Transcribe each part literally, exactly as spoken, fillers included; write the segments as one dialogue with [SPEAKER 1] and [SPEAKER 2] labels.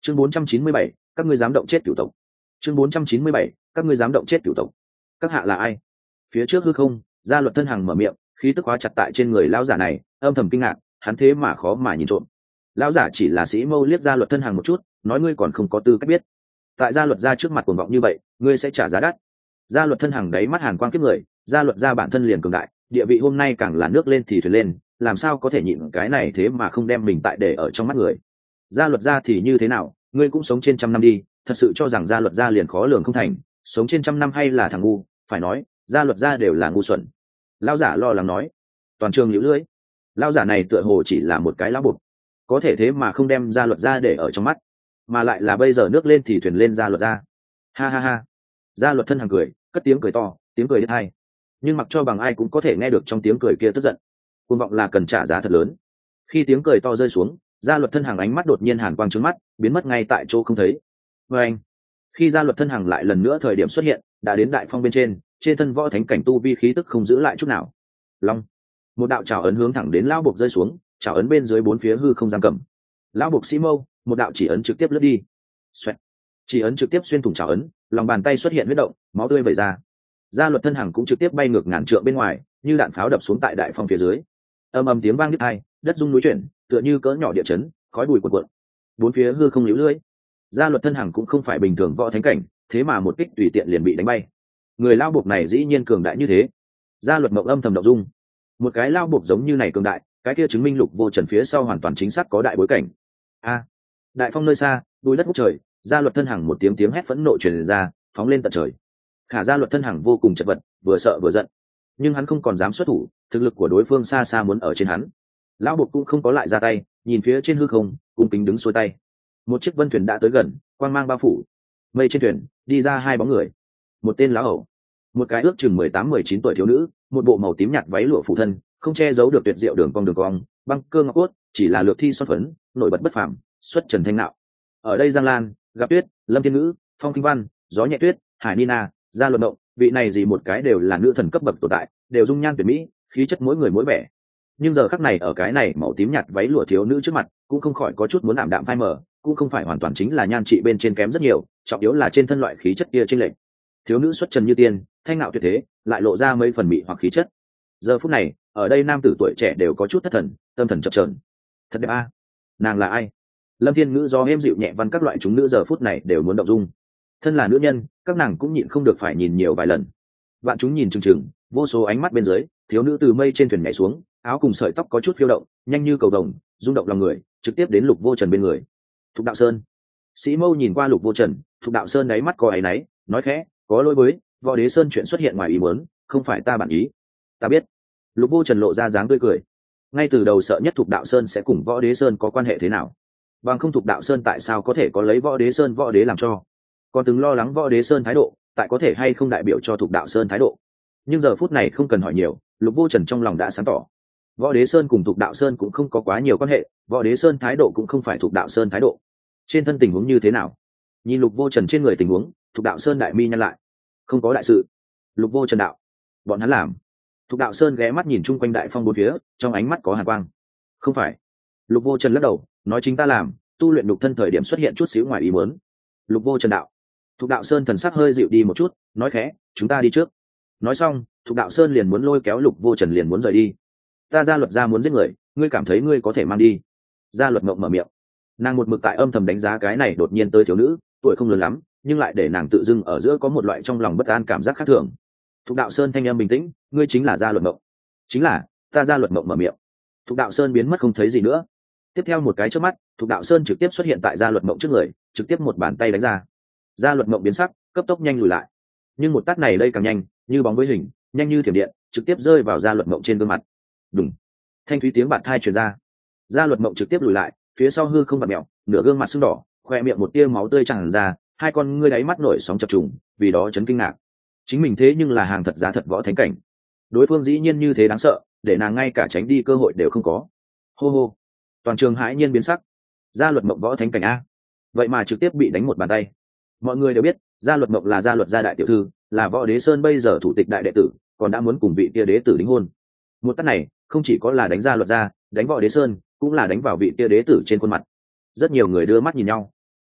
[SPEAKER 1] chương bốn trăm chín mươi bảy, các ngươi dám động chết cửu tộc. chương bốn trăm chín mươi bảy, các ngươi dám động chết cửu tộc. Các hạ là ai? Phía trước hư không, Gia Luật thân hàng mở miệng, khí tức hóa chặt tại trên người lão giả này, âm thầm kinh ngạc, hắn thế mà khó mà nhìn trộm. Lão giả chỉ là sĩ mâu liếc Gia Luật thân hàng một chút, nói ngươi còn không có tư cách biết. Tại Gia Luật gia trước mặt cuồng vọng như vậy, ngươi sẽ trả giá đắt. Gia Luật thân hàng đáy mắt hàn quang kiếp người, Gia Luật gia bản thân liền cường đại, địa vị hôm nay càng là nước lên thì thuyền lên, làm sao có thể nhịn cái này thế mà không đem mình tại để ở trong mắt người. Gia Luật gia thì như thế nào, ngươi cũng sống trên trăm năm đi, thật sự cho rằng Gia Luật gia liền khó lường không thành, sống trên trăm năm hay là thằng ngu, phải nói, Gia Luật gia đều là ngu xuẩn. Lão giả lo lắng nói. Toàn trường liễu lưỡi. Lão giả này tựa hồ chỉ là một cái lão bục, có thể thế mà không đem Gia Luật gia để ở trong mắt, mà lại là bây giờ nước lên thì thuyền lên Gia Luật gia. Ha ha ha. Gia Luật thân hàng cười, cất tiếng cười to, tiếng cười đứt hai, nhưng mặc cho bằng ai cũng có thể nghe được trong tiếng cười kia tức giận. Cuồng vọng là cần trả giá thật lớn. Khi tiếng cười to rơi xuống, Gia Luật thân hàng ánh mắt đột nhiên hàn quang trướng mắt, biến mất ngay tại chỗ không thấy. Và anh, khi Gia Luật thân hàng lại lần nữa thời điểm xuất hiện, đã đến đại phong bên trên, trên thân võ thánh cảnh tu vi khí tức không giữ lại chút nào. Long, một đạo trảo ấn hướng thẳng đến lão buộc rơi xuống, trảo ấn bên dưới bốn phía hư không giam cầm. Lão buộc sĩ mâu, một đạo chỉ ấn trực tiếp lướt đi. Xoẹt. Chỉ ấn trực tiếp xuyên thủng trảo ấn, lòng bàn tay xuất hiện huyết động, máu tươi vẩy ra. Gia Luật thân hàng cũng trực tiếp bay ngược ngàn trượng bên ngoài, như đạn pháo đập xuống tại đại phong phía dưới. Ầm ầm tiếng vang đứt hai, đất rung núi chuyển, tựa như cỡ nhỏ địa chấn, khói bụi cuộn cuộn. Bốn phía hư không liễu lưỡi. Gia Luật thân hàng cũng không phải bình thường võ thánh cảnh, thế mà một kích tùy tiện liền bị đánh bay. Người lao buộc này dĩ nhiên cường đại như thế. Gia Luật mộng âm thầm động dung. Một cái lao buộc giống như này cường đại, cái kia chứng minh Lục Vô Trần phía sau hoàn toàn chính xác có đại bối cảnh. A! Đại phong nơi xa, đuôi đất ngút trời, Gia Luật thân hàng một tiếng tiếng hét phẫn nộ truyền ra, phóng lên tận trời. Khả Gia Luật thân hàng vô cùng chật vật, vừa sợ vừa giận, nhưng hắn không còn dám xuất thủ, thực lực của đối phương xa xa muốn ở trên hắn. Lão buộc cũng không có lại ra tay, nhìn phía trên hư không, cung kính đứng xuôi tay. Một chiếc vân thuyền đã tới gần, quang mang bao phủ. Mây trên thuyền đi ra hai bóng người, một tên lão hầu, một cái ước chừng mười tám mười chín tuổi thiếu nữ, một bộ màu tím nhạt váy lụa phủ thân, không che giấu được tuyệt diệu đường cong đường cong, băng cơ ngọc cốt, chỉ là lược thi son phấn, nổi bật bất phàm, xuất trần thanh nạo. Ở đây Giang Lan, Gặp Tuyết, Lâm Thiên Ngữ, Phong Kinh Văn, Gió Nhẹ Tuyết, Hải Nina, Gia Luật Động, vị này gì một cái đều là nữ thần cấp bậc tồn tại, đều dung nhan tuyệt mỹ, khí chất mỗi người mỗi vẻ. Nhưng giờ khắc này ở cái này màu tím nhạt váy lụa thiếu nữ trước mặt, cũng không khỏi có chút muốn ảm đạm phai mờ, cũng không phải hoàn toàn chính là nhan trị bên trên kém rất nhiều, trọng yếu là trên thân loại khí chất kia trên lệnh. Thiếu nữ xuất trần như tiên, thanh ngạo tuyệt thế, lại lộ ra mấy phần mị hoặc khí chất. Giờ phút này, ở đây nam tử tuổi trẻ đều có chút thất thần, tâm thần chập chờn. Thật đẹp a. Nàng là ai? Lâm Thiên Ngữ do êm dịu nhẹ văn các loại chúng nữ giờ phút này đều muốn động dung. Thân là nữ nhân, các nàng cũng nhịn không được phải nhìn nhiều vài lần. Vạn chúng nhìn chừng chừng, vô số ánh mắt bên dưới, thiếu nữ từ mây trên thuyền nhảy xuống, áo cùng sợi tóc có chút phiêu động, nhanh như cầu vồng, rung động lòng người, trực tiếp đến Lục Vô Trần bên người. Thục Đạo Sơn. Sĩ Mâu nhìn qua Lục Vô Trần, Thục Đạo Sơn đáy mắt có áy náy, nói khẽ, có lỗi với Võ Đế Sơn chuyện xuất hiện ngoài ý muốn, không phải ta bản ý. Ta biết. Lục Vô Trần lộ ra dáng tươi cười. Ngay từ đầu sợ nhất Thục Đạo Sơn sẽ cùng Võ Đế Sơn có quan hệ thế nào, bằng không Thục Đạo Sơn tại sao có thể có lấy Võ Đế Sơn Võ Đế làm cho, còn từng lo lắng Võ Đế Sơn thái độ tại có thể hay không đại biểu cho Thục Đạo Sơn thái độ. Nhưng giờ phút này không cần hỏi nhiều, Lục Vô Trần trong lòng đã sáng tỏ. Võ Đế Sơn cùng Thục Đạo Sơn cũng không có quá nhiều quan hệ, Võ Đế Sơn thái độ cũng không phải Thục Đạo Sơn thái độ. Trên thân tình huống như thế nào? Nhìn Lục Vô Trần trên người tình huống, Thục Đạo Sơn đại mi nhăn lại. Không có đại sự. Lục Vô Trần đạo. Bọn hắn làm. Thục Đạo Sơn ghé mắt nhìn chung quanh đại phong bốn phía, trong ánh mắt có hàn quang. Không phải. Lục Vô Trần lắc đầu, nói chính ta làm, tu luyện nhục thân thời điểm xuất hiện chút xíu ngoài ý muốn. Lục Vô Trần đạo. Thục Đạo Sơn thần sắc hơi dịu đi một chút, nói khẽ, chúng ta đi trước. Nói xong, Thục Đạo Sơn liền muốn lôi kéo Lục Vô Trần liền muốn rời đi. Ta Gia Luật gia muốn giết người, ngươi cảm thấy ngươi có thể mang đi? Gia Luật ngậm mở miệng. Nàng một mực tại âm thầm đánh giá cái này đột nhiên tới thiếu nữ, tuổi không lớn lắm, nhưng lại để nàng tự dưng ở giữa có một loại trong lòng bất an cảm giác khác thường. Thục Đạo Sơn thanh âm bình tĩnh, ngươi chính là Gia Luật Mộng. Chính là, ta Gia Luật Mộng mở miệng. Thục Đạo Sơn biến mất không thấy gì nữa. Tiếp theo một cái chớp mắt, Thục Đạo Sơn trực tiếp xuất hiện tại Gia Luật Mộng trước người, trực tiếp một bàn tay đánh ra. Gia Luật Mộng biến sắc, cấp tốc nhanh lùi lại. Nhưng một tát này đây càng nhanh, như bóng với hình, nhanh như thiểm điện, trực tiếp rơi vào Gia Luật Mộng trên gương mặt. Đùng. Thanh thúy tiếng bạt thai truyền ra. Gia Luật Mộng trực tiếp lùi lại, phía sau hư không vặn mèo, nửa gương mặt sưng đỏ, khoe miệng một tia máu tươi tràn ra, hai con ngươi đáy mắt nổi sóng chập trùng, vì đó chấn kinh ngạc. Chính mình thế nhưng là hàng thật giá thật võ thánh cảnh, đối phương dĩ nhiên như thế đáng sợ, để nàng ngay cả tránh đi cơ hội đều không có. Hô hô. Toàn trường hãi nhiên biến sắc. Gia Luật Mộng võ thánh cảnh a, vậy mà trực tiếp bị đánh một bàn tay. Mọi người đều biết, Gia Luật Mộng là Gia Luật gia đại tiểu thư, là Võ Đế Sơn bây giờ thủ tịch đại đệ tử, còn đã muốn cùng vị kia đế tử đính hôn. Một tát này, không chỉ có là đánh Gia Luật gia, đánh Võ Đế Sơn, cũng là đánh vào vị kia đế tử trên khuôn mặt. Rất nhiều người đưa mắt nhìn nhau.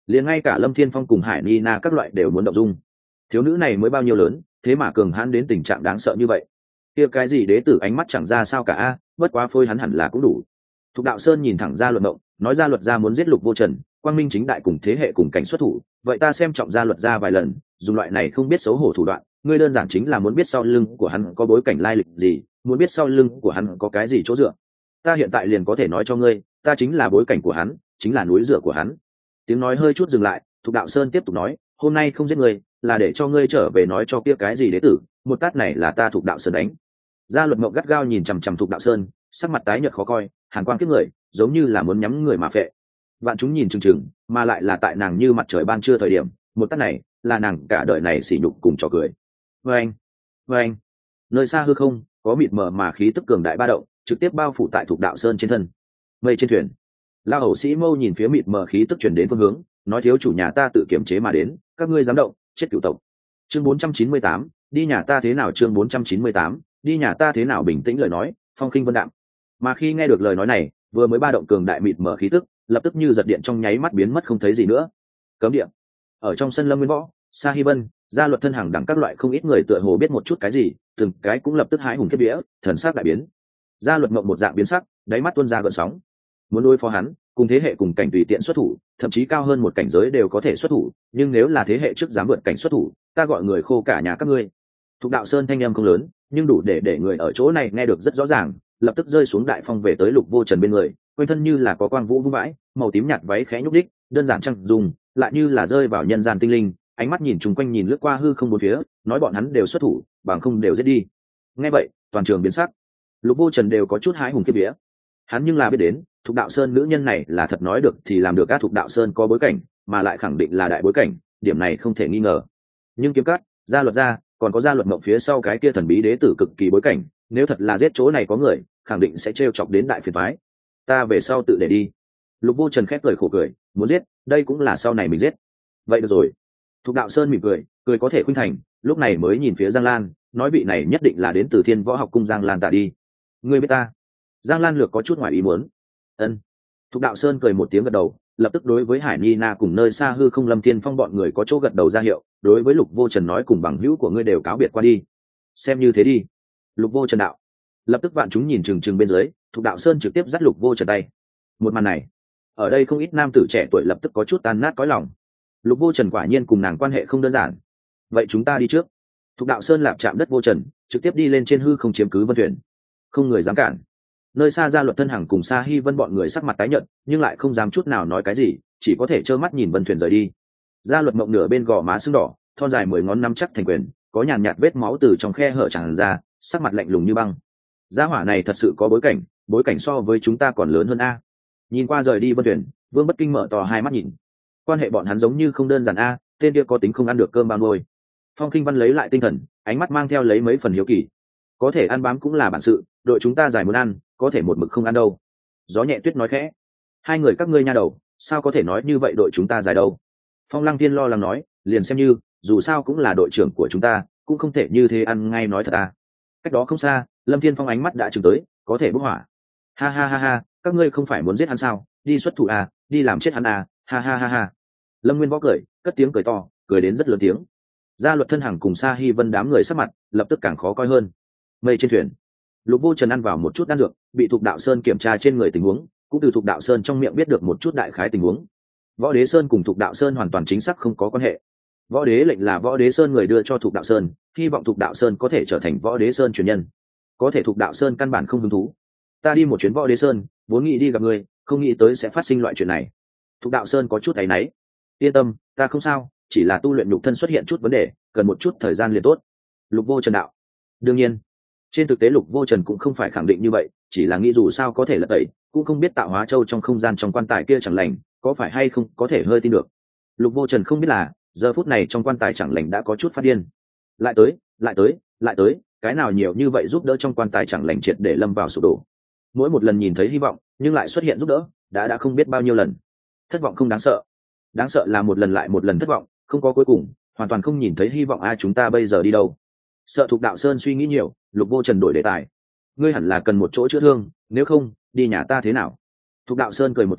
[SPEAKER 1] liền ngay cả Lâm Thiên Phong cùng Hải Ni Na các loại đều muốn động dung. Thiếu nữ này mới bao nhiêu lớn, thế mà cường hãn đến tình trạng đáng sợ như vậy. Kia cái gì đế tử ánh mắt chẳng ra sao cả a, bất quá phôi hắn hẳn là cũng đủ. Thục Đạo Sơn nhìn thẳng ra Luật Mộng, nói ra Luật gia muốn giết Lục Vô Trần, quang minh chính đại cùng thế hệ cùng cảnh xuất thủ, vậy ta xem trọng ra Luật gia vài lần, dùng loại này không biết xấu hổ thủ đoạn, ngươi đơn giản chính là muốn biết sau lưng của hắn có bối cảnh lai lịch gì, muốn biết sau lưng của hắn có cái gì chỗ dựa. Ta hiện tại liền có thể nói cho ngươi, ta chính là bối cảnh của hắn, chính là núi dựa của hắn. Tiếng nói hơi chút dừng lại, Thục Đạo Sơn tiếp tục nói, hôm nay không giết ngươi, là để cho ngươi trở về nói cho kia cái gì đế tử, một tát này là ta Thục Đạo Sơn đánh. Gia Luật Mộng gắt gao nhìn chằm chằm Thục Đạo Sơn, sắc mặt tái nhợt khó coi, hàn quang kiếp người, giống như là muốn nhắm người mà phệ. Vạn chúng nhìn chừng chừng, mà lại là tại nàng như mặt trời ban trưa thời điểm, một tát này là nàng cả đời này sỉ nhục cùng trò cười. Vâng, vâng. Nơi xa hư không có mịt mờ mà khí tức cường đại ba động, trực tiếp bao phủ tại Thục Đạo Sơn trên thân. Mây trên thuyền, La Hầu Sĩ Mâu nhìn phía mịt mờ khí tức truyền đến phương hướng, nói thiếu chủ nhà ta tự kiểm chế mà đến, các ngươi dám động, chết cửu tộc. Chương bốn trăm chín mươi tám, đi nhà ta thế nào? Chương bốn trăm chín mươi tám, đi nhà ta thế nào? Bình tĩnh lời nói, phong khinh vân đạm. Mà khi nghe được lời nói này, vừa mới ba động cường đại mịt mờ khí tức, lập tức như giật điện trong nháy mắt biến mất không thấy gì nữa. Cấm địa. Ở trong sân Lâm Nguyên Võ, Sa Hi Vân, Gia Luật thân hàng đẳng các loại không ít người tựa hồ biết một chút cái gì, từng cái cũng lập tức hái hùng kiếp vía, thần sắc đại biến. Gia Luật Mộng một dạng biến sắc, đáy mắt tuôn ra gợn sóng. Muốn đối phó hắn, cùng thế hệ cùng cảnh tùy tiện xuất thủ, thậm chí cao hơn một cảnh giới đều có thể xuất thủ, nhưng nếu là thế hệ trước dám vượt cảnh xuất thủ, ta gọi người khô cả nhà các ngươi. Thục Đạo Sơn thanh âm không lớn, nhưng đủ để để người ở chỗ này nghe được rất rõ ràng, lập tức rơi xuống đại phong về tới Lục Vô Trần bên người, quanh thân như là có quang vũ vung vãi, màu tím nhạt váy khẽ nhúc đích, đơn giản trăng dùng, lại như là rơi vào nhân gian tinh linh, ánh mắt nhìn chung quanh nhìn lướt qua hư không bốn phía, nói bọn hắn đều xuất thủ, bằng không đều giết đi. Nghe vậy, toàn trường biến sắc. Lục Vô Trần đều có chút hái hùng kiếp vía. Hắn nhưng là biết đến, Thục Đạo Sơn nữ nhân này là thật nói được thì làm được. Các Thục Đạo Sơn có bối cảnh, mà lại khẳng định là đại bối cảnh, điểm này không thể nghi ngờ. Nhưng kiếm cắt, Gia Luật gia, còn có Gia Luật Mộng phía sau cái kia thần bí đế tử cực kỳ bối cảnh, nếu thật là giết chỗ này có người, khẳng định sẽ trêu chọc đến đại phiền toái. Ta về sau tự để đi. Lục Vô Trần khép cười khổ cười, muốn giết, đây cũng là sau này mình giết. Vậy được rồi. Thục Đạo Sơn mỉm cười, cười có thể khuynh thành, lúc này mới nhìn phía Giang Lan, nói vị này nhất định là đến từ Thiên Võ Học Cung Giang Lan tạ đi. Ngươi biết ta? Giang Lan lược có chút ngoài ý muốn. Ân. Thục Đạo Sơn cười một tiếng gật đầu, lập tức đối với Hải Nhi Na cùng nơi xa hư không Lâm Thiên Phong bọn người có chỗ gật đầu ra hiệu, đối với Lục Vô Trần nói cùng bằng hữu của ngươi đều cáo biệt qua đi. Xem như thế đi. Lục Vô Trần đạo. Lập tức vạn chúng nhìn chừng chừng bên dưới, Thục Đạo Sơn trực tiếp dắt Lục Vô Trần tay. Một màn này, ở đây không ít nam tử trẻ tuổi lập tức có chút tan nát cõi lòng. Lục Vô Trần quả nhiên cùng nàng quan hệ không đơn giản. Vậy chúng ta đi trước. Thục Đạo Sơn lạp chạm đất Vô Trần, trực tiếp đi lên trên hư không chiếm cứ vân thuyền. Không người dám cản. Nơi xa Gia Luật thân hàng cùng Sa Hi Vân bọn người sắc mặt tái nhợt, nhưng lại không dám chút nào nói cái gì, chỉ có thể trơ mắt nhìn vân thuyền rời đi. Gia Luật Mộng nửa bên gò má sưng đỏ, thon dài mười ngón nắm chắc thành quyền, có nhàn nhạt vết máu từ trong khe hở tràn ra, sắc mặt lạnh lùng như băng. Gia hỏa này thật sự có bối cảnh, bối cảnh so với chúng ta còn lớn hơn a. Nhìn qua rời đi vân thuyền, Vương Bất Kinh mở to hai mắt nhìn. Quan hệ bọn hắn giống như không đơn giản a, tên kia có tính không ăn được cơm bao nuôi. Phong Kinh Văn lấy lại tinh thần, ánh mắt mang theo lấy mấy phần hiếu kỳ. Có thể ăn bám cũng là bản sự, đội chúng ta giải muốn ăn, có thể một mực không ăn đâu. Gió nhẹ tuyết nói khẽ. Hai người các ngươi nha đầu, sao có thể nói như vậy, đội chúng ta giải đâu. Phong Lăng Thiên lo lắng nói, liền xem như, dù sao cũng là đội trưởng của chúng ta, cũng không thể như thế ăn ngay nói thật à. Cách đó không xa, Lâm Thiên Phong ánh mắt đã chừng tới, có thể bốc hỏa. Ha ha ha ha, các ngươi không phải muốn giết hắn sao, đi xuất thủ à, đi làm chết hắn à, ha ha ha ha. Lâm Nguyên Võ cười, cất tiếng cười to, cười đến rất lớn tiếng. Gia Luật thân hàng cùng Sa Hi Vân đám người sắc mặt lập tức càng khó coi hơn. Mây trên thuyền, Lục Vô Trần ăn vào một chút đan dược, bị Thục Đạo Sơn kiểm tra trên người tình huống, cũng từ Thục Đạo Sơn trong miệng biết được một chút đại khái tình huống. Võ Đế Sơn cùng Thục Đạo Sơn hoàn toàn chính xác không có quan hệ. Võ Đế lệnh là Võ Đế Sơn người đưa cho Thục Đạo Sơn, hy vọng Thục Đạo Sơn có thể trở thành Võ Đế Sơn truyền nhân. Có thể Thục Đạo Sơn căn bản không hứng thú. Ta đi một chuyến Võ Đế Sơn, vốn nghĩ đi gặp người, không nghĩ tới sẽ phát sinh loại chuyện này. Thục Đạo Sơn có chút áy náy. Yên tâm, ta không sao, chỉ là tu luyện nhục thân xuất hiện chút vấn đề, cần một chút thời gian liền tốt. Lục Vô Trần đạo. Đương nhiên, trên thực tế Lục Vô Trần cũng không phải khẳng định như vậy, chỉ là nghĩ dù sao có thể lật tẩy, cũng không biết tạo hóa châu trong không gian trong quan tài kia chẳng lành có phải hay không có thể hơi tin được. Lục Vô Trần không biết là giờ phút này trong quan tài chẳng lành đã có chút phát điên, lại tới lại tới lại tới, cái nào nhiều như vậy giúp đỡ trong quan tài chẳng lành triệt để lâm vào sụp đổ. Mỗi một lần nhìn thấy hy vọng nhưng lại xuất hiện giúp đỡ, đã đã không biết bao nhiêu lần. Thất vọng không đáng sợ, đáng sợ là một lần lại một lần thất vọng, không có cuối cùng, hoàn toàn không nhìn thấy hy vọng. Ai chúng ta bây giờ đi đâu? Sợ Thục Đạo Sơn suy nghĩ nhiều, Lục Vô Trần đổi đề tài. Ngươi hẳn là cần một chỗ chữa thương, nếu không đi nhà ta thế nào? Thục Đạo Sơn cười một tiếng,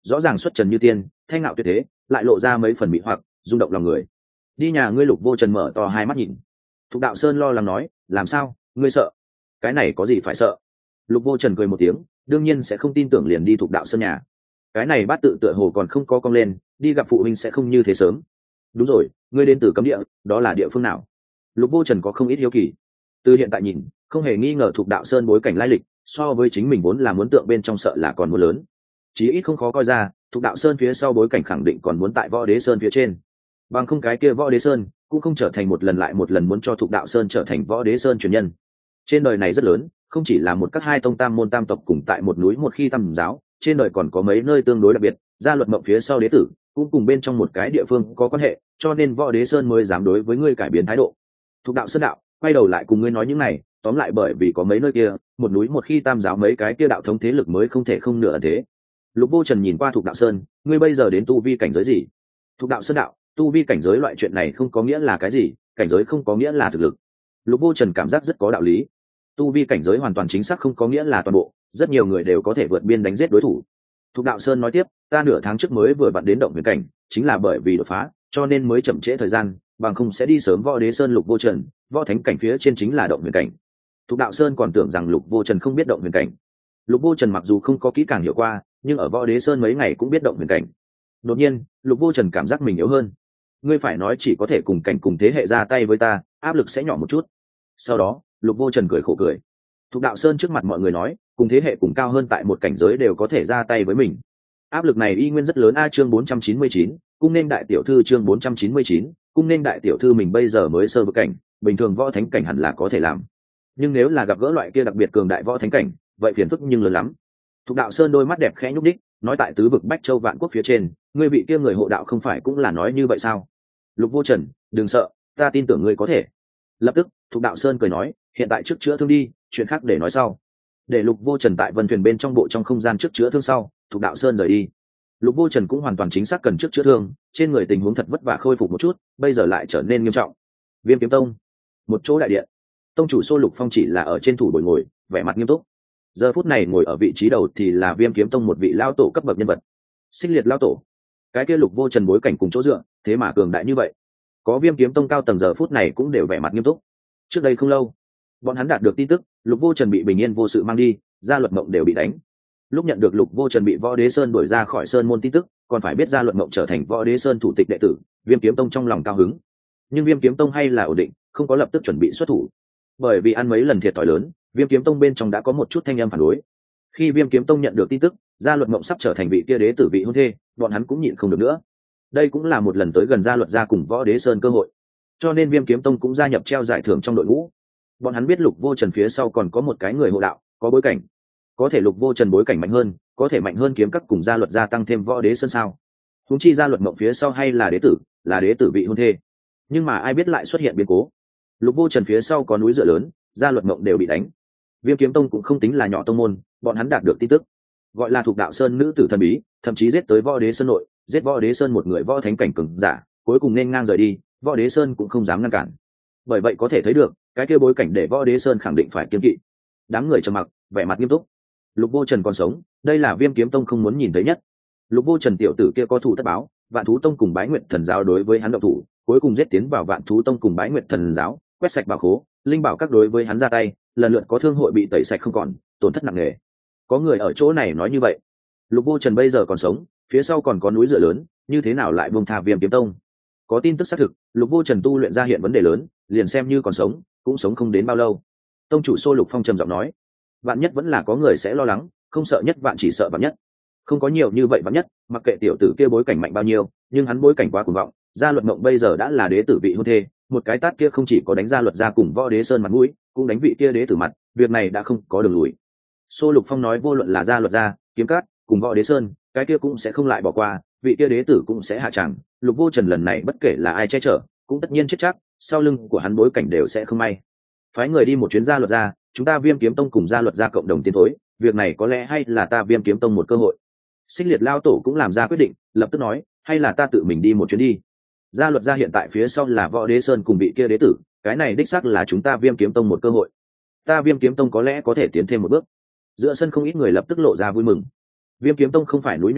[SPEAKER 1] rõ ràng xuất trần như tiên, thanh ngạo tuyệt thế, lại lộ ra mấy phần mị hoặc, rung động lòng người. Đi nhà ngươi. Lục Vô Trần mở to hai mắt nhìn. Thục Đạo Sơn lo lắng nói, làm sao, ngươi sợ? Cái này có gì phải sợ? Lục Vô Trần cười một tiếng, đương nhiên sẽ không tin tưởng liền đi Thục Đạo Sơn nhà. Cái này bát tự tựa hồ còn không có cong lên, đi gặp phụ huynh sẽ không như thế sớm. Đúng rồi, ngươi đến từ cấm địa, đó là địa phương nào? Lục Vô Trần có không ít hiếu kỳ. Từ hiện tại nhìn, không hề nghi ngờ Thục Đạo Sơn bối cảnh lai lịch, so với chính mình vốn là muốn tượng bên trong sợ là còn muốn lớn. Chí ít không khó coi ra, Thục Đạo Sơn phía sau bối cảnh khẳng định còn muốn tại Võ Đế Sơn phía trên. Bằng không cái kia Võ Đế Sơn cũng không trở thành một lần lại một lần muốn cho Thục Đạo Sơn trở thành Võ Đế Sơn truyền nhân. Trên đời này rất lớn, không chỉ là một các hai tông tam môn tam tộc cùng tại một núi một khi tam giáo, trên đời còn có mấy nơi tương đối đặc biệt, gia luật mộng phía sau đế tử cũng cùng bên trong một cái địa phương có quan hệ, cho nên Võ Đế Sơn mới dám đối với ngươi cải biến thái độ. Thục Đạo Sơn đạo quay đầu lại cùng ngươi nói những này, tóm lại bởi vì có mấy nơi kia, một núi một khi tam giáo mấy cái kia đạo thống thế lực mới không thể không nửa ẩn thế. Lục Vô Trần nhìn qua Thục Đạo Sơn, ngươi bây giờ đến tu vi cảnh giới gì? Thục Đạo Sơn đạo, tu vi cảnh giới loại chuyện này không có nghĩa là cái gì, cảnh giới không có nghĩa là thực lực. Lục Vô Trần cảm giác rất có đạo lý. Tu vi cảnh giới hoàn toàn chính xác không có nghĩa là toàn bộ, rất nhiều người đều có thể vượt biên đánh giết đối thủ. Thục Đạo Sơn nói tiếp, ta nửa tháng trước mới vừa vặn đến động huyền cảnh, chính là bởi vì đột phá, cho nên mới chậm trễ thời gian, bằng không sẽ đi sớm. Võ Đế Sơn. Lục Vô Trần, võ thánh cảnh phía trên chính là động huyền cảnh. Thục Đạo Sơn còn tưởng rằng Lục Vô Trần không biết động huyền cảnh. Lục Vô Trần mặc dù không có kỹ càng hiểu qua, nhưng ở Võ Đế Sơn mấy ngày cũng biết động huyền cảnh. Đột nhiên, Lục Vô Trần cảm giác mình yếu hơn. Ngươi phải nói chỉ có thể cùng cảnh cùng thế hệ ra tay với ta, áp lực sẽ nhỏ một chút. Sau đó, Lục Vô Trần cười khổ cười. Thục Đạo Sơn trước mặt mọi người nói, cùng thế hệ cùng cao hơn tại một cảnh giới đều có thể ra tay với mình. Áp lực này y nguyên rất lớn. A chương bốn trăm chín mươi chín, cung nên đại tiểu thư. Chương bốn trăm chín mươi chín, cung nên đại tiểu thư. Mình bây giờ mới sơ vực cảnh, bình thường võ thánh cảnh hẳn là có thể làm, nhưng nếu là gặp gỡ loại kia đặc biệt cường đại võ thánh cảnh, vậy phiền phức nhưng lớn lắm. Thục Đạo Sơn đôi mắt đẹp khẽ nhúc đích, nói tại tứ vực Bách Châu Vạn Quốc phía trên, ngươi vị kia người hộ đạo không phải cũng là nói như vậy sao? Lục Vô Trần, đừng sợ, ta tin tưởng ngươi có thể. Lập tức, Thục Đạo Sơn cười nói, hiện tại trước chữa thương đi, chuyện khác để nói sau. Để Lục Vô Trần tại vân thuyền bên trong bộ trong không gian trước chữa thương sau, Thục Đạo Sơn rời đi. Lục Vô Trần cũng hoàn toàn chính xác cần trước chữa thương, trên người tình huống thật vất vả khôi phục một chút, bây giờ lại trở nên nghiêm trọng. Viêm Kiếm Tông, một chỗ đại điện, tông chủ Xô Lục Phong chỉ là ở trên thủ bồi ngồi, vẻ mặt nghiêm túc. Giờ phút này ngồi ở vị trí đầu thì là Viêm Kiếm Tông một vị lão tổ cấp bậc nhân vật. Xích Liệt lão tổ, cái kia Lục Vô Trần bối cảnh cùng chỗ dựa, thế mà cường đại như vậy. Có Viêm Kiếm Tông cao tầng giờ phút này cũng đều vẻ mặt nghiêm túc. Trước đây không lâu, bọn hắn đạt được tin tức, Lục Vô Trần bị bình yên vô sự mang đi, gia luật mộng đều bị đánh. Lúc nhận được Lục Vô Trần bị Võ Đế Sơn đuổi ra khỏi sơn môn tin tức, còn phải biết gia luật mộng trở thành Võ Đế Sơn thủ tịch đệ tử, Viêm Kiếm Tông trong lòng cao hứng. Nhưng Viêm Kiếm Tông hay là ổn định, không có lập tức chuẩn bị xuất thủ. Bởi vì ăn mấy lần thiệt thòi lớn, Viêm Kiếm Tông bên trong đã có một chút thanh âm phản đối. Khi Viêm Kiếm Tông nhận được tin tức, gia luật mộng sắp trở thành vị kia đế tử vị hôn thê, bọn hắn cũng nhịn không được nữa. Đây cũng là một lần tới gần gia luật gia cùng Võ Đế Sơn cơ hội. Cho nên Viêm Kiếm Tông cũng gia nhập treo giải thưởng trong đội ngũ. Bọn hắn biết Lục Vô Trần phía sau còn có một cái người hộ đạo, có bối cảnh. Có thể Lục Vô Trần bối cảnh mạnh hơn, có thể mạnh hơn kiếm các cùng gia luật gia tăng thêm Võ Đế Sơn sao? Huống chi gia luật mộng phía sau hay là đế tử, là đế tử vị hôn thê. Nhưng mà ai biết lại xuất hiện biến cố. Lục Vô Trần phía sau có núi dựa lớn, gia luật mộng đều bị đánh. Viêm Kiếm Tông cũng không tính là nhỏ tông môn, bọn hắn đạt được tin tức, gọi là Thục Đạo Sơn nữ tử thần bí, thậm chí giết tới Võ Đế Sơn nội, giết Võ Đế Sơn một người võ thánh cảnh cường giả, cuối cùng nên ngang rời đi, Võ Đế Sơn cũng không dám ngăn cản. Bởi vậy có thể thấy được, cái kia bối cảnh để Võ Đế Sơn khẳng định phải kiêng kỵ. Đám người trầm mặc, vẻ mặt nghiêm túc. Lục Vô Trần còn sống, đây là Viêm Kiếm Tông không muốn nhìn thấy nhất. Lục Vô Trần tiểu tử kia có thủ tất báo, Vạn Thú Tông cùng Bái Nguyệt Thần giáo đối với hắn động thủ, cuối cùng giết tiến vào Vạn Thú Tông cùng Bái Nguyệt Thần giáo, quét sạch bảo khố, linh bảo các đối với hắn ra tay, lần lượt có thương hội bị tẩy sạch không còn, tổn thất nặng nề. Có người ở chỗ này nói như vậy. Lục Vô Trần bây giờ còn sống, phía sau còn có núi dựa lớn, như thế nào lại buông tha Viêm Kiếm Tông? Có tin tức xác thực, Lục Vô Trần tu luyện ra hiện vấn đề lớn, liền xem như còn sống, cũng sống không đến bao lâu. Tông chủ Xô Lục Phong trầm giọng nói, vạn nhất vẫn là có người sẽ lo lắng, không sợ nhất vạn chỉ sợ vạn nhất. Không có nhiều như vậy vạn nhất, mặc kệ tiểu tử kia bối cảnh mạnh bao nhiêu, nhưng hắn bối cảnh quá cuồng vọng, gia luật mộng bây giờ đã là đế tử vị hôn thê, một cái tát kia không chỉ có đánh gia luật gia cùng Võ Đế Sơn mặt mũi, cũng đánh vị kia đế tử mặt, việc này đã không có đường lùi. Xô Lục Phong nói vô luận là gia luật gia, kiếm cát cùng Võ Đế Sơn, cái kia cũng sẽ không lại bỏ qua, vị kia đế tử cũng sẽ hạ tràng. Lục Vô Trần lần này bất kể là ai che chở, cũng tất nhiên chết chắc, sau lưng của hắn bối cảnh đều sẽ không may. Phái người đi một chuyến gia luật gia, chúng ta Viêm Kiếm Tông cùng gia luật gia cộng đồng tiến thối, việc này có lẽ hay là ta Viêm Kiếm Tông một cơ hội. Xích Liệt lao tổ cũng làm ra quyết định, lập tức nói, hay là ta tự mình đi một chuyến đi. Gia luật gia hiện tại phía sau là Võ Đế Sơn cùng vị kia đế tử, cái này đích xác là chúng ta Viêm Kiếm Tông một cơ hội. Ta Viêm Kiếm Tông có lẽ có thể tiến thêm một bước. Giữa sân không ít người lập tức lộ ra vui mừng. Viêm Kiếm Tông không phải núi nhỏ cửa,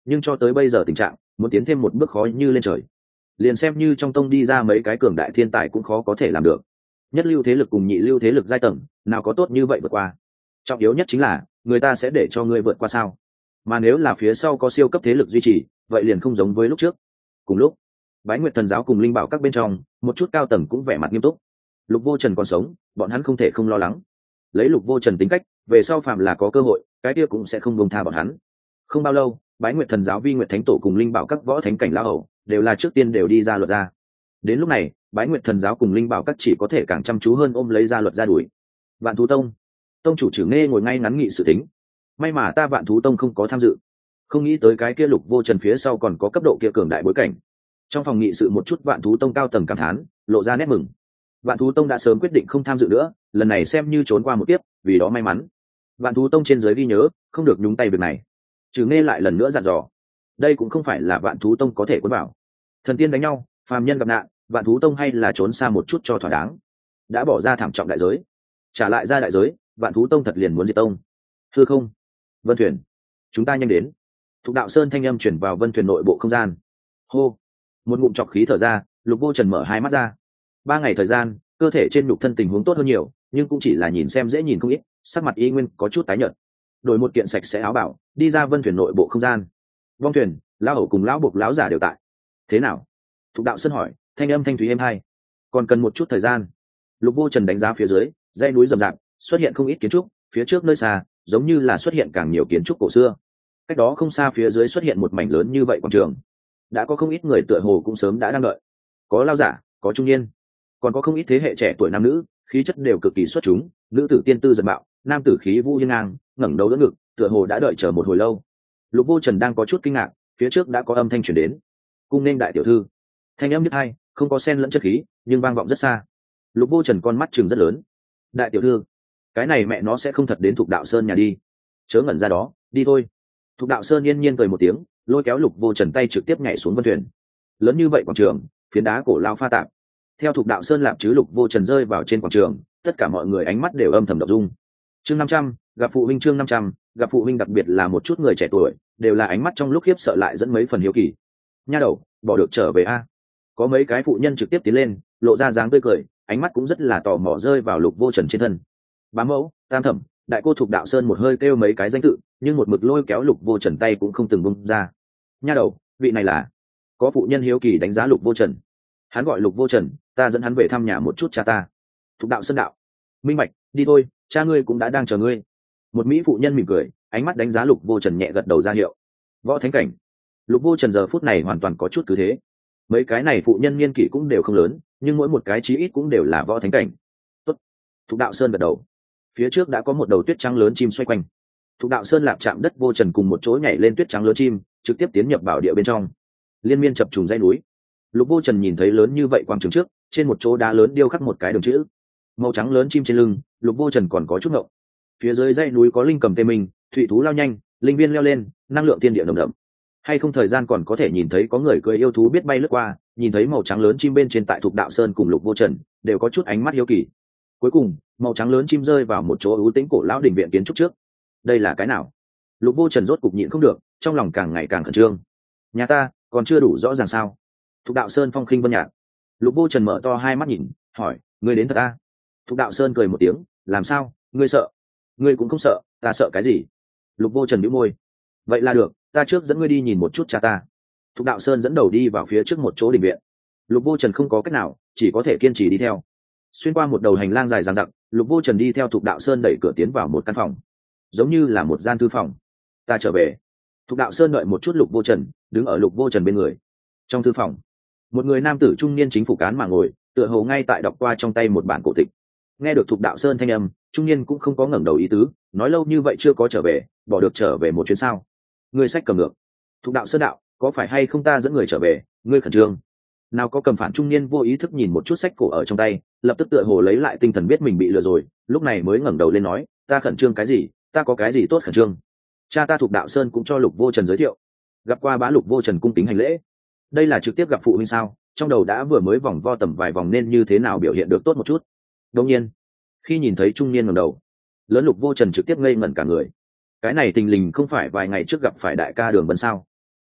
[SPEAKER 1] nhưng cho tới bây giờ tình trạng muốn tiến thêm một bước khó như lên trời. Liền xem như trong tông đi ra mấy cái cường đại thiên tài cũng khó có thể làm được. Nhất lưu thế lực cùng nhị lưu thế lực giai tầng nào có tốt như vậy vượt qua. Trọng yếu nhất chính là người ta sẽ để cho ngươi vượt qua sao, mà nếu là phía sau có siêu cấp thế lực duy trì vậy liền không giống với lúc trước. Cùng lúc Bái Nguyệt Thần giáo cùng linh bảo các bên trong một chút cao tầng cũng vẻ mặt nghiêm túc. Lục Vô Trần còn sống, bọn hắn không thể không lo lắng. Lấy Lục Vô Trần tính cách, về sau phạm là có cơ hội cái kia cũng sẽ không buông tha bọn hắn. Không bao lâu, Bái Nguyệt Thần giáo Vi Nguyệt Thánh tổ cùng linh bảo các võ thánh cảnh lão hầu đều là trước tiên đều đi ra luật ra. Đến lúc này, Bái Nguyệt Thần giáo cùng linh bảo các chỉ có thể càng chăm chú hơn ôm lấy ra luật ra đuổi. Vạn Thú Tông, tông chủ Trử Nghe ngồi ngay ngắn nghị sự tính. May mà ta Vạn Thú Tông không có tham dự, không nghĩ tới cái kia Lục Vô Trần phía sau còn có cấp độ kia cường đại bối cảnh. Trong phòng nghị sự một chút Vạn Thú Tông cao tầng cảm thán, lộ ra nét mừng. Vạn Thú Tông đã sớm quyết định không tham dự nữa, lần này xem như trốn qua một kiếp, vì đó may mắn. Vạn Thú Tông trên dưới ghi nhớ, không được nhúng tay việc này. Trừ Nghe lại lần nữa dặn dò, đây cũng không phải là Vạn Thú Tông có thể cuốn vào. Thần tiên đánh nhau, phàm nhân gặp nạn, Vạn Thú Tông hay là trốn xa một chút cho thỏa đáng. Đã bỏ ra thảm trọng đại giới, trả lại ra đại giới, Vạn Thú Tông thật liền muốn diệt tông. Thưa không? Vân Thuyền, chúng ta nhanh đến. Thục Đạo Sơn thanh âm truyền vào Vân Thuyền nội bộ không gian. Hô, một ngụm trọc khí thở ra, Lục Vô Trần mở hai mắt ra. Ba ngày thời gian, cơ thể trên nhục thân tình huống tốt hơn nhiều, nhưng cũng chỉ là nhìn xem dễ nhìn không ít, sắc mặt y nguyên có chút tái nhợt. Đổi một kiện sạch sẽ áo bảo, đi ra Vân Thuyền nội bộ không gian. Vong Thuyền, lão hầu cùng lão bộc lão giả đều tại. Thế nào? Thục Đạo Sơn hỏi, thanh âm thanh thúy êm hai. Còn cần một chút thời gian. Lục Vô Trần đánh giá phía dưới, dãy núi rậm rạp, xuất hiện không ít kiến trúc, phía trước nơi xa, giống như là xuất hiện càng nhiều kiến trúc cổ xưa. Cách đó không xa phía dưới xuất hiện một mảnh lớn như vậy quảng trường. Đã có không ít người tựa hồ cũng sớm đã đang đợi. Có lao giả, có trung niên, còn có không ít thế hệ trẻ tuổi nam nữ, khí chất đều cực kỳ xuất chúng, nữ tử tiên tư giật bạo, nam tử khí vũ hiên ngang, ngẩng đầu đỡ ngực, tựa hồ đã đợi chờ một hồi lâu. Lục Vô Trần đang có chút kinh ngạc, phía trước đã có âm thanh truyền đến. Cung nên đại tiểu thư. Thanh âm nhất hai, không có xen lẫn chất khí, nhưng vang vọng rất xa. Lục Vô Trần con mắt trừng rất lớn. Đại tiểu thư, cái này mẹ nó sẽ không thật đến Thục Đạo Sơn nhà đi. Chớ ngẩn ra đó, đi thôi. Thục Đạo Sơn yên nhiên cười một tiếng, lôi kéo Lục Vô Trần tay trực tiếp nhảy xuống Vân Thuyền. Lớn như vậy quảng trường, phiến đá cổ lao pha tạp. Theo Thục Đạo Sơn lạp chứ Lục Vô Trần rơi vào trên quảng trường, tất cả mọi người ánh mắt đều âm thầm đọc dung. Chương năm trăm, gặp phụ huynh chương năm trăm, gặp phụ huynh, đặc biệt là một chút người trẻ tuổi, đều là ánh mắt trong lúc khiếp sợ lại dẫn mấy phần hiếu kỳ. Nha đầu, bỏ được trở về a? Có mấy cái phụ nhân trực tiếp tiến lên, lộ ra dáng tươi cười, ánh mắt cũng rất là tò mò rơi vào Lục Vô Trần trên thân. Bá mẫu, tam thẩm, đại cô Thục Đạo Sơn một hơi kêu mấy cái danh tự, nhưng một mực lôi kéo Lục Vô Trần tay cũng không từng bung ra. Nha đầu, vị này là? Có phụ nhân hiếu kỳ đánh giá Lục Vô Trần. Hắn gọi Lục Vô Trần, ta dẫn hắn về thăm nhà một chút cha ta. Thục Đạo Sơn đạo, minh bạch, đi thôi, cha ngươi cũng đã đang chờ ngươi. Một mỹ phụ nhân mỉm cười, ánh mắt đánh giá Lục Vô Trần nhẹ gật đầu ra hiệu. Võ thánh cảnh. Lục Vô Trần giờ phút này hoàn toàn có chút cứ thế. Mấy cái này phụ nhân niên kỷ cũng đều không lớn, nhưng mỗi một cái chí ít cũng đều là võ thánh cảnh. Tốt. Thục Đạo Sơn gật đầu. Phía trước đã có một đầu tuyết trắng lớn chim xoay quanh. Thục Đạo Sơn lạp chạm đất Vô Trần cùng một chỗ nhảy lên tuyết trắng lớn chim, trực tiếp tiến nhập bảo địa bên trong. Liên miên chập trùng dãy núi. Lục Vô Trần nhìn thấy lớn như vậy quang trường trước, trên một chỗ đá lớn điêu khắc một cái đường chữ. Màu trắng lớn chim trên lưng, Lục Vô Trần còn có chút ngộng. Phía dưới dãy núi có linh cầm tê mình, thủy thú lao nhanh, linh viên leo lên, năng lượng thiên địa nồng đậm. Hay không thời gian còn có thể nhìn thấy có người cười yêu thú biết bay lướt qua, nhìn thấy màu trắng lớn chim bên trên tại Thục Đạo Sơn cùng Lục Vô Trần, đều có chút ánh mắt hiếu kỳ. Cuối cùng, màu trắng lớn chim rơi vào một chỗ ưu tĩnh cổ lão đình viện kiến trúc trước. Đây là cái nào? Lục Vô Trần rốt cục nhịn không được, trong lòng càng ngày càng khẩn trương. Nhà ta còn chưa đủ rõ ràng sao? Thục Đạo Sơn phong khinh vân nhạt. Lục Vô Trần mở to hai mắt nhìn, hỏi, ngươi đến thật à? Thục Đạo Sơn cười một tiếng, làm sao, ngươi sợ? Ngươi cũng không sợ, ta sợ cái gì? Lục Vô Trần nhíu môi. Vậy là được, ta trước dẫn ngươi đi nhìn một chút cha ta. Thục Đạo Sơn dẫn đầu đi vào phía trước một chỗ đình viện. Lục Vô Trần không có cách nào, chỉ có thể kiên trì đi theo. Xuyên qua một đầu hành lang dài dằng dặc, Lục Vô Trần đi theo Thục Đạo Sơn đẩy cửa tiến vào một căn phòng, giống như là một gian thư phòng. Ta trở về. Thục Đạo Sơn đợi một chút Lục Vô Trần, đứng ở Lục Vô Trần bên người. Trong thư phòng, một người nam tử trung niên chính phủ cán mà ngồi, tựa hồ ngay tại đọc qua trong tay một bản cổ tịch. Nghe được Thục Đạo Sơn thanh âm, trung niên cũng không có ngẩng đầu ý tứ, nói lâu như vậy chưa có trở về, bỏ được trở về một chuyến sao? Ngươi sách cầm ngược. Thục Đạo Sơn đạo, có phải hay không ta dẫn người trở về? Ngươi khẩn trương. Nào có cầm phản trung niên vô ý thức nhìn một chút sách cổ ở trong tay, lập tức tựa hồ lấy lại tinh thần biết mình bị lừa rồi, lúc này mới ngẩng đầu lên nói, ta khẩn trương cái gì? Ta có cái gì tốt khẩn trương? Cha ta Thục Đạo Sơn cũng cho Lục Vô Trần giới thiệu. Gặp qua bá Lục Vô Trần cung kính hành lễ. Đây là trực tiếp gặp phụ huynh sao? Trong đầu đã vừa mới vòng vo tầm vài vòng nên như thế nào biểu hiện được tốt một chút. Đương nhiên, khi nhìn thấy trung niên ngẩng đầu, lớn Lục Vô Trần trực tiếp ngây ngẩn cả người. Cái này tình lình không phải vài ngày trước gặp phải đại ca Đường Vân sao?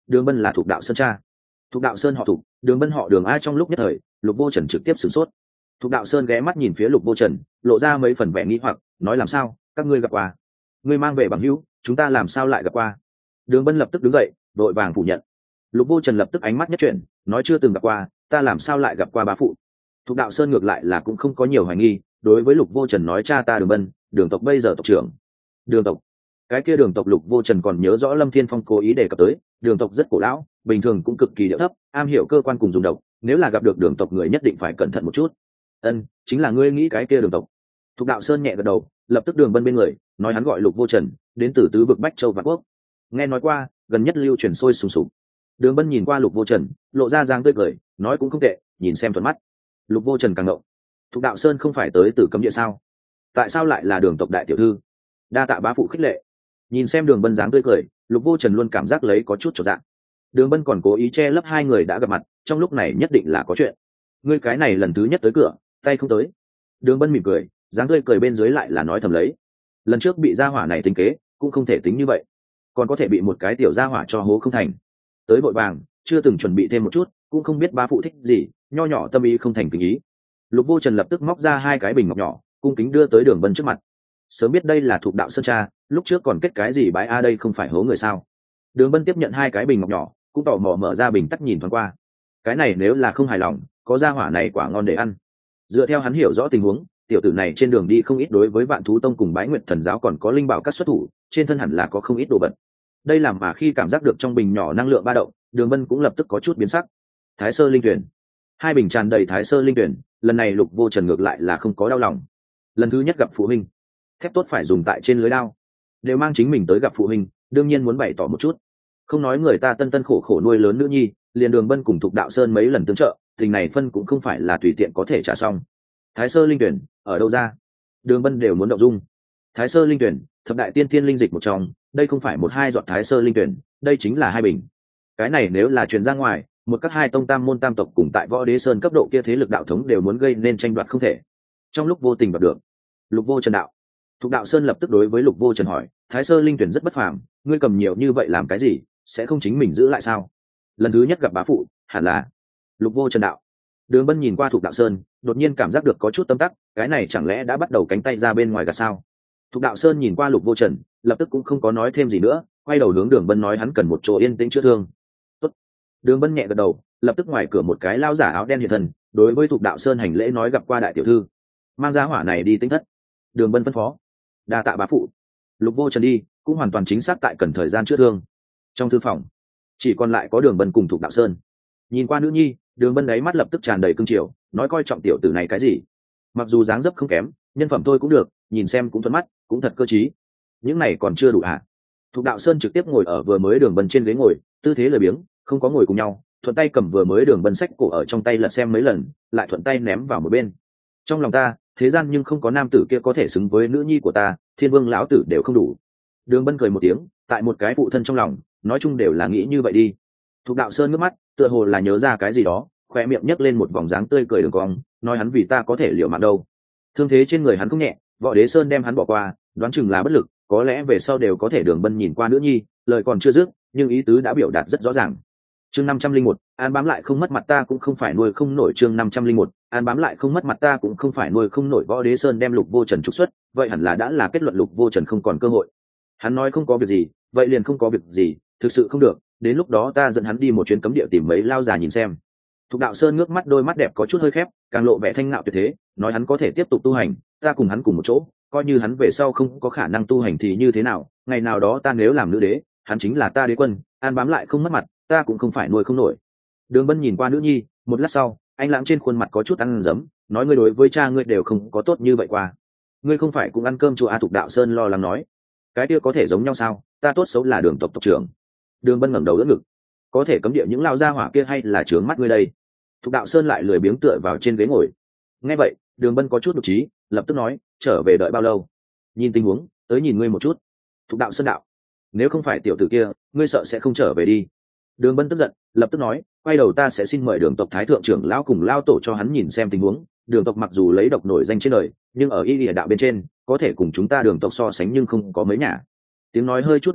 [SPEAKER 1] Đường Bân là Thục Đạo Sơn cha. Thục Đạo Sơn họ Thục, Đường Bân họ Đường. Ai trong lúc nhất thời, Lục Vô Trần trực tiếp sửng sốt. Thục Đạo Sơn ghé mắt nhìn phía Lục Vô Trần, lộ ra mấy phần vẻ nghi hoặc, nói làm sao, các ngươi gặp qua? Ngươi mang về bằng hữu, chúng ta làm sao lại gặp qua? Đường Bân lập tức đứng dậy, đội vàng phủ nhận. Lục Vô Trần lập tức ánh mắt nhất chuyển, nói chưa từng gặp qua, ta làm sao lại gặp qua bá phụ? Thục Đạo Sơn ngược lại là cũng không có nhiều hoài nghi, đối với Lục Vô Trần nói cha ta Đường Bân, Đường tộc bây giờ tộc trưởng. Đường tộc? Cái kia Đường tộc Lục Vô Trần còn nhớ rõ Lâm Thiên Phong cố ý đề cập tới, Đường tộc rất cổ lão, bình thường cũng cực kỳ điệu thấp, am hiểu cơ quan cùng dùng độc, nếu là gặp được Đường tộc người nhất định phải cẩn thận một chút. Ân, chính là ngươi nghĩ cái kia Đường tộc. Thục Đạo Sơn nhẹ gật đầu, lập tức Đường Bân bên người, nói hắn gọi Lục Vô Trần, đến từ tứ vực Bách Châu Vạn Quốc. Nghe nói qua, gần nhất lưu truyền sôi sùng sục. Đường Bân nhìn qua Lục Vô Trần, lộ ra dáng tươi cười, nói cũng không tệ, nhìn xem thuận mắt. Lục Vô Trần càng ngộng. Thục Đạo Sơn không phải tới từ cấm địa sao? Tại sao lại là Đường tộc đại tiểu thư? Đa tạ bá phụ khích lệ. Nhìn xem Đường Bân dáng tươi cười, Lục Vô Trần luôn cảm giác lấy có chút chột dạ. Đường Bân còn cố ý che lấp hai người đã gặp mặt, trong lúc này nhất định là có chuyện. Ngươi cái này lần thứ nhất tới cửa, tay không tới. Đường Bân mỉm cười, dáng tươi cười bên dưới lại là nói thầm lấy. Lần trước bị gia hỏa này tính kế, cũng không thể tính như vậy, còn có thể bị một cái tiểu gia hỏa cho hố không thành. Tới vội vàng, chưa từng chuẩn bị thêm một chút, cũng không biết bá phụ thích gì, nho nhỏ tâm ý không thành kính ý. Lục Vô Trần lập tức móc ra hai cái bình ngọc nhỏ, cung kính đưa tới Đường Bân trước mặt. Sớm biết đây là Thục Đạo Sơn cha, lúc trước còn kết cái gì bái a đây không phải hố người sao? Đường Bân tiếp nhận hai cái bình ngọc nhỏ, cũng tò mò mở ra bình tắc nhìn thoáng qua. Cái này nếu là không hài lòng, có gia hỏa này quả ngon để ăn. Dựa theo hắn hiểu rõ tình huống, tiểu tử này trên đường đi không ít đối với Vạn Thú Tông cùng Bái Nguyệt Thần giáo còn có linh bảo các xuất thủ, trên thân hẳn là có không ít đồ vật. Đây làm mà khi cảm giác được trong bình nhỏ năng lượng ba động, Đường Bân cũng lập tức có chút biến sắc. Thái Sơ linh tuyển, hai bình tràn đầy Thái Sơ linh tuyển, lần này Lục Vô Trần ngược lại là không có đau lòng. Lần thứ nhất gặp phụ huynh, thép tốt phải dùng tại trên lưới đao, đều mang chính mình tới gặp phụ huynh, đương nhiên muốn bày tỏ một chút. Không nói người ta tân tân khổ khổ nuôi lớn nữ nhi, liền Đường Bân cùng Thục Đạo Sơn mấy lần tương trợ, tình này phân cũng không phải là tùy tiện có thể trả xong. Thái Sơ linh tuyển ở đâu ra? Đường Bân đều muốn động dung. Thái Sơ linh tuyển, thập đại tiên thiên linh dịch một trong, đây không phải một hai giọt Thái Sơ linh tuyển, đây chính là hai bình. Cái này nếu là truyền ra ngoài, một các hai tông tam môn tam tộc cùng tại Võ Đế Sơn cấp độ kia thế lực đạo thống đều muốn gây nên tranh đoạt không thể. Trong lúc vô tình gặp được Lục Vô Trần đạo, Thục Đạo Sơn lập tức đối với Lục Vô Trần hỏi, Thái Sơ linh tuyển rất bất phàm, ngươi cầm nhiều như vậy làm cái gì, sẽ không chính mình giữ lại sao? Lần thứ nhất gặp bá phụ, hẳn là. Lục Vô Trần đạo. Đường Bân nhìn qua Thục Đạo Sơn, đột nhiên cảm giác được có chút tâm tắc, cái này chẳng lẽ đã bắt đầu cánh tay ra bên ngoài gạt sao? Thục Đạo Sơn nhìn qua Lục Vô Trần, lập tức cũng không có nói thêm gì nữa, quay đầu hướng Đường Bân nói hắn cần một chỗ yên tĩnh chữa thương. Tốt. Đường Bân nhẹ gật đầu, lập tức ngoài cửa một cái lao giả áo đen hiện thần, đối với Thục Đạo Sơn hành lễ nói gặp qua đại tiểu thư, mang ra hỏa này đi tính thất. Đường Bân phân phó. Đa tạ bá phụ. Lục Vô Trần đi, cũng hoàn toàn chính xác tại cần thời gian chữa thương. Trong thư phòng, chỉ còn lại có Đường Bân cùng Thục Đạo Sơn. Nhìn qua nữ nhi, Đường Bân đáy mắt lập tức tràn đầy cương triều, nói coi trọng tiểu tử này cái gì? Mặc dù dáng dấp không kém, nhân phẩm thôi cũng được, nhìn xem cũng thuận mắt, cũng thật cơ trí. Những này còn chưa đủ hả? Thục Đạo Sơn trực tiếp ngồi ở vừa mới Đường Bân trên ghế ngồi, tư thế lười biếng, không có ngồi cùng nhau, thuận tay cầm vừa mới Đường Bân sách cổ ở trong tay lật xem mấy lần, lại thuận tay ném vào một bên. Trong lòng ta, thế gian nhưng không có nam tử kia có thể xứng với nữ nhi của ta, Thiên Vương lão tử đều không đủ. Đường Bân cười một tiếng, tại một cái phụ thân trong lòng, nói chung đều là nghĩ như vậy đi. Thục Đạo Sơn ngước mắt, tựa hồ là nhớ ra cái gì đó, khoe miệng nhấc lên một vòng dáng tươi cười đường cong, nói hắn vì ta có thể liệu mạng đâu. Thương thế trên người hắn không nhẹ, Võ Đế Sơn đem hắn bỏ qua, đoán chừng là bất lực, có lẽ về sau đều có thể. Đường Bân nhìn qua nữ nhi, lời còn chưa dứt, nhưng ý tứ đã biểu đạt rất rõ ràng. Chương năm trăm linh một, an bám lại không mất mặt ta cũng không phải nuôi không nổi. Chương năm trăm linh một, an bám lại không mất mặt ta cũng không phải nuôi không nổi. Võ Đế Sơn đem Lục Vô Trần trục xuất, vậy hẳn là đã là kết luận Lục Vô Trần không còn cơ hội. Hắn nói không có việc gì, vậy liền không có việc gì, thực sự không được, đến lúc đó ta dẫn hắn đi một chuyến cấm địa tìm mấy lao già nhìn xem. Thục Đạo Sơn ngước mắt, đôi mắt đẹp có chút hơi khép, càng lộ vẻ thanh ngạo tuyệt thế, nói hắn có thể tiếp tục tu hành, ta cùng hắn cùng một chỗ, coi như hắn về sau không có khả năng tu hành thì như thế nào, ngày nào đó ta nếu làm nữ đế, hắn chính là ta đế quân, an bám lại không mất mặt, ta cũng không phải nuôi không nổi. Đường Bân nhìn qua nữ nhi, một lát sau, anh lãng trên khuôn mặt có chút ăn dấm, nói ngươi đối với cha ngươi đều không có tốt như vậy qua, ngươi không phải cũng ăn cơm chùa à? Thục Đạo Sơn lo lắng nói, cái kia có thể giống nhau sao, ta tốt xấu là Đường tộc tộc trưởng. Đường Bân ngẩng đầu đỡ ngực, có thể cấm địa những lao gia hỏa kia hay là trướng mắt ngươi đây? Thục Đạo Sơn lại lười biếng tựa vào trên ghế ngồi. Nghe vậy, Đường Bân có chút độc trí, lập tức nói, trở về đợi bao lâu? Nhìn tình huống, tới nhìn ngươi một chút. Thục Đạo Sơn đạo, nếu không phải tiểu tử kia, ngươi sợ sẽ không trở về đi. Đường Bân tức giận, lập tức nói, quay đầu ta sẽ xin mời Đường tộc thái thượng trưởng lão cùng lao tổ cho hắn nhìn xem tình huống. Đường tộc mặc dù lấy độc nổi danh trên đời, nhưng ở y lìa đạo bên trên, có thể cùng chúng ta Đường tộc so sánh nhưng không có mấy nhà. Tiếng nói hơi chút dừng lại,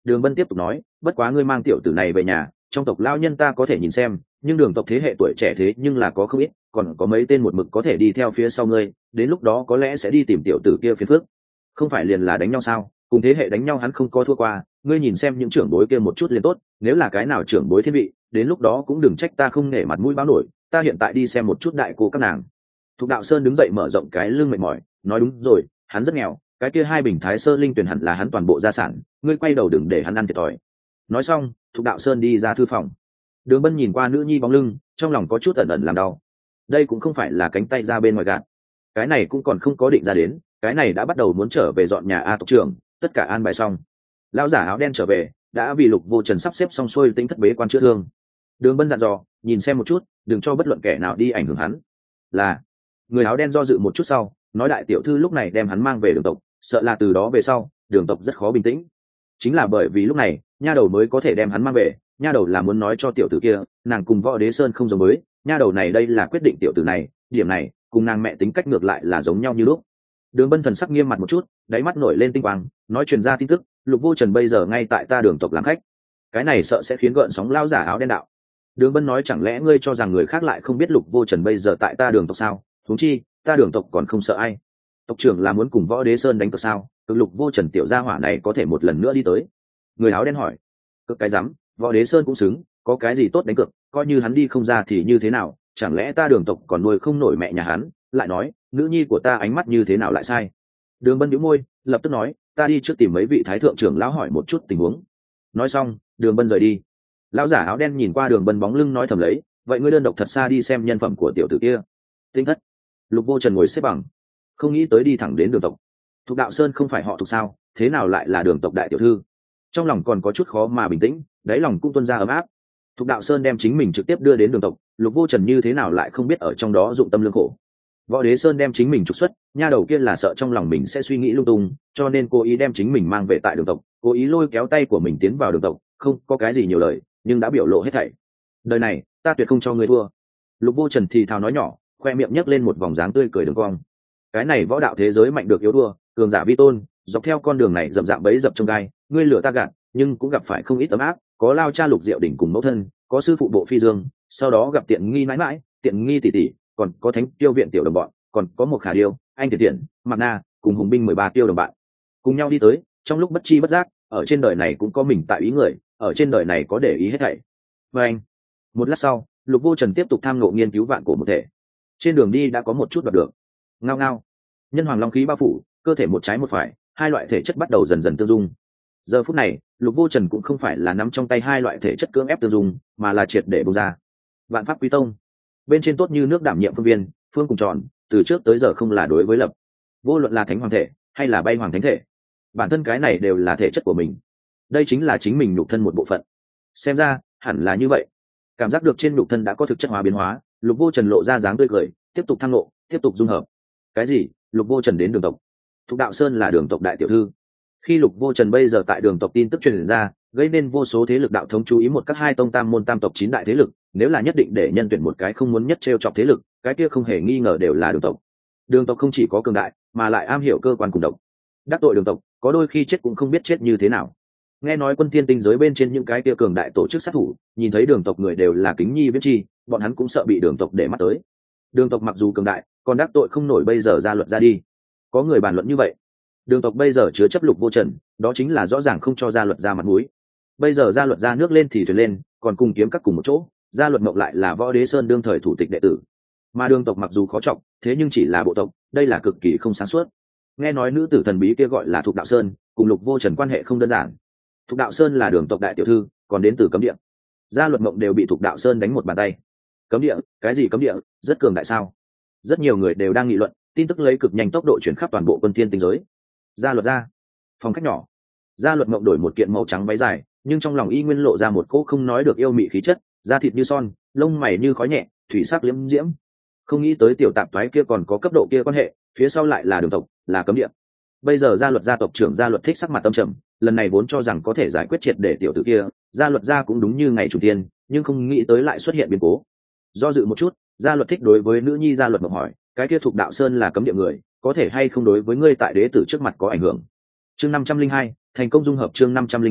[SPEAKER 1] Đường Bân tiếp tục nói, bất quá ngươi mang tiểu tử này về nhà, trong tộc lão nhân ta có thể nhìn xem, nhưng đường tộc thế hệ tuổi trẻ thế nhưng là có không ít, còn có mấy tên một mực có thể đi theo phía sau ngươi, đến lúc đó có lẽ sẽ đi tìm tiểu tử kia phiền phức. Không phải liền là đánh nhau sao? Cùng thế hệ đánh nhau hắn không có thua qua, ngươi nhìn xem những trưởng bối kia một chút liền tốt, nếu là cái nào trưởng bối thiên vị, đến lúc đó cũng đừng trách ta không nể mặt mũi báo nổi, ta hiện tại đi xem một chút đại cô các nàng. Thục Đạo Sơn đứng dậy mở rộng cái lưng mệt mỏi, nói đúng rồi, hắn rất nghèo, cái kia hai bình thái sơ linh tuyển hẳn là hắn toàn bộ gia sản, ngươi quay đầu đừng để hắn ăn thiệt thòi. Nói xong, Thục Đạo Sơn đi ra thư phòng. Đường Bân nhìn qua nữ nhi bóng lưng, trong lòng có chút ẩn ẩn làm đau. Đây cũng không phải là cánh tay ra bên ngoài gạt, cái này cũng còn không có định ra đến, cái này đã bắt đầu muốn trở về dọn nhà a tộc trưởng, tất cả an bài xong. Lão giả áo đen trở về, đã vì Lục Vô Trần sắp xếp xong xuôi tính thất bế quan chữa thương. Đường Bân dặn dò, nhìn xem một chút, đừng cho bất luận kẻ nào đi ảnh hưởng hắn. Là người áo đen do dự một chút sau, nói đại tiểu thư lúc này đem hắn mang về đường tộc, sợ là từ đó về sau, đường tộc rất khó bình tĩnh. Chính là bởi vì lúc này, nha đầu mới có thể đem hắn mang về, nha đầu là muốn nói cho tiểu tử kia, nàng cùng Võ Đế Sơn không giống với, nha đầu này đây là quyết định tiểu tử này, điểm này, cùng nàng mẹ tính cách ngược lại là giống nhau như lúc. Đường Bân thần sắc nghiêm mặt một chút, đáy mắt nổi lên tinh quang, nói truyền ra tin tức, Lục Vô Trần bây giờ ngay tại ta đường tộc làm khách. Cái này sợ sẽ khiến gợn sóng lao giả áo đen đạo. Đường Bân nói chẳng lẽ ngươi cho rằng người khác lại không biết Lục Vô Trần bây giờ tại ta đường tộc sao? Huống chi, ta đường tộc còn không sợ ai. Tộc trưởng là muốn cùng Võ Đế Sơn đánh cược sao? Cực Lục Vô Trần tiểu gia hỏa này có thể một lần nữa đi tới. Người áo đen hỏi. Cực cái rắm, Võ Đế Sơn cũng xứng, có cái gì tốt đánh cược, coi như hắn đi không ra thì như thế nào, chẳng lẽ ta đường tộc còn nuôi không nổi mẹ nhà hắn? Lại nói, nữ nhi của ta ánh mắt như thế nào lại sai? Đường Bân nhíu môi, lập tức nói, ta đi trước tìm mấy vị thái thượng trưởng lão hỏi một chút tình huống. Nói xong, Đường Bân rời đi. Lão giả áo đen nhìn qua Đường Bân bóng lưng nói thầm lấy, vậy ngươi đơn độc thật xa đi xem nhân phẩm của tiểu tử kia. Tinh thất. Lục Vô Trần ngồi xếp bằng, không nghĩ tới đi thẳng đến đường tộc. Thục Đạo Sơn không phải họ Thục sao, thế nào lại là đường tộc đại tiểu thư? Trong lòng còn có chút khó mà bình tĩnh, đáy lòng cũng tuôn ra ấm áp. Thục Đạo Sơn đem chính mình trực tiếp đưa đến đường tộc, Lục Vô Trần như thế nào lại không biết ở trong đó dụng tâm lương khổ. Võ Đế Sơn đem chính mình trục xuất, nha đầu kia là sợ trong lòng mình sẽ suy nghĩ lung tung, cho nên cố ý đem chính mình mang về tại đường tộc, cố ý lôi kéo tay của mình tiến vào đường tộc, không có cái gì nhiều lời, nhưng đã biểu lộ hết thảy. Đời này, ta tuyệt không cho ngươi thua. Lục Vô Trần thì thào nói nhỏ, khoe miệng nhấc lên một vòng dáng tươi cười đường cong. Cái này võ đạo thế giới mạnh được yếu thua, cường giả vi tôn, dọc theo con đường này rậm rạp bấy dập trong gai, ngươi lửa ta gạt, nhưng cũng gặp phải không ít ấm áp, có lao cha Lục Diệu đỉnh cùng mẫu thân, có sư phụ Bộ Phi Dương, sau đó gặp tiện nghi mãi mãi, tiện nghi tỷ tỷ, còn có thánh tiêu viện tiểu đồng bọn, còn có một khả điêu, anh Tiền Tiện, Mạc Na, cùng hùng binh mười ba tiêu đồng bạn, cùng nhau đi tới, trong lúc bất chi bất giác, ở trên đời này cũng có mình tại ý người, ở trên đời này có để ý hết thảy. Và anh, một lát sau, Lục Vô Trần tiếp tục tham ngộ nghiên cứu vạn cổ một thể. Trên đường đi đã có một chút đoạt được. Ngao ngao, nhân hoàng long khí bao phủ, cơ thể một trái một phải, hai loại thể chất bắt đầu dần dần tương dung. Giờ phút này, Lục Vô Trần cũng không phải là nắm trong tay hai loại thể chất cưỡng ép tương dung, mà là triệt để bùng ra. Vạn pháp quý tông, bên trên tốt như nước đảm nhiệm phương viên, phương cùng tròn, từ trước tới giờ không là đối với lập. Vô luận là thánh hoàng thể hay là bay hoàng thánh thể, bản thân cái này đều là thể chất của mình. Đây chính là chính mình nhục thân một bộ phận. Xem ra, hẳn là như vậy. Cảm giác được trên nhục thân đã có thực chất hóa biến hóa, Lục Vô Trần lộ ra dáng tươi cười, tiếp tục thăng lộ, tiếp tục dung hợp. Cái gì? Lục Vô Trần đến đường tộc. Thục Đạo Sơn là đường tộc đại tiểu thư. Khi Lục Vô Trần bây giờ tại đường tộc tin tức truyền ra, gây nên vô số thế lực đạo thống chú ý một các hai tông tam môn tam tộc chín đại thế lực, nếu là nhất định để nhân tuyển một cái không muốn nhất trêu chọc thế lực, cái kia không hề nghi ngờ đều là đường tộc. Đường tộc không chỉ có cường đại, mà lại am hiểu cơ quan cùng độc. Đắc tội đường tộc, có đôi khi chết cũng không biết chết như thế nào. Nghe nói quân thiên tinh giới bên trên những cái kia cường đại tổ chức sát thủ, nhìn thấy đường tộc người đều là kính nhi viễn chi, bọn hắn cũng sợ bị đường tộc để mắt tới. Đường tộc mặc dù cường đại, còn đắc tội không nổi bây giờ ra luật ra đi. Có người bàn luận như vậy. Đường tộc bây giờ chứa chấp Lục Vô Trần, đó chính là rõ ràng không cho gia luật ra mặt mũi. Bây giờ gia luật ra nước lên thì thuyền lên, còn cùng kiếm các cùng một chỗ, gia luật mộng lại là Võ Đế Sơn đương thời thủ tịch đệ tử. Mà đường tộc mặc dù khó trọng, thế nhưng chỉ là bộ tộc, đây là cực kỳ không sáng suốt. Nghe nói nữ tử thần bí kia gọi là Thục Đạo Sơn, cùng Lục Vô Trần quan hệ không đơn giản. Thục Đạo Sơn là đường tộc đại tiểu thư, còn đến từ cấm địa. Gia luật mộng đều bị Thục Đạo Sơn đánh một bàn tay. Cấm địa? Cái gì cấm địa? Rất cường đại sao? Rất nhiều người đều đang nghị luận, tin tức lấy cực nhanh tốc độ chuyển khắp toàn bộ quân thiên tinh giới. Gia luật ra, phòng khách nhỏ. Gia luật mộng đổi một kiện màu trắng váy dài, nhưng trong lòng y nguyên lộ ra một cỗ không nói được yêu mị khí chất, da thịt như son, lông mày như khói nhẹ, thủy sắc liễm diễm. Không nghĩ tới tiểu tạp toái kia còn có cấp độ kia quan hệ, phía sau lại là đường tộc, là cấm địa. Bây giờ gia luật gia tộc trưởng Gia luật thích sắc mặt tâm trầm, lần này vốn cho rằng có thể giải quyết triệt để tiểu tử kia, Gia luật gia cũng đúng như ngày chủ tiên, nhưng không nghĩ tới lại xuất hiện biến cố. Do dự một chút, Gia luật thích đối với nữ nhi Gia luật mộng hỏi, cái kia Thục Đạo Sơn là cấm địa người, có thể hay không đối với ngươi tại đế tử trước mặt có ảnh hưởng. Chương năm trăm linh hai, thành công dung hợp chương năm trăm linh hai,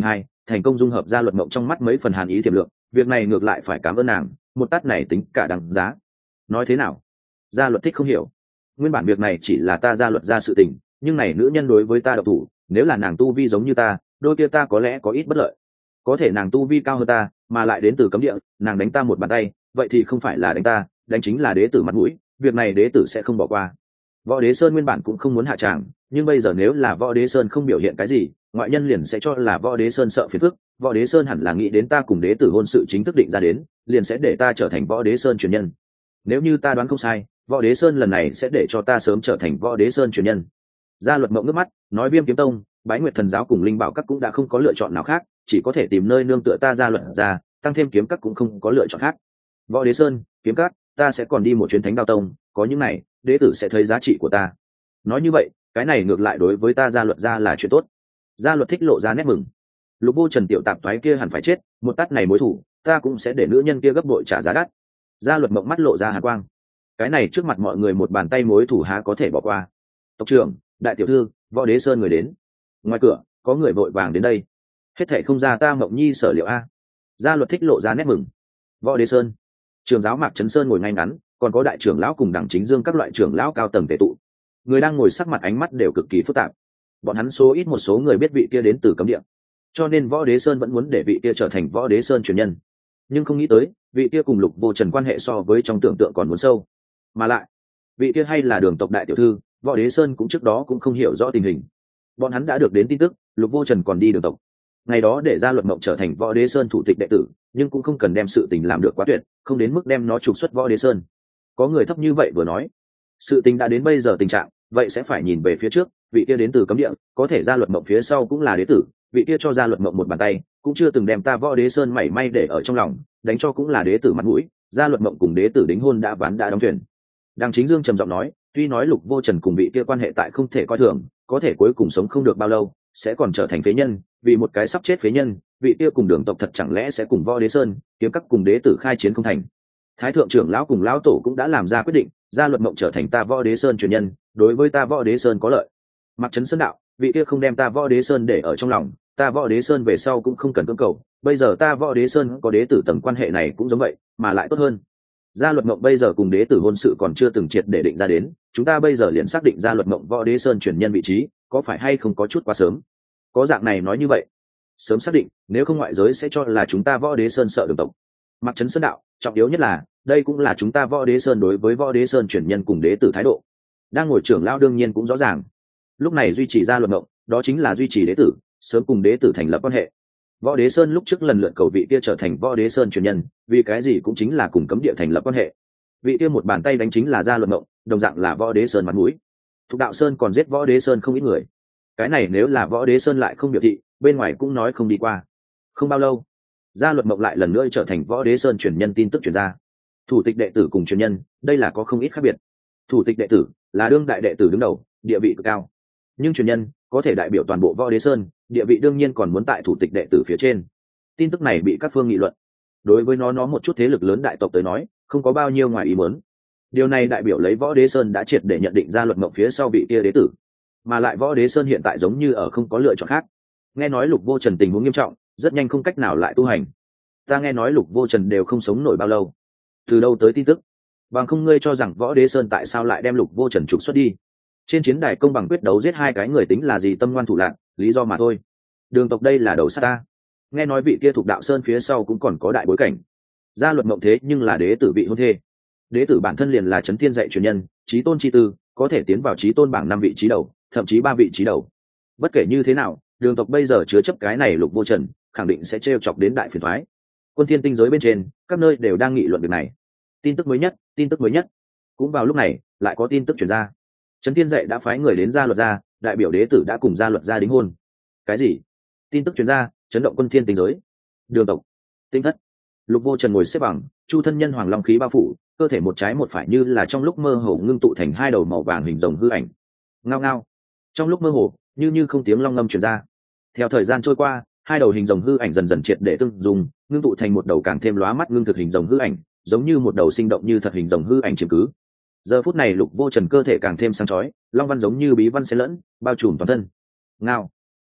[SPEAKER 1] thành công dung hợp gia luật mộng trong mắt mấy phần hàn ý tiềm lượng, việc này ngược lại phải cảm ơn nàng, một tát này tính cả đằng giá. Nói thế nào? Gia luật thích không hiểu. Nguyên bản việc này chỉ là ta gia luật ra sự tình, nhưng này nữ nhân đối với ta độc thủ, nếu là nàng tu vi giống như ta, đôi kia ta có lẽ có ít bất lợi. Có thể nàng tu vi cao hơn ta, mà lại đến từ cấm địa, nàng đánh ta một bàn tay, vậy thì không phải là đánh ta, đánh chính là đế tử mặt mũi, việc này đế tử sẽ không bỏ qua. Võ Đế Sơn nguyên bản cũng không muốn hạ tràng, nhưng bây giờ nếu là Võ Đế Sơn không biểu hiện cái gì, ngoại nhân liền sẽ cho là Võ Đế Sơn sợ phiền phức. Võ Đế Sơn hẳn là nghĩ đến ta cùng đế tử hôn sự chính thức định ra đến, liền sẽ để ta trở thành Võ Đế Sơn truyền nhân. Nếu như ta đoán không sai, Võ Đế Sơn lần này sẽ để cho ta sớm trở thành Võ Đế Sơn truyền nhân. Gia Luật Mộng nước mắt, nói Viêm Kiếm Tông, Bái Nguyệt Thần giáo cùng Linh Bảo các cũng đã không có lựa chọn nào khác, chỉ có thể tìm nơi nương tựa ta Gia Luật ra, tăng thêm kiếm các cũng không có lựa chọn khác. Võ Đế Sơn, kiếm các, ta sẽ còn đi một chuyến Thánh Đao Tông, có những này, đế tử sẽ thấy giá trị của ta. Nói như vậy, cái này ngược lại đối với ta Gia Luật ra là chuyện tốt. Gia Luật thích lộ ra nét mừng. Lục Vô Trần tiểu tạp toái kia hẳn phải chết, một tát này mối thủ, ta cũng sẽ để nữ nhân kia gấp bội trả giá đắt. Gia Luật Mộng mắt lộ ra hàn quang. Cái này trước mặt mọi người một bàn tay mối thủ há có thể bỏ qua. Tộc trưởng, đại tiểu thư, Võ Đế Sơn người đến. Ngoài cửa có người vội vàng đến đây. Hết thảy không ra ta Mộng Nhi sở liệu a. Gia Luật thích lộ ra nét mừng. Võ Đế Sơn, trường giáo Mạc Trấn Sơn ngồi ngay ngắn, còn có đại trưởng lão cùng đẳng chính dương các loại trưởng lão cao tầng tề tụ. Người đang ngồi sắc mặt ánh mắt đều cực kỳ phức tạp. Bọn hắn số ít một số người biết vị kia đến từ cấm địa, cho nên Võ Đế Sơn vẫn muốn để vị kia trở thành Võ Đế Sơn truyền nhân, nhưng không nghĩ tới vị kia cùng Lục Vô Trần quan hệ so với trong tưởng tượng còn muốn sâu, mà lại vị kia hay là Đường tộc đại tiểu thư. Võ Đế Sơn cũng trước đó cũng không hiểu rõ tình hình. Bọn hắn đã được đến tin tức Lục Vô Trần còn đi Đường tộc, ngày đó để Gia Luật Mộng trở thành Võ Đế Sơn thủ tịch đệ tử, nhưng cũng không cần đem sự tình làm được quá tuyệt, không đến mức đem nó trục xuất Võ Đế Sơn. Có người thấp như vậy vừa nói, sự tình đã đến bây giờ tình trạng, vậy sẽ phải nhìn về phía trước. Vị kia đến từ cấm địa, có thể Gia Luật Mộng phía sau cũng là đế tử, vị kia cho Gia Luật Mộng một bàn tay, cũng chưa từng đem ta Võ Đế Sơn mảy may để ở trong lòng, đánh cho cũng là đế tử mặt mũi. Gia Luật Mộng cùng đế tử đính hôn đã ván đã đóng thuyền. Đằng Chính Dương trầm giọng nói, tuy nói Lục Vô Trần cùng vị kia quan hệ tại không thể coi thường, có thể cuối cùng sống không được bao lâu, sẽ còn trở thành phế nhân. Vì một cái sắp chết phế nhân, vị kia cùng Đường tộc thật chẳng lẽ sẽ cùng Võ Đế Sơn kiếm các cùng đế tử khai chiến không thành. Thái thượng trưởng lão cùng lão tổ cũng đã làm ra quyết định, Gia Luật Mộng trở thành ta Võ Đế Sơn truyền nhân, đối với ta Võ Đế Sơn có lợi. Mạc Trấn Sơn đạo, vị kia không đem ta Võ Đế Sơn để ở trong lòng, ta Võ Đế Sơn về sau cũng không cần cưỡng cầu, bây giờ ta Võ Đế Sơn có đế tử tầng quan hệ này cũng giống vậy, mà lại tốt hơn. Gia Luật Mộng bây giờ cùng đế tử hôn sự còn chưa từng triệt để định ra đến, chúng ta bây giờ liền xác định Gia Luật Mộng Võ Đế Sơn truyền nhân vị trí, có phải hay không có chút quá sớm? Có dạng này nói như vậy, sớm xác định, nếu không ngoại giới sẽ cho là chúng ta Võ Đế Sơn sợ Đường tộc. Mạc Trấn Sơn đạo, trọng yếu nhất là đây cũng là chúng ta Võ Đế Sơn đối với Võ Đế Sơn truyền nhân cùng đế tử thái độ. Đang ngồi trưởng lão đương nhiên cũng rõ ràng, lúc này duy trì Gia Luật Mộng, đó chính là duy trì đế tử, sớm cùng đế tử thành lập quan hệ. Võ Đế Sơn lúc trước lần lượt cầu vị kia trở thành Võ Đế Sơn truyền nhân, vì cái gì cũng chính là cùng cấm địa thành lập quan hệ. Vị kia một bàn tay đánh chính là Gia Luật Mộng, đồng dạng là Võ Đế Sơn mặt mũi. Thục Đạo Sơn còn giết Võ Đế Sơn không ít người, cái này nếu là Võ Đế Sơn lại không biểu thị, bên ngoài cũng nói không đi qua. Không bao lâu, Gia Luật Mộng lại lần nữa trở thành Võ Đế Sơn truyền nhân, tin tức truyền ra. Thủ tịch đệ tử cùng truyền nhân, đây là có không ít khác biệt. Thủ tịch đệ tử là đương đại đệ tử đứng đầu, địa vị cực cao, nhưng truyền nhân có thể đại biểu toàn bộ Võ Đế Sơn, địa vị đương nhiên còn muốn tại thủ tịch đệ tử phía trên. Tin tức này bị các phương nghị luận, đối với nó nó một chút thế lực lớn đại tộc tới nói không có bao nhiêu ngoài ý muốn. Điều này đại biểu lấy Võ Đế Sơn đã triệt để nhận định Gia Luật Mộng phía sau vị kia đế tử, mà lại Võ Đế Sơn hiện tại giống như ở không có lựa chọn khác. Nghe nói Lục Vô Trần tình huống nghiêm trọng, rất nhanh không cách nào lại tu hành. Ta nghe nói Lục Vô Trần đều không sống nổi bao lâu. Từ đâu tới tin tức? Bằng không ngươi cho rằng Võ Đế Sơn tại sao lại đem Lục Vô Trần trục xuất đi? Trên chiến đài công bằng quyết đấu giết hai cái người tính là gì tâm ngoan thủ lạn, lý do mà thôi. Đường tộc đây là đầu sát ta. Nghe nói vị kia Thục Đạo Sơn phía sau cũng còn có đại bối cảnh. Gia Luật Mộng thế nhưng là đế tử vị hôn thê. Đế tử bản thân liền là Chấn Thiên dạy truyền nhân, chí tôn chi tư, có thể tiến vào chí tôn bảng năm vị trí đầu, thậm chí ba vị trí đầu. Bất kể như thế nào, Đường tộc bây giờ chứa chấp cái này Lục Vô Trần, khẳng định sẽ trêu chọc đến đại phiền toái. Quân Thiên tinh giới bên trên, các nơi đều đang nghị luận việc này. Tin tức mới nhất, tin tức mới nhất. Cũng vào lúc này, lại có tin tức truyền ra. Chấn Thiên dạy đã phái người đến Gia Luật gia, đại biểu đế tử đã cùng Gia Luật gia đính hôn. Cái gì? Tin tức truyền ra, chấn động Quân Thiên tinh giới. Đường tộc, Tinh thất. Lục Vô Trần ngồi xếp bằng, chu thân nhân hoàng long khí bao phủ, cơ thể một trái một phải như là trong lúc mơ hồ ngưng tụ thành hai đầu màu vàng hình rồng hư ảnh. Ngao ngao. Trong lúc mơ hồ, như như không tiếng long ngâm truyền ra. Theo thời gian trôi qua, hai đầu hình rồng hư ảnh dần dần triệt để tương dùng, ngưng tụ thành một đầu càng thêm lóa mắt ngưng thực hình rồng hư ảnh, giống như một đầu sinh động như thật hình rồng hư ảnh chiếm cứ. Giờ phút này Lục Vô Trần cơ thể càng thêm sáng chói, long văn giống như bí văn xen lẫn, bao trùm toàn thân. Ngao.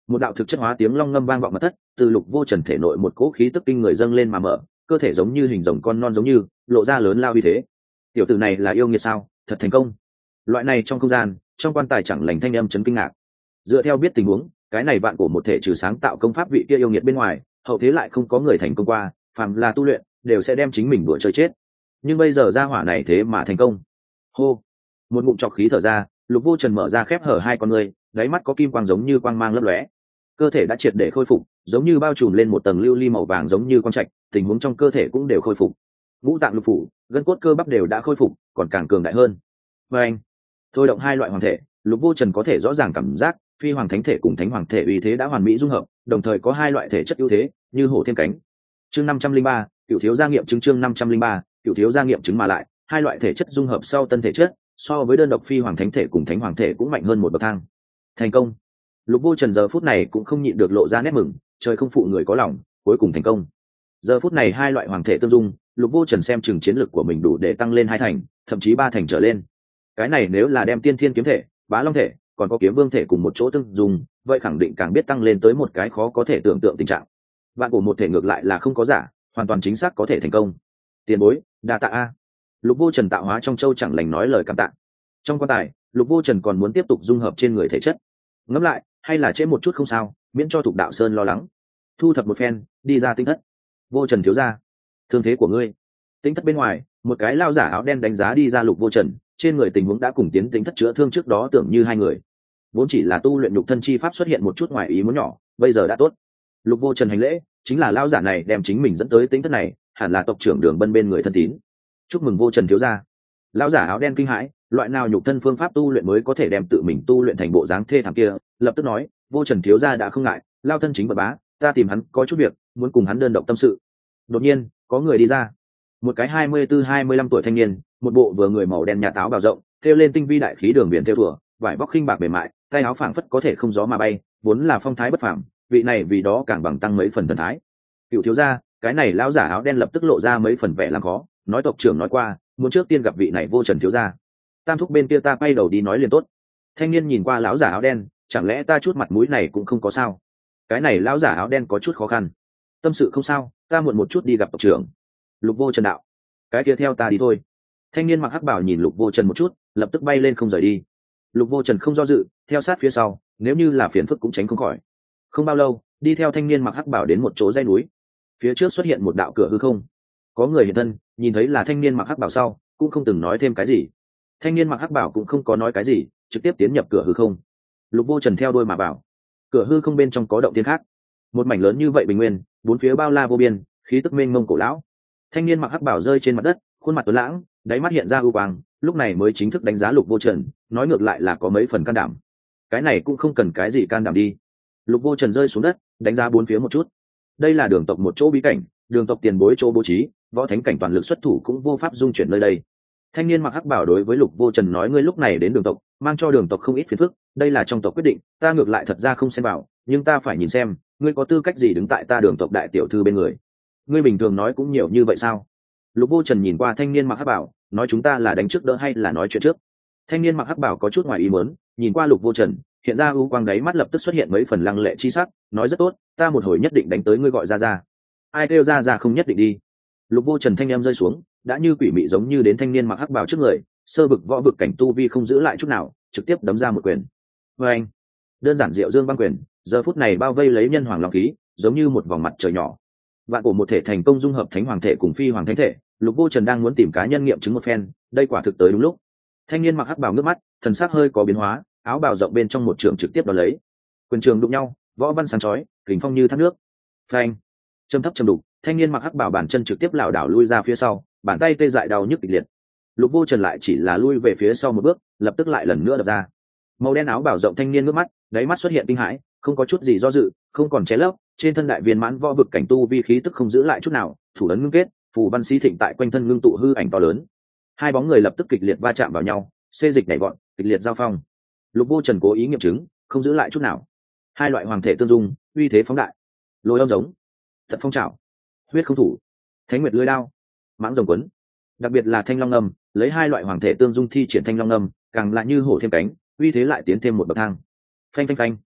[SPEAKER 1] một đạo thực chất hóa tiếng long ngâm vang vọng mặt thất, từ Lục Vô Trần thể nội một cỗ khí tức kinh người dâng lên mà mở, cơ thể giống như hình rồng con non giống như lộ ra lớn lao uy thế. Tiểu tử này là yêu nghiệt sao? Thật thành công. Loại này trong không gian, trong quan tài chẳng lành thanh âm chấn kinh ngạc. Dựa theo biết tình huống, cái này bạn của một thể trừ sáng tạo công pháp vị kia yêu nghiệt bên ngoài, hậu thế lại không có người thành công qua, phàm là tu luyện đều sẽ đem chính mình đùa chơi chết. Nhưng bây giờ ra hỏa này thế mà thành công. Hô, một ngụm trọc khí thở ra, Lục Vô Trần mở ra khép hở hai con ngươi, đáy mắt có kim quang giống như quang mang lấp lóe. Cơ thể đã triệt để khôi phục, giống như bao trùm lên một tầng lưu ly màu vàng giống như quang trạch, tình huống trong cơ thể cũng đều khôi phục. Ngũ tạng lục phủ, gân cốt cơ bắp đều đã khôi phục, còn càng cường đại hơn. Và anh, thôi động hai loại hoàng thể, Lục Vô Trần có thể rõ ràng cảm giác phi hoàng thánh thể cùng thánh hoàng thể uy thế đã hoàn mỹ dung hợp, đồng thời có hai loại thể chất ưu thế, như hổ thêm cánh. Chương năm trăm linh ba, cửu thiếu gia nghiệm chứng chương năm trăm linh ba, cửu thiếu gia nghiệm chứng mà lại, hai loại thể chất dung hợp sau tân thể chất, so với đơn độc phi hoàng thánh thể cùng thánh hoàng thể cũng mạnh hơn một bậc thang. Thành công. Lục Vô Trần giờ phút này cũng không nhịn được lộ ra nét mừng, trời không phụ người có lòng, cuối cùng thành công. Giờ phút này hai loại hoàng thể tương dung, Lục Vô Trần xem chừng chiến lực của mình đủ để tăng lên hai thành, thậm chí ba thành trở lên. Cái này nếu là đem tiên thiên kiếm thể, bá long thể, còn có kiếm vương thể cùng một chỗ tương dung, vậy khẳng định càng biết tăng lên tới một cái khó có thể tưởng tượng tình trạng. Bạn của một thể ngược lại là không có giả, hoàn toàn chính xác có thể thành công. Tiền bối, đa tạ a. Lục Vô Trần tạo hóa trong châu chẳng lành nói lời cảm tạ. Trong quan tài, Lục Vô Trần còn muốn tiếp tục dung hợp trên người thể chất. Ngẫm lại, hay là trễ một chút không sao, miễn cho Thục Đạo Sơn lo lắng. Thu thập một phen, đi ra tinh thất. Vô Trần thiếu gia, thương thế của ngươi. Tinh thất bên ngoài, một cái lao giả áo đen đánh giá đi ra Lục Vô Trần, trên người tình huống đã cùng tiến tinh thất chữa thương trước đó tưởng như hai người. Vốn chỉ là tu luyện nhục thân chi pháp xuất hiện một chút ngoài ý muốn nhỏ, bây giờ đã tốt. Lục Vô Trần hành lễ, chính là lao giả này đem chính mình dẫn tới tinh thất này, hẳn là tộc trưởng Đường Bân bên người thân tín. Chúc mừng Vô Trần thiếu gia. Lão giả áo đen kinh hãi, loại nào nhục thân phương pháp tu luyện mới có thể đem tự mình tu luyện thành bộ dáng thê thảm kia, lập tức nói, Vô Trần thiếu gia đã không ngại, lao thân chính bật bá, ta tìm hắn có chút việc, muốn cùng hắn đơn độc tâm sự. Đột nhiên, có người đi ra. Một cái hai mươi tư hai mươi lăm tuổi thanh niên, một bộ vừa người màu đen nhạt áo bào rộng, thêu lên tinh vi đại khí đường biển thêu thùa, vải vóc khinh bạc mềm mại, tay áo phảng phất có thể không gió mà bay, vốn là phong thái bất phàm, vị này vì đó càng bằng tăng mấy phần thần thái. Cựu thiếu gia, cái này lão giả áo đen lập tức lộ ra mấy phần vẻ làm khó, nói tộc trưởng nói qua, muốn trước tiên gặp vị này Vô Trần thiếu gia. Tam thúc bên kia ta quay đầu đi nói liền tốt. Thanh niên nhìn qua lão giả áo đen, chẳng lẽ ta chút mặt mũi này cũng không có sao? Cái này lão giả áo đen có chút khó khăn. Tâm sự không sao, ta muộn một chút đi gặp tộc trưởng. Lục Vô Trần đạo, cái kia theo ta đi thôi. Thanh niên mặc hắc bảo nhìn Lục Vô Trần một chút, lập tức bay lên không rời đi. Lục Vô Trần không do dự, theo sát phía sau, nếu như là phiền phức cũng tránh không khỏi. Không bao lâu, đi theo thanh niên mặc hắc bảo đến một chỗ dãy núi. Phía trước xuất hiện một đạo cửa hư không. Có người hiện thân, nhìn thấy là thanh niên mặc hắc bảo sau, cũng không từng nói thêm cái gì. Thanh niên mặc hắc bảo cũng không có nói cái gì, trực tiếp tiến nhập cửa hư không. Lục Vô Trần theo đuôi mà bảo, cửa hư không bên trong có động thiên khác, một mảnh lớn như vậy bình nguyên, bốn phía bao la vô biên, khí tức mênh mông cổ lão. Thanh niên mặc hắc bảo rơi trên mặt đất, khuôn mặt tuấn lãng, đáy mắt hiện ra ưu quang, lúc này mới chính thức đánh giá Lục Vô Trần, nói ngược lại là có mấy phần can đảm. Cái này cũng không cần cái gì can đảm đi. Lục Vô Trần rơi xuống đất, đánh giá bốn phía một chút. Đây là đường tộc một chỗ bí cảnh, đường tộc tiền bối chỗ bố trí, võ thánh cảnh toàn lực xuất thủ cũng vô pháp dung chuyển nơi đây. Thanh niên mặc hắc bảo đối với Lục Vô Trần nói, ngươi lúc này đến đường tộc, mang cho đường tộc không ít phiền phức, đây là trong tộc quyết định, ta ngược lại thật ra không xem vào, nhưng ta phải nhìn xem, ngươi có tư cách gì đứng tại ta đường tộc đại tiểu thư bên người. Ngươi bình thường nói cũng nhiều như vậy sao? Lục Vô Trần nhìn qua thanh niên mặc hắc bảo, nói chúng ta là đánh trước đỡ hay là nói chuyện trước? Thanh niên mặc hắc bảo có chút ngoài ý muốn, nhìn qua Lục Vô Trần, hiện ra ưu quang đáy mắt lập tức xuất hiện mấy phần lăng lệ chi sắc, nói rất tốt, ta một hồi nhất định đánh tới ngươi gọi ra ra. Ai kêu ra ra không nhất định đi. Lục Vô Trần thanh em rơi xuống, đã như quỷ mị giống như đến thanh niên mặc hắc bào trước người, sơ vực võ vực cảnh tu vi không giữ lại chút nào, trực tiếp đấm ra một quyền. Và anh, đơn giản diệu dương băng quyền, giờ phút này bao vây lấy nhân hoàng long khí, giống như một vòng mặt trời nhỏ. Vạn cổ một thể thành công dung hợp thánh hoàng thể cùng phi hoàng thánh thể, Lục Vô Trần đang muốn tìm cá nhân nghiệm chứng một phen, đây quả thực tới đúng lúc. Thanh niên mặc hắc bào ngước mắt, thần sắc hơi có biến hóa, áo bào rộng bên trong một trường trực tiếp đón lấy. Quyền trường đụng nhau, võ văn sáng chói, kình phong như thác nước. Phanh, châm thấp châm đục, thanh niên mặc hắc bảo bản chân trực tiếp lảo đảo lui ra phía sau, bàn tay tê dại đau nhức kịch liệt. Lục Vô Trần lại chỉ là lui về phía sau một bước, lập tức lại lần nữa đập ra. Màu đen áo bảo rộng thanh niên ngước mắt, đáy mắt xuất hiện kinh hãi, không có chút gì do dự, không còn che lấp, trên thân đại viên mãn võ vực cảnh tu vi khí tức không giữ lại chút nào, thủ ấn ngưng kết, phù văn xí thịnh tại quanh thân ngưng tụ hư ảnh to lớn. Hai bóng người lập tức kịch liệt va chạm vào nhau, xê dịch nhảy vọt, kịch liệt giao phong. Lục Vô Trần cố ý nghiệm chứng, không giữ lại chút nào. Hai loại hoàng thể tương dung, uy thế phóng đại. Lôi âm giống, thật phong trào, huyết không thủ, thánh nguyệt lưỡi đao, mãng rồng quấn. Đặc biệt là thanh long ngâm, lấy hai loại hoàng thể tương dung thi triển thanh long ngâm, càng lại như hổ thêm cánh, uy thế lại tiến thêm một bậc thang. Phanh phanh phanh,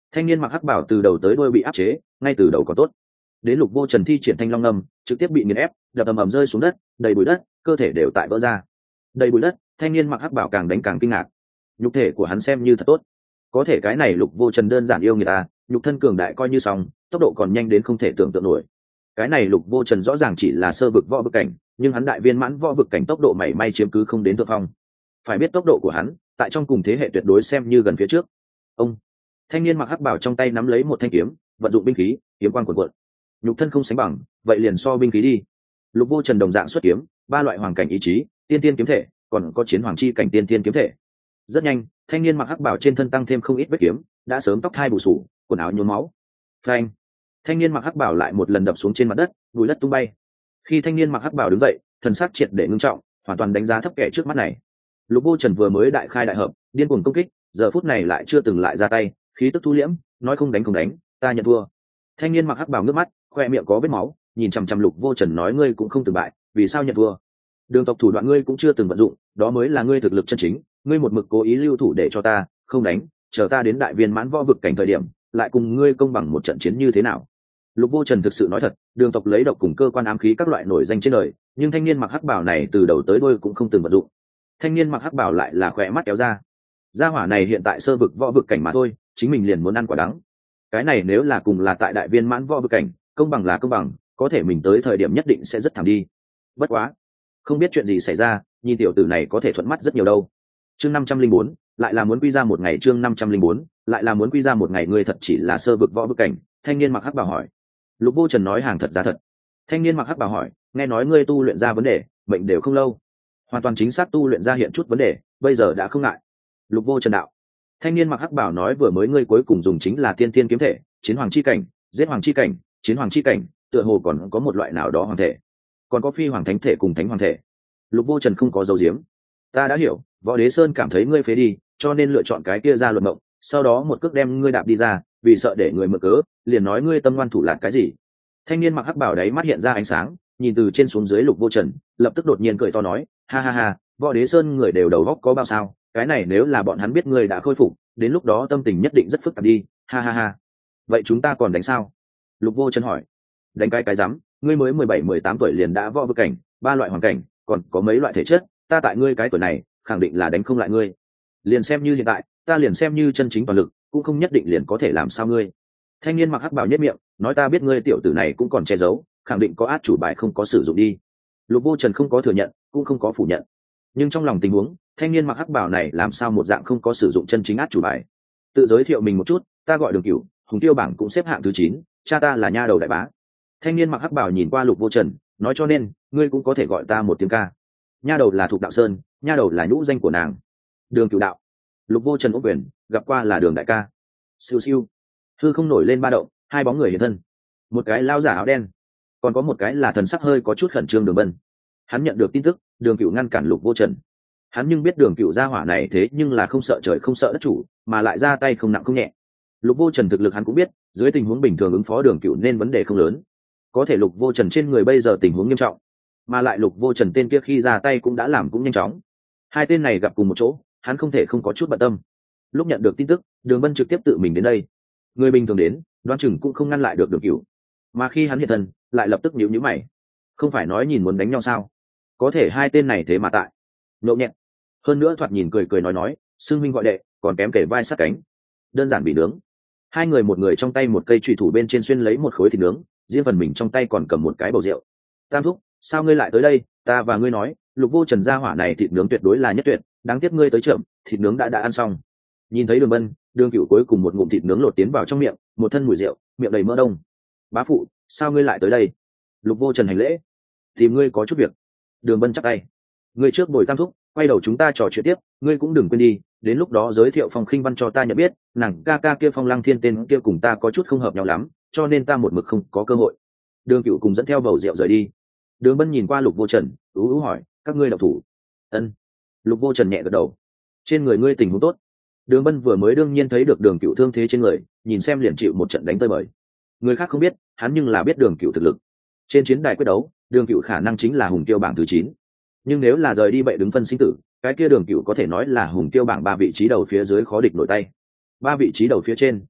[SPEAKER 1] thanh niên mặc hắc bảo từ đầu tới đuôi bị áp chế, ngay từ đầu còn tốt, đến Lục Vô Trần thi triển Thanh Long Ngâm, trực tiếp bị nghiền ép, đập ầm ầm rơi xuống đất, đầy bụi đất, cơ thể đều tại vỡ ra. Đầy bụi đất, thanh niên mặc hắc bảo càng đánh càng kinh ngạc. Nhục thể của hắn xem như thật tốt, có thể cái này Lục Vô Trần đơn giản yêu người ta, nhục thân cường đại coi như xong, tốc độ còn nhanh đến không thể tưởng tượng nổi. Cái này Lục Vô Trần rõ ràng chỉ là sơ vực võ vực cảnh, nhưng hắn đại viên mãn võ vực cảnh tốc độ mảy may chiếm cứ không đến thượng phong. Phải biết tốc độ của hắn, tại trong cùng thế hệ tuyệt đối xem như gần phía trước. Ông thanh niên mặc hắc bảo trong tay nắm lấy một thanh kiếm, vận dụng binh khí, kiếm quang cuộn cuộn. Nhục thân không sánh bằng, vậy liền so binh khí đi. Lục Vô Trần đồng dạng xuất kiếm, ba loại hoàng cảnh ý chí, tiên tiên kiếm thể, còn có chiến hoàng chi cảnh tiên tiên kiếm thể. Rất nhanh, thanh niên mặc hắc bảo trên thân tăng thêm không ít vết kiếm, đã sớm tóc hai bù sù, quần áo nhuốm máu. Phanh! Thanh niên mặc hắc bảo lại một lần đập xuống trên mặt đất, bụi đất tung bay. Khi thanh niên mặc hắc bảo đứng dậy, thần sắc triệt để ngưng trọng, hoàn toàn đánh giá thấp kẻ trước mắt này. Lục Vô Trần vừa mới đại khai đại hợp, điên cuồng công kích, giờ phút này lại chưa từng lại ra tay, khí tức thu liễm, nói không đánh không đánh, ta nhận thua. Thanh niên mặc hắc bảo ngước mắt, khoe miệng có vết máu, nhìn chằm chằm Lục Vô Trần nói ngươi cũng không từng bại, vì sao nhận thua? Đường tộc thủ đoạn ngươi cũng chưa từng vận dụng, đó mới là ngươi thực lực chân chính, ngươi một mực cố ý lưu thủ để cho ta không đánh, chờ ta đến đại viên mãn võ vực cảnh thời điểm, lại cùng ngươi công bằng một trận chiến như thế nào? Lục Vô Trần thực sự nói thật, đường tộc lấy độc cùng cơ quan ám khí các loại nổi danh trên đời, nhưng thanh niên mặc hắc bảo này từ đầu tới đuôi cũng không từng vận dụng. Thanh niên mặc hắc bảo lại là khỏe mắt kéo ra. Gia hỏa này hiện tại sơ vực võ vực cảnh mà thôi, chính mình liền muốn ăn quả đắng. Cái này nếu là cùng là tại đại viên mãn võ vực cảnh, công bằng là công bằng, có thể mình tới thời điểm nhất định sẽ rất thảm đi. Bất quá, không biết chuyện gì xảy ra, nhìn tiểu tử này có thể thuận mắt rất nhiều đâu. Chương năm trăm linh bốn, lại là muốn quy ra một ngày, chương năm trăm linh bốn, lại là muốn quy ra một ngày, ngươi thật chỉ là sơ vực võ vực cảnh? Thanh niên mặc hắc bảo hỏi. Lục Vô Trần nói hàng thật giá thật. Thanh niên mặc hắc bảo hỏi, nghe nói ngươi tu luyện ra vấn đề, bệnh đều không lâu. Hoàn toàn chính xác tu luyện ra hiện chút vấn đề, bây giờ đã không ngại. Lục Vô Trần đạo. Thanh niên mặc hắc bảo nói vừa mới ngươi cuối cùng dùng chính là tiên tiên kiếm thể, chiến hoàng chi cảnh, giết hoàng chi cảnh, chiến hoàng chi cảnh, tựa hồ còn có một loại nào đó hoàng thể, còn có phi hoàng thánh thể cùng thánh hoàng thể. Lục Vô Trần không có dấu diếm. Ta đã hiểu, Võ Đế Sơn cảm thấy ngươi phế đi, cho nên lựa chọn cái kia ra luận mộng, sau đó một cước đem ngươi đạp đi ra, vì sợ để người mượn cớ, liền nói ngươi tâm ngoan thủ lạt cái gì. Thanh niên mặc hắc bảo đấy mắt hiện ra ánh sáng, nhìn từ trên xuống dưới Lục Vô Trần, lập tức đột nhiên cười to nói, ha ha ha, Võ Đế Sơn người đều đầu góc có bao sao, cái này nếu là bọn hắn biết ngươi đã khôi phục, đến lúc đó tâm tình nhất định rất phức tạp đi, ha ha ha. Vậy chúng ta còn đánh sao? Lục Vô Trần hỏi. Đánh cái cái rắm, ngươi mới mười bảy mười tám tuổi liền đã võ vực cảnh, ba loại hoàn cảnh, còn có mấy loại thể chất, ta tại ngươi cái tuổi này, khẳng định là đánh không lại ngươi. Liền xem như hiện tại, ta liền xem như chân chính toàn lực, cũng không nhất định liền có thể làm sao ngươi. Thanh niên mặc hắc bào nhếch miệng, nói ta biết ngươi tiểu tử này cũng còn che giấu, khẳng định có át chủ bài không có sử dụng đi. Lục Vô Trần không có thừa nhận, cũng không có phủ nhận, nhưng trong lòng tình huống, thanh niên mặc hắc bào này làm sao một dạng không có sử dụng chân chính át chủ bài. Tự giới thiệu mình một chút, ta gọi Đường Cửu, Hùng Tiêu bảng cũng xếp hạng thứ chín, cha ta là nha đầu đại bá. Thanh niên mặc hắc bào nhìn qua Lục Vô Trần, nói cho nên ngươi cũng có thể gọi ta một tiếng ca. Nha đầu là Thục Đạo Sơn, nha đầu là nhũ danh của nàng. Đường Cửu đạo. Lục Vô Trần ôm quyền, gặp qua là Đường đại ca. Siêu siêu, hư không nổi lên ba động, hai bóng người hiện thân. Một cái lao giả áo đen, còn có một cái là thần sắc hơi có chút khẩn trương Đường Bân. Hắn nhận được tin tức, Đường Cửu ngăn cản Lục Vô Trần. Hắn nhưng biết Đường Cửu gia hỏa này thế nhưng là không sợ trời không sợ đất chủ, mà lại ra tay không nặng không nhẹ. Lục Vô Trần thực lực hắn cũng biết, dưới tình huống bình thường ứng phó Đường Cửu nên vấn đề không lớn. Có thể Lục Vô Trần trên người bây giờ tình huống nghiêm trọng, mà lại Lục Vô Trần tên kia khi ra tay cũng đã làm cũng nhanh chóng. Hai tên này gặp cùng một chỗ, hắn không thể không có chút bận tâm. Lúc nhận được tin tức, Đường Bân trực tiếp tự mình đến đây. Người bình thường đến, đoán chừng cũng không ngăn lại được Đường Cửu, mà khi hắn hiện thân, lại lập tức nhíu nhíu mày. Không phải nói nhìn muốn đánh nhau sao? Có thể hai tên này thế mà tại nhậu nhẹt, hơn nữa thoạt nhìn cười cười nói nói, xưng huynh gọi đệ, còn kém kể vai sát cánh, đơn giản bị nướng. Hai người một người trong tay một cây chùy thủ bên trên xuyên lấy một khối thịt nướng, riêng phần mình trong tay còn cầm một cái bầu rượu. Tam thúc, sao ngươi lại tới đây? Ta và ngươi nói, Lục Vô Trần gia hỏa này thịt nướng tuyệt đối là nhất tuyệt, đáng tiếc ngươi tới chậm, thịt nướng đã đã ăn xong. Nhìn thấy Đường Bân, Đường Cửu cuối cùng một ngụm thịt nướng lột tiến vào trong miệng, một thân mùi rượu, miệng đầy mỡ đông. Bá phụ, sao ngươi lại tới đây? Lục Vô Trần hành lễ. Tìm ngươi có chút việc. Đường Bân chắp tay. Ngươi trước bồi Tam thúc, quay đầu chúng ta trò chuyện tiếp, ngươi cũng đừng quên đi, đến lúc đó giới thiệu Phong Khinh Văn cho ta nhận biết, nàng ca ca kia Phong Lăng Thiên tên kia cùng ta có chút không hợp nhau lắm, cho nên ta một mực không có cơ hội. Đường Cửu cùng dẫn theo bầu rượu rời đi. Đường Bân nhìn qua Lục Vô Trần, ú ú hỏi, các ngươi động thủ? Ân. Lục Vô Trần nhẹ gật đầu. Trên người ngươi tình huống tốt. Đường Bân vừa mới đương nhiên thấy được Đường Cửu thương thế trên người, nhìn xem liền chịu một trận đánh tơi bời. Người khác không biết, hắn nhưng là biết Đường Cửu thực lực. Trên chiến đài quyết đấu, Đường Cửu khả năng chính là hùng tiêu bảng thứ chín. Nhưng nếu là rời đi bệ đứng phân sinh tử, cái kia Đường Cửu có thể nói là hùng tiêu bảng ba vị trí đầu phía dưới khó địch nổi tay. Ba vị trí đầu phía trên,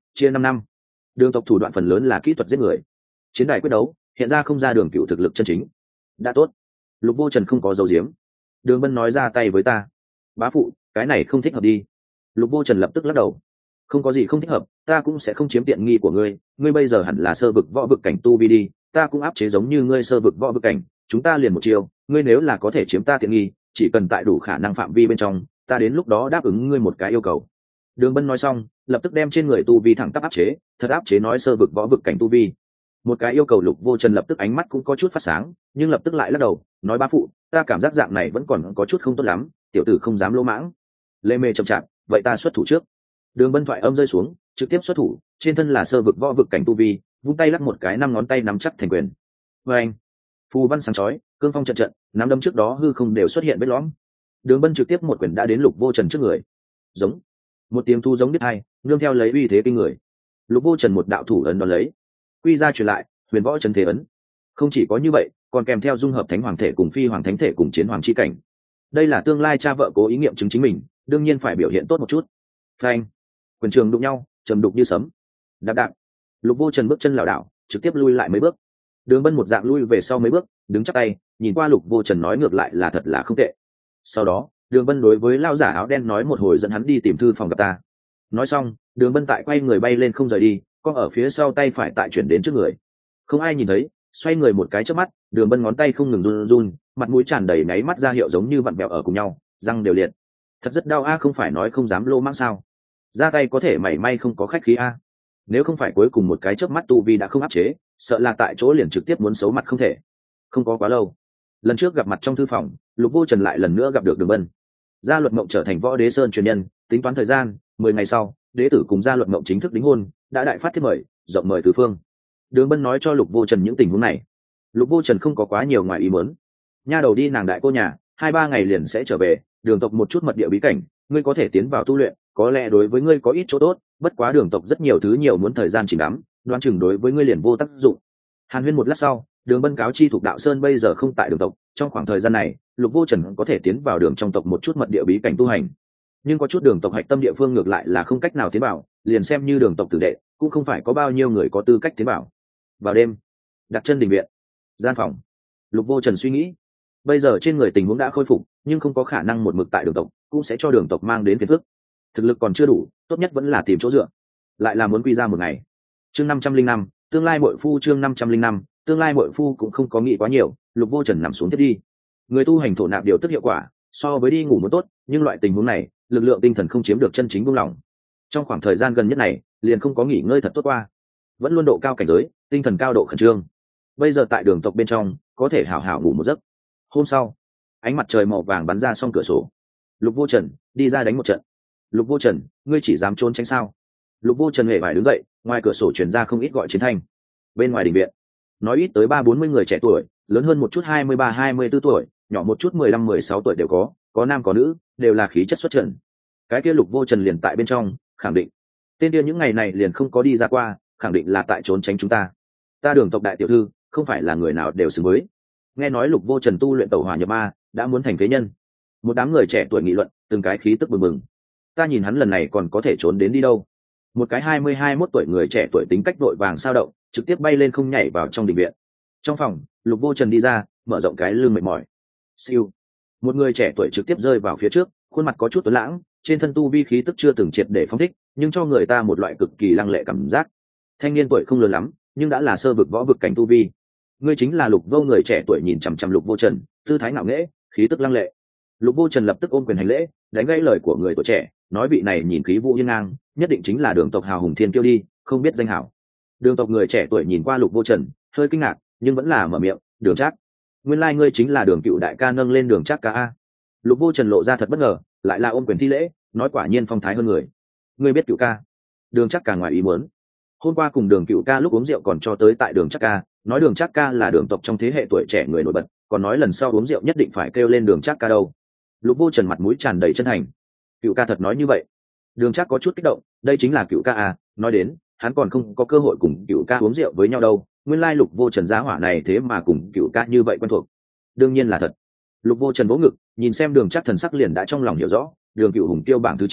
[SPEAKER 1] chia năm năm. Đường tộc thủ đoạn phần lớn là kỹ thuật giết người, chiến đài quyết đấu hiện ra không ra đường cựu thực lực chân chính. Đã tốt, Lục Vô Trần không có dấu diếm. Đường Bân nói ra tay với ta. Bá phụ, cái này không thích hợp đi. Lục Vô Trần lập tức lắc đầu. Không có gì không thích hợp, ta cũng sẽ không chiếm tiện nghi của ngươi. Ngươi bây giờ hẳn là sơ vực võ vực cảnh tu vi đi, ta cũng áp chế giống như ngươi sơ vực võ vực cảnh, chúng ta liền một chiều. Ngươi nếu là có thể chiếm ta tiện nghi, chỉ cần tại đủ khả năng phạm vi bên trong, ta đến lúc đó đáp ứng ngươi một cái yêu cầu. Đường Bân nói xong, lập tức đem trên người tu vi thẳng tắp áp chế, thật áp chế nói sơ vực võ vực cảnh tu vi. Một cái yêu cầu. Lục Vô Trần lập tức ánh mắt cũng có chút phát sáng, nhưng lập tức lại lắc đầu, nói bá phụ, ta cảm giác dạng này vẫn còn có chút không tốt lắm, tiểu tử không dám lỗ mãng. Lê mê chậm chạp, vậy ta xuất thủ trước. Đường Bân thoại âm rơi xuống, trực tiếp xuất thủ, trên thân là sơ vực võ vực cảnh tu vi, vung tay lắc một cái, năm ngón tay nắm chắc thành quyền. Và anh, phù văn sáng chói, cương phong trận trận, nắm đấm trước đó hư không đều xuất hiện vết lõm. Đường Bân trực tiếp một quyền đã đến Lục Vô Trần trước người. Giống, một tiếng thu giống biết hai, nương theo lấy uy thế kinh người. Lục Vô Trần một đạo thủ ấn đón lấy, quy ra truyền lại, huyền võ trấn thế ấn. Không chỉ có như vậy, còn kèm theo dung hợp thánh hoàng thể cùng phi hoàng thánh thể cùng chiến hoàng chi cảnh. Đây là tương lai cha vợ cố ý nghiệm chứng chính mình, đương nhiên phải biểu hiện tốt một chút. Phanh, quyền trường đụng nhau, trầm đục như sấm. Đạp đạp, Lục Vô Trần bước chân lảo đảo, trực tiếp lui lại mấy bước. Đường Bân một dạng lui về sau mấy bước, đứng chắp tay, nhìn qua Lục Vô Trần nói ngược lại là thật là không tệ. Sau đó, Đường Bân đối với lão giả áo đen nói một hồi dẫn hắn đi tìm thư phòng gặp ta. Nói xong, Đường Bân tại quay người bay lên không rời đi, con ở phía sau tay phải tại chuyển đến trước người. Không ai nhìn thấy, xoay người một cái chớp mắt, Đường Bân ngón tay không ngừng run run, mặt mũi tràn đầy náy mắt ra hiệu giống như vặn vẹo ở cùng nhau, răng đều liệt. Thật rất đau a, không phải nói không dám lô mãng sao? Ra tay có thể mảy may không có khách khí a. Nếu không phải cuối cùng một cái chớp mắt tu vi đã không áp chế, sợ là tại chỗ liền trực tiếp muốn xấu mặt không thể. Không có quá lâu, lần trước gặp mặt trong thư phòng, Lục Vô Trần lại lần nữa gặp được Đường Bân. Gia Luật Mộng trở thành Võ Đế Sơn truyền nhân, tính toán thời gian, mười ngày sau, đế tử cùng Gia Luật Mộng chính thức đính hôn, đã đại phát thiết mời, rộng mời tứ phương. Đường Bân nói cho Lục Vô Trần những tình huống này. Lục Vô Trần không có quá nhiều ngoài ý muốn. Nha đầu đi nàng đại cô nhà, hai ba ngày liền sẽ trở về, đường tộc một chút mật địa bí cảnh, ngươi có thể tiến vào tu luyện, có lẽ đối với ngươi có ít chỗ tốt, bất quá đường tộc rất nhiều thứ nhiều muốn thời gian chỉnh đắm, đoán chừng đối với ngươi liền vô tác dụng. Hàn Huyên một lát sau, Đường Bân cáo chi thuộc đạo sơn bây giờ không tại đường tộc, trong khoảng thời gian này, Lục Vô Trần có thể tiến vào đường trong tộc một chút mật địa bí cảnh tu hành. Nhưng có chút đường tộc hạch tâm địa phương ngược lại là không cách nào tiến vào, liền xem như đường tộc tử đệ, cũng không phải có bao nhiêu người có tư cách tiến vào. Vào đêm, đặt chân đình viện, gian phòng, Lục Vô Trần suy nghĩ, bây giờ trên người tình huống đã khôi phục, nhưng không có khả năng một mực tại đường tộc, cũng sẽ cho đường tộc mang đến phiền phức. Thực lực còn chưa đủ, tốt nhất vẫn là tìm chỗ dựa, lại là muốn quy ra một ngày. Chương năm trăm linh năm, tương lai muội phu. Chương năm trăm linh năm, tương lai muội phu cũng không có nghĩ quá nhiều. Lục Vô Trần nằm xuống thiết đi. Người tu hành thổ nạp điều tức hiệu quả so với đi ngủ muốn tốt, nhưng loại tình huống này, lực lượng tinh thần không chiếm được chân chính buông lỏng. Trong khoảng thời gian gần nhất này, liền không có nghỉ ngơi thật tốt qua, vẫn luôn độ cao cảnh giới, tinh thần cao độ khẩn trương. Bây giờ tại đường tộc bên trong, có thể hảo hảo ngủ một giấc. Hôm sau, ánh mặt trời màu vàng bắn ra xong cửa sổ. Lục Vô Trần đi ra đánh một trận. Lục Vô Trần, ngươi chỉ dám trốn tránh sao? Lục Vô Trần hề phải đứng dậy, ngoài cửa sổ truyền ra không ít gọi chiến thanh. Bên ngoài đình viện, nói ít tới ba bốn mươi người trẻ tuổi, lớn hơn một chút hai mươi ba hai mươi tư tuổi, nhỏ một chút mười lăm mười sáu tuổi đều có, có nam có nữ, đều là khí chất xuất trần. Cái kia Lục Vô Trần liền tại bên trong, khẳng định tên kia những ngày này liền không có đi ra qua, khẳng định là tại trốn tránh chúng ta. Ta đường tộc đại tiểu thư, không phải là người nào đều xứng với. Nghe nói Lục Vô Trần tu luyện tẩu hỏa nhập ma, đã muốn thành phế nhân. Một đám người trẻ tuổi nghị luận, từng cái khí tức bừng bừng. Ta nhìn hắn lần này còn có thể trốn đến đi đâu. Một cái hai mươi hai mốt tuổi người trẻ tuổi tính cách vội vàng sao động, trực tiếp bay lên không nhảy vào trong đình viện. Trong phòng, Lục Vô Trần đi ra, mở rộng cái lưng mệt mỏi. Siêu, một người trẻ tuổi trực tiếp rơi vào phía trước, khuôn mặt có chút tuấn lãng, trên thân tu vi khí tức chưa từng triệt để phóng thích, nhưng cho người ta một loại cực kỳ lăng lệ cảm giác. Thanh niên tuổi không lớn lắm, nhưng đã là sơ vực võ vực cảnh tu vi. Ngươi chính là Lục Vô. Người trẻ tuổi nhìn chằm chằm Lục Vô Trần, tư thái ngạo nghễ, khí tức lăng lệ. Lục Vô Trần lập tức ôm quyền hành lễ, đánh gãy lời của người tuổi trẻ, nói vị này nhìn khí vũ hiên ngang, nhất định chính là đường tộc hào hùng thiên kiêu đi, không biết danh hảo. Đường tộc người trẻ tuổi nhìn qua Lục Vô Trần, hơi kinh ngạc, nhưng vẫn là mở miệng, Đường Trác, nguyên lai ngươi chính là Đường Cựu đại ca nâng lên Đường Trác ca a. Lục Vô Trần lộ ra thật bất ngờ, lại là ôm quyền thi lễ, nói quả nhiên phong thái hơn người. Ngươi biết Cựu ca? Đường Trác càng ngoài ý muốn. Hôm qua cùng Đường Cựu ca lúc uống rượu còn cho tới tại Đường Trác ca, nói Đường Trác ca là đường tộc trong thế hệ tuổi trẻ người nổi bật, còn nói lần sau uống rượu nhất định phải kêu lên Đường Trác ca đâu. Lục Vô Trần mặt mũi tràn đầy chân thành. Cựu ca thật nói như vậy? Đường Trác có chút kích động, đây chính là Cựu ca à, nói đến, hắn còn không có cơ hội cùng Cựu ca uống rượu với nhau đâu, nguyên lai Lục Vô Trần giá hỏa này thế mà cùng Cựu ca như vậy quen thuộc. Đương nhiên là thật. Lục Vô Trần vỗ ngực, nhìn xem Đường Trác thần sắc liền đã trong lòng hiểu rõ, Đường Cựu hùng tiêu bảng thứ chín,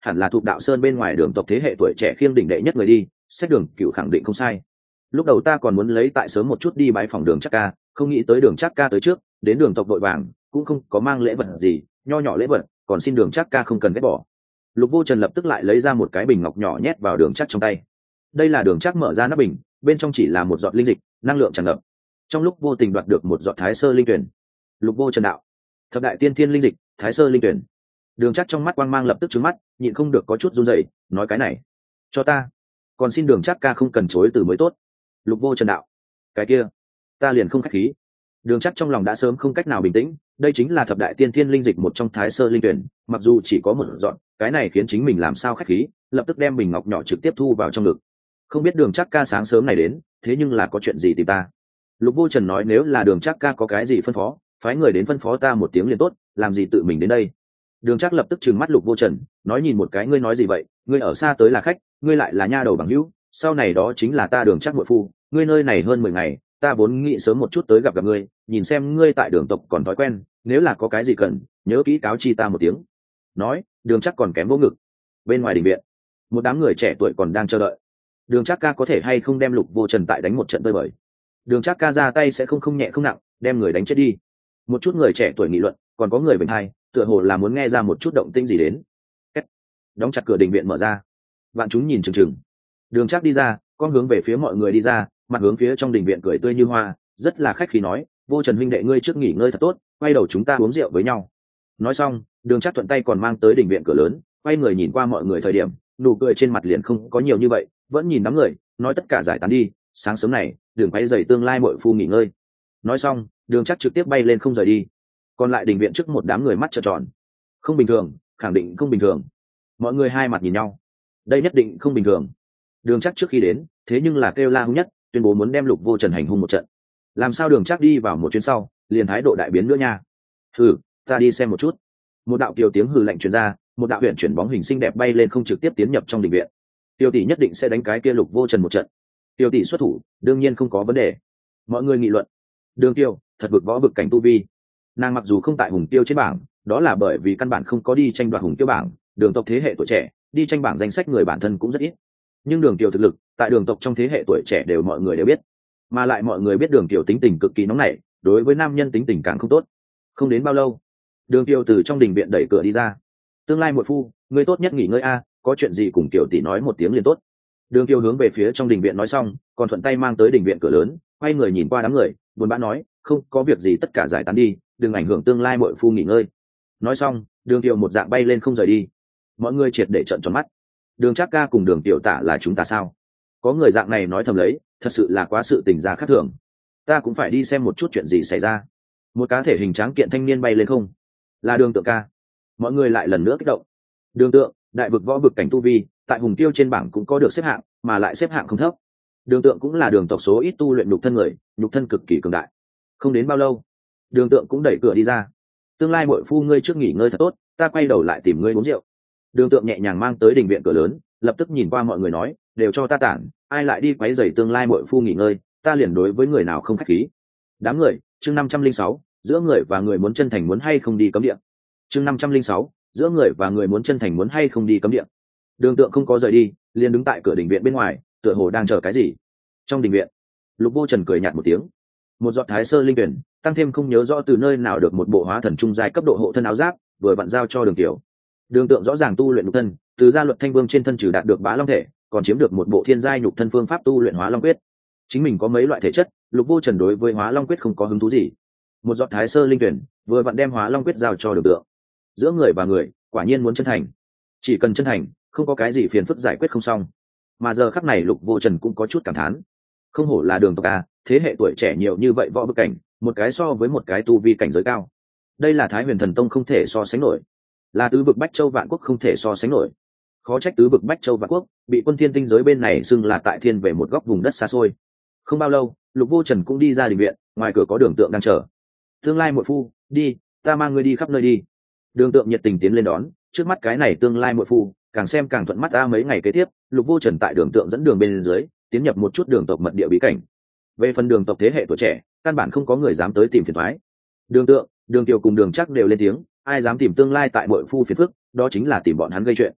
[SPEAKER 1] hẳn là thuộc đạo sơn bên ngoài đường tộc thế hệ tuổi trẻ khiêng đỉnh đệ nhất người đi, xét đường cựu khẳng định không sai. Lúc đầu ta còn muốn lấy tại sớm một chút đi bái phòng đường chắc ca, không nghĩ tới đường chắc ca tới trước, đến đường tộc đội vàng cũng không có mang lễ vật gì, nho nhỏ lễ vật, còn xin đường chắc ca không cần ghét bỏ. Lục Vô Trần lập tức lại lấy ra một cái bình ngọc nhỏ nhét vào đường chắc trong tay. Đây là đường chắc mở ra nắp bình, bên trong chỉ là một giọt linh dịch, năng lượng tràn ngập. Trong lúc vô tình đoạt được một giọt Thái Sơ linh tuyển. Lục Vô Trần đạo: thập đại tiên thiên linh dịch, Thái Sơ linh tuyển. Đường chắc trong mắt quang mang lập tức trứng mắt, nhịn không được có chút run rẩy, nói cái này cho ta, còn xin đường chắc ca không cần chối từ mới tốt. Lục Vô Trần đạo: cái kia ta liền không khách khí. Đường chắc trong lòng đã sớm không cách nào bình tĩnh, đây chính là thập đại tiên thiên linh dịch một trong Thái Sơ linh tuyển, mặc dù chỉ có một dọn, cái này khiến chính mình làm sao khách khí, lập tức đem bình ngọc nhỏ trực tiếp thu vào trong ngực. Không biết đường chắc ca sáng sớm này đến, thế nhưng là có chuyện gì tìm ta? Lục Vô Trần nói nếu là đường chắc ca có cái gì phân phó, phái người đến phân phó ta một tiếng liền tốt, làm gì tự mình đến đây? Đường chắc lập tức trừng mắt Lục Vô Trần, nói nhìn một cái ngươi nói gì vậy, ngươi ở xa tới là khách, ngươi lại là nha đầu bằng hữu, sau này đó chính là ta đường chắc muội phu, ngươi nơi này hơn mười ngày, ta vốn nghĩ sớm một chút tới gặp gặp ngươi, nhìn xem ngươi tại đường tộc còn thói quen, nếu là có cái gì cần, nhớ kỹ cáo chi ta một tiếng. Nói, đường chắc còn kém vô ngực. Bên ngoài đình viện, một đám người trẻ tuổi còn đang chờ đợi. Đường chắc ca có thể hay không đem Lục Vô Trần tại đánh một trận tơi bời. Đường chắc ca ra tay sẽ không không nhẹ không nặng, đem người đánh chết đi. Một chút người trẻ tuổi nghị luận, còn có người bình hai, tựa hồ là muốn nghe ra một chút động tĩnh gì đến. Kết. Đóng chặt cửa đình viện mở ra. Vạn chúng nhìn chừng chừng. Đường chắc đi ra, con hướng về phía mọi người đi ra, mặt hướng phía trong đình viện cười tươi như hoa, rất là khách khí nói: Vô Trần huynh đệ ngươi trước nghỉ ngơi thật tốt, quay đầu chúng ta uống rượu với nhau. Nói xong, đường chắc thuận tay còn mang tới đình viện cửa lớn, quay người nhìn qua mọi người thời điểm, nụ cười trên mặt liền không có nhiều như vậy, vẫn nhìn đám người, nói tất cả giải tán đi, sáng sớm này đường quay dày tương lai muội phu nghỉ ngơi. Nói xong, đường chắc trực tiếp bay lên không rời đi. Còn lại đình viện trước một đám người mắt trợn tròn. Không bình thường, khẳng định không bình thường. Mọi người hai mặt nhìn nhau, đây nhất định không bình thường. Đường chắc trước khi đến, thế nhưng là kêu la hung nhất, tuyên bố muốn đem Lục Vô Trần hành hung một trận. Làm sao đường chắc đi vào một chuyến sau, liền thái độ đại biến nữa nha. Hừ, ta đi xem một chút. Một đạo kiều tiếng hừ lạnh truyền ra, một đạo huyền chuyển bóng hình xinh đẹp bay lên không trực tiếp tiến nhập trong đình viện. Tiêu tỷ nhất định sẽ đánh cái kia Lục Vô Trần một trận. Tiêu tỷ xuất thủ, đương nhiên không có vấn đề. Mọi người nghị luận. Đường Tiêu, thật vực võ vực cảnh tu vi. Nàng mặc dù không tại hùng tiêu trên bảng, đó là bởi vì căn bản không có đi tranh đoạt hùng tiêu bảng, đường tộc thế hệ tuổi trẻ, đi tranh bảng danh sách người bản thân cũng rất ít. Nhưng Đường Tiêu thực lực, tại đường tộc trong thế hệ tuổi trẻ đều mọi người đều biết, mà lại mọi người biết Đường Tiêu tính tình cực kỳ nóng nảy, đối với nam nhân tính tình càng không tốt. Không đến bao lâu, Đường Tiêu từ trong đình viện đẩy cửa đi ra. Tương lai muội phu, ngươi tốt nhất nghỉ ngơi a, có chuyện gì cùng tiểu tỷ nói một tiếng liền tốt. Đường Tiêu hướng về phía trong đình viện nói xong, còn thuận tay mang tới đình viện cửa lớn, quay người nhìn qua đám người, buồn bã nói, không có việc gì tất cả giải tán đi, đừng ảnh hưởng tương lai muội phu nghỉ ngơi. Nói xong, Đường Tiêu một dạng bay lên không rời đi. Mọi người triệt để trợn tròn mắt. Đường Trác ca cùng Đường Tiểu Tả là chúng ta sao? Có người dạng này nói thầm lấy, thật sự là quá sự tình ra khác thường. Ta cũng phải đi xem một chút chuyện gì xảy ra. Một cá thể hình tráng kiện thanh niên bay lên không, là Đường Tượng ca. Mọi người lại lần nữa kích động. Đường Tượng, đại vực võ vực cảnh tu vi, tại hùng tiêu trên bảng cũng có được xếp hạng, mà lại xếp hạng không thấp. Đường Tượng cũng là đường tộc số ít tu luyện nhục thân người, nhục thân cực kỳ cường đại. Không đến bao lâu, Đường Tượng cũng đẩy cửa đi ra. Tương lai muội phu ngươi trước nghỉ ngơi thật tốt, ta quay đầu lại tìm ngươi uống rượu. Đường Tượng nhẹ nhàng mang tới đình viện cửa lớn, lập tức nhìn qua mọi người nói, đều cho ta tản, ai lại đi quấy rầy tương lai muội phu nghỉ ngơi, ta liền đối với người nào không khách khí. Đám người, chương năm trăm linh sáu, giữa người và người muốn chân thành muốn hay không đi cấm địa. Chương năm trăm linh sáu, giữa người và người muốn chân thành muốn hay không đi cấm địa. Đường Tượng không có rời đi, liền đứng tại cửa đình viện bên ngoài, tựa hồ đang chờ cái gì. Trong đình viện, Lục Vô Trần cười nhạt một tiếng. Một giọt Thái Sơ linh tuyển, tăng thêm không nhớ rõ từ nơi nào được một bộ hóa thần trung giai cấp độ hộ thân áo giáp, vừa vặn giao cho Đường Tiểu. Đường Tượng rõ ràng tu luyện nhục thân, từ gia luật thanh vương trên thân trừ đạt được bá long thể, còn chiếm được một bộ thiên giai nhục thân phương pháp tu luyện hóa long quyết. Chính mình có mấy loại thể chất, Lục Vô Trần đối với hóa long quyết không có hứng thú gì. Một giọt Thái Sơ linh tuyển, vừa vặn đem hóa long quyết giao cho Đường Tượng. Giữa người và người, quả nhiên muốn chân thành. Chỉ cần chân thành, không có cái gì phiền phức giải quyết không xong. Mà giờ khắc này Lục Vô Trần cũng có chút cảm thán. Không hổ là Đường tộc a, thế hệ tuổi trẻ nhiều như vậy võ vực cảnh, một cái so với một cái tu vi cảnh giới cao. Đây là Thái Huyền Thần Tông không thể so sánh nổi, là tứ vực Bách Châu Vạn Quốc không thể so sánh nổi. Khó trách tứ vực Bách Châu Vạn Quốc bị quân thiên tinh giới bên này xưng là tại thiên về một góc vùng đất xa xôi. Không bao lâu, Lục Vô Trần cũng đi ra đình viện, ngoài cửa có Đường Tượng đang chờ. Tương lai muội phu, đi, ta mang ngươi đi khắp nơi đi. Đường Tượng nhiệt tình tiến lên đón, trước mắt cái này tương lai muội phu, càng xem càng thuận mắt. Ta mấy ngày kế tiếp, Lục Vô Trần tại Đường Tượng dẫn đường bên dưới, tiến nhập một chút đường tộc mật địa bí cảnh. Về phần đường tộc thế hệ tuổi trẻ, căn bản không có người dám tới tìm phiền toái. Đường Tượng, Đường Tiểu cùng Đường Trác đều lên tiếng, ai dám tìm tương lai tại muội phu phiền phức, đó chính là tìm bọn hắn gây chuyện.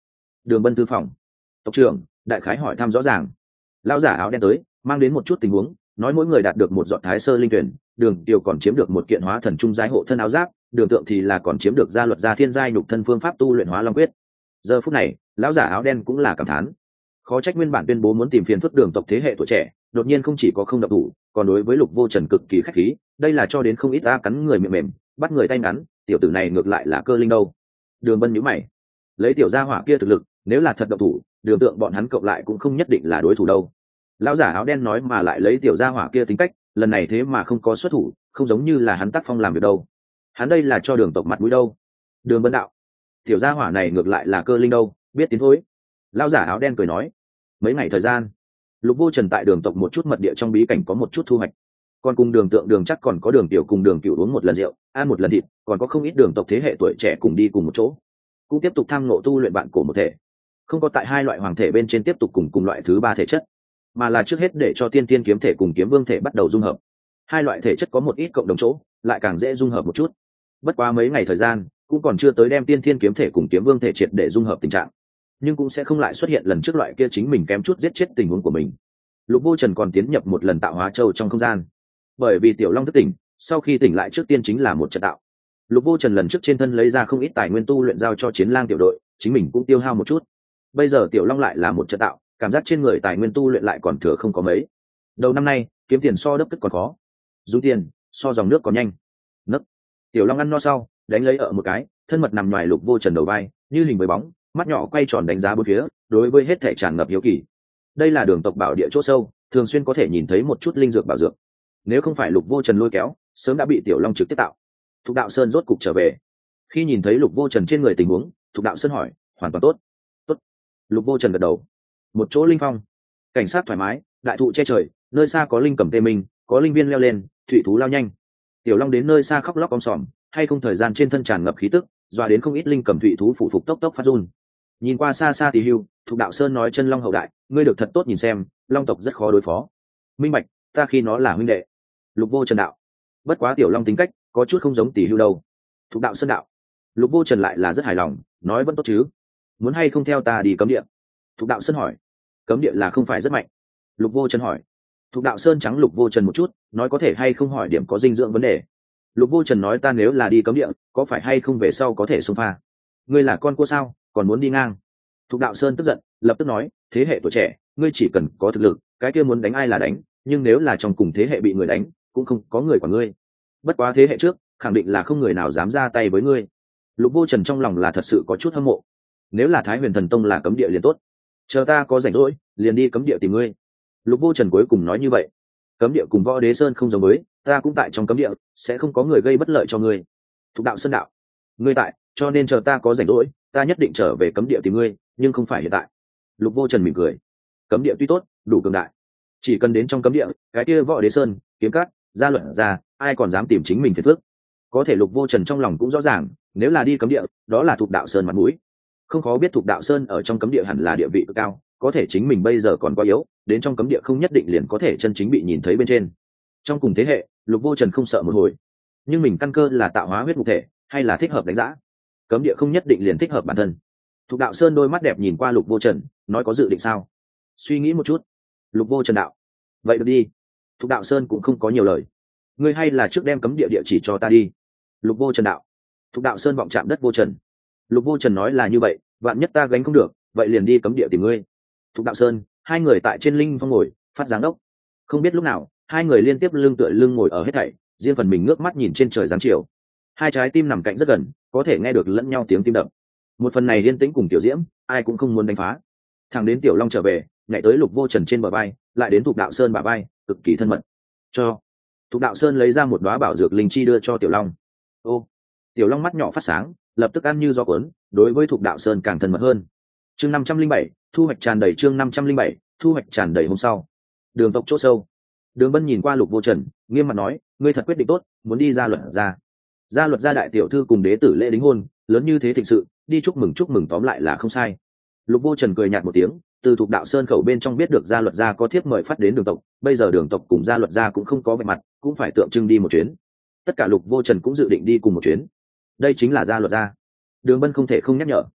[SPEAKER 1] Đường Bân thư phòng. Tộc trưởng, đại khái hỏi thăm rõ ràng. Lão giả áo đen tới, mang đến một chút tình huống, nói mỗi người đạt được một giọt thái sơ linh tuyển, Đường Kiều còn chiếm được một kiện hóa thần trung giai hộ thân áo giáp, Đường Tượng thì là còn chiếm được gia luật gia thiên giai nhục thân phương pháp tu luyện hóa long quyết. Giờ phút này, lão giả áo đen cũng là cảm thán. Khó trách nguyên bản tuyên bố muốn tìm phiền phức Đường tộc thế hệ tuổi trẻ, đột nhiên không chỉ có không động thủ, còn đối với Lục Vô Trần cực kỳ khách khí, đây là cho đến không ít ta cắn người miệng mềm, bắt người tay ngắn, tiểu tử này ngược lại là cơ linh đâu. Đường Bân nhíu mày, lấy tiểu gia hỏa kia thực lực, nếu là thật động thủ, Đường Tượng bọn hắn cộng lại cũng không nhất định là đối thủ đâu. Lão giả áo đen nói mà lại lấy tiểu gia hỏa kia tính cách, lần này thế mà không có xuất thủ, không giống như là hắn tác phong làm việc đâu. Hắn đây là cho Đường tộc mặt mũi đâu. Đường Bân đạo, tiểu gia hỏa này ngược lại là cơ linh đâu, biết tiến thối. Lão giả áo đen cười nói, mấy ngày thời gian, Lục Vô Trần tại Đường tộc một chút mật địa trong bí cảnh có một chút thu hoạch, còn cùng Đường Tượng Đường chắc còn có Đường Tiểu cùng Đường Cửu uống một lần rượu, ăn một lần thịt, còn có không ít Đường tộc thế hệ tuổi trẻ cùng đi cùng một chỗ, cũng tiếp tục tham ngộ tu luyện bạn cổ một thể, không có tại hai loại hoàng thể bên trên tiếp tục cùng cùng loại thứ ba thể chất, mà là trước hết để cho tiên tiên kiếm thể cùng kiếm vương thể bắt đầu dung hợp. Hai loại thể chất có một ít cộng đồng chỗ, lại càng dễ dung hợp một chút. Bất quá mấy ngày thời gian, cũng còn chưa tới đem tiên tiên kiếm thể cùng kiếm vương thể triệt để dung hợp tình trạng, nhưng cũng sẽ không lại xuất hiện lần trước loại kia chính mình kém chút giết chết tình huống của mình. Lục Vô Trần còn tiến nhập một lần tạo hóa châu trong không gian, bởi vì Tiểu Long thức tỉnh, sau khi tỉnh lại trước tiên chính là một trận tạo. Lục Vô Trần lần trước trên thân lấy ra không ít tài nguyên tu luyện giao cho Chiến Lang tiểu đội, chính mình cũng tiêu hao một chút. Bây giờ Tiểu Long lại là một trận tạo, cảm giác trên người tài nguyên tu luyện lại còn thừa không có mấy. Đầu năm nay kiếm tiền so đấp tức còn khó, dùng tiền so dòng nước còn nhanh. Nấc. Tiểu Long ăn no sau, đánh lấy ở một cái, thân mật nằm ngoài Lục Vô Trần đầu vai, như hình với bóng, mắt nhỏ quay tròn đánh giá bốn phía, đối với hết thể tràn ngập hiếu kỳ. Đây là Đường tộc bảo địa chỗ sâu, thường xuyên có thể nhìn thấy một chút linh dược bảo dược. Nếu không phải Lục Vô Trần lôi kéo, sớm đã bị Tiểu Long trực tiếp tạo. Thục Đạo Sơn rốt cục trở về. Khi nhìn thấy Lục Vô Trần trên người tình huống, Thục Đạo Sơn hỏi, hoàn toàn tốt. Tốt. Lục Vô Trần gật đầu. Một chỗ linh phong, cảnh sát thoải mái, đại thụ che trời, nơi xa có linh cầm tê minh, có linh viên leo lên, thủy thú lao nhanh. Tiểu Long đến nơi xa khóc lóc om sòm, hay không thời gian trên thân tràn ngập khí tức, dọa đến không ít linh cầm thủy thú phụ phục tốc tốc phát run. Nhìn qua xa xa Tỷ Hưu, Thục Đạo Sơn nói, chân long hậu đại, ngươi được thật tốt nhìn xem, long tộc rất khó đối phó. Minh bạch, ta khi nó là huynh đệ. Lục Vô Trần đạo, bất quá Tiểu Long tính cách có chút không giống Tỷ Hưu đâu. Thục Đạo Sơn đạo, Lục Vô Trần lại là rất hài lòng, nói vẫn tốt chứ, muốn hay không theo ta đi cấm địa. Thục Đạo Sơn hỏi, cấm địa là không phải rất mạnh. Lục Vô Trần hỏi. Thục Đạo Sơn trắng Lục Vô Trần một chút, nói có thể hay không hỏi điểm có dinh dưỡng vấn đề. Lục Vô Trần nói, ta nếu là đi cấm địa, có phải hay không về sau có thể xông pha. Ngươi là con cua sao, còn muốn đi ngang. Thục Đạo Sơn tức giận, lập tức nói, thế hệ tuổi trẻ, ngươi chỉ cần có thực lực, cái kia muốn đánh ai là đánh, nhưng nếu là trong cùng thế hệ bị người đánh, cũng không có người của ngươi. Bất quá thế hệ trước, khẳng định là không người nào dám ra tay với ngươi. Lục Vô Trần trong lòng là thật sự có chút hâm mộ. Nếu là Thái Huyền Thần Tông là cấm địa liền tốt, chờ ta có rảnh rỗi liền đi cấm địa tìm ngươi. Lục Vô Trần cuối cùng nói như vậy. Cấm địa cùng Võ Đế Sơn không giống với, ta cũng tại trong cấm địa, sẽ không có người gây bất lợi cho ngươi. Thục Đạo Sơn đạo, ngươi tại, cho nên chờ ta có rảnh rỗi, ta nhất định trở về cấm địa tìm ngươi, nhưng không phải hiện tại. Lục Vô Trần mỉm cười. Cấm địa tuy tốt, đủ cường đại, chỉ cần đến trong cấm địa, cái kia Võ Đế Sơn, Kiếm Cát, Gia Luận ra, ai còn dám tìm chính mình phiền phức. Có thể Lục Vô Trần trong lòng cũng rõ ràng, nếu là đi cấm địa, đó là Thục Đạo Sơn mặt mũi. Không khó biết Thục Đạo Sơn ở trong cấm địa hẳn là địa vị cực cao, có thể chính mình bây giờ còn quá yếu, đến trong cấm địa không nhất định liền có thể chân chính bị nhìn thấy bên trên. Trong cùng thế hệ, Lục Vô Trần không sợ một hồi, nhưng mình căn cơ là tạo hóa huyết mục thể, hay là thích hợp đánh giá. Cấm địa không nhất định liền thích hợp bản thân. Thục Đạo Sơn đôi mắt đẹp nhìn qua Lục Vô Trần, nói, có dự định sao? Suy nghĩ một chút. Lục Vô Trần đạo, vậy được đi. Thục Đạo Sơn cũng không có nhiều lời. Ngươi hay là trước đem cấm địa địa chỉ cho ta đi. Lục Vô Trần đạo. Thục Đạo Sơn vọng chạm đất Vô Trần. Lục Vô Trần nói là như vậy, vạn nhất ta gánh không được, vậy liền đi cấm địa tìm ngươi. Thục Đạo Sơn, hai người tại trên linh phong ngồi, phát giáng đốc. Không biết lúc nào, hai người liên tiếp lưng tựa lưng ngồi ở hết thảy, riêng phần mình ngước mắt nhìn trên trời giáng chiều. Hai trái tim nằm cạnh rất gần, có thể nghe được lẫn nhau tiếng tim đập. Một phần này yên tĩnh cùng Tiểu Diễm, ai cũng không muốn đánh phá. Thằng đến Tiểu Long trở về, nhảy tới Lục Vô Trần trên bờ vai, lại đến Thục Đạo Sơn bả vai, cực kỳ thân mật. Cho. Thục Đạo Sơn lấy ra một đóa bảo dược linh chi đưa cho Tiểu Long. Ô. Tiểu Long mắt nhỏ phát sáng, lập tức ăn như gió cuốn, đối với Thục Đạo Sơn càng thân mật hơn. Chương năm trăm linh bảy, thu hoạch tràn đầy. Chương năm trăm linh bảy, thu hoạch tràn đầy. Hôm sau, Đường tộc chỗ sâu, Đường Bân nhìn qua Lục Vô Trần, nghiêm mặt nói, ngươi thật quyết định tốt, muốn đi Gia Luật gia. Gia Luật gia đại tiểu thư cùng đế tử lễ đính hôn, lớn như thế thịnh sự, đi chúc mừng chúc mừng tóm lại là không sai. Lục Vô Trần cười nhạt một tiếng, từ Thục Đạo Sơn khẩu bên trong biết được Gia Luật gia có thiếp mời phát đến Đường tộc, bây giờ Đường tộc cùng Gia Luật gia cũng không có vẻ mặt, cũng phải tượng trưng đi một chuyến. Tất cả Lục Vô Trần cũng dự định đi cùng một chuyến. Đây chính là Gia Luật gia. Đường Bân không thể không nhắc nhở.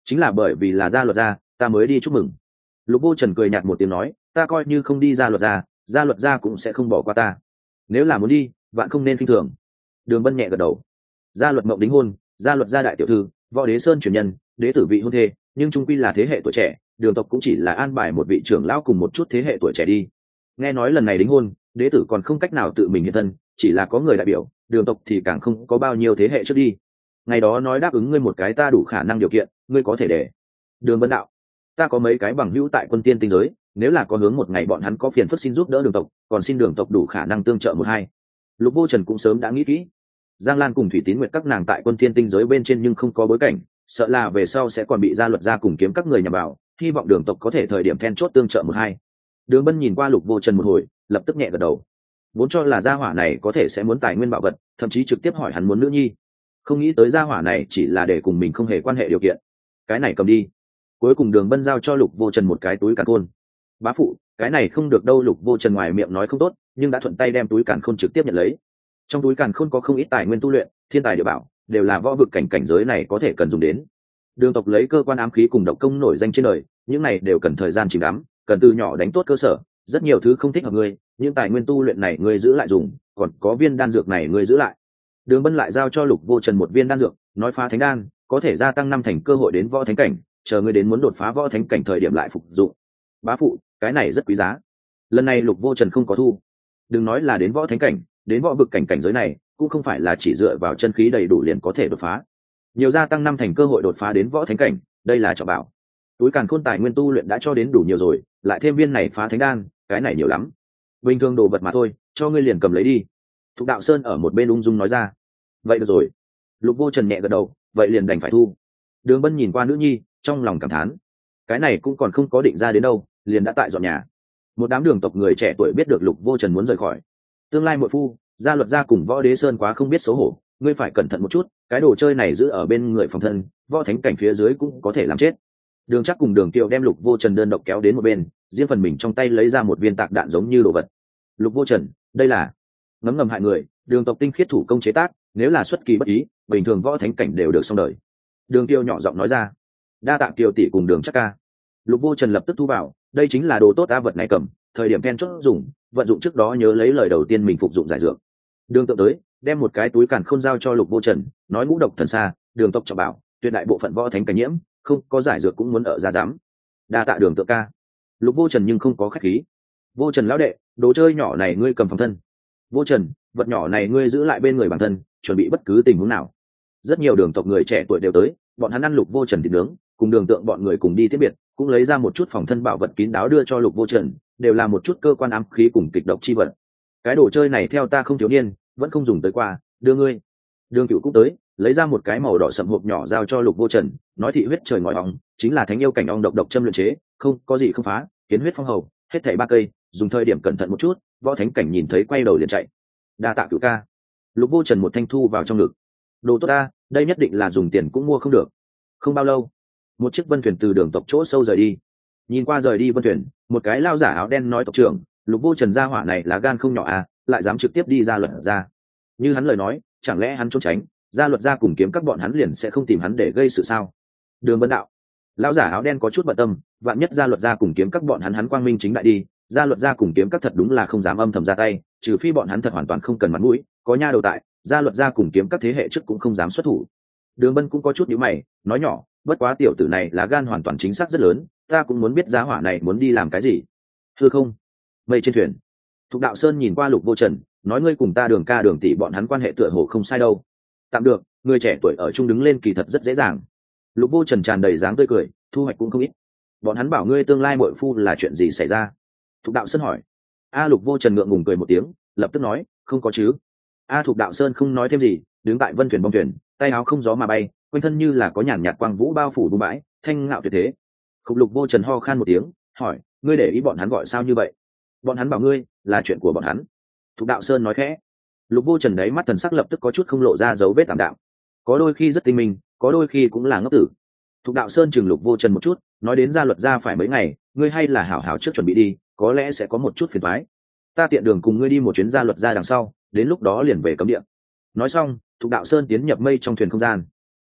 [SPEAKER 1] chính là bởi vì là gia luật gia ta mới đi chúc mừng. Lục Vô Trần cười nhạt một tiếng nói, ta coi như không đi gia luật gia, gia luật gia cũng sẽ không bỏ qua ta. Nếu là muốn đi, bạn không nên khinh thường. Đường Bân nhẹ gật đầu. Gia luật mộng đính hôn, gia luật gia đại tiểu thư, võ đế sơn truyền nhân, đế tử vị hôn thê, nhưng trung quy là thế hệ tuổi trẻ, đường tộc cũng chỉ là an bài một vị trưởng lão cùng một chút thế hệ tuổi trẻ đi. Nghe nói lần này đính hôn, đế tử còn không cách nào tự mình hiện thân, chỉ là có người đại biểu, đường tộc thì càng không có bao nhiêu thế hệ trước đi. Ngày đó nói đáp ứng ngươi một cái ta đủ khả năng điều kiện, ngươi có thể để. Đường Bân đạo, ta có mấy cái bằng hữu tại quân tiên tinh giới, nếu là có hướng một ngày bọn hắn có phiền phức xin giúp đỡ đường tộc, còn xin đường tộc đủ khả năng tương trợ một hai. Lục Vô Trần cũng sớm đã nghĩ kỹ. Giang Lan cùng Thủy Tín Nguyệt các nàng tại quân tiên tinh giới bên trên nhưng không có bối cảnh, sợ là về sau sẽ còn bị gia luật gia cùng kiếm các người nhằm vào, hy vọng đường tộc có thể thời điểm then chốt tương trợ một hai. Đường Bân nhìn qua Lục Vô Trần một hồi, lập tức nhẹ gật đầu. Vốn cho là gia hỏa này có thể sẽ muốn tài nguyên bảo vật, thậm chí trực tiếp hỏi hắn muốn nữ nhi. Không nghĩ tới gia hỏa này chỉ là để cùng mình không hề quan hệ điều kiện. Cái này cầm đi. Cuối cùng Đường Bân giao cho Lục Vô Trần một cái túi càn khôn. Bá phụ, cái này không được đâu. Lục Vô Trần ngoài miệng nói không tốt, nhưng đã thuận tay đem túi càn khôn trực tiếp nhận lấy. Trong túi càn khôn có không ít tài nguyên tu luyện, thiên tài địa bảo, đều là võ vực cảnh cảnh giới này có thể cần dùng đến. Đường tộc lấy cơ quan ám khí cùng độc công nổi danh trên đời, những này đều cần thời gian chìm đắm, cần từ nhỏ đánh tốt cơ sở, rất nhiều thứ không thích hợp ngươi, những tài nguyên tu luyện này ngươi giữ lại dùng, còn có viên đan dược này ngươi giữ lại. Đường Bân lại giao cho Lục Vô Trần một viên đan dược, nói phá thánh đan có thể gia tăng năm thành cơ hội đến võ thánh cảnh, chờ ngươi đến muốn đột phá võ thánh cảnh thời điểm lại phục dụng. Bá phụ, cái này rất quý giá. Lần này Lục Vô Trần không có thu. Đừng nói là đến võ thánh cảnh, đến võ vực cảnh cảnh giới này, cũng không phải là chỉ dựa vào chân khí đầy đủ liền có thể đột phá. Nhiều gia tăng năm thành cơ hội đột phá đến võ thánh cảnh, đây là trọng bảo. Túi càn khôn tài nguyên tu luyện đã cho đến đủ nhiều rồi, lại thêm viên này phá thánh đan, cái này nhiều lắm. Bình thường đồ vật mà thôi, cho ngươi liền cầm lấy đi. Thục Đạo Sơn ở một bên ung dung nói ra. Vậy được rồi. Lục Vô Trần nhẹ gật đầu, vậy liền đành phải thu. Đường Bân nhìn qua nữ nhi, trong lòng cảm thán. Cái này cũng còn không có định ra đến đâu, liền đã tại dọn nhà. Một đám đường tộc người trẻ tuổi biết được Lục Vô Trần muốn rời khỏi. Tương lai muội phu, gia luật gia cùng võ đế sơn quá không biết xấu hổ, ngươi phải cẩn thận một chút, cái đồ chơi này giữ ở bên người phòng thân, võ thánh cảnh phía dưới cũng có thể làm chết. Đường Chắc cùng Đường Kiều đem Lục Vô Trần đơn độc kéo đến một bên, riêng phần mình trong tay lấy ra một viên tạc đạn giống như đồ vật. Lục Vô Trần, đây là ngấm ngầm hại người, đường tộc tinh khiết thủ công chế tác, nếu là xuất kỳ bất ý, bình thường võ thánh cảnh đều được xong đời. Đường Kiều nhỏ giọng nói ra. Đa tạ Kiều tỷ cùng Đường Chắc ca. Lục Vô Trần lập tức thu vào, đây chính là đồ tốt ta vật này cầm, thời điểm then chốt dùng, vận dụng trước đó nhớ lấy lời đầu tiên mình phục dụng giải dược. Đường Tự tới, đem một cái túi càn khôn giao cho Lục Vô Trần, nói ngũ độc thần xa, đường tộc trọng bảo, tuyệt đại bộ phận võ thánh cảnh nhiễm, không có giải dược cũng muốn ở ra dám. Đa tạ Đường Tự ca. Lục Vô Trần nhưng không có khách khí. Vô Trần lão đệ, đồ chơi nhỏ này ngươi cầm phòng thân. Vô Trần, vật nhỏ này ngươi giữ lại bên người bản thân, chuẩn bị bất cứ tình huống nào. Rất nhiều đường tộc người trẻ tuổi đều tới, bọn hắn ăn Lục Vô Trần thịt nướng, cùng Đường Tượng bọn người cùng đi tiếp biệt, cũng lấy ra một chút phòng thân bảo vật kín đáo đưa cho Lục Vô Trần, đều là một chút cơ quan ám khí cùng kịch độc chi vật. Cái đồ chơi này theo ta không thiếu niên, vẫn không dùng tới qua, đưa ngươi. Đường Cựu cũng tới, lấy ra một cái màu đỏ sậm hộp nhỏ giao cho Lục Vô Trần, nói thị huyết trời ngòi ong, chính là thánh yêu cảnh ong độc độc châm luyện chế, không có gì không phá, kiến huyết phong hầu, hết thảy ba cây, dùng thời điểm cẩn thận một chút, võ thánh cảnh nhìn thấy quay đầu liền chạy. Đa tạ Cựu ca. Lục Vô Trần một thanh thu vào trong ngực. Đồ tốt ta, đây nhất định là dùng tiền cũng mua không được. Không bao lâu, một chiếc vân thuyền từ đường tộc chỗ sâu rời đi. Nhìn qua rời đi vân thuyền, một cái lao giả áo đen nói tộc trưởng, Lục Vô Trần gia hỏa này là gan không nhỏ à, lại dám trực tiếp đi ra luật ra. Như hắn lời nói, chẳng lẽ hắn trốn tránh, gia luật gia cùng kiếm các bọn hắn liền sẽ không tìm hắn để gây sự sao? Đường Bân đạo. Lão giả áo đen có chút bận tâm, vạn nhất gia luật gia cùng kiếm các bọn hắn hắn quang minh chính đại đi, gia luật gia cùng kiếm các thật đúng là không dám âm thầm ra tay, trừ phi bọn hắn thật hoàn toàn không cần mặt mũi, có nha đầu tại, gia luật gia cùng kiếm các thế hệ trước cũng không dám xuất thủ. Đường Bân cũng có chút nhíu mày, nói nhỏ, bất quá tiểu tử này là gan hoàn toàn chính xác rất lớn, ta cũng muốn biết giá hỏa này muốn đi làm cái gì. Thưa không? Mây trên thuyền. Thục Đạo Sơn nhìn qua Lục Vô Trần, nói ngươi cùng ta Đường ca Đường tỷ bọn hắn quan hệ tựa hồ không sai đâu. Tạm được, người trẻ tuổi ở chung đứng lên kỳ thật rất dễ dàng. Lục Vô Trần tràn đầy dáng tươi cười, thu hoạch cũng không ít. Bọn hắn bảo ngươi tương lai muội phu là chuyện gì xảy ra? Thục Đạo Sơn hỏi. A Lục Vô Trần ngượng ngùng cười một tiếng, lập tức nói, không có chứ. A Thục Đạo Sơn không nói thêm gì, đứng tại vân thuyền bong thuyền, tay áo không gió mà bay, quanh thân như là có nhàn nhạt quang vũ bao phủ bùn bãi, thanh ngạo tuyệt thế. Khúc Lục Vô Trần ho khan một tiếng, hỏi, ngươi để ý bọn hắn gọi sao như vậy? Bọn hắn bảo ngươi, là chuyện của bọn hắn. Thục Đạo Sơn nói khẽ. Lục Vô Trần đấy mắt thần sắc lập tức có chút không lộ ra dấu vết tạm đạm. Có đôi khi rất tinh minh, có đôi khi cũng là ngốc tử. Thục Đạo Sơn chừng Lục Vô Trần một chút, nói đến gia luật gia phải mấy ngày, ngươi hay là hảo hảo trước chuẩn bị đi, có lẽ sẽ có một chút phiền toái. Ta tiện đường cùng ngươi đi một chuyến gia luật gia đằng sau, đến lúc đó liền về cấm địa. Nói xong, Thục Đạo Sơn tiến nhập mây trong thuyền không gian.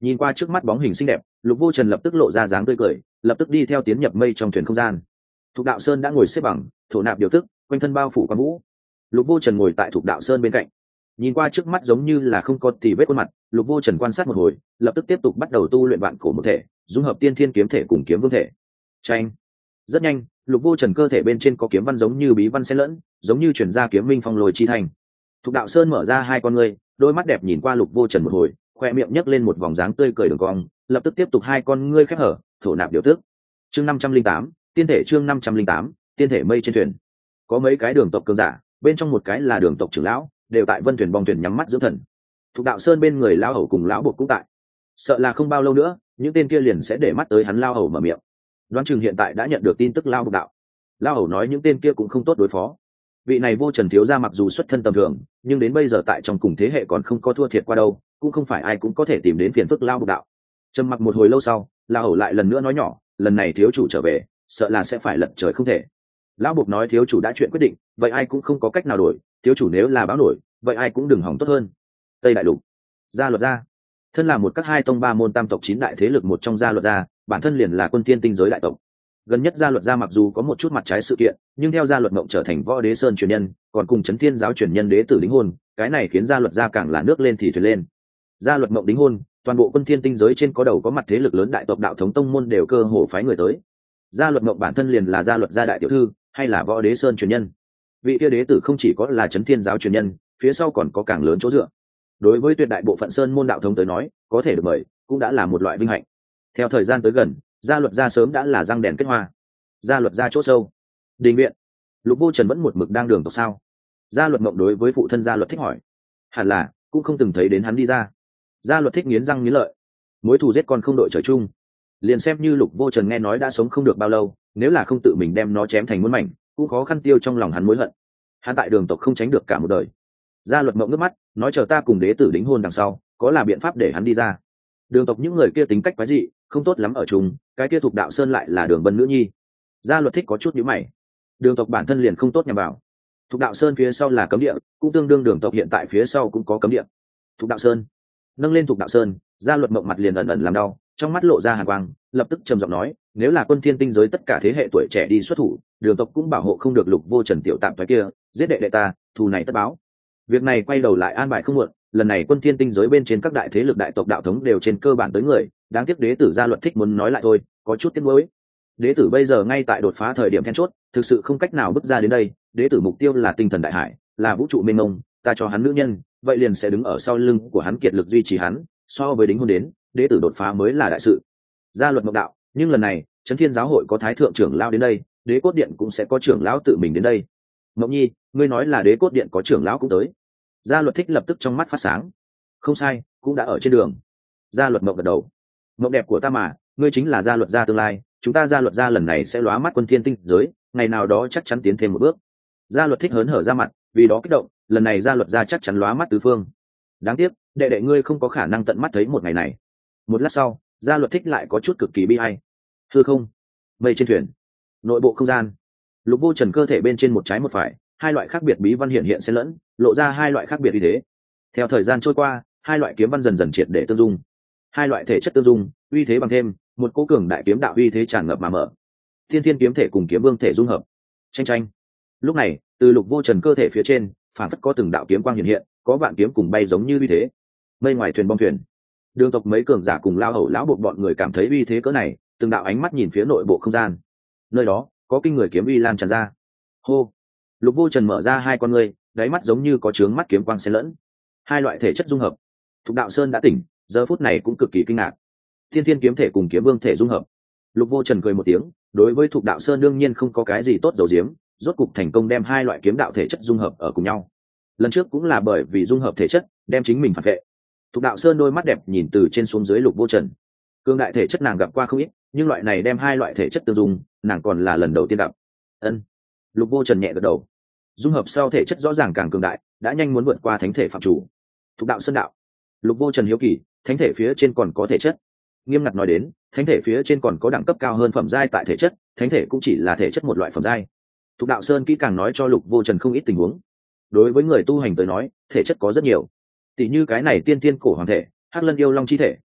[SPEAKER 1] Nhìn qua trước mắt bóng hình xinh đẹp, Lục Vô Trần lập tức lộ ra dáng tươi cười, lập tức đi theo tiến nhập mây trong thuyền không gian. Thục Đạo Sơn đã ngồi xếp bằng, thổ nạp điều tức, quanh thân bao phủ quan vũ. Lục Vô Trần ngồi tại Thục Đạo Sơn bên cạnh, nhìn qua trước mắt giống như là không có tì vết khuôn mặt. Lục Vô Trần quan sát một hồi, lập tức tiếp tục bắt đầu tu luyện vạn cổ một thể, dung hợp tiên thiên kiếm thể cùng kiếm vương thể. Tranh. Rất nhanh, Lục Vô Trần cơ thể bên trên có kiếm văn giống như bí văn xen lẫn, giống như chuyển ra kiếm minh phong lôi chi thành. Thục Đạo Sơn mở ra hai con ngươi, đôi mắt đẹp nhìn qua Lục Vô Trần một hồi, khoe miệng nhấc lên một vòng dáng tươi cười đường cong, lập tức tiếp tục hai con ngươi khép hở, thổ nạp điều tức. Chương năm trăm linh tám, tiên thể chương năm trăm linh tám, tiên thể mây trên thuyền. Có mấy cái đường tộc cường giả, bên trong một cái là đường tộc trưởng lão, đều tại Vân Thuyền bong thuyền nhắm mắt dưỡng thần. Thục Đạo Sơn bên người lão hầu cùng lão buộc cũng tại. Sợ là không bao lâu nữa, những tên kia liền sẽ để mắt tới hắn lão hầu mở miệng. Đoán chừng hiện tại đã nhận được tin tức lão buộc đạo. Lão hầu nói những tên kia cũng không tốt đối phó. Vị này Vô Trần thiếu gia mặc dù xuất thân tầm thường, nhưng đến bây giờ tại trong cùng thế hệ còn không có thua thiệt qua đâu, cũng không phải ai cũng có thể tìm đến phiền phức lão buộc đạo. Trầm mặc một hồi lâu sau, lão hầu lại lần nữa nói nhỏ, lần này thiếu chủ trở về, sợ là sẽ phải lật trời không thể. Lão buộc nói thiếu chủ đã chuyện quyết định, vậy ai cũng không có cách nào đổi, thiếu chủ nếu là báo nổi, vậy ai cũng đừng hỏng tốt hơn. Tây đại lục, gia luật gia, thân là một các hai tông ba môn tam tộc chín đại thế lực một trong gia luật gia, bản thân liền là quân tiên tinh giới đại tộc. Gần nhất gia luật gia mặc dù có một chút mặt trái sự kiện, nhưng theo gia luật mộng trở thành võ đế sơn truyền nhân, còn cùng chấn thiên giáo truyền nhân đế tử đính hôn, cái này khiến gia luật gia càng là nước lên thì thuyền lên. Gia luật mộng đính hôn, toàn bộ quân thiên tinh giới trên có đầu có mặt thế lực lớn đại tộc đạo thống tông môn đều cơ hồ phái người tới. Gia luật mộng bản thân liền là gia luật gia đại tiểu thư, hay là võ đế sơn truyền nhân. Vị kia đế tử không chỉ có là chấn thiên giáo truyền nhân, phía sau còn có càng lớn chỗ dựa. Đối với tuyệt đại bộ phận sơn môn đạo thống tới nói, có thể được mời cũng đã là một loại vinh hạnh. Theo thời gian tới gần, gia luật gia sớm đã là răng đèn kết hoa. Gia luật gia chỗ sâu, đình viện. Lục Vô Trần vẫn một mực đang đường tộc sao? Gia luật mộng đối với phụ thân gia luật thích hỏi. Hẳn là cũng không từng thấy đến hắn đi ra. Gia luật thích nghiến răng nghiến lợi, mối thù giết con không đội trời chung. Liền xem như Lục Vô Trần nghe nói đã sống không được bao lâu, nếu là không tự mình đem nó chém thành muôn mảnh, cũng khó khăn tiêu trong lòng hắn mối hận. Hắn tại đường tộc không tránh được cả một đời. Gia luật mộng nước mắt nói chờ ta cùng đế tử đính hôn đằng sau, có là biện pháp để hắn đi ra. Đường tộc những người kia tính cách quái dị, không tốt lắm ở chung, cái kia Thục Đạo Sơn lại là đường bân nữ nhi. Gia luật thích có chút nhíu mày. Đường tộc bản thân liền không tốt nhằm vào. Thục Đạo Sơn phía sau là cấm địa, cũng tương đương đường tộc hiện tại phía sau cũng có cấm địa. Thục Đạo Sơn, nâng lên Thục Đạo Sơn, Gia luật mộng mặt liền ẩn ẩn làm đau, trong mắt lộ ra hàn quang, lập tức trầm giọng nói, nếu là quân thiên tinh giới tất cả thế hệ tuổi trẻ đi xuất thủ, đường tộc cũng bảo hộ không được Lục Vô Trần tiểu tạm thoái kia, giết đệ đệ ta, thù này tất báo. Việc này quay đầu lại an bài không muộn, lần này quân thiên tinh giới bên trên các đại thế lực đại tộc đạo thống đều trên cơ bản tới người, đáng tiếc đế tử Gia luật thích muốn nói lại thôi, có chút tiếc nuối. Đế tử bây giờ ngay tại đột phá thời điểm then chốt, thực sự không cách nào bước ra đến đây. Đế tử mục tiêu là tinh thần đại hải, là vũ trụ mênh mông, ta cho hắn nữ nhân, vậy liền sẽ đứng ở sau lưng của hắn kiệt lực duy trì hắn. So với đính hôn đến, đế tử đột phá mới là đại sự. Gia luật mộng đạo, nhưng lần này Chấn Thiên giáo hội có thái thượng trưởng lão đến đây, đế cốt điện cũng sẽ có trưởng lão tự mình đến đây. Mộng nhi, ngươi nói là đế cốt điện có trưởng lão cũng tới. Gia luật thích lập tức trong mắt phát sáng. Không sai, cũng đã ở trên đường. Gia luật mộng gật đầu. Mộng đẹp của ta mà, ngươi chính là gia luật gia tương lai, chúng ta gia luật gia lần này sẽ lóa mắt quân thiên tinh giới, ngày nào đó chắc chắn tiến thêm một bước. Gia luật thích hớn hở ra mặt, vì đó kích động, lần này gia luật gia chắc chắn lóa mắt tứ phương. Đáng tiếc, đệ đệ ngươi không có khả năng tận mắt thấy một ngày này. Một lát sau, gia luật thích lại có chút cực kỳ bi ai. Hư không, mây trên thuyền, nội bộ không gian. Lục Vô Trần cơ thể bên trên một trái một phải, hai loại khác biệt bí văn hiện hiện xen lẫn, lộ ra hai loại khác biệt uy thế. Theo thời gian trôi qua, hai loại kiếm văn dần dần triệt để tương dung. Hai loại thể chất tương dung, uy thế bằng thêm, một cỗ cường đại kiếm đạo uy thế tràn ngập mà mở. Thiên Thiên kiếm thể cùng kiếm vương thể dung hợp. Tranh tranh. Lúc này, từ Lục Vô Trần cơ thể phía trên, phản phất có từng đạo kiếm quang hiện hiện, có vạn kiếm cùng bay giống như uy thế. Mây ngoài thuyền bong thuyền, đường tộc mấy cường giả cùng lao hầu lão buộc bọn người cảm thấy uy thế cỡ này, từng đạo ánh mắt nhìn phía nội bộ không gian. Nơi đó có kinh người kiếm uy lan tràn ra. Hô. Lục Vô Trần mở ra hai con ngươi, đáy mắt giống như có chướng mắt kiếm quang xen lẫn. Hai loại thể chất dung hợp. Thục Đạo Sơn đã tỉnh, giờ phút này cũng cực kỳ kinh ngạc. Thiên Thiên kiếm thể cùng kiếm vương thể dung hợp. Lục Vô Trần cười một tiếng, đối với Thục Đạo Sơn đương nhiên không có cái gì tốt giấu giếm, rốt cục thành công đem hai loại kiếm đạo thể chất dung hợp ở cùng nhau. Lần trước cũng là bởi vì dung hợp thể chất, đem chính mình phản vệ. Thục Đạo Sơn đôi mắt đẹp nhìn từ trên xuống dưới Lục Vô Trần. Cương đại thể chất nàng gặp qua không ít, nhưng loại này đem hai loại thể chất tương dung, nàng còn là lần đầu tiên gặp. Ân. Lục Vô Trần nhẹ gật đầu. Dung hợp sau thể chất rõ ràng càng cường đại, đã nhanh muốn vượt qua thánh thể phạm chủ. Thục Đạo Sơn đạo. Lục Vô Trần hiếu kỳ, thánh thể phía trên còn có thể chất. Nghiêm ngặt nói đến, thánh thể phía trên còn có đẳng cấp cao hơn phẩm giai tại thể chất, thánh thể cũng chỉ là thể chất một loại phẩm giai. Thục Đạo Sơn kỹ càng nói cho Lục Vô Trần không ít tình huống. Đối với người tu hành tới nói, thể chất có rất nhiều. Tỷ như cái này tiên tiên cổ hoàng thể, Hắc Lân yêu long chi thể,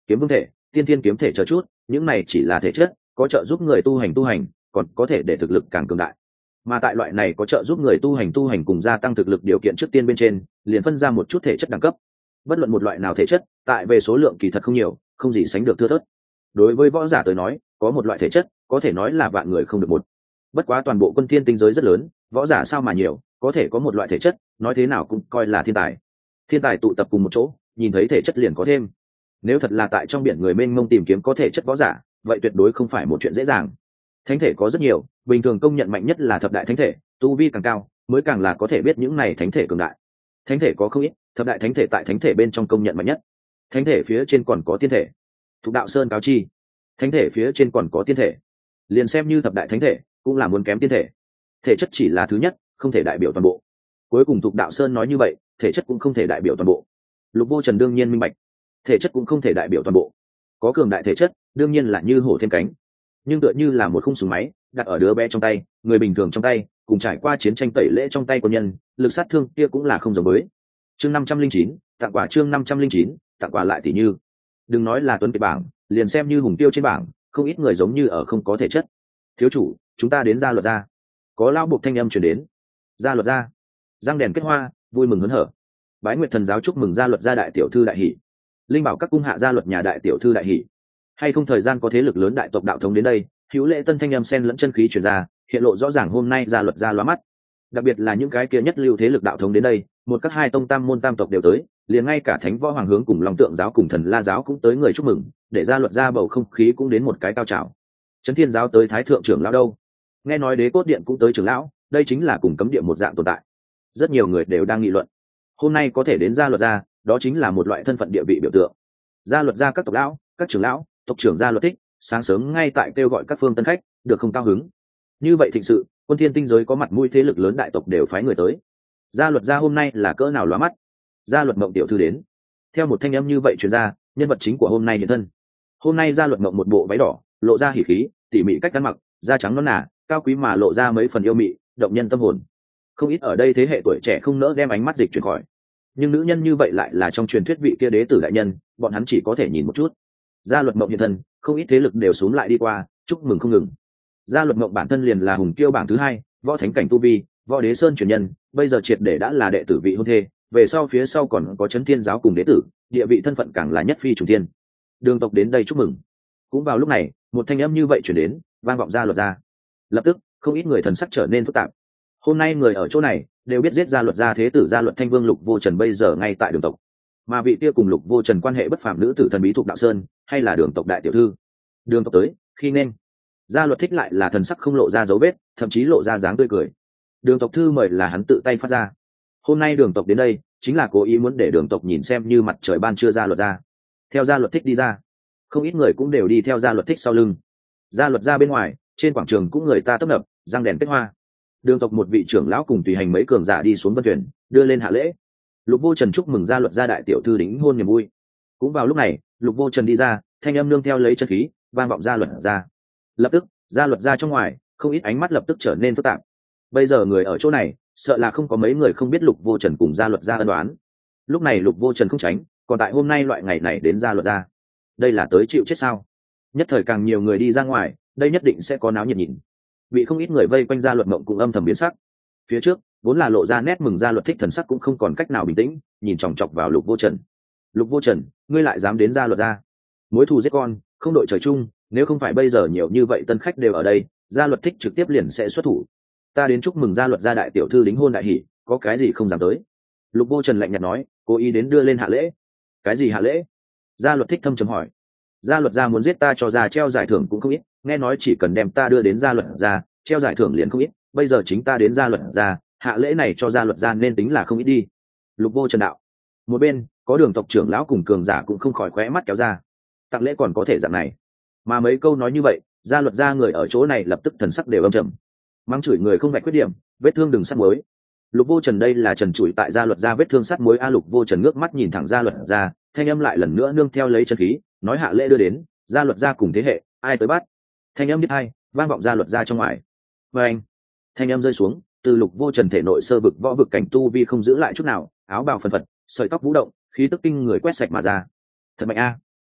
[SPEAKER 1] kiếm vương thể, tiên thiên kiếm thể chờ chút, những này chỉ là thể chất, có trợ giúp người tu hành tu hành, còn có thể để thực lực càng cường đại. Mà tại loại này có trợ giúp người tu hành tu hành cùng gia tăng thực lực điều kiện trước tiên bên trên, liền phân ra một chút thể chất đẳng cấp. Bất luận một loại nào thể chất, tại về số lượng kỳ thật không nhiều, không gì sánh được thưa thớt. Đối với võ giả tới nói, có một loại thể chất, có thể nói là vạn người không được một. Bất quá toàn bộ quân thiên tinh giới rất lớn, võ giả sao mà nhiều, có thể có một loại thể chất, nói thế nào cũng coi là thiên tài. Thiên tài tụ tập cùng một chỗ, nhìn thấy thể chất liền có thêm. Nếu thật là tại trong biển người mênh mông tìm kiếm có thể chất võ giả, vậy tuyệt đối không phải một chuyện dễ dàng. Thánh thể có rất nhiều, bình thường công nhận mạnh nhất là thập đại thánh thể, tu vi càng cao, mới càng là có thể biết những này thánh thể cường đại. Thánh thể có không ít, thập đại thánh thể tại thánh thể bên trong công nhận mạnh nhất. Thánh thể phía trên còn có tiên thể. Thục đạo sơn cáo chi, thánh thể phía trên còn có tiên thể. Liền xem như thập đại thánh thể, cũng là muốn kém tiên thể. Thể chất chỉ là thứ nhất, không thể đại biểu toàn bộ. Cuối cùng Thục đạo sơn nói như vậy, thể chất cũng không thể đại biểu toàn bộ. Lục Vô Trần đương nhiên minh bạch, thể chất cũng không thể đại biểu toàn bộ. Có cường đại thể chất, đương nhiên là như hổ thêm cánh, nhưng tựa như là một khung súng máy đặt ở đứa bé trong tay, người bình thường trong tay, cùng trải qua chiến tranh tẩy lễ trong tay quân nhân, lực sát thương kia cũng là không giống với. Chương năm trăm linh chín, tặng quà chương năm trăm linh chín, tặng quà lại tỷ như. Đừng nói là tuấn kiệt bảng, liền xem như hùng tiêu trên bảng, không ít người giống như ở không có thể chất. Thiếu chủ, chúng ta đến gia luật gia. Có lão buộc thanh âm truyền đến. Gia luật gia. Răng đèn kết hoa, vui mừng hớn hở. Bái Nguyệt thần giáo chúc mừng gia luật gia đại tiểu thư đại hỷ. Linh bảo các cung hạ gia luật nhà đại tiểu thư đại hỷ. Hay không thời gian có thế lực lớn đại tộc đạo thống đến đây, hữu lễ tân thanh âm sen lẫn chân khí truyền ra, hiện lộ rõ ràng hôm nay gia luật gia lóa mắt. Đặc biệt là những cái kia nhất lưu thế lực đạo thống đến đây, một các hai tông tam môn tam tộc đều tới, liền ngay cả thánh võ hoàng hướng cùng long tượng giáo cùng thần la giáo cũng tới người chúc mừng, để gia luật gia bầu không khí cũng đến một cái cao trào. Trấn Thiên giáo tới thái thượng trưởng lão đâu? Nghe nói đế cốt điện cũng tới trưởng lão, đây chính là cùng cấm địa một dạng tồn tại. Rất nhiều người đều đang nghị luận, hôm nay có thể đến gia luật gia, đó chính là một loại thân phận địa vị biểu tượng. Gia luật gia các tộc lão, các trưởng lão, tộc trưởng gia luật thích, sáng sớm ngay tại kêu gọi các phương tân khách, được không cao hứng. Như vậy thịnh sự, quân thiên tinh giới có mặt mũi thế lực lớn đại tộc đều phái người tới. Gia luật gia hôm nay là cỡ nào lóa mắt. Gia luật mộng tiểu thư đến. Theo một thanh âm như vậy truyền ra, nhân vật chính của hôm nay hiện thân. Hôm nay gia luật mộng một bộ váy đỏ, lộ ra hỉ khí, tỉ mỉ cách ăn mặc, da trắng nõn nà, cao quý mà lộ ra mấy phần yêu mị, động nhân tâm hồn. Không ít ở đây thế hệ tuổi trẻ không nỡ đem ánh mắt dịch chuyển khỏi. Nhưng nữ nhân như vậy lại là trong truyền thuyết vị kia đế tử đại nhân, bọn hắn chỉ có thể nhìn một chút. Gia luật mộng hiện thân, không ít thế lực đều xuống lại đi qua, chúc mừng không ngừng. Gia luật mộng bản thân liền là hùng kiêu bảng thứ hai, võ thánh cảnh tu vi, võ đế sơn truyền nhân, bây giờ triệt để đã là đệ tử vị hôn thê, về sau phía sau còn có Chấn Thiên giáo cùng đế tử, địa vị thân phận càng là nhất phi trùng thiên. Đường tộc đến đây chúc mừng. Cũng vào lúc này, một thanh âm như vậy truyền đến, vang vọng gia luật gia. Lập tức, không ít người thần sắc trở nên phức tạp. Hôm nay người ở chỗ này đều biết giết gia luật gia thế tử gia luật Thanh Vương Lục Vô Trần bây giờ ngay tại đường tộc, mà vị kia cùng Lục Vô Trần quan hệ bất phàm nữ tử thần bí Thục Đạo Sơn, hay là đường tộc đại tiểu thư. Đường tộc tới, khi nên gia luật thích lại là thần sắc không lộ ra dấu vết, thậm chí lộ ra dáng tươi cười. Đường tộc thư mời là hắn tự tay phát ra. Hôm nay đường tộc đến đây chính là cố ý muốn để đường tộc nhìn xem như mặt trời ban trưa gia luật ra. Theo gia luật thích đi ra, không ít người cũng đều đi theo gia luật thích sau lưng. Gia luật ra bên ngoài, trên quảng trường cũng người ta tấp nập, răng đèn kết hoa. Đường tộc một vị trưởng lão cùng tùy hành mấy cường giả đi xuống vân thuyền, đưa lên hạ lễ. Lục Vô Trần chúc mừng gia luật gia đại tiểu thư đính hôn niềm vui. Cũng vào lúc này, Lục Vô Trần đi ra, thanh âm nương theo lấy chân khí, vang vọng gia luật ra. Lập tức, gia luật ra trong ngoài, không ít ánh mắt lập tức trở nên phức tạp. Bây giờ người ở chỗ này, sợ là không có mấy người không biết Lục Vô Trần cùng gia luật ra ân đoán. Lúc này Lục Vô Trần không tránh, còn tại hôm nay loại ngày này đến gia luật ra, đây là tới chịu chết sao? Nhất thời càng nhiều người đi ra ngoài, đây nhất định sẽ có náo nhiệt nhìn. Bị không ít người vây quanh gia luật mộng cũng âm thầm biến sắc. Phía trước vốn là lộ ra nét mừng gia luật thích thần sắc cũng không còn cách nào bình tĩnh, nhìn chòng chọc vào Lục Vô Trần. Lục Vô Trần, ngươi lại dám đến gia luật ra? Mối thù giết con, không đội trời chung, nếu không phải bây giờ nhiều như vậy tân khách đều ở đây, gia luật thích trực tiếp liền sẽ xuất thủ. Ta đến chúc mừng gia luật gia đại tiểu thư đính hôn đại hỷ, có cái gì không dám tới? Lục Vô Trần lạnh nhạt nói, cố ý đến đưa lên hạ lễ. Cái gì hạ lễ? Gia luật thích thâm trầm hỏi. Gia luật gia muốn giết ta cho ra treo giải thưởng cũng không ít, nghe nói chỉ cần đem ta đưa đến gia luật gia, treo giải thưởng liền không ít, bây giờ chính ta đến gia luật gia, hạ lễ này cho gia luật gia nên tính là không ít đi. Lục Vô Trần đạo. Một bên có đường tộc trưởng lão cùng cường giả cũng không khỏi khóe mắt kéo ra. Tặng lễ còn có thể dạng này? Mà mấy câu nói như vậy, gia luật gia người ở chỗ này lập tức thần sắc đều âm trầm. Mắng chửi người không vạch khuyết điểm, vết thương đừng sắt muối. Lục Vô Trần đây là trần chửi tại gia luật gia vết thương sắt muối a. Lục Vô Trần ngước mắt nhìn thẳng gia luật gia, thanh âm lại lần nữa nương theo lấy chân khí, nói hạ lễ đưa đến, gia luật gia cùng thế hệ, ai tới bắt? Thanh âm biết hai, vang vọng gia luật gia trong ngoài. Và anh, thanh âm rơi xuống, từ Lục Vô Trần thể nội sơ vực võ vực cảnh tu vi không giữ lại chút nào, áo bào phần phật, sợi tóc vũ động, khí tức kinh người quét sạch mà ra. Thật mạnh a.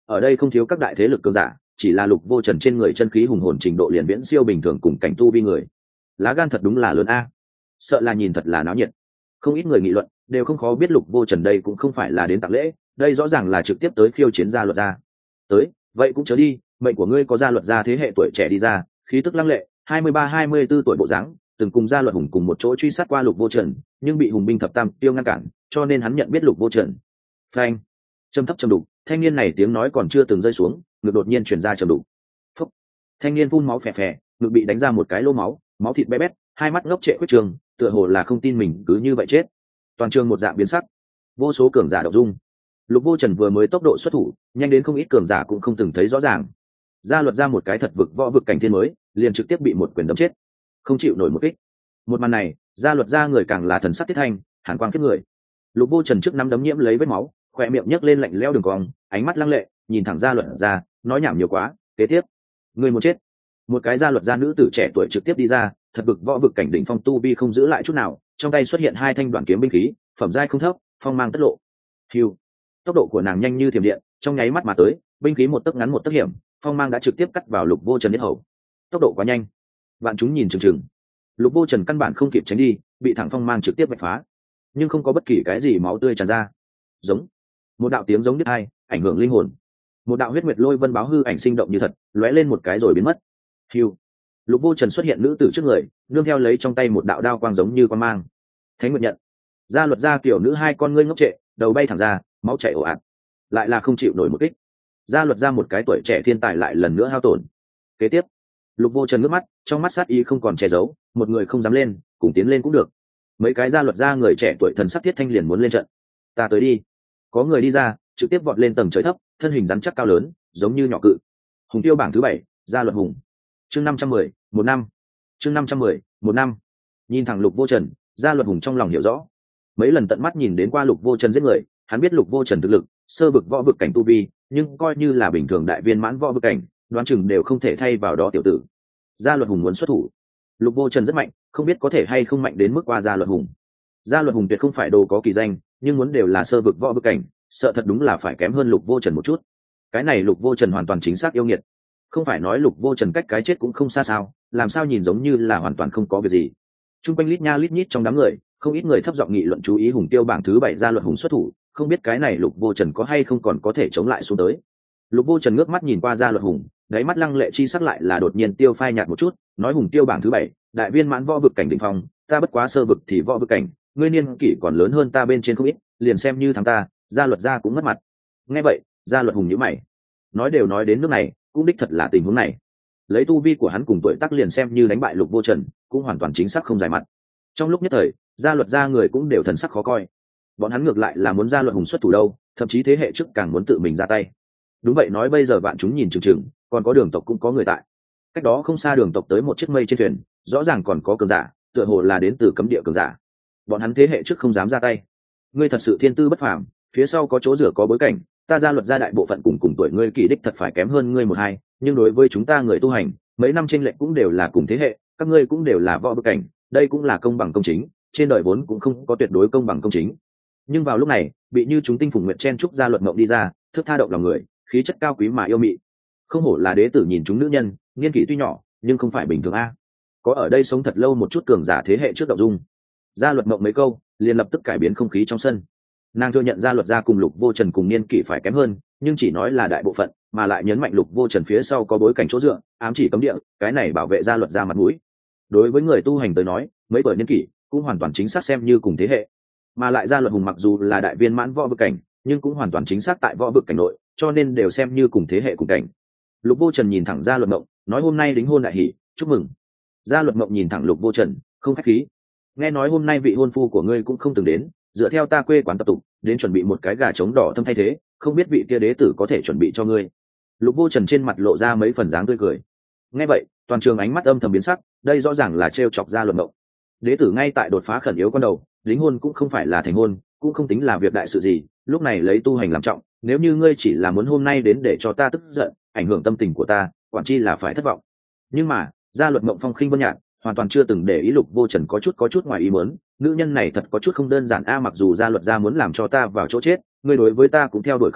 [SPEAKER 1] ở đây không thiếu các đại thế lực cường giả, chỉ là Lục Vô Trần trên người chân khí hùng hồn trình độ liền viễn siêu bình thường cùng cảnh tu vi người. Lá gan thật đúng là lớn a, sợ là nhìn thật là náo nhiệt. Không ít người nghị luận, đều không khó biết Lục Vô Trần đây cũng không phải là đến tặng lễ, đây rõ ràng là trực tiếp tới khiêu chiến gia luật gia. Tới, vậy cũng chớ đi, mệnh của ngươi có gia luật gia thế hệ tuổi trẻ đi ra, khí tức lăng lệ, hai mươi ba hai mươi bốn tuổi bộ dáng, từng cùng gia luật hùng cùng một chỗ truy sát qua Lục Vô Trần, nhưng bị hùng binh thập tam tiêu ngăn cản, cho nên hắn nhận biết Lục Vô Trần. Phanh, trầm thấp trầm đục, thanh niên này tiếng nói còn chưa từng rơi xuống, ngực đột nhiên truyền ra trầm đục. Phúc, thanh niên phun máu phè phè, ngực bị đánh ra một cái lỗ máu, máu thịt bé bét, hai mắt ngốc trệ khuyết trường, tựa hồ là không tin mình cứ như vậy chết. Toàn trường một dạng biến sắc, vô số cường giả động dung. Lục Vô Trần vừa mới tốc độ xuất thủ nhanh đến không ít cường giả cũng không từng thấy rõ ràng, gia luật ra một cái thật vực võ vực cảnh thiên mới liền trực tiếp bị một quyền đấm chết, không chịu nổi một kích. Một màn này gia luật ra người càng là thần sắc tiết thanh, hàn quang kiếp người. Lục Vô Trần trước năm đấm nhiễm lấy vết máu, khỏe miệng nhấc lên lạnh lẽo đường cong, ánh mắt lăng lệ nhìn thẳng gia luật ra, nói nhảm nhiều quá. Kế tiếp người muốn chết. Một cái gia luật gia nữ tử trẻ tuổi trực tiếp đi ra, thật vực võ vực cảnh đỉnh phong tu vi không giữ lại chút nào, trong tay xuất hiện hai thanh đoạn kiếm binh khí, phẩm giai không thấp, phong mang tất lộ. Hiu, tốc độ của nàng nhanh như thiểm điện, trong nháy mắt mà tới, binh khí một tấc ngắn một tấc hiểm, phong mang đã trực tiếp cắt vào Lục Vô Trần yết hầu. Tốc độ quá nhanh, vạn chúng nhìn chừng chừng. Lục Vô Trần căn bản không kịp tránh đi, bị thẳng phong mang trực tiếp vạch phá, nhưng không có bất kỳ cái gì máu tươi tràn ra. Giống, một đạo tiếng giống đứt hai, ảnh hưởng linh hồn. Một đạo huyết nguyệt lôi vân báo hư ảnh sinh động như thật, lóe lên một cái rồi biến mất. Hiu, Lục Vô Trần xuất hiện nữ tử trước người, nương theo lấy trong tay một đạo đao quang giống như quang mang. Thánh Nguyệt nhận. Gia luật gia kiểu nữ hai con ngươi ngốc trệ, đầu bay thẳng ra, máu chảy ồ ạt, lại là không chịu nổi một kích. Gia luật gia một cái tuổi trẻ thiên tài lại lần nữa hao tổn. Kế tiếp Lục Vô Trần ngước mắt, trong mắt sát ý không còn che giấu, một người không dám lên, cùng tiến lên cũng được. Mấy cái gia luật gia người trẻ tuổi thần sắc thiết thanh liền muốn lên trận. Ta tới đi. Có người đi ra, trực tiếp vọt lên tầng trời thấp, thân hình rắn chắc cao lớn, giống như nhỏ cự. Hùng tiêu bảng thứ bảy, gia luật hùng. Chương năm trăm mười, một năm. Chương năm trăm mười, một năm. Nhìn thẳng Lục Vô Trần, gia luật hùng trong lòng hiểu rõ. Mấy lần tận mắt nhìn đến qua Lục Vô Trần giết người, hắn biết Lục Vô Trần thực lực, sơ vực võ vực cảnh tu vi, nhưng coi như là bình thường đại viên mãn võ vực cảnh, đoán chừng đều không thể thay vào đó tiểu tử. Gia luật hùng muốn xuất thủ. Lục Vô Trần rất mạnh, không biết có thể hay không mạnh đến mức qua gia luật hùng. Gia luật hùng tuyệt không phải đồ có kỳ danh, nhưng muốn đều là sơ vực võ vực cảnh, sợ thật đúng là phải kém hơn Lục Vô Trần một chút. Cái này Lục Vô Trần hoàn toàn chính xác yêu nghiệt. Không phải nói Lục Vô Trần cách cái chết cũng không xa sao, làm sao nhìn giống như là hoàn toàn không có việc gì. Trung quanh lít nha lít nhít trong đám người, không ít người thấp giọng nghị luận chú ý hùng tiêu bảng thứ bảy gia luật hùng xuất thủ, không biết cái này Lục Vô Trần có hay không còn có thể chống lại xuống tới. Lục Vô Trần ngước mắt nhìn qua gia luật hùng, đáy mắt lăng lệ chi sắc lại là đột nhiên tiêu phai nhạt một chút, nói hùng tiêu bảng thứ bảy, đại viên mãn võ vực cảnh đỉnh phong, ta bất quá sơ vực thì võ vực cảnh, ngươi niên kỷ còn lớn hơn ta bên trên không ít, liền xem như thắng ta, gia luật gia cũng mất mặt. Nghe vậy, gia luật hùng nhíu mày. Nói đều nói đến nước này, cũng đích thật là tình huống này. Lấy tu vi của hắn cùng tuổi tác liền xem như đánh bại Lục Vô Trần, cũng hoàn toàn chính xác không dài mặt. Trong lúc nhất thời, gia luật gia người cũng đều thần sắc khó coi. Bọn hắn ngược lại là muốn gia luật hùng xuất thủ đâu, thậm chí thế hệ trước càng muốn tự mình ra tay. Đúng vậy, nói bây giờ vạn chúng nhìn chừng chừng, còn có đường tộc cũng có người tại. Cách đó không xa đường tộc tới một chiếc mây trên thuyền, rõ ràng còn có cường giả, tựa hồ là đến từ cấm địa cường giả. Bọn hắn thế hệ trước không dám ra tay. Ngươi thật sự thiên tư bất phàm, phía sau có chỗ rửa có bối cảnh, ta gia luật gia đại bộ phận cùng cùng tuổi ngươi kỳ đích thật phải kém hơn ngươi một hai, nhưng đối với chúng ta người tu hành, mấy năm chênh lệch cũng đều là cùng thế hệ, các ngươi cũng đều là võ bực cảnh, đây cũng là công bằng công chính, trên đời vốn cũng không có tuyệt đối công bằng công chính. Nhưng vào lúc này, bị như chúng tinh phùng nguyệt chen trúc gia luật mộng đi ra, thước tha động lòng người, khí chất cao quý mà yêu mị. Không hổ là đế tử nhìn chúng nữ nhân, niên kỷ tuy nhỏ, nhưng không phải bình thường a. Có ở đây sống thật lâu một chút cường giả thế hệ trước động dung. Gia luật mộng mấy câu, liền lập tức cải biến không khí trong sân. Nàng thừa nhận gia luật gia cùng Lục Vô Trần cùng niên kỷ phải kém hơn, nhưng chỉ nói là đại bộ phận, mà lại nhấn mạnh Lục Vô Trần phía sau có bối cảnh chỗ dựa, ám chỉ cấm địa, cái này bảo vệ gia luật gia mặt mũi. Đối với người tu hành tới nói, mấy tuổi niên kỷ cũng hoàn toàn chính xác xem như cùng thế hệ. Mà lại gia luật hùng mặc dù là đại viên mãn võ vực cảnh, nhưng cũng hoàn toàn chính xác tại võ vực cảnh nội, cho nên đều xem như cùng thế hệ cùng cảnh. Lục Vô Trần nhìn thẳng gia luật mộng, nói hôm nay đính hôn đại hỷ, chúc mừng. Gia luật mộng nhìn thẳng Lục Vô Trần, không khách khí. Nghe nói hôm nay vị hôn phu của ngươi cũng không từng đến, dựa theo ta quê quán tập tục, đến chuẩn bị một cái gà trống đỏ thâm thay thế, không biết vị kia đế tử có thể chuẩn bị cho ngươi. Lục Vô Trần trên mặt lộ ra mấy phần dáng tươi cười. Nghe vậy, toàn trường ánh mắt âm thầm biến sắc, đây rõ ràng là trêu chọc gia luật mộng. Đế tử ngay tại đột phá khẩn yếu con đầu, đính hôn cũng không phải là thành hôn, cũng không tính là việc đại sự gì, lúc này lấy tu hành làm trọng, nếu như ngươi chỉ là muốn hôm nay đến để cho ta tức giận, ảnh hưởng tâm tình của ta, quản chi là phải thất vọng. Nhưng mà, gia luật mộng phong khinh vân nhạt, hoàn toàn chưa từng để ý Lục Vô Trần có chút có chút ngoài ý muốn, nữ nhân này thật có chút không đơn giản a, mặc dù gia luật gia muốn làm cho ta vào chỗ chết, ngươi đối với ta cũng theo đuổi không bỏ,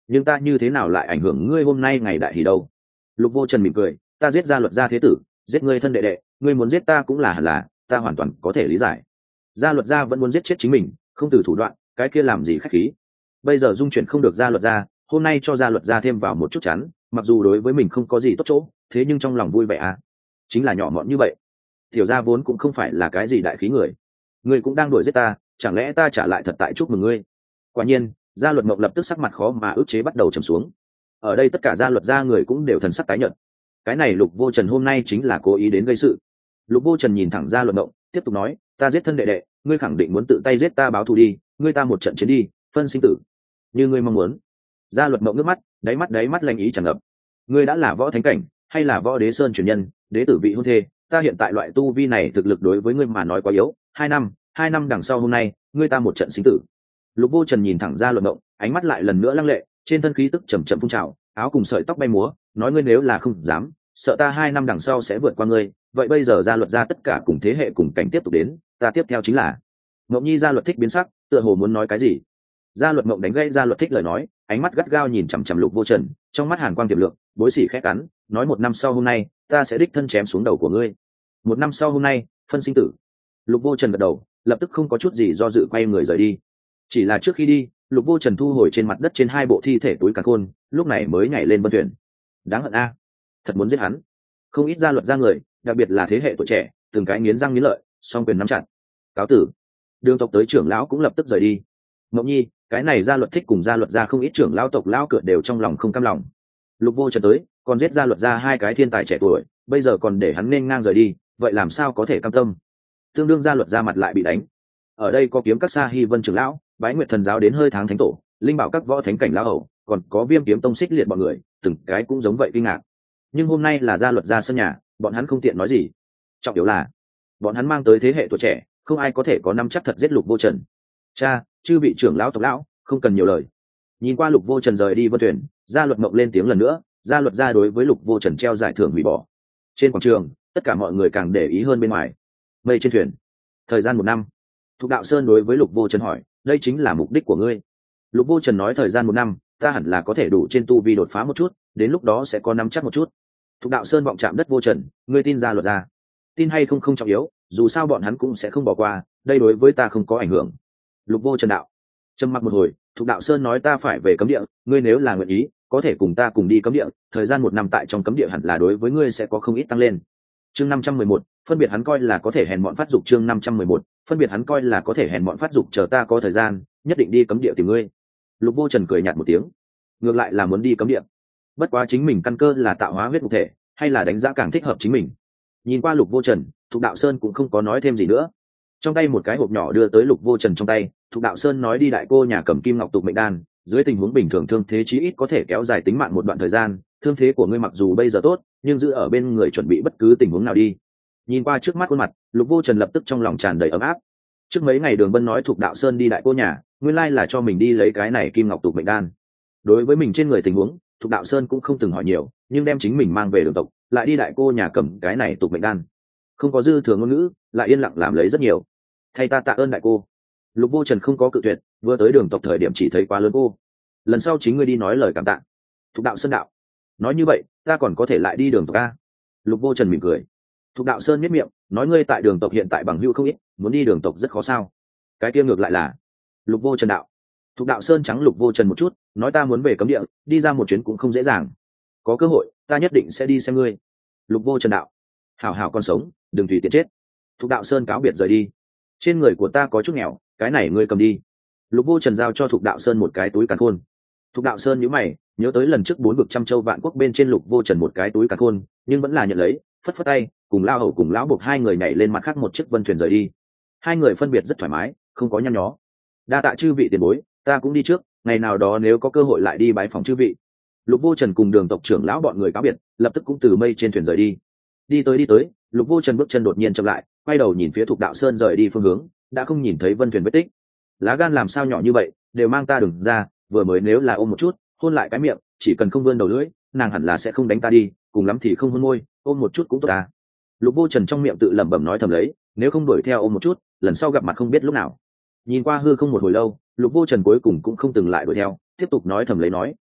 [SPEAKER 1] nhưng ta như thế nào lại ảnh hưởng ngươi hôm nay ngày đại hỷ đâu? Lục Vô Trần mỉm cười, ta giết Gia Luật gia thế tử, giết ngươi thân đệ đệ, ngươi muốn giết ta cũng là hẳn là, ta hoàn toàn có thể lý giải. Gia Luật gia vẫn muốn giết chết chính mình, không từ thủ đoạn, cái kia làm gì khách khí. Bây giờ dung chuyển không được Gia Luật gia, hôm nay cho Gia Luật gia thêm vào một chút chắn, mặc dù đối với mình không có gì tốt chỗ, thế nhưng trong lòng vui vẻ à. Chính là nhỏ mọn như vậy. Tiểu gia vốn cũng không phải là cái gì đại khí người. Ngươi cũng đang đuổi giết ta, chẳng lẽ ta trả lại thật tại chúc mừng ngươi? Quả nhiên, Gia Luật Mộng lập tức sắc mặt khó mà ức chế bắt đầu trầm xuống. Ở đây tất cả Gia Luật gia người cũng đều thần sắc tái nhợt. Cái này Lục Vô Trần hôm nay chính là cố ý đến gây sự. Lục Vô Trần nhìn thẳng Gia Luật Mộng, tiếp tục nói, ta giết thân đệ đệ, ngươi khẳng định muốn tự tay giết ta báo thù đi, ngươi ta một trận chiến đi, phân sinh tử, như ngươi mong muốn. Gia Luật Mộng nước mắt, đáy mắt đáy mắt lanh ý tràn ngập. Ngươi đã là võ thánh cảnh, hay là võ đế sơn truyền nhân, đế tử vị hôn thê, ta hiện tại loại tu vi này thực lực đối với ngươi mà nói quá yếu. Hai năm, hai năm đằng sau hôm nay, ngươi ta một trận sinh tử. Lục Vô Trần nhìn thẳng Gia Luật Mộng, ánh mắt lại lần nữa lăng lệ, trên thân khí tức chầm chậm phun trào, áo cùng sợi tóc bay múa, nói ngươi nếu là không dám, sợ ta hai năm đằng sau sẽ vượt qua ngươi, vậy bây giờ Gia Luật gia tất cả cùng thế hệ cùng cảnh tiếp tục đến, ta tiếp theo chính là. Mộng Nhi Gia Luật Thích biến sắc, tựa hồ muốn nói cái gì. Gia Luật Mộng đánh gây Gia Luật Thích lời nói, ánh mắt gắt gao nhìn chằm chằm Lục Vô Trần, trong mắt hàn quang tiềm lượng, bối sỉ khẽ cắn, nói một năm sau hôm nay, ta sẽ đích thân chém xuống đầu của ngươi. Một năm sau hôm nay, phân sinh tử. Lục Vô Trần gật đầu, lập tức không có chút gì do dự quay người rời đi. Chỉ là trước khi đi, Lục Vô Trần thu hồi trên mặt đất trên hai bộ thi thể túi càn khôn, lúc này mới nhảy lên vân thuyền. Đáng hận a, thật muốn giết hắn. Không ít Gia Luật gia người, đặc biệt là thế hệ tuổi trẻ, từng cái nghiến răng nghiến lợi, song quyền nắm chặt. Cáo tử. Đường tộc tới trưởng lão cũng lập tức rời đi. Mộng Nhi, cái này Gia Luật Thích cùng Gia Luật gia không ít trưởng lão tộc lão cửa đều trong lòng không cam lòng. Lục Vô Trần tới, còn giết Gia Luật gia hai cái thiên tài trẻ tuổi, bây giờ còn để hắn nên ngang rời đi, vậy làm sao có thể cam tâm? Tương đương Gia Luật gia mặt lại bị đánh. Ở đây có kiếm các Sa Hy Vân trưởng lão, Bái Nguyệt thần giáo đến hơi tháng thánh tổ, linh bảo các võ thánh cảnh lão hầu, còn có Viêm kiếm tông xích liệt bọn người, từng cái cũng giống vậy kinh ngạc. Nhưng hôm nay là Gia Luật gia sân nhà, bọn hắn không tiện nói gì. Trọng yếu là, bọn hắn mang tới thế hệ tuổi trẻ, không ai có thể có năm chắc thật giết Lục Vô Trần. Cha, chư vị trưởng lão tộc lão, không cần nhiều lời. Nhìn qua Lục Vô Trần rời đi vân thuyền, Gia Luật Mộng lên tiếng lần nữa, Gia Luật gia đối với Lục Vô Trần treo giải thưởng hủy bỏ. Trên quảng trường, tất cả mọi người càng để ý hơn bên ngoài. Mây trên thuyền, thời gian một năm. Thục Đạo Sơn đối với Lục Vô Trần hỏi, đây chính là mục đích của ngươi? Lục Vô Trần nói thời gian một năm, ta hẳn là có thể đủ trên tu vi đột phá một chút, đến lúc đó sẽ có nắm chắc một chút. Thục Đạo Sơn vọng chạm đất Vô Trần, ngươi tin Gia Luật gia? Tin hay không không trọng yếu, dù sao bọn hắn cũng sẽ không bỏ qua, đây đối với ta không có ảnh hưởng. Lục Vô Trần đạo. Trầm mặc một hồi, Thục Đạo Sơn nói ta phải về cấm địa, ngươi nếu là nguyện ý, có thể cùng ta cùng đi cấm địa, thời gian một năm tại trong cấm địa hẳn là đối với ngươi sẽ có không ít tăng lên. Chương năm trăm mười một, phân biệt hắn coi là có thể hèn mọn phát dục. Chương năm trăm mười một, phân biệt hắn coi là có thể hèn mọn phát dục, chờ ta có thời gian, nhất định đi cấm địa tìm ngươi. Lục Vô Trần cười nhạt một tiếng, ngược lại là muốn đi cấm địa. Bất quá chính mình căn cơ là tạo hóa huyết mục thể, hay là đánh giá càng thích hợp chính mình. Nhìn qua Lục Vô Trần, Thục Đạo Sơn cũng không có nói thêm gì nữa. Trong tay một cái hộp nhỏ đưa tới Lục Vô Trần trong tay, Thục Đạo Sơn nói đi đại cô nhà cầm kim ngọc tục mệnh đan, dưới tình huống bình thường thương thế chí ít có thể kéo dài tính mạng một đoạn thời gian, thương thế của ngươi mặc dù bây giờ tốt, nhưng giữ ở bên người chuẩn bị bất cứ tình huống nào đi. Nhìn qua trước mắt khuôn mặt, Lục Vô Trần lập tức trong lòng tràn đầy ấm áp. Trước mấy ngày Đường Bân nói Thục Đạo Sơn đi đại cô nhà, nguyên lai là cho mình đi lấy cái này kim ngọc tục mệnh đan. Đối với mình trên người tình huống, Thục Đạo Sơn cũng không từng hỏi nhiều, nhưng đem chính mình mang về Đường tộc, lại đi đại cô nhà cầm cái này tục mệnh đan. Không có dư thừa ngôn ngữ, lại yên lặng làm lấy rất nhiều. Thay ta tạ ơn đại cô. Lục Vô Trần không có cự tuyệt, vừa tới Đường tộc thời điểm chỉ thấy quá lớn cô. Lần sau chính ngươi đi nói lời cảm tạ. Thục Đạo Sơn đạo. Nói như vậy, ta còn có thể lại đi Đường tộc a? Lục Vô Trần mỉm cười. Thục Đạo Sơn nhếch miệng, nói ngươi tại Đường tộc hiện tại bằng hữu không ít, muốn đi Đường tộc rất khó sao? Cái kia ngược lại là. Lục Vô Trần đạo. Thục Đạo Sơn trắng Lục Vô Trần một chút, nói ta muốn về cấm địa, đi ra một chuyến cũng không dễ dàng. Có cơ hội, ta nhất định sẽ đi xem ngươi. Lục Vô Trần đạo. Hảo hảo con sống, đừng tùy tiện chết. Thục Đạo Sơn cáo biệt rời đi. Trên người của ta có chút nghèo, cái này ngươi cầm đi. Lục Vô Trần giao cho Thục Đạo Sơn một cái túi càn khôn. Thục Đạo Sơn nhíu mày, nhớ tới lần trước bốn vực trăm châu vạn quốc bên trên Lục Vô Trần một cái túi càn khôn, nhưng vẫn là nhận lấy, phất phất tay, cùng lao hầu cùng lão buộc hai người nhảy lên mặt khác một chiếc vân thuyền rời đi. Hai người phân biệt rất thoải mái, không có nhăn nhó. Đa tạ chư vị tiền bối, ta cũng đi trước, ngày nào đó nếu có cơ hội lại đi bái phòng chư vị. Lục Vô Trần cùng Đường tộc trưởng lão bọn người cáo biệt, lập tức cũng từ mây trên thuyền rời đi. Đi tới đi tới, Lục Vô Trần bước chân đột nhiên chậm lại, quay đầu nhìn phía Thục Đạo Sơn rời đi phương hướng, đã không nhìn thấy vân thuyền vết tích. Lá gan làm sao nhỏ như vậy, đều mang ta đừng ra, vừa mới nếu là ôm một chút, hôn lại cái miệng, chỉ cần không vươn đầu lưỡi, nàng hẳn là sẽ không đánh ta đi, cùng lắm thì không hôn môi, ôm một chút cũng tốt ta. Lục Vô Trần trong miệng tự lẩm bẩm nói thầm lấy, nếu không đuổi theo ôm một chút, lần sau gặp mặt không biết lúc nào. Nhìn qua hư không một hồi lâu, Lục Vô Trần cuối cùng cũng không từng lại đuổi theo, tiếp tục nói thầm lấy nói,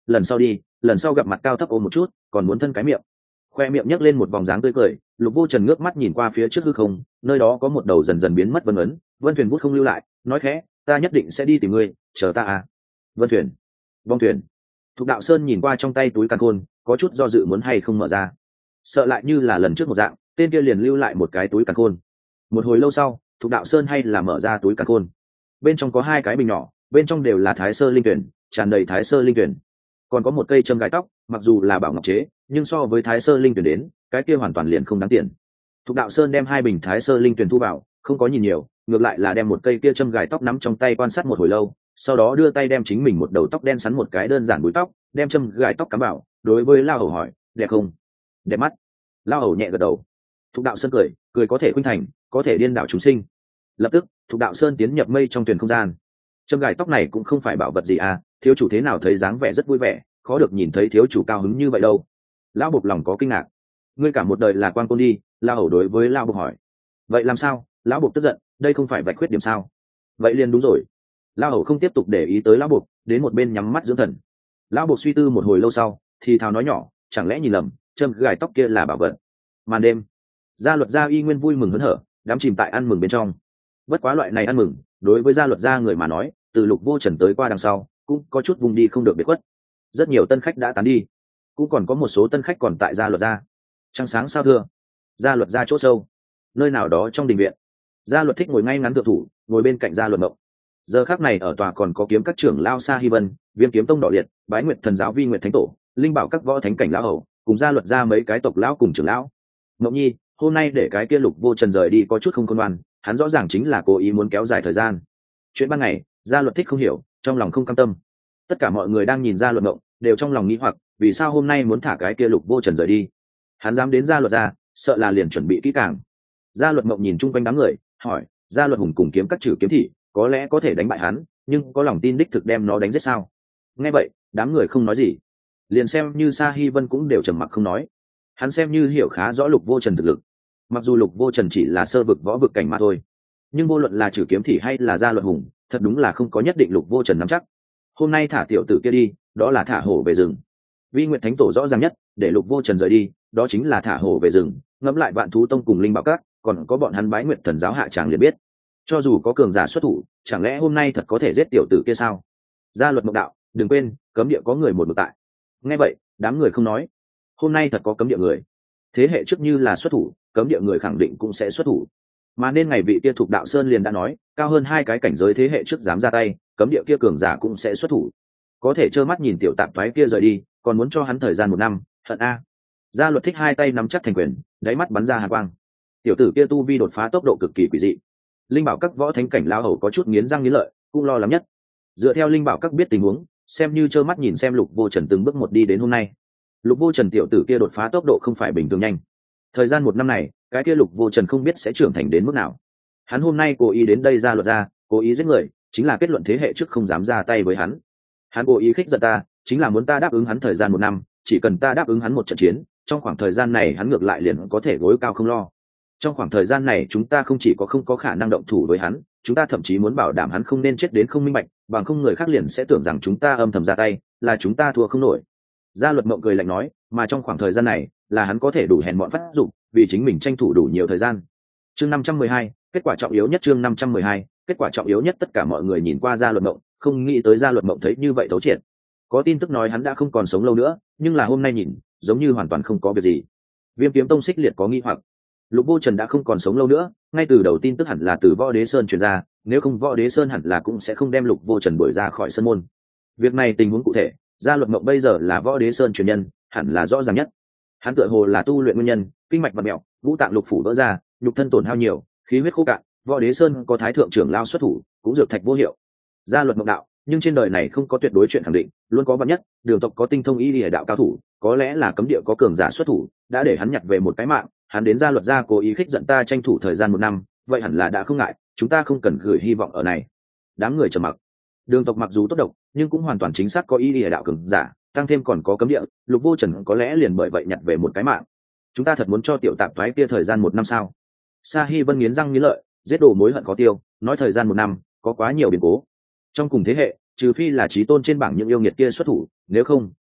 [SPEAKER 1] lần sau đi lần sau gặp mặt cao thấp ôm một chút còn muốn thân cái miệng. Khoe miệng nhấc lên một vòng dáng tươi cười, Lục Vô Trần ngước mắt nhìn qua phía trước hư không, nơi đó có một đầu dần dần biến mất vân ấn, vân thuyền bút không lưu lại, nói khẽ, ta nhất định sẽ đi tìm ngươi, chờ ta à. Vân thuyền, vong thuyền. Thục Đạo Sơn nhìn qua trong tay túi càn khôn, có chút do dự muốn hay không mở ra, sợ lại như là lần trước một dạng, tên kia liền lưu lại một cái túi càn khôn. Một hồi lâu sau, Thục Đạo Sơn hay là mở ra túi càn khôn, bên trong có hai cái bình nhỏ, bên trong đều là thái sơ linh tuyển, tràn đầy thái sơ linh tuyển, còn có một cây châm gai tóc, mặc dù là bảo ngọc chế nhưng so với thái sơ linh tuyển đến cái kia hoàn toàn liền không đáng tiền. Thục Đạo Sơn đem hai bình thái sơ linh tuyển thu vào, không có nhìn nhiều, ngược lại là đem một cây kia châm gài tóc nắm trong tay quan sát một hồi lâu, sau đó đưa tay đem chính mình một đầu tóc đen sắn một cái đơn giản búi tóc, đem châm gài tóc cắm vào, đối với Lao Hầu hỏi, đẹp không? Đẹp mắt. Lao Hầu nhẹ gật đầu. Thục Đạo Sơn cười, cười có thể khuynh thành, có thể điên đảo chúng sinh. Lập tức, Thục Đạo Sơn tiến nhập mây trong tuyển không gian. Châm gài tóc này cũng không phải bảo vật gì à, thiếu chủ thế nào thấy dáng vẻ rất vui vẻ, khó được nhìn thấy thiếu chủ cao hứng như vậy đâu. Lão Bộc lòng có kinh ngạc, ngươi cả một đời là quan côn đi. Lao Hầu đối với Lao Bộc hỏi, vậy làm sao? Lão Bộc tức giận, đây không phải vạch khuyết điểm sao? Vậy liền đúng rồi. Lao Hầu không tiếp tục để ý tới Lão Bộc, đến một bên nhắm mắt dưỡng thần. Lão Bộc suy tư một hồi lâu sau thì thào nói nhỏ, chẳng lẽ nhìn lầm, châm gài tóc kia là bảo vật. Màn đêm, gia luật gia y nguyên vui mừng hớn hở, đám chìm tại ăn mừng bên trong. Bất quá loại này ăn mừng đối với gia luật gia người mà nói, từ Lục Vô Trần tới qua đằng sau cũng có chút vùng đi không được biệt khuất. Rất nhiều tân khách đã tán đi, cũng còn có một số tân khách còn tại gia luật gia. Trăng sáng sao thưa, gia luật gia chỗ sâu nơi nào đó trong đình viện, gia luật thích ngồi ngay ngắn thượng thủ, ngồi bên cạnh gia luật mộng. Giờ khác này ở tòa còn có kiếm các trưởng lao Sa Hy Vân, Viêm Kiếm Tông Đỏ Liệt, Bái Nguyệt Thần Giáo Vi Nguyệt Thánh Tổ, Linh Bảo các võ thánh cảnh lão hầu, cùng gia luật gia mấy cái tộc lão cùng trưởng lão. Mộng nhi, hôm nay để cái kia Lục Vô Trần rời đi có chút không khôn ngoan, hắn rõ ràng chính là cố ý muốn kéo dài thời gian. Chuyện ban ngày, gia luật thích không hiểu, trong lòng không cam tâm. Tất cả mọi người đang nhìn gia luật mộng, đều trong lòng nghĩ hoặc, vì sao hôm nay muốn thả cái kia Lục Vô Trần rời đi? Hắn dám đến gia luật gia, sợ là liền chuẩn bị kỹ càng. Gia luật mộng nhìn chung quanh đám người, hỏi, gia luật hùng cùng kiếm các trừ kiếm thị, có lẽ có thể đánh bại hắn, nhưng có lòng tin đích thực đem nó đánh giết sao? Nghe vậy, đám người không nói gì, liền xem như Sa Hy Vân cũng đều trầm mặc không nói. Hắn xem như hiểu khá rõ Lục Vô Trần thực lực, mặc dù Lục Vô Trần chỉ là sơ vực võ vực cảnh mà thôi, nhưng vô luận là trừ kiếm thị hay là gia luật hùng, thật đúng là không có nhất định Lục Vô Trần nắm chắc. Hôm nay thả tiểu tử kia đi, đó là thả hổ về rừng. Vi Nguyệt Thánh Tổ rõ ràng nhất, để Lục Vô Trần rời đi, đó chính là thả hổ về rừng. Ngẫm lại Vạn Thú Tông cùng Linh Bảo Các, còn có bọn hắn Bái Nguyệt Thần Giáo hạ tràng liền biết, cho dù có cường giả xuất thủ, chẳng lẽ hôm nay thật có thể giết tiểu tử kia sao? Gia luật mộng đạo, đừng quên, cấm địa có người một mực tại. Nghe vậy, đám người không nói. Hôm nay thật có cấm địa người, thế hệ trước như là xuất thủ, cấm địa người khẳng định cũng sẽ xuất thủ. Mà nên ngày vị kia Thục Đạo Sơn liền đã nói, cao hơn hai cái cảnh giới thế hệ trước dám ra tay, cấm địa kia cường giả cũng sẽ xuất thủ. Có thể trơ mắt nhìn tiểu tạp thoái kia rời đi, còn muốn cho hắn thời gian một năm, hận a. Gia luật thích hai tay nắm chắc thành quyền, đáy mắt bắn ra hàn quang. Tiểu tử kia tu vi đột phá tốc độ cực kỳ quỷ dị. Linh Bảo các võ thánh cảnh lao hầu có chút nghiến răng nghiến lợi, cũng lo lắng nhất. Dựa theo Linh Bảo các biết tình huống, xem như trơ mắt nhìn xem Lục Vô Trần từng bước một đi đến hôm nay. Lục Vô Trần tiểu tử kia đột phá tốc độ không phải bình thường nhanh. Thời gian một năm này, cái kia Lục Vô Trần không biết sẽ trưởng thành đến mức nào. Hắn hôm nay cố ý đến đây ra luật ra, cố ý giết người, chính là kết luận thế hệ trước không dám ra tay với hắn. Hắn cố ý khích giận ta, chính là muốn ta đáp ứng hắn thời gian một năm, chỉ cần ta đáp ứng hắn một trận chiến, trong khoảng thời gian này hắn ngược lại liền có thể gối cao không lo. Trong khoảng thời gian này chúng ta không chỉ có không có khả năng động thủ với hắn, chúng ta thậm chí muốn bảo đảm hắn không nên chết đến không minh bạch, bằng không người khác liền sẽ tưởng rằng chúng ta âm thầm ra tay, là chúng ta thua không nổi. Gia luật mộng cười lạnh nói, mà trong khoảng thời gian này là hắn có thể đủ hèn mọn phát dụng, vì chính mình tranh thủ đủ nhiều thời gian. Chương năm trăm mười hai, kết quả trọng yếu nhất. Chương năm trăm mười hai, kết quả trọng yếu nhất. Tất cả mọi người nhìn qua Gia luật mộng, không nghĩ tới Gia luật mộng thấy như vậy thấu triệt. Có tin tức nói hắn đã không còn sống lâu nữa, nhưng là hôm nay nhìn giống như hoàn toàn không có việc gì. Viêm Kiếm Tông xích liệt có nghi hoặc, Lục Vô Trần đã không còn sống lâu nữa, ngay từ đầu tin tức hẳn là từ Võ Đế Sơn truyền ra, nếu không Võ Đế Sơn hẳn là cũng sẽ không đem Lục Vô Trần đuổi ra khỏi sơn môn. Việc này tình huống cụ thể, Gia luật mộng bây giờ là Võ Đế Sơn truyền nhân, hẳn là rõ ràng nhất. Hắn tựa hồ là tu luyện nguyên nhân, kinh mạch vặn mèo, ngũ tạng lục phủ vỡ ra, nhục thân tổn hao nhiều, khí huyết khô cạn, Võ Đế Sơn có thái thượng trưởng lao xuất thủ, cũng dược thạch vô hiệu. Gia luật mộng đạo, nhưng trên đời này không có tuyệt đối chuyện khẳng định, luôn có vạn nhất, đường tộc có tinh thông y lìa đạo cao thủ, có lẽ là cấm địa có cường giả xuất thủ, đã để hắn nhặt về một cái mạng, hắn đến gia luật gia cố ý khích giận ta tranh thủ thời gian một năm, vậy hẳn là đã không ngại, chúng ta không cần gửi hy vọng ở này. Đám người trầm mặc. Đường tộc mặc dù tốt độc, nhưng cũng hoàn toàn chính xác có y lìa đạo cường giả, tăng thêm còn có cấm địa, Lục Vô Trần có lẽ liền bởi vậy nhặt về một cái mạng. Chúng ta thật muốn cho tiểu tạp thoái kia thời gian một năm sao? Sa Hy Vân nghiến răng nghiến lợi, giết đồ mối hận khó tiêu, nói thời gian một năm, có quá nhiều biến cố. Trong cùng thế hệ, trừ phi là chí tôn trên bảng những yêu nghiệt kia xuất thủ, nếu không,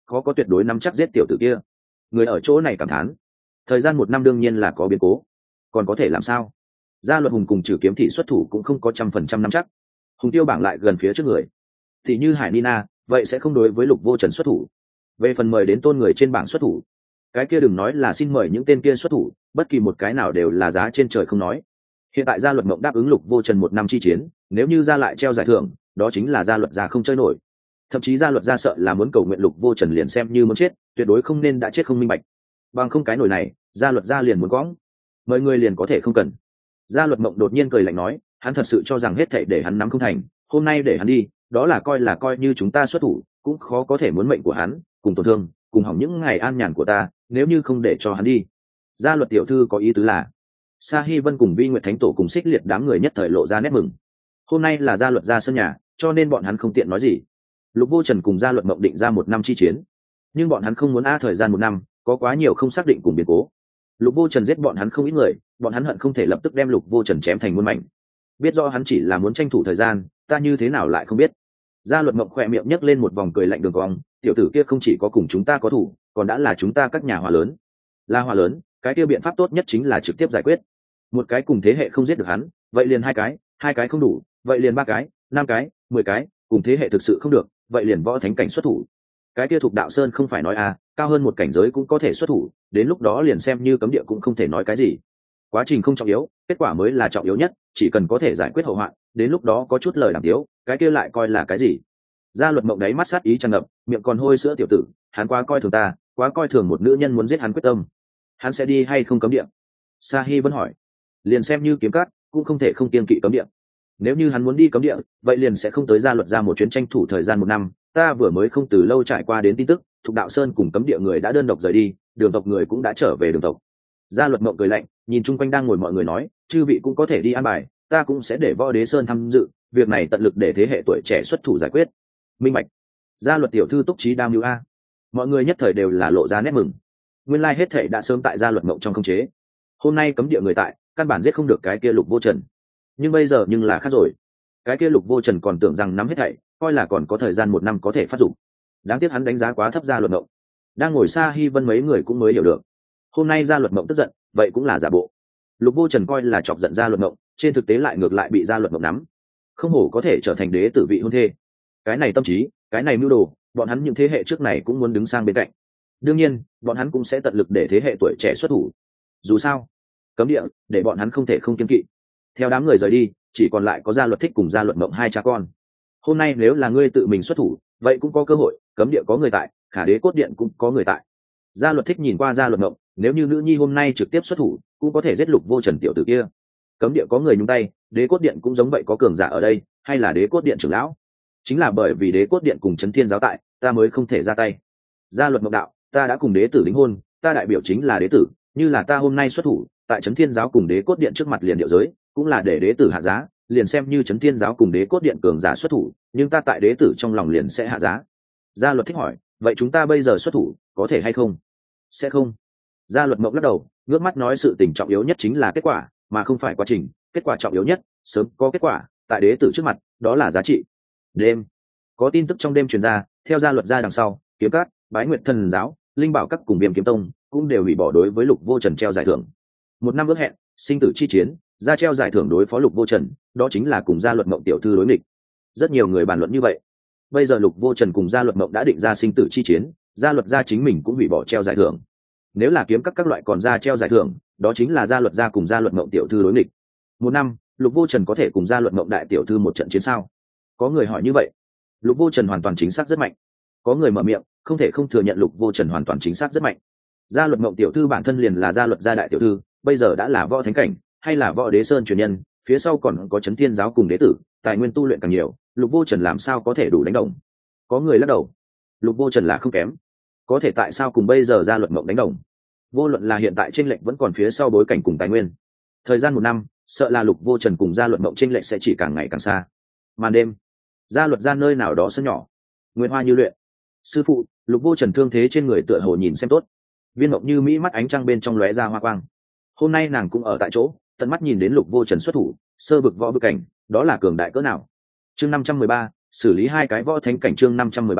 [SPEAKER 1] khó có tuyệt đối nắm chắc giết tiểu tử kia. Người ở chỗ này cảm thán, thời gian một năm đương nhiên là có biến cố, còn có thể làm sao? Gia Luật Hùng cùng Trử Kiếm Thị xuất thủ cũng không có trăm phần trăm nắm chắc. Hùng Tiêu bảng lại gần phía trước người, thì như Hải Nina vậy sẽ không đối với Lục Vô Trần xuất thủ. Về phần mời đến tôn người trên bảng xuất thủ, cái kia đừng nói là xin mời những tên kia xuất thủ, bất kỳ một cái nào đều là giá trên trời không nói. Hiện tại Gia Luật Mộng đáp ứng Lục Vô Trần một năm chi chiến, nếu như ra lại treo giải thưởng, đó chính là Gia Luật gia không chơi nổi. Thậm chí Gia Luật gia sợ là muốn cầu nguyện Lục Vô Trần liền xem như muốn chết, tuyệt đối không nên đã chết không minh bạch. Bằng không cái nổi này, Gia Luật gia liền muốn quõng, mời người liền có thể không cần. Gia Luật Mộng đột nhiên cười lạnh nói, hắn thật sự cho rằng hết thảy để hắn nắm không thành, hôm nay để hắn đi, đó là coi là coi như chúng ta xuất thủ, cũng khó có thể muốn mệnh của hắn, cùng tổn thương, cùng hỏng những ngày an nhàn của ta, nếu như không để cho hắn đi. Gia Luật tiểu thư có ý tứ là, Sa Hi Vân cùng Vi Nguyệt Thánh Tổ cùng Xích Liệt đám người nhất thời lộ ra nét mừng. Hôm nay là Gia Luật gia sân nhà, cho nên bọn hắn không tiện nói gì. Lục Vô Trần cùng Gia Luật Mộng định ra một năm chi chiến, nhưng bọn hắn không muốn a thời gian một năm, có quá nhiều không xác định cùng biến cố. Lục Vô Trần giết bọn hắn không ít người, bọn hắn hận không thể lập tức đem Lục Vô Trần chém thành muôn mảnh. Biết rõ hắn chỉ là muốn tranh thủ thời gian, ta như thế nào lại không biết. Gia Luật Mộng khỏe miệng nhấc lên một vòng cười lạnh đường cong, tiểu tử kia không chỉ có cùng chúng ta có thủ, còn đã là chúng ta các nhà hòa lớn. Là hòa lớn, cái kia biện pháp tốt nhất chính là trực tiếp giải quyết. Một cái cùng thế hệ không giết được hắn, vậy liền hai cái, hai cái không đủ, vậy liền ba cái, năm cái, mười cái, cùng thế hệ thực sự không được, vậy liền võ thánh cảnh xuất thủ. Cái kia Thục Đạo Sơn không phải nói à, cao hơn một cảnh giới cũng có thể xuất thủ, đến lúc đó liền xem như cấm địa cũng không thể nói cái gì. Quá trình không trọng yếu, kết quả mới là trọng yếu nhất, chỉ cần có thể giải quyết hậu hoạn, đến lúc đó có chút lời đàm tiếu, cái kia lại coi là cái gì. Gia Luật Mộng đáy mắt sát ý tràn ngập, miệng còn hôi sữa tiểu tử, hắn quá coi thường ta, quá coi thường một nữ nhân muốn giết hắn quyết tâm. Hắn sẽ đi hay không cấm địa? Sa Hi vẫn hỏi. Liền xem như kiếm cắt, cũng không thể không kiêng kỵ cấm địa. Nếu như hắn muốn đi cấm địa, vậy liền sẽ không tới Gia Luật ra một chuyến tranh thủ thời gian một năm. Ta vừa mới không từ lâu trải qua đến tin tức, Thục Đạo Sơn cùng cấm địa người đã đơn độc rời đi, đường tộc người cũng đã trở về đường tộc. Gia Luật Mộng cười lạnh, nhìn chung quanh đang ngồi mọi người nói, chư vị cũng có thể đi an bài, ta cũng sẽ để Võ Đế Sơn tham dự, việc này tận lực để thế hệ tuổi trẻ xuất thủ giải quyết. Minh bạch. Gia Luật tiểu thư túc trí đam mưu a. Mọi người nhất thời đều là lộ ra nét mừng. Nguyên lai hết thảy đã sớm tại Gia Luật Mộng trong khống chế. Hôm nay cấm địa người tại, căn bản giết không được cái kia Lục Vô Trần. Nhưng bây giờ nhưng là khác rồi. Cái kia Lục Vô Trần còn tưởng rằng nắm hết thảy, coi là còn có thời gian một năm có thể phát dụng. Đáng tiếc hắn đánh giá quá thấp Gia Luật Mộng. Đang ngồi Sa Hi Vân mấy người cũng mới hiểu được. Hôm nay Gia Luật Mộng tức giận, vậy cũng là giả bộ. Lục Vô Trần coi là chọc giận Gia Luật Mộng, trên thực tế lại ngược lại bị Gia Luật Mộng nắm. Không hổ có thể trở thành đế tử vị hôn thê. Cái này tâm trí, cái này mưu đồ, bọn hắn những thế hệ trước này cũng muốn đứng sang bên cạnh. Đương nhiên, bọn hắn cũng sẽ tận lực để thế hệ tuổi trẻ xuất thủ. Dù sao, cấm địa, để bọn hắn không thể không kiêng kỵ. Theo đám người rời đi, chỉ còn lại có Gia Luật Thích cùng Gia Luật Mộng hai cha con. Hôm nay nếu là ngươi tự mình xuất thủ, vậy cũng có cơ hội, cấm địa có người tại, Khả Đế cốt điện cũng có người tại. Gia Luật Thích nhìn qua Gia Luật Mộng, nếu như nữ nhi hôm nay trực tiếp xuất thủ, cũng có thể giết Lục Vô Trần tiểu tử kia. Cấm địa có người nhúng tay, Đế cốt điện cũng giống vậy có cường giả ở đây, hay là Đế cốt điện trưởng lão? Chính là bởi vì Đế cốt điện cùng Chấn Thiên giáo tại, ta mới không thể ra tay. Gia Luật Mộng đạo, ta đã cùng đế tử đính hôn, ta đại biểu chính là đế tử, như là ta hôm nay xuất thủ, tại Chấn Thiên giáo cùng Đế cốt điện trước mặt liền điệu giới, cũng là để đế tử hạ giá, liền xem như Chấn Thiên giáo cùng Đế cốt điện cường giả xuất thủ, nhưng ta tại đế tử trong lòng liền sẽ hạ giá. Gia Luật Thích hỏi, vậy chúng ta bây giờ xuất thủ, có thể hay không? Sẽ không. Gia Luật Mộng lắc đầu, ngước mắt nói sự tình trọng yếu nhất chính là kết quả, mà không phải quá trình, kết quả trọng yếu nhất, sớm có kết quả, tại đế tử trước mặt, đó là giá trị. Đêm, có tin tức trong đêm truyền ra, theo Gia Luật gia đằng sau, Kiếm Các, Bái Nguyệt Thần giáo, Linh Bảo Các cùng Viêm Kiếm Tông cũng đều hủy bỏ đối với Lục Vô Trần treo giải thưởng. Một năm ước hẹn, sinh tử chi chiến, ra treo giải thưởng đối phó Lục Vô Trần, đó chính là cùng Gia Luật Mộng tiểu thư đối nghịch. Rất nhiều người bàn luận như vậy. Bây giờ Lục Vô Trần cùng Gia Luật Mộng đã định ra sinh tử chi chiến, Gia Luật gia chính mình cũng hủy bỏ treo giải thưởng. Nếu là Kiếm Các các loại còn ra treo giải thưởng, đó chính là Gia Luật gia cùng Gia Luật Mộng tiểu thư đối nghịch. Một năm, Lục Vô Trần có thể cùng Gia Luật Mộng đại tiểu thư một trận chiến sao? Có người hỏi như vậy. Lục Vô Trần hoàn toàn chính xác rất mạnh. Có người mở miệng, không thể không thừa nhận Lục Vô Trần hoàn toàn chính xác rất mạnh. Gia Luật Mộng tiểu thư bản thân liền là Gia Luật gia đại tiểu thư, bây giờ đã là võ thánh cảnh, hay là võ đế sơn truyền nhân, phía sau còn có Chấn Thiên giáo cùng đế tử, tài nguyên tu luyện càng nhiều, Lục Vô Trần làm sao có thể đủ đánh đồng? Có người lắc đầu. Lục Vô Trần là không kém, có thể tại sao cùng bây giờ Gia Luật Mộng đánh đồng? Vô luận là hiện tại chênh lệch vẫn còn phía sau bối cảnh cùng tài nguyên. Thời gian một năm, sợ là Lục Vô Trần cùng Gia Luật Mộng chênh lệch sẽ chỉ càng ngày càng xa. Màn đêm, Gia Luật gia nơi nào đó sân nhỏ, Nguyệt Hoa như luyện. Sư phụ, Lục Vô Trần thương thế trên người tựa hồ nhìn xem tốt. Viên Mộng Như mỹ mắt ánh trăng bên trong lóe ra hoa quang. Hôm nay nàng cũng ở tại chỗ, tận mắt nhìn đến Lục Vô Trần xuất thủ, sơ vực võ bực cảnh, đó là cường đại cỡ nào. Chương năm trăm mười ba, xử lý hai cái võ thánh cảnh. Chương năm trăm mười ba,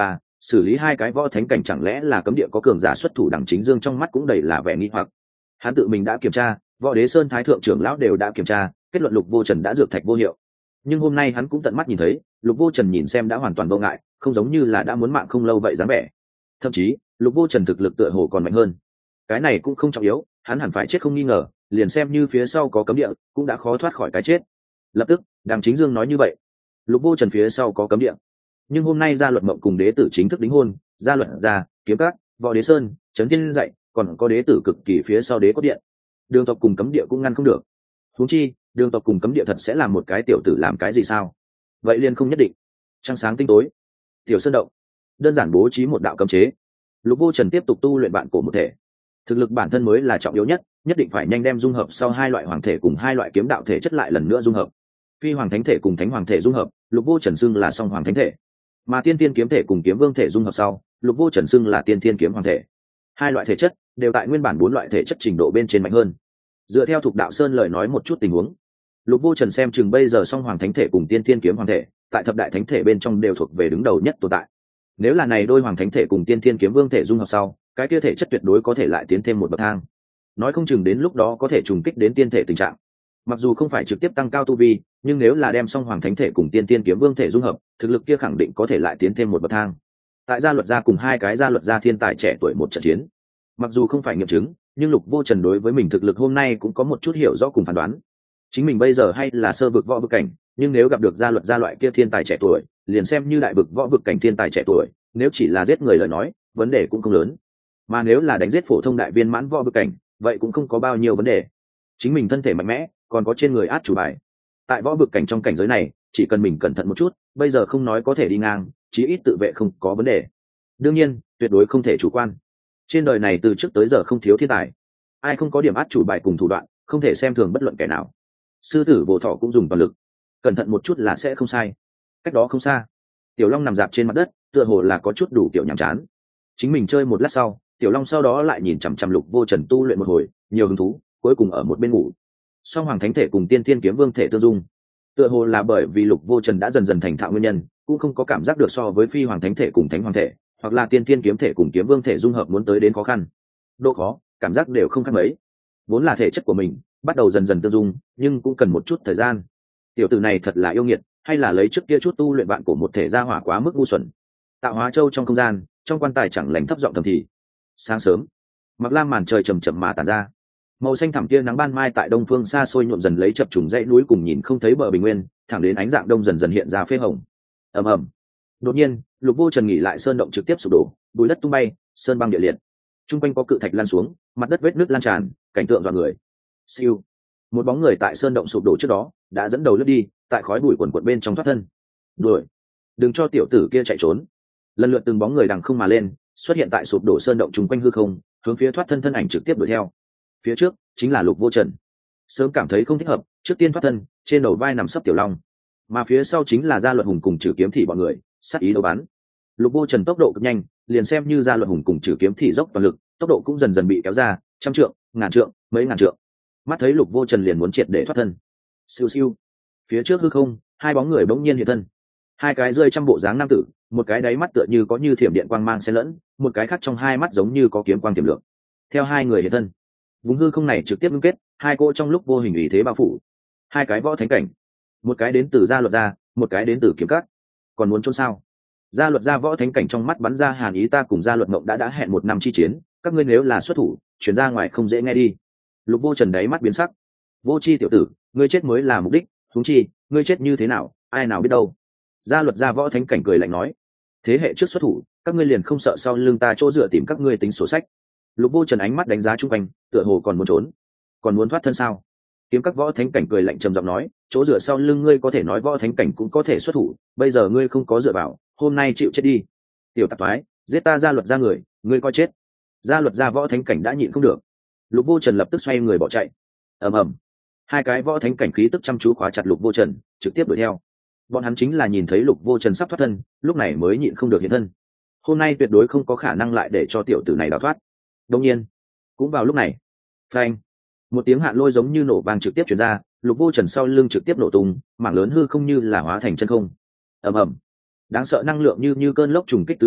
[SPEAKER 1] xử lý hai cái võ thánh cảnh chẳng lẽ là cấm địa có cường giả xuất thủ? Đằng Chính Dương trong mắt cũng đầy là vẻ nghi hoặc. Hắn tự mình đã kiểm tra, võ đế sơn thái thượng trưởng lão đều đã kiểm tra, kết luận Lục Vô Trần đã dược thạch vô hiệu. Nhưng hôm nay hắn cũng tận mắt nhìn thấy, Lục Vô Trần nhìn xem đã hoàn toàn vô ngại, không giống như là đã muốn mạng không lâu vậy dáng vẻ. Thậm chí Lục Vô Trần thực lực tựa hồ còn mạnh hơn. Cái này cũng không trọng yếu, hắn hẳn phải chết không nghi ngờ, liền xem như phía sau có cấm địa cũng đã khó thoát khỏi cái chết. Lập tức Đằng Chính Dương nói như vậy, Lục Vô Trần phía sau có cấm địa, nhưng hôm nay gia luật mộng cùng đế tử chính thức đính hôn, gia luật gia, kiếm cát, võ đế sơn, trấn thiên dạy, còn có đế tử cực kỳ phía sau đế cốt điện, đường tộc cùng cấm địa cũng ngăn không được. Huống chi đường tộc cùng cấm địa thật sẽ làm một cái tiểu tử làm cái gì sao? Vậy liền không nhất định. Trăng sáng tinh tối, tiểu sơn động, đơn giản bố trí một đạo cấm chế. Lục Vô Trần tiếp tục tu luyện vạn cổ một thể. Thực lực bản thân mới là trọng yếu nhất, nhất định phải nhanh đem dung hợp sau hai loại hoàng thể cùng hai loại kiếm đạo thể chất lại lần nữa dung hợp. Phi hoàng thánh thể cùng thánh hoàng thể dung hợp, Lục Vô Trần xưng là song hoàng thánh thể. Mà tiên tiên kiếm thể cùng kiếm vương thể dung hợp sau, Lục Vô Trần xưng là tiên tiên kiếm hoàng thể. Hai loại thể chất đều tại nguyên bản bốn loại thể chất trình độ bên trên mạnh hơn. Dựa theo Thục Đạo Sơn lời nói một chút tình huống, Lục Vô Trần xem chừng bây giờ song hoàng thánh thể cùng tiên tiên kiếm hoàng thể tại thập đại thánh thể bên trong đều thuộc về đứng đầu nhất tồn tại. Nếu là này đôi hoàng thánh thể cùng tiên tiên kiếm vương thể dung hợp sau, cái kia thể chất tuyệt đối có thể lại tiến thêm một bậc thang. Nói không chừng đến lúc đó có thể trùng kích đến tiên thể tình trạng. Mặc dù không phải trực tiếp tăng cao tu vi, nhưng nếu là đem song hoàng thánh thể cùng tiên tiên kiếm vương thể dung hợp, thực lực kia khẳng định có thể lại tiến thêm một bậc thang. Tại gia luật gia cùng hai cái gia luật gia thiên tài trẻ tuổi một trận chiến, mặc dù không phải nghiệm chứng, nhưng Lục Vô Trần đối với mình thực lực hôm nay cũng có một chút hiểu rõ cùng phán đoán. Chính mình bây giờ hay là sơ vực võ vực cảnh, nhưng nếu gặp được gia luật gia loại kia thiên tài trẻ tuổi, liền xem như đại vực võ vực cảnh thiên tài trẻ tuổi, nếu chỉ là giết người lời nói, vấn đề cũng không lớn. Mà nếu là đánh giết phổ thông đại viên mãn võ vực cảnh, vậy cũng không có bao nhiêu vấn đề. Chính mình thân thể mạnh mẽ, còn có trên người át chủ bài. Tại võ vực cảnh trong cảnh giới này, chỉ cần mình cẩn thận một chút, bây giờ không nói có thể đi ngang, chí ít tự vệ không có vấn đề. Đương nhiên, tuyệt đối không thể chủ quan. Trên đời này từ trước tới giờ không thiếu thiên tài, ai không có điểm át chủ bài cùng thủ đoạn, không thể xem thường bất luận kẻ nào. Sư tử Vô Thọ cũng dùng toàn lực, cẩn thận một chút là sẽ không sai. Cách đó không xa, Tiểu Long nằm dạp trên mặt đất, tựa hồ là có chút đủ kiểu nhàm chán. Chính mình chơi một lát sau, Tiểu Long sau đó lại nhìn chằm chằm Lục Vô Trần tu luyện một hồi, nhiều hứng thú, cuối cùng ở một bên ngủ. Song hoàng thánh thể cùng tiên thiên kiếm vương thể tương dung, tựa hồ là bởi vì Lục Vô Trần đã dần dần thành thạo nguyên nhân, cũng không có cảm giác được so với phi hoàng thánh thể cùng thánh hoàng thể, hoặc là tiên thiên kiếm thể cùng kiếm vương thể dung hợp muốn tới đến khó khăn. Độ khó, cảm giác đều không khác mấy. Vốn là thể chất của mình bắt đầu dần dần tương dung, nhưng cũng cần một chút thời gian. Tiểu tử này thật là yêu nghiệt, hay là lấy trước kia chút tu luyện vạn của một thể ra hỏa quá mức ngu xuẩn. Tạo hóa châu trong không gian, trong quan tài chẳng lành thấp giọng thầm thì. Sáng sớm, mặc lam màn trời chầm chậm mà tàn ra, màu xanh thẳm kia nắng ban mai tại đông phương xa xôi nhuộm dần lấy chập trùng dãy núi cùng nhìn không thấy bờ bình nguyên, thẳng đến ánh dạng đông dần dần hiện ra phế hồng. Ầm ầm. Đột nhiên, Lục Vô Trần nghỉ lại sơn động trực tiếp sụp đổ, bụi đất tung bay, sơn băng địa liệt. Trung quanh có cự thạch lan xuống, mặt đất vết nứt lan tràn, cảnh tượng dọa người. Siêu. Một bóng người tại sơn động sụp đổ trước đó, đã dẫn đầu lướt đi, tại khói bụi quần quật bên trong thoát thân. Đuổi, đừng cho tiểu tử kia chạy trốn. Lần lượt từng bóng người đằng không mà lên, xuất hiện tại sụp đổ sơn động trung quanh hư không, hướng phía thoát thân thân ảnh trực tiếp đuổi theo. Phía trước chính là Lục Vô Trần. Sớm cảm thấy không thích hợp, trước tiên thoát thân, trên đầu vai nằm sấp Tiểu Long, mà phía sau chính là Gia Luật Hùng cùng Trử Kiếm Thị bọn người, sát ý đấu bắn. Lục Vô Trần tốc độ cực nhanh, liền xem như Gia Luật Hùng cùng Trử Kiếm Thị dốc toàn lực, tốc độ cũng dần dần bị kéo ra, trăm trượng, ngàn trượng, mấy ngàn trượng. Mắt thấy Lục Vô Trần liền muốn triệt để thoát thân. Siêu siêu. Phía trước hư không, hai bóng người bỗng nhiên hiện thân. Hai cái rơi trăm bộ dáng nam tử, một cái đáy mắt tựa như có như thiểm điện quang mang xen lẫn, một cái khác trong hai mắt giống như có kiếm quang tiềm lượng. Theo hai người hiện thân, vùng hư không này trực tiếp ngưng kết, hai cô trong lúc vô hình ý thế bao phủ. Hai cái võ thánh cảnh, một cái đến từ Gia Luật gia, một cái đến từ Kiếm Cát. Còn muốn trốn sao? Gia Luật gia võ thánh cảnh trong mắt bắn ra hàn ý, ta cùng Gia Luật Mộng đã đã hẹn một năm chi chiến, các ngươi nếu là xuất thủ, chuyển ra ngoài không dễ nghe đi. Lục Vô Trần đáy mắt biến sắc. Vô chi tiểu tử, ngươi chết mới là mục đích, huống chi, ngươi chết như thế nào, ai nào biết đâu. Gia Luật gia võ thánh cảnh cười lạnh nói, thế hệ trước xuất thủ, các ngươi liền không sợ sau lưng ta chỗ dựa tìm các ngươi tính sổ sách. Lục Vô Trần ánh mắt đánh giá chung quanh, tựa hồ còn muốn trốn, còn muốn thoát thân sao? Kiếm các võ thánh cảnh cười lạnh trầm giọng nói, chỗ dựa sau lưng ngươi có thể nói võ thánh cảnh cũng có thể xuất thủ, bây giờ ngươi không có dựa vào, hôm nay chịu chết đi. Tiểu tạp thoái, giết ta Gia Luật gia người, ngươi coi chết. Gia Luật gia võ thánh cảnh đã nhịn không được. Lục Vô Trần lập tức xoay người bỏ chạy. Ầm ầm. Hai cái võ thánh cảnh khí tức chăm chú khóa chặt Lục Vô Trần, trực tiếp đuổi theo. Bọn hắn chính là nhìn thấy Lục Vô Trần sắp thoát thân, lúc này mới nhịn không được hiện thân. Hôm nay tuyệt đối không có khả năng lại để cho tiểu tử này đào thoát. Đương nhiên, cũng vào lúc này, phanh, một tiếng hạn lôi giống như nổ vang trực tiếp truyền ra, Lục Vô Trần sau lưng trực tiếp nổ tung, mảng lớn hư không như là hóa thành chân không. Ầm ầm. Đáng sợ năng lượng như như cơn lốc trùng kích tứ tán,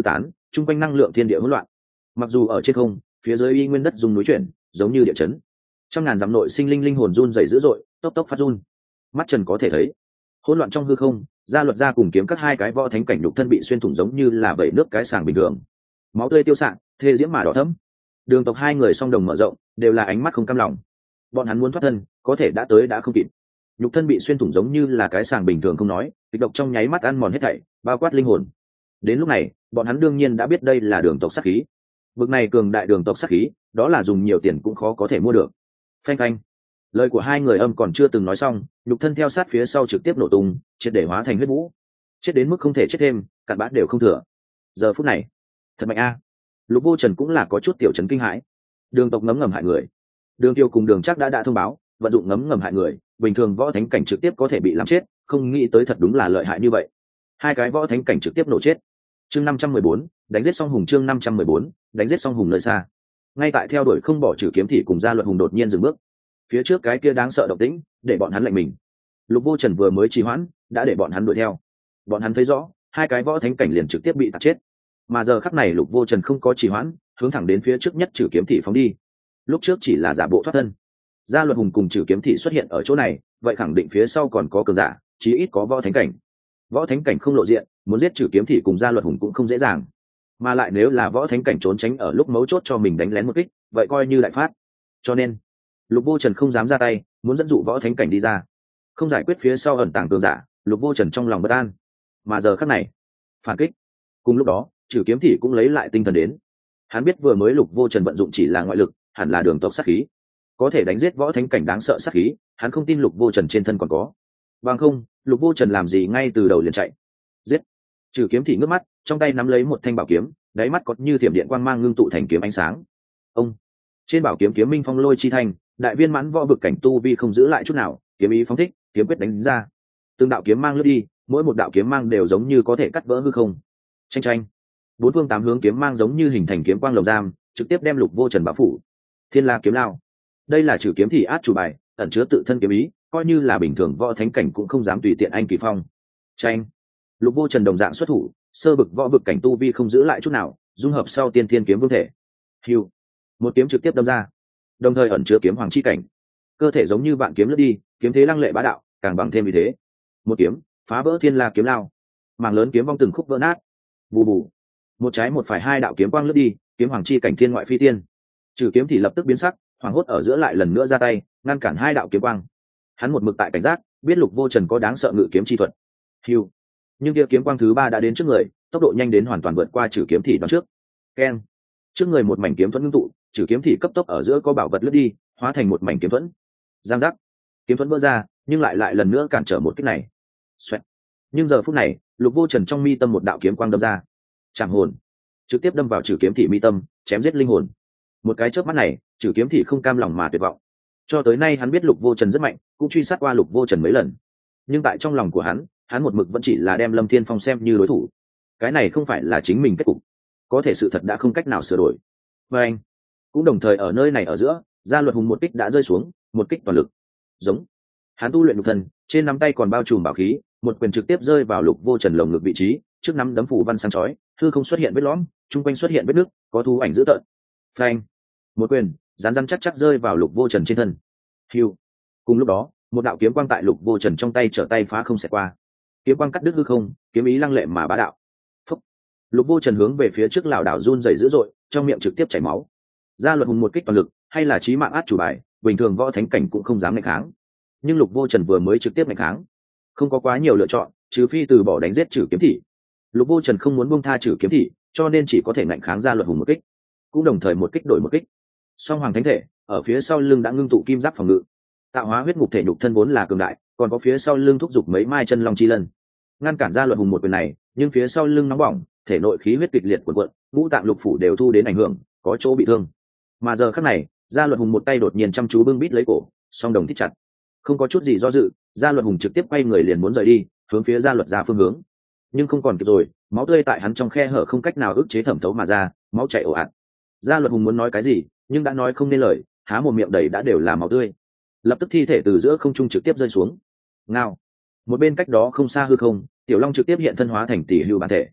[SPEAKER 1] chung quanh năng lượng thiên địa hỗn loạn. Mặc dù ở trên không, phía dưới y nguyên đất dùng núi chuyển, giống như địa chấn. Trăm ngàn dặm nội sinh linh linh hồn run rẩy dữ dội, tốc tốc phát run. Mắt Trần có thể thấy, hỗn loạn trong hư không, Gia Luật gia cùng kiếm các hai cái võ thánh cảnh nhục thân bị xuyên thủng giống như là vẩy nước cái sàng bình thường. Máu tươi tiêu sạng, thê diễm mà đỏ thẫm. Đường tộc hai người song đồng mở rộng, đều là ánh mắt không cam lòng. Bọn hắn muốn thoát thân, có thể đã tới đã không kịp. Nhục thân bị xuyên thủng giống như là cái sàng bình thường không nói, kịch độc trong nháy mắt ăn mòn hết thảy, bao quát linh hồn. Đến lúc này, bọn hắn đương nhiên đã biết đây là đường tộc sát khí. Vực này cường đại đường tộc sát khí, đó là dùng nhiều tiền cũng khó có thể mua được. Phanh phanh. Lời của hai người âm còn chưa từng nói xong, nhục thân theo sát phía sau trực tiếp nổ tung, triệt để hóa thành huyết vũ. Chết đến mức không thể chết thêm, cặn bã đều không thừa. Giờ phút này, thật mạnh a. Lục Vô Trần cũng là có chút tiểu trấn kinh hãi. Đường tộc ngấm ngầm hại người. Đường Tiêu cùng Đường Trác đã đã thông báo, vận dụng ngấm ngầm hại người, bình thường võ thánh cảnh trực tiếp có thể bị làm chết, không nghĩ tới thật đúng là lợi hại như vậy. Hai cái võ thánh cảnh trực tiếp nổ chết. Chương năm trăm mười bốn, đánh giết Song Hùng. Chương năm trăm mười bốn, đánh giết Song Hùng nơi xa. Ngay tại theo đuổi không bỏ Trử Kiếm Thị cùng Gia Luật Hùng đột nhiên dừng bước. Phía trước cái kia đáng sợ động tĩnh, để bọn hắn lạnh mình. Lục Vô Trần vừa mới trì hoãn, đã để bọn hắn đuổi theo. Bọn hắn thấy rõ, hai cái võ thánh cảnh liền trực tiếp bị tạt chết. Mà giờ khắc này Lục Vô Trần không có trì hoãn, hướng thẳng đến phía trước nhất Trử Kiếm Thị phóng đi. Lúc trước chỉ là giả bộ thoát thân. Gia Luật Hùng cùng Trử Kiếm Thị xuất hiện ở chỗ này, vậy khẳng định phía sau còn có cường giả, chí ít có võ thánh cảnh. Võ thánh cảnh không lộ diện, muốn giết Trử Kiếm Thị cùng Gia Luật Hùng cũng không dễ dàng. Mà lại nếu là võ thánh cảnh trốn tránh ở lúc mấu chốt cho mình đánh lén một kích, vậy coi như đại phát. Cho nên, Lục Vô Trần không dám ra tay, muốn dẫn dụ võ thánh cảnh đi ra. Không giải quyết phía sau ẩn tàng cường giả, Lục Vô Trần trong lòng bất an. Mà giờ khắc này, phản kích. Cùng lúc đó, Trử Kiếm Thị cũng lấy lại tinh thần đến. Hắn biết vừa mới Lục Vô Trần vận dụng chỉ là ngoại lực, hẳn là đường tộc sát khí, có thể đánh giết võ thánh cảnh đáng sợ sát khí, hắn không tin Lục Vô Trần trên thân còn có. Bằng không, Lục Vô Trần làm gì ngay từ đầu liền chạy. Giết. Trử Kiếm Thị ngước mắt, trong tay nắm lấy một thanh bảo kiếm, đáy mắt có như thiểm điện quang mang ngưng tụ thành kiếm ánh sáng. Ông. Trên bảo kiếm kiếm minh phong lôi chi thành, đại viên mãn võ vực cảnh tu vi không giữ lại chút nào, kiếm ý phóng thích, kiếm quyết đánh ra. Từng đạo kiếm mang lướt đi, mỗi một đạo kiếm mang đều giống như có thể cắt vỡ hư không. Chênh chênh. Bốn phương tám hướng kiếm mang giống như hình thành kiếm quang lồng giam, trực tiếp đem Lục Vô Trần bao phủ. Thiên La kiếm lao. Đây là Trử Kiếm Thị át chủ bài, ẩn chứa tự thân kiếm ý, coi như là bình thường võ thánh cảnh cũng không dám tùy tiện anh kỳ phong. Chênh. Lục Vô Trần đồng dạng xuất thủ, sơ vực võ vực cảnh tu vi không giữ lại chút nào, dung hợp sau tiên thiên kiếm vương thể. Hưu. Một kiếm trực tiếp đâm ra, đồng thời ẩn chứa kiếm hoàng chi cảnh. Cơ thể giống như vạn kiếm lướt đi, kiếm thế lăng lệ bá đạo, càng bằng thêm vì thế. Một kiếm phá vỡ Thiên La kiếm lao, mảng lớn kiếm vong từng khúc vỡ nát. Bù bù. Một trái một phải hai đạo kiếm quang lướt đi, kiếm hoàng chi cảnh thiên ngoại phi tiên. Trừ Kiếm Thị lập tức biến sắc, hoảng hốt ở giữa lại lần nữa ra tay, ngăn cản hai đạo kiếm quang. Hắn một mực tại cảnh giác, biết Lục Vô Trần có đáng sợ ngự kiếm chi thuật. Hưu. Nhưng kia kiếm quang thứ ba đã đến trước người, tốc độ nhanh đến hoàn toàn vượt qua Trừ Kiếm Thị đón trước. Keng. Trước người một mảnh kiếm thuẫn ngưng tụ, Trừ Kiếm Thị cấp tốc ở giữa có bảo vật lướt đi, hóa thành một mảnh kiếm thuẫn. Giang giác. Kiếm thuẫn vỡ ra, nhưng lại lại lần nữa cản trở một kích này. Xoẹt. Nhưng giờ phút này, Lục Vô Trần trong mi tâm một đạo kiếm quang đâm ra. Trảm hồn. Trực tiếp đâm vào Trừ Kiếm Thị mi tâm, chém giết linh hồn. Một cái chớp mắt này, Trừ Kiếm Thị không cam lòng mà tuyệt vọng. Cho tới nay hắn biết Lục Vô Trần rất mạnh, cũng truy sát qua Lục Vô Trần mấy lần. Nhưng tại trong lòng của hắn, hắn một mực vẫn chỉ là đem Lâm Thiên Phong xem như đối thủ. Cái này không phải là chính mình kết cục. Có thể sự thật đã không cách nào sửa đổi. Và anh cũng đồng thời ở nơi này ở giữa, Gia Luật Hùng một kích đã rơi xuống, một kích toàn lực. Giống. Hắn tu luyện nhục thân, trên nắm tay còn bao trùm bảo khí, một quyền trực tiếp rơi vào Lục Vô Trần lồng ngực vị trí, trước nắm đấm phủ văn sáng chói, hư không xuất hiện vết lõm, trung quanh xuất hiện vết nước, có thú ảnh dữ tợn. Phanh. Một quyền, rắn rắn chắc chắc rơi vào Lục Vô Trần trên thân. Hưu. Cùng lúc đó, một đạo kiếm quang tại Lục Vô Trần trong tay trở tay phá không xẹt qua. Kiếm quang cắt đứt hư không, kiếm ý lăng lệ mà bá đạo. Phúc. Lục Vô Trần hướng về phía trước lảo đảo run rẩy dữ dội, trong miệng trực tiếp chảy máu. Gia Luật Hùng một kích toàn lực, hay là chí mạng át chủ bài, bình thường võ thánh cảnh cũng không dám nghịch kháng. Nhưng Lục Vô Trần vừa mới trực tiếp nghịch kháng, không có quá nhiều lựa chọn, trừ phi từ bỏ đánh giết Trử Kiếm Thị. Lục Vô Trần không muốn buông tha Trử Kiếm Thị, cho nên chỉ có thể nghịch kháng Gia Luật Hùng một kích, cũng đồng thời một kích đổi một kích. Song Hoàng Thánh Thể ở phía sau lưng đã ngưng tụ kim giáp phòng ngự, tạo hóa huyết ngục thể nhục thân vốn là cường đại, còn có phía sau lưng thúc giục mấy mai chân long chi lân, ngăn cản Gia Luật Hùng một quyền này. Nhưng phía sau lưng nóng bỏng, thể nội khí huyết kịch liệt cuộn cuộn, ngũ tạng lục phủ đều thu đến ảnh hưởng, có chỗ bị thương. Mà giờ khắc này, Gia Luật Hùng một tay đột nhiên chăm chú bưng bít lấy cổ, song đồng thích chặt, không có chút gì do dự, Gia Luật Hùng trực tiếp quay người liền muốn rời đi, hướng phía Gia Luật gia phương hướng. Nhưng không còn kịp rồi, máu tươi tại hắn trong khe hở không cách nào ức chế thẩm thấu mà ra, máu chảy ồ ạt. Gia Luật Hùng muốn nói cái gì, nhưng đã nói không nên lời, há một miệng đầy đã đều là máu tươi. Lập tức thi thể từ giữa không trung trực tiếp rơi xuống. Ngao. Một bên cách đó không xa hư không, Tiểu Long trực tiếp hiện thân hóa thành tỷ hưu bản thể.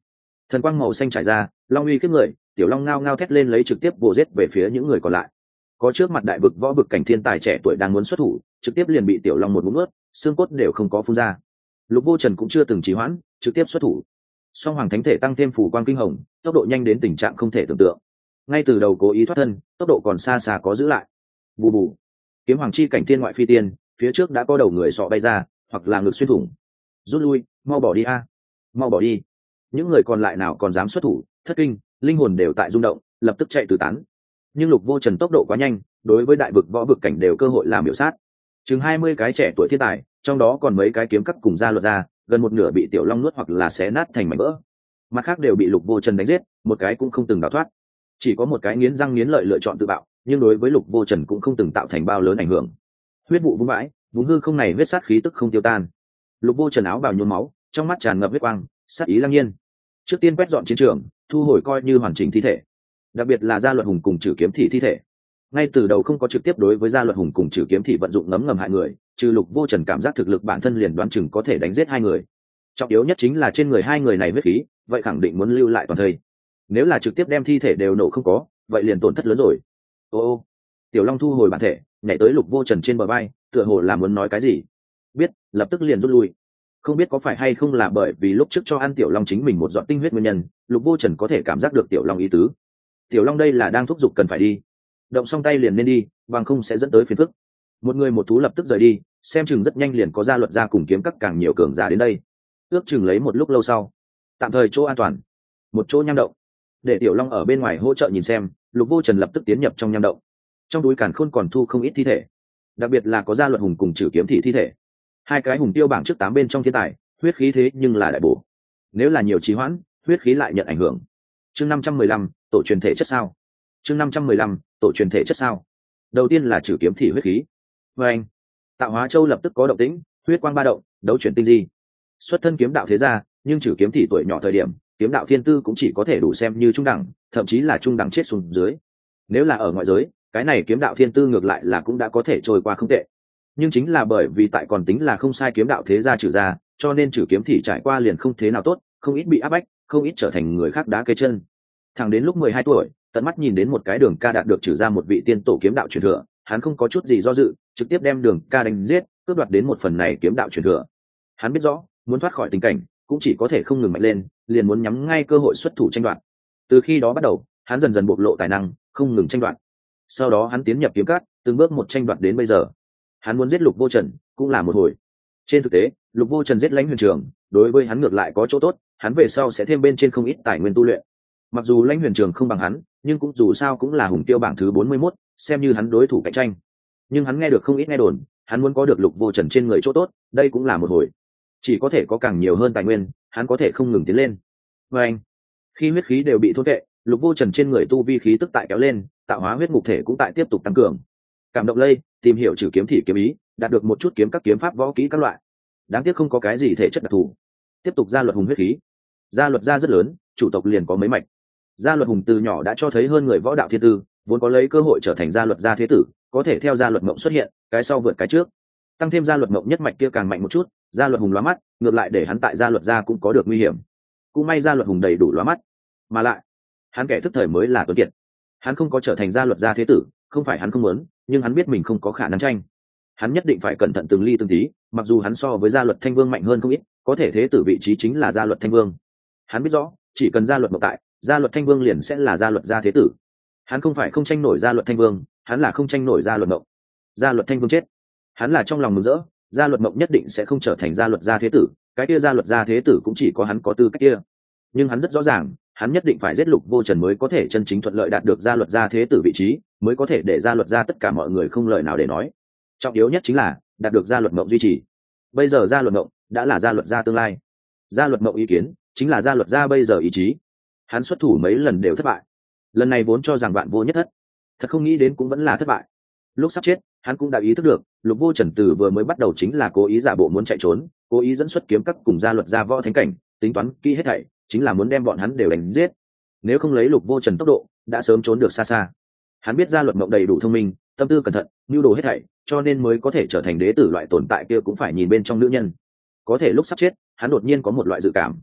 [SPEAKER 1] Thần quang màu xanh trải ra, long uy kiếp người, tiểu long ngao ngao thét lên lấy trực tiếp bổ giết về phía những người còn lại. Có trước mặt đại vực võ vực cảnh thiên tài trẻ tuổi đang muốn xuất thủ, trực tiếp liền bị tiểu long một ngụm nuốt, xương cốt đều không có phun ra. Lục Vô Trần cũng chưa từng trì hoãn, trực tiếp xuất thủ. Song hoàng thánh thể tăng thêm phủ quang kinh hồng, tốc độ nhanh đến tình trạng không thể tưởng tượng. Ngay từ đầu cố ý thoát thân, tốc độ còn xa xa có giữ lại. Bù bù, kiếm hoàng chi cảnh thiên ngoại phi tiên, phía trước đã có đầu người sọ bay ra, hoặc là ngực xuyên thủng. Rút lui, mau bỏ đi a, mau bỏ đi. Những người còn lại nào còn dám xuất thủ, thất kinh, linh hồn đều tại rung động, lập tức chạy tứ tán. Nhưng Lục Vô Trần tốc độ quá nhanh, đối với đại vực võ vực cảnh đều cơ hội làm biểu sát. Chừng hai mươi cái trẻ tuổi thiên tài, trong đó còn mấy cái kiếm cắt cùng gia luật ra, gần một nửa bị tiểu long nuốt hoặc là xé nát thành mảnh vỡ. Mặt khác đều bị Lục Vô Trần đánh giết, một cái cũng không từng đào thoát. Chỉ có một cái nghiến răng nghiến lợi lựa chọn tự bạo, nhưng đối với Lục Vô Trần cũng không từng tạo thành bao lớn ảnh hưởng. Huyết vụ vung vãi, vùng hư không này huyết sát khí tức không tiêu tan. Lục Vô Trần áo bào nhuốm máu, trong mắt tràn ngập huyết quang, sát ý lăng nhiên. Trước tiên quét dọn chiến trường, thu hồi coi như hoàn chỉnh thi thể, đặc biệt là gia luật hùng cùng trừ kiếm thị thi thể. Ngay từ đầu không có trực tiếp đối với gia luật hùng cùng trừ kiếm thị vận dụng ngấm ngầm hại người, trừ Lục Vô Trần cảm giác thực lực bản thân liền đoán chừng có thể đánh giết hai người. Trọng yếu nhất chính là trên người hai người này huyết khí, vậy khẳng định muốn lưu lại toàn thây. Nếu là trực tiếp đem thi thể đều nổ không có, vậy liền tổn thất lớn rồi. Ô ô, tiểu long thu hồi bản thể, nhảy tới Lục Vô Trần trên bờ vai, tựa hồ là muốn nói cái gì. Biết, lập tức liền rút lui. Không biết có phải hay không là bởi vì lúc trước cho ăn tiểu long chính mình một giọt tinh huyết nguyên nhân, Lục Vô Trần có thể cảm giác được tiểu long ý tứ. Tiểu long đây là đang thúc giục cần phải đi, động xong tay liền nên đi, bằng không sẽ dẫn tới phiền phức. Một người một thú lập tức rời đi, xem chừng rất nhanh liền có gia luật gia cùng kiếm các càng nhiều cường giả đến đây. Ước chừng lấy một lúc lâu sau, tạm thời chỗ an toàn, một chỗ nham động, để tiểu long ở bên ngoài hỗ trợ nhìn xem. Lục Vô Trần lập tức tiến nhập trong nham động. Trong túi càn khôn còn thu không ít thi thể, đặc biệt là có gia luật hùng cùng trừ kiếm thị thi thể. Hai cái hùng tiêu bảng trước tám bên trong thiên tài, huyết khí thế nhưng là đại bổ. Nếu là nhiều trì hoãn, huyết khí lại nhận ảnh hưởng. Chương năm trăm mười lăm, tổ truyền thể chất sao? Chương năm trăm mười lăm, tổ truyền thể chất sao? Đầu tiên là trừ kiếm thị huyết khí. Và anh, Tạo Hóa Châu lập tức có động tĩnh, huyết quang ba động, đấu chuyển tinh di. Xuất thân kiếm đạo thế gia, nhưng trừ kiếm thị tuổi nhỏ thời điểm, kiếm đạo thiên tư cũng chỉ có thể đủ xem như trung đẳng, thậm chí là trung đẳng chết xuống dưới. Nếu là ở ngoại giới, cái này kiếm đạo thiên tư ngược lại là cũng đã có thể trôi qua không tệ. Nhưng chính là bởi vì tại còn tính là không sai kiếm đạo thế gia trừ ra, cho nên trừ kiếm thị trải qua liền không thế nào tốt, không ít bị áp bách, không ít trở thành người khác đá cây chân. Thẳng đến lúc mười hai tuổi, tận mắt nhìn đến một cái Đường Ca đạt được trừ ra một vị tiên tổ kiếm đạo truyền thừa, hắn không có chút gì do dự, trực tiếp đem Đường Ca đánh giết, cướp đoạt đến một phần này kiếm đạo truyền thừa. Hắn biết rõ, muốn thoát khỏi tình cảnh, cũng chỉ có thể không ngừng mạnh lên, liền muốn nhắm ngay cơ hội xuất thủ tranh đoạt. Từ khi đó bắt đầu, hắn dần dần bộc lộ tài năng, không ngừng tranh đoạt. Sau đó hắn tiến nhập kiếm cát, từng bước một tranh đoạt đến bây giờ. Hắn muốn giết Lục Vô Trần, cũng là một hồi. Trên thực tế, Lục Vô Trần giết Lãnh Huyền Trường, đối với hắn ngược lại có chỗ tốt, hắn về sau sẽ thêm bên trên không ít tài nguyên tu luyện. Mặc dù Lãnh Huyền Trường không bằng hắn, nhưng cũng dù sao cũng là hùng tiêu bảng thứ bốn mươi mốt, xem như hắn đối thủ cạnh tranh. Nhưng hắn nghe được không ít nghe đồn, hắn muốn có được Lục Vô Trần trên người chỗ tốt, đây cũng là một hồi. Chỉ có thể có càng nhiều hơn tài nguyên, hắn có thể không ngừng tiến lên. Và anh, khi huyết khí đều bị thôn vệ, Lục Vô Trần trên người tu vi khí tức tại kéo lên, tạo hóa huyết ngục thể cũng tại tiếp tục tăng cường. Cảm động lây, tìm hiểu trừ kiếm thị kiếm ý, đạt được một chút kiếm các kiếm pháp võ kỹ các loại. Đáng tiếc không có cái gì thể chất đặc thù. Tiếp tục gia luật hùng huyết khí. Gia luật gia rất lớn, chủ tộc liền có mấy mạch. Gia luật hùng từ nhỏ đã cho thấy hơn người võ đạo thiên tư, vốn có lấy cơ hội trở thành gia luật gia thế tử, có thể theo gia luật mộng xuất hiện, cái sau vượt cái trước. Tăng thêm gia luật mộng nhất mạch kia càng mạnh một chút, gia luật hùng lóa mắt, ngược lại để hắn tại gia luật gia cũng có được nguy hiểm. Cũng may gia luật hùng đầy đủ lóa mắt, mà lại hắn kẻ thức thời mới là tuấn kiệt. Hắn không có trở thành gia luật gia thế tử, không phải hắn không muốn, nhưng hắn biết mình không có khả năng tranh. Hắn nhất định phải cẩn thận từng ly từng tí, mặc dù hắn so với gia luật thanh vương mạnh hơn không ít, có thể thế tử vị trí chính là gia luật thanh vương. Hắn biết rõ, chỉ cần gia luật mộng tại, gia luật thanh vương liền sẽ là gia luật gia thế tử. Hắn không phải không tranh nổi gia luật thanh vương, hắn là không tranh nổi gia luật mộng. Gia luật thanh vương chết, hắn là trong lòng mừng rỡ, gia luật mộng nhất định sẽ không trở thành gia luật gia thế tử, cái kia gia luật gia thế tử cũng chỉ có hắn có tư cách kia. Nhưng hắn rất rõ ràng, hắn nhất định phải giết Lục Vô Trần mới có thể chân chính thuận lợi đạt được gia luật gia thế tử vị trí, mới có thể để gia luật gia tất cả mọi người không lời nào để nói. Trọng yếu nhất chính là đạt được gia luật mộng duy trì. Bây giờ gia luật mộng đã là gia luật gia tương lai, gia luật mộng ý kiến chính là gia luật gia bây giờ ý chí. Hắn xuất thủ mấy lần đều thất bại, lần này vốn cho rằng vạn vô nhất thất, thật không nghĩ đến cũng vẫn là thất bại. Lúc sắp chết, hắn cũng đã ý thức được Lục Vô Trần từ vừa mới bắt đầu chính là cố ý giả bộ muốn chạy trốn, cố ý dẫn xuất kiếm các cùng gia luật gia võ thánh cảnh, tính toán kỹ hết thảy, chính là muốn đem bọn hắn đều đánh giết. Nếu không lấy Lục Vô Trần tốc độ, đã sớm trốn được xa xa. Hắn biết gia luật mộng đầy đủ thông minh, tâm tư cẩn thận, nhu đồ hết thảy, cho nên mới có thể trở thành đế tử loại tồn tại kia cũng phải nhìn bên trong nữ nhân. Có thể lúc sắp chết, hắn đột nhiên có một loại dự cảm.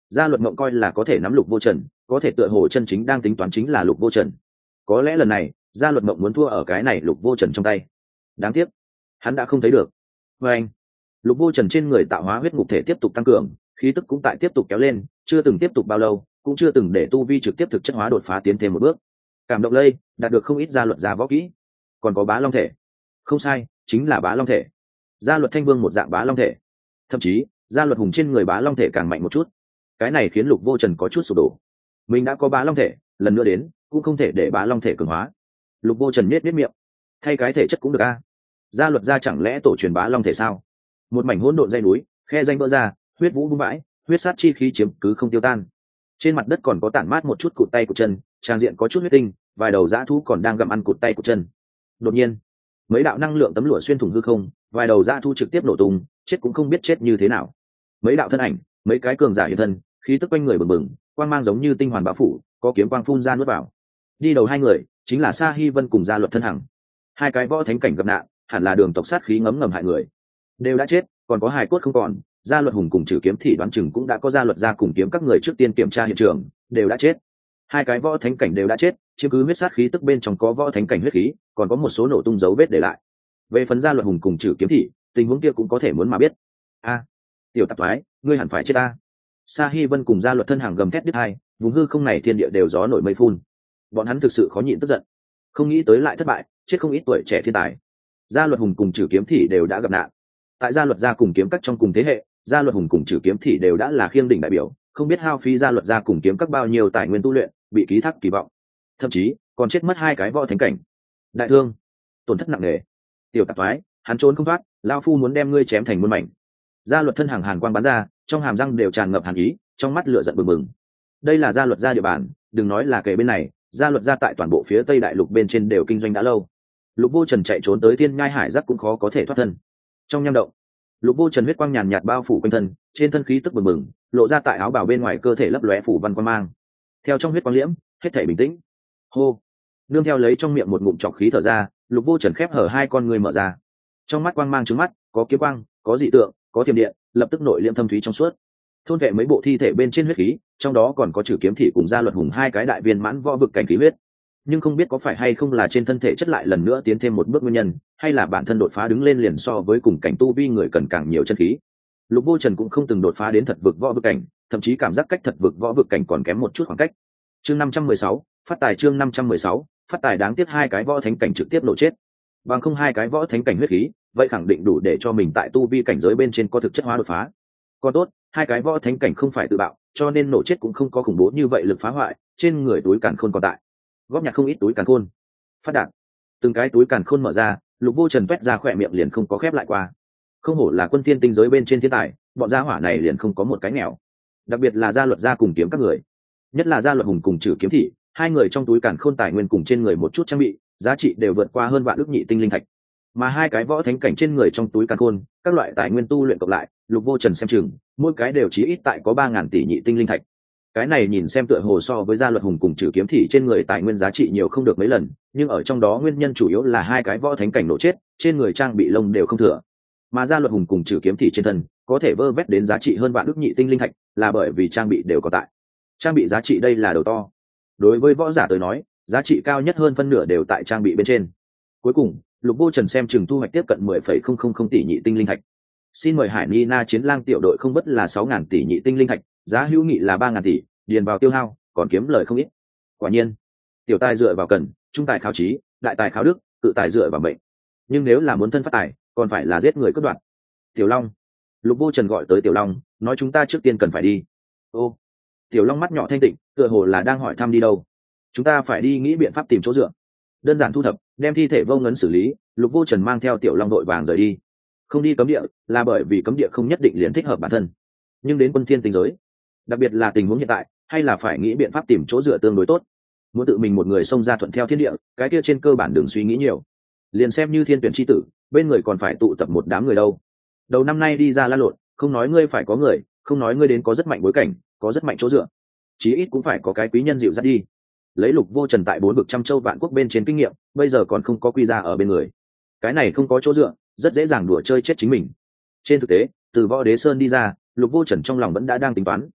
[SPEAKER 1] Gia Luật Mộng coi là có thể nắm Lục Vô Trần, có thể tựa hồ chân chính đang tính toán chính là Lục Vô Trần. Có lẽ lần này Gia Luật Mộng muốn thua ở cái này Lục Vô Trần trong tay. Đáng tiếc hắn đã không thấy được. Và anh, Lục Vô Trần trên người tạo hóa huyết ngục thể tiếp tục tăng cường, khí tức cũng tại tiếp tục kéo lên, chưa từng tiếp tục bao lâu, cũng chưa từng để tu vi trực tiếp thực chất hóa đột phá tiến thêm một bước. Cảm động lây, đạt được không ít gia luật gia võ kỹ. Còn có Bá Long thể. Không sai, chính là Bá Long thể. Gia luật Thanh Vương một dạng Bá Long thể. Thậm chí, gia luật hùng trên người Bá Long thể càng mạnh một chút. Cái này khiến Lục Vô Trần có chút sụp đổ. Mình đã có Bá Long thể, lần nữa đến, cũng không thể để Bá Long thể cường hóa. Lục Vô Trần nhếch nhếch miệng. Thay cái thể chất cũng được a. Gia luật gia chẳng lẽ tổ truyền Bá Long thể sao? Một mảnh hỗn độn dây núi, khe danh vỡ ra, huyết vũ bung bãi, huyết sát chi khí chiếm cứ không tiêu tan. Trên mặt đất còn có tản mát một chút cụt tay của chân, trang diện có chút huyết tinh, vài đầu dã thú còn đang gặm ăn cụt tay của chân. Đột nhiên, mấy đạo năng lượng tấm lụa xuyên thủng hư không, vài đầu dã thú trực tiếp nổ tung, chết cũng không biết chết như thế nào. Mấy đạo thân ảnh, mấy cái cường giả hiện thân, khí tức quanh người bừng bừng, quang mang giống như tinh hoàn bão phủ, có kiếm quang phun ra nuốt vào. Đi đầu hai người chính là Sa Hi Vân cùng Gia Luật Thân Hằng. Hai cái võ thánh cảnh gặp nạn, hẳn là đường tộc sát khí ngấm ngầm hại người. Đều đã chết, còn có hài cốt không còn. Gia Luật Hùng cùng Trử Kiếm Thị đoán chừng cũng đã có Gia Luật gia cùng kiếm các người trước tiên kiểm tra hiện trường, đều đã chết. Hai cái võ thánh cảnh đều đã chết, chiếm cứ huyết sát khí tức bên trong có võ thánh cảnh huyết khí, còn có một số nổ tung dấu vết để lại. Về phần Gia Luật Hùng cùng Trử Kiếm Thị, tình huống kia cũng có thể muốn mà biết. A, tiểu tạp thoái, ngươi hẳn phải chết ta. Sa Hi Vân cùng Gia Luật Thân Hàng gầm thét đứt hai, vùng hư không này thiên địa đều gió nổi mây phun. Bọn hắn thực sự khó nhịn tức giận, không nghĩ tới lại thất bại, chết không ít tuổi trẻ thiên tài. Gia Luật Hùng cùng Trử Kiếm Thị đều đã gặp nạn. Tại Gia Luật gia cùng kiếm các trong cùng thế hệ, Gia Luật Hùng cùng Trử Kiếm Thị đều đã là khiêng đỉnh đại biểu, không biết hao phí Gia Luật gia cùng kiếm các bao nhiêu tài nguyên tu luyện, bị ký thác kỳ vọng, thậm chí còn chết mất hai cái võ thánh cảnh, đại thương, tổn thất nặng nề. Tiểu tạp thoái, hắn trốn không thoát, lão phu muốn đem ngươi chém thành muôn mảnh. Gia Luật Thân Hàng hàn quang bắn ra, trong hàm răng đều tràn ngập hàn ý, trong mắt lửa giận bừng bừng. Đây là Gia Luật gia địa bàn, đừng nói là kể bên này, Gia Luật gia tại toàn bộ phía Tây đại lục bên trên đều kinh doanh đã lâu. Lục Vô Trần chạy trốn tới Thiên Nhai Hải Giác cũng khó có thể thoát thân. Trong nham động, Lục Vô Trần huyết quang nhàn nhạt bao phủ quanh thân, trên thân khí tức bừng bừng, lộ ra tại áo bào bên ngoài cơ thể lấp lóe phủ văn quang mang. Theo trong huyết quang liễm, hết thảy bình tĩnh. Hô, nương theo lấy trong miệng một ngụm trọc khí thở ra, Lục Vô Trần khép hở hai con người mở ra. Trong mắt quang mang trứng mắt, có kiếm quang, có dị tượng, có thiểm điện, lập tức nội liễm thâm thúy trong suốt. Thôn vệ mấy bộ thi thể bên trên huyết khí, trong đó còn có Trử Kiếm Thị cùng Gia Luật Hùng hai cái đại viên mãn võ vực cảnh khí huyết. Nhưng không biết có phải hay không là trên thân thể chất lại lần nữa tiến thêm một bước nguyên nhân, hay là bản thân đột phá đứng lên liền so với cùng cảnh tu vi người cần càng nhiều chân khí. Lục Vô Trần cũng không từng đột phá đến thật vực võ vực cảnh, thậm chí cảm giác cách thật vực võ vực cảnh còn kém một chút khoảng cách. Chương năm trăm mười sáu, phát tài chương năm trăm mười sáu, phát tài đáng tiếc hai cái võ thánh cảnh trực tiếp nổ chết. Bằng không hai cái võ thánh cảnh huyết khí, vậy khẳng định đủ để cho mình tại tu vi cảnh giới bên trên có thực chất hóa đột phá. Còn tốt, hai cái võ thánh cảnh không phải tự bạo, cho nên nổ chết cũng không có khủng bố như vậy lực phá hoại, trên người túi càn khôn còn tại. Góp nhặt không ít túi càn khôn. Phát đạn. Từng cái túi càn khôn mở ra, Lục Vô Trần toét ra khỏe miệng liền không có khép lại qua. Không hổ là quân thiên tinh giới bên trên thiên tài, bọn gia hỏa này liền không có một cái nghèo. Đặc biệt là Gia Luật gia cùng kiếm các người, nhất là Gia Luật Hùng cùng Trử Kiếm Thị, hai người trong túi càn khôn tài nguyên cùng trên người một chút trang bị, giá trị đều vượt qua hơn vạn ức nhị tinh linh thạch. Mà hai cái võ thánh cảnh trên người trong túi càn khôn, các loại tài nguyên tu luyện cộng lại, Lục Vô Trần xem chừng, mỗi cái đều chí ít tại có ba ngàn tỷ nhị tinh linh thạch. Cái này nhìn xem tựa hồ so với Gia Luật Hùng cùng Trử Kiếm Thị trên người tài nguyên giá trị nhiều không được mấy lần, nhưng ở trong đó nguyên nhân chủ yếu là hai cái võ thánh cảnh nổ chết, trên người trang bị lông đều không thừa. Mà Gia Luật Hùng cùng Trử Kiếm Thị trên thân có thể vơ vét đến giá trị hơn vạn ức nhị tinh linh thạch, là bởi vì trang bị đều có tại. Trang bị giá trị đây là đầu to. Đối với võ giả tới nói, giá trị cao nhất hơn phân nửa đều tại trang bị bên trên. Cuối cùng, Lục Vô Trần xem chừng thu hoạch tiếp cận mười phẩy không không không tỷ nhị tinh linh thạch. Xin mời Hải Nina chiến lang tiểu đội không bất là sáu ngàn tỷ nhị tinh linh thạch, giá hữu nghị là ba ngàn tỷ, điền vào tiêu hao, còn kiếm lời không ít. Quả nhiên, tiểu tài dựa vào cần, trung tài khảo trí, đại tài khảo đức, cự tài dựa vào mệnh. Nhưng nếu là muốn thân phát tài, còn phải là giết người cướp đoạt. Tiểu Long, Lục Vô Trần gọi tới Tiểu Long, nói chúng ta trước tiên cần phải đi. Ô, Tiểu Long mắt nhỏ thanh tịnh, tựa hồ là đang hỏi thăm đi đâu. Chúng ta phải đi nghĩ biện pháp tìm chỗ dựa. Đơn giản thu thập, đem thi thể vô ngấn xử lý, Lục Vô Trần mang theo Tiểu Long đội vàng rời đi. Không đi cấm địa, là bởi vì cấm địa không nhất định liền thích hợp bản thân. Nhưng đến quân thiên tinh giới, đặc biệt là tình huống hiện tại, hay là phải nghĩ biện pháp tìm chỗ dựa tương đối tốt. Muốn tự mình một người xông ra thuận theo thiên địa, cái kia trên cơ bản đừng suy nghĩ nhiều. Liền xem như thiên tuyển chi tử, bên người còn phải tụ tập một đám người đâu. Đầu năm nay đi ra la lộn, không nói ngươi phải có người, không nói ngươi đến có rất mạnh bối cảnh, có rất mạnh chỗ dựa, chí ít cũng phải có cái quý nhân dịu dắt đi. Lấy Lục Vô Trần tại bốn vực trăm châu vạn quốc bên trên kinh nghiệm, bây giờ còn không có quy ra ở bên người. Cái này không có chỗ dựa, rất dễ dàng đùa chơi chết chính mình. Trên thực tế, từ Võ Đế Sơn đi ra, Lục Vô Trần trong lòng vẫn đã đang tính toán.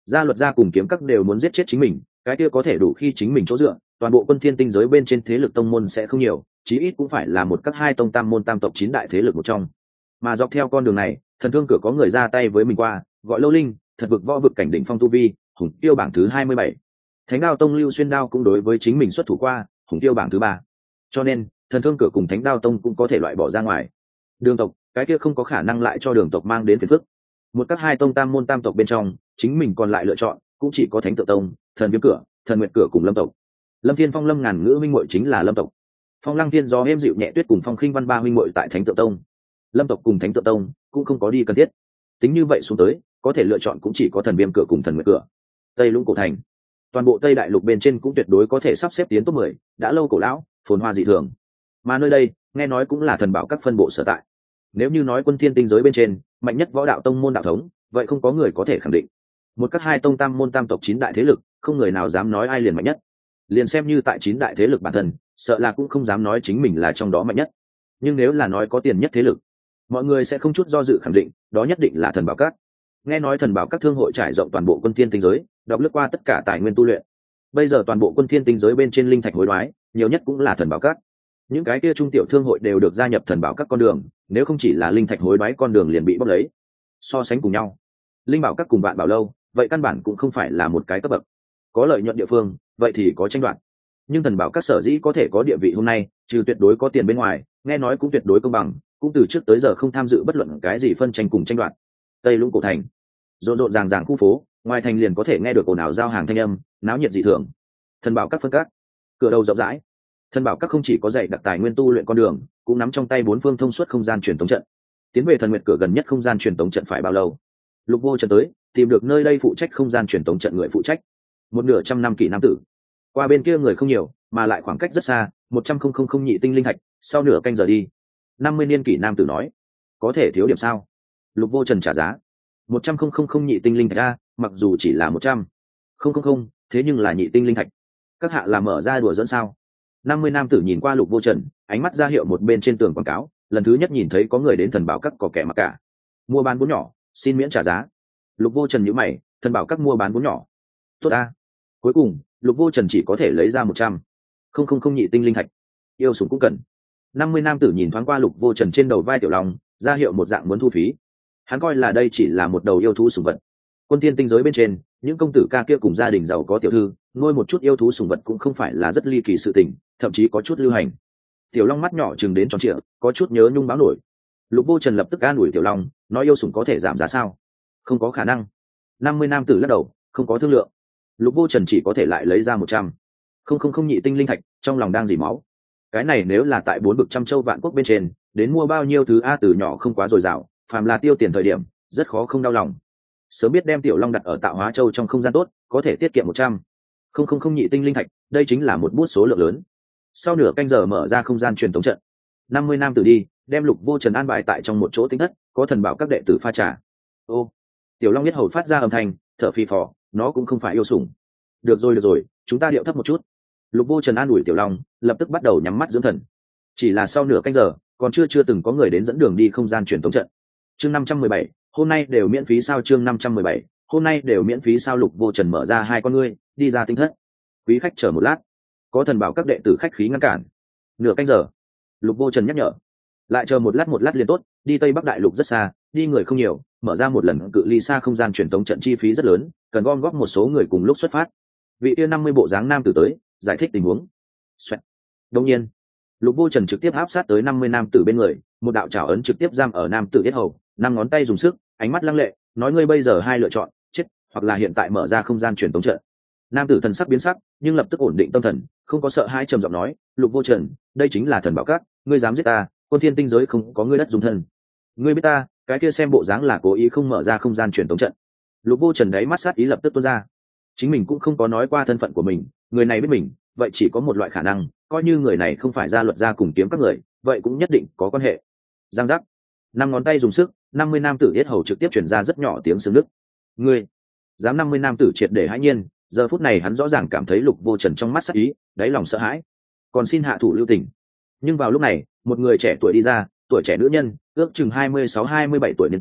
[SPEAKER 1] gia luật gia cùng kiếm các đều muốn giết chết chính mình, cái kia có thể đủ khi chính mình chỗ dựa, toàn bộ quân thiên tinh giới bên trên thế lực tông môn sẽ không nhiều, chí ít cũng phải là một các hai tông tam môn tam tộc chín đại thế lực một trong. Mà dọc theo con đường này, thần thương cửa có người ra tay với mình qua, gọi Lâu Linh, thật vực võ vực cảnh đỉnh phong tu vi, hùng tiêu bảng thứ hai mươi bảy. Thánh đao tông Lưu Xuyên đao cũng đối với chính mình xuất thủ qua, hùng tiêu bảng thứ ba. Cho nên, thần thương cửa cùng thánh đao tông cũng có thể loại bỏ ra ngoài. Đường tộc, cái kia không có khả năng lại cho đường tộc mang đến phiền phức. Một các hai tông tam môn tam tộc bên trong, chính mình còn lại lựa chọn cũng chỉ có thánh tự tông, thần viêm cửa, thần nguyệt cửa cùng lâm tộc. Lâm Thiên Phong Lâm ngàn ngữ minh muội chính là lâm tộc. Phong Lăng Thiên gió êm dịu nhẹ tuyết cùng Phong Khinh Văn ba minh muội tại thánh tự tông. Lâm tộc cùng thánh tự tông cũng không có đi cần thiết. Tính như vậy xuống tới, có thể lựa chọn cũng chỉ có thần viêm cửa cùng thần nguyệt cửa. Tây Lũng cổ thành, toàn bộ Tây Đại Lục bên trên cũng tuyệt đối có thể sắp xếp tiến top mười, đã lâu cổ lão, phồn hoa dị thường. Mà nơi đây, nghe nói cũng là thần bảo các phân bộ sở tại. Nếu như nói quân thiên tinh giới bên trên mạnh nhất võ đạo tông môn đạo thống, vậy không có người có thể khẳng định. Một các hai tông tam môn tam tộc chín đại thế lực, không người nào dám nói ai liền mạnh nhất. Liền xem như tại chín đại thế lực bản thân, sợ là cũng không dám nói chính mình là trong đó mạnh nhất. Nhưng nếu là nói có tiền nhất thế lực, mọi người sẽ không chút do dự khẳng định, đó nhất định là thần bảo các. Nghe nói thần bảo các thương hội trải rộng toàn bộ quân thiên tinh giới, đọc lướt qua tất cả tài nguyên tu luyện. Bây giờ toàn bộ quân thiên tinh giới bên trên linh thạch hối đoái, nhiều nhất cũng là thần bảo các. Những cái kia trung tiểu thương hội đều được gia nhập thần bảo các con đường, nếu không chỉ là linh thạch hối đoái con đường liền bị bóc lấy. So sánh cùng nhau, linh bảo các cùng vạn bảo lâu, vậy căn bản cũng không phải là một cái cấp bậc. Có lợi nhuận địa phương, vậy thì có tranh đoạt. Nhưng thần bảo các sở dĩ có thể có địa vị hôm nay, trừ tuyệt đối có tiền bên ngoài, nghe nói cũng tuyệt đối công bằng, cũng từ trước tới giờ không tham dự bất luận cái gì phân tranh cùng tranh đoạt. Tây Lũng cổ thành, rộn rộn ràng ràng khu phố, ngoài thành liền có thể nghe được ồn ào giao hàng thanh âm, náo nhiệt dị thường. Thần bảo các phân các, cửa đầu rộng rãi. Thần bảo các không chỉ có dạy đặc tài nguyên tu luyện con đường, cũng nắm trong tay bốn phương thông suốt không gian truyền tống trận. Tiến về thần nguyệt cửa gần nhất không gian truyền tống trận phải bao lâu? Lục Vô Trần tới, tìm được nơi đây phụ trách không gian truyền tống trận người phụ trách. Một nửa trăm năm kỷ nam tử. Qua bên kia người không nhiều, mà lại khoảng cách rất xa, một trăm không không không nhị tinh linh thạch, sau nửa canh giờ đi. Năm mươi niên kỷ nam tử nói, có thể thiếu điểm sao? Lục Vô Trần trả giá. Một trăm không không không nhị tinh linh thạch a, mặc dù chỉ là một trăm không không không, thế nhưng là nhị tinh linh thạch. Các hạ làm mở ra đùa dẫn sao? Năm mươi nam tử nhìn qua Lục Vô Trần, ánh mắt ra hiệu một bên trên tường quảng cáo, lần thứ nhất nhìn thấy có người đến thần bảo các có kẻ mặc cả. Mua bán vốn nhỏ, xin miễn trả giá. Lục Vô Trần nhíu mày, thần bảo các mua bán vốn nhỏ. Tốt a. Cuối cùng, Lục Vô Trần chỉ có thể lấy ra một trăm không không không nhị tinh linh thạch. Yêu sủng cũng cần. Năm mươi nam tử nhìn thoáng qua Lục Vô Trần trên đầu vai tiểu long, ra hiệu một dạng muốn thu phí. Hắn coi là đây chỉ là một đầu yêu thú sủng vật. Quân thiên tinh giới bên trên, những công tử ca kia cùng gia đình giàu có tiểu thư, nuôi một chút yêu thú sủng vật cũng không phải là rất ly kỳ sự tình, thậm chí có chút lưu hành. Tiểu long mắt nhỏ chừng đến tròn trịa, có chút nhớ nhung báo nổi. Lục Vô Trần lập tức an ủi tiểu long, nói yêu sủng có thể giảm giá sao? Không có khả năng. Năm mươi nam tử lắc đầu, không có thương lượng. Lục Vô Trần chỉ có thể lại lấy ra một trăm không không không nhị tinh linh thạch, trong lòng đang dỉ máu. Cái này nếu là tại bốn bực trăm châu vạn quốc bên trên, đến mua bao nhiêu thứ a từ nhỏ không quá dồi dào, phàm là tiêu tiền thời điểm, rất khó không đau lòng. Sớm biết đem tiểu long đặt ở tạo hóa châu trong không gian tốt, có thể tiết kiệm một trăm không không không nhị tinh linh thạch, đây chính là một bút số lượng lớn. Sau nửa canh giờ mở ra không gian truyền tống trận, năm mươi nam tử đi, đem Lục Vô Trần an bài tại trong một chỗ tinh thất, có thần bảo các đệ tử pha trà. Ô, tiểu long nhất hầu phát ra âm thanh, thở phì phò, nó cũng không phải yêu sủng. Được rồi được rồi, chúng ta điệu thấp một chút. Lục Vô Trần an ủi tiểu long, lập tức bắt đầu nhắm mắt dưỡng thần. Chỉ là sau nửa canh giờ, còn chưa chưa từng có người đến dẫn đường đi không gian truyền tống trận. Chương năm trăm mười bảy, hôm nay đều miễn phí sao? Chương năm trăm mười bảy, hôm nay đều miễn phí sao? Lục Vô Trần mở ra hai con ngươi, đi ra tinh thất. Quý khách chờ một lát. Có thần bảo các đệ tử khách khí ngăn cản. Nửa canh giờ. Lục Vô Trần nhắc nhở. Lại chờ một lát một lát liền tốt, đi Tây Bắc Đại Lục rất xa, đi người không nhiều, mở ra một lần cự ly xa không gian truyền tống trận chi phí rất lớn, cần gom góp một số người cùng lúc xuất phát. Vị kia năm mươi bộ dáng nam tử tới, giải thích tình huống. Xoẹt. Đương nhiên, Lục Vô Trần trực tiếp áp sát tới năm mươi nam tử bên người, một đạo trảo ấn trực tiếp giam ở nam tử yết hầu, năm ngón tay dùng sức, ánh mắt lăng lệ, nói ngươi bây giờ hai lựa chọn, chết, hoặc là hiện tại mở ra không gian truyền tống trận. Nam tử thần sắc biến sắc, nhưng lập tức ổn định tâm thần, không có sợ hãi, trầm giọng nói, Lục Vô Trần, đây chính là thần bảo các, ngươi dám giết ta, quân thiên tinh giới không có ngươi đất dung thân. Ngươi biết ta, cái kia xem bộ dáng là cố ý không mở ra không gian truyền tống trận. Lục Vô Trần đấy mắt sát ý lập tức tuôn ra. Chính mình cũng không có nói qua thân phận của mình, người này biết mình, vậy chỉ có một loại khả năng, coi như người này không phải gia luật gia cùng kiếm các người, vậy cũng nhất định có quan hệ. Giang giác, năm ngón tay dùng sức, năm mươi nam tử yết hầu trực tiếp truyền ra rất nhỏ tiếng xương nứt. Ngươi, dám? năm mươi nam tử triệt để hãi nhiên, giờ phút này hắn rõ ràng cảm thấy Lục Vô Trần trong mắt sát ý, đáy lòng sợ hãi, còn xin hạ thủ lưu tình. Nhưng vào lúc này, một người trẻ tuổi đi ra, tuổi trẻ nữ nhân, ước chừng hai mươi sáu hai mươi bảy tuổi niên kỷ,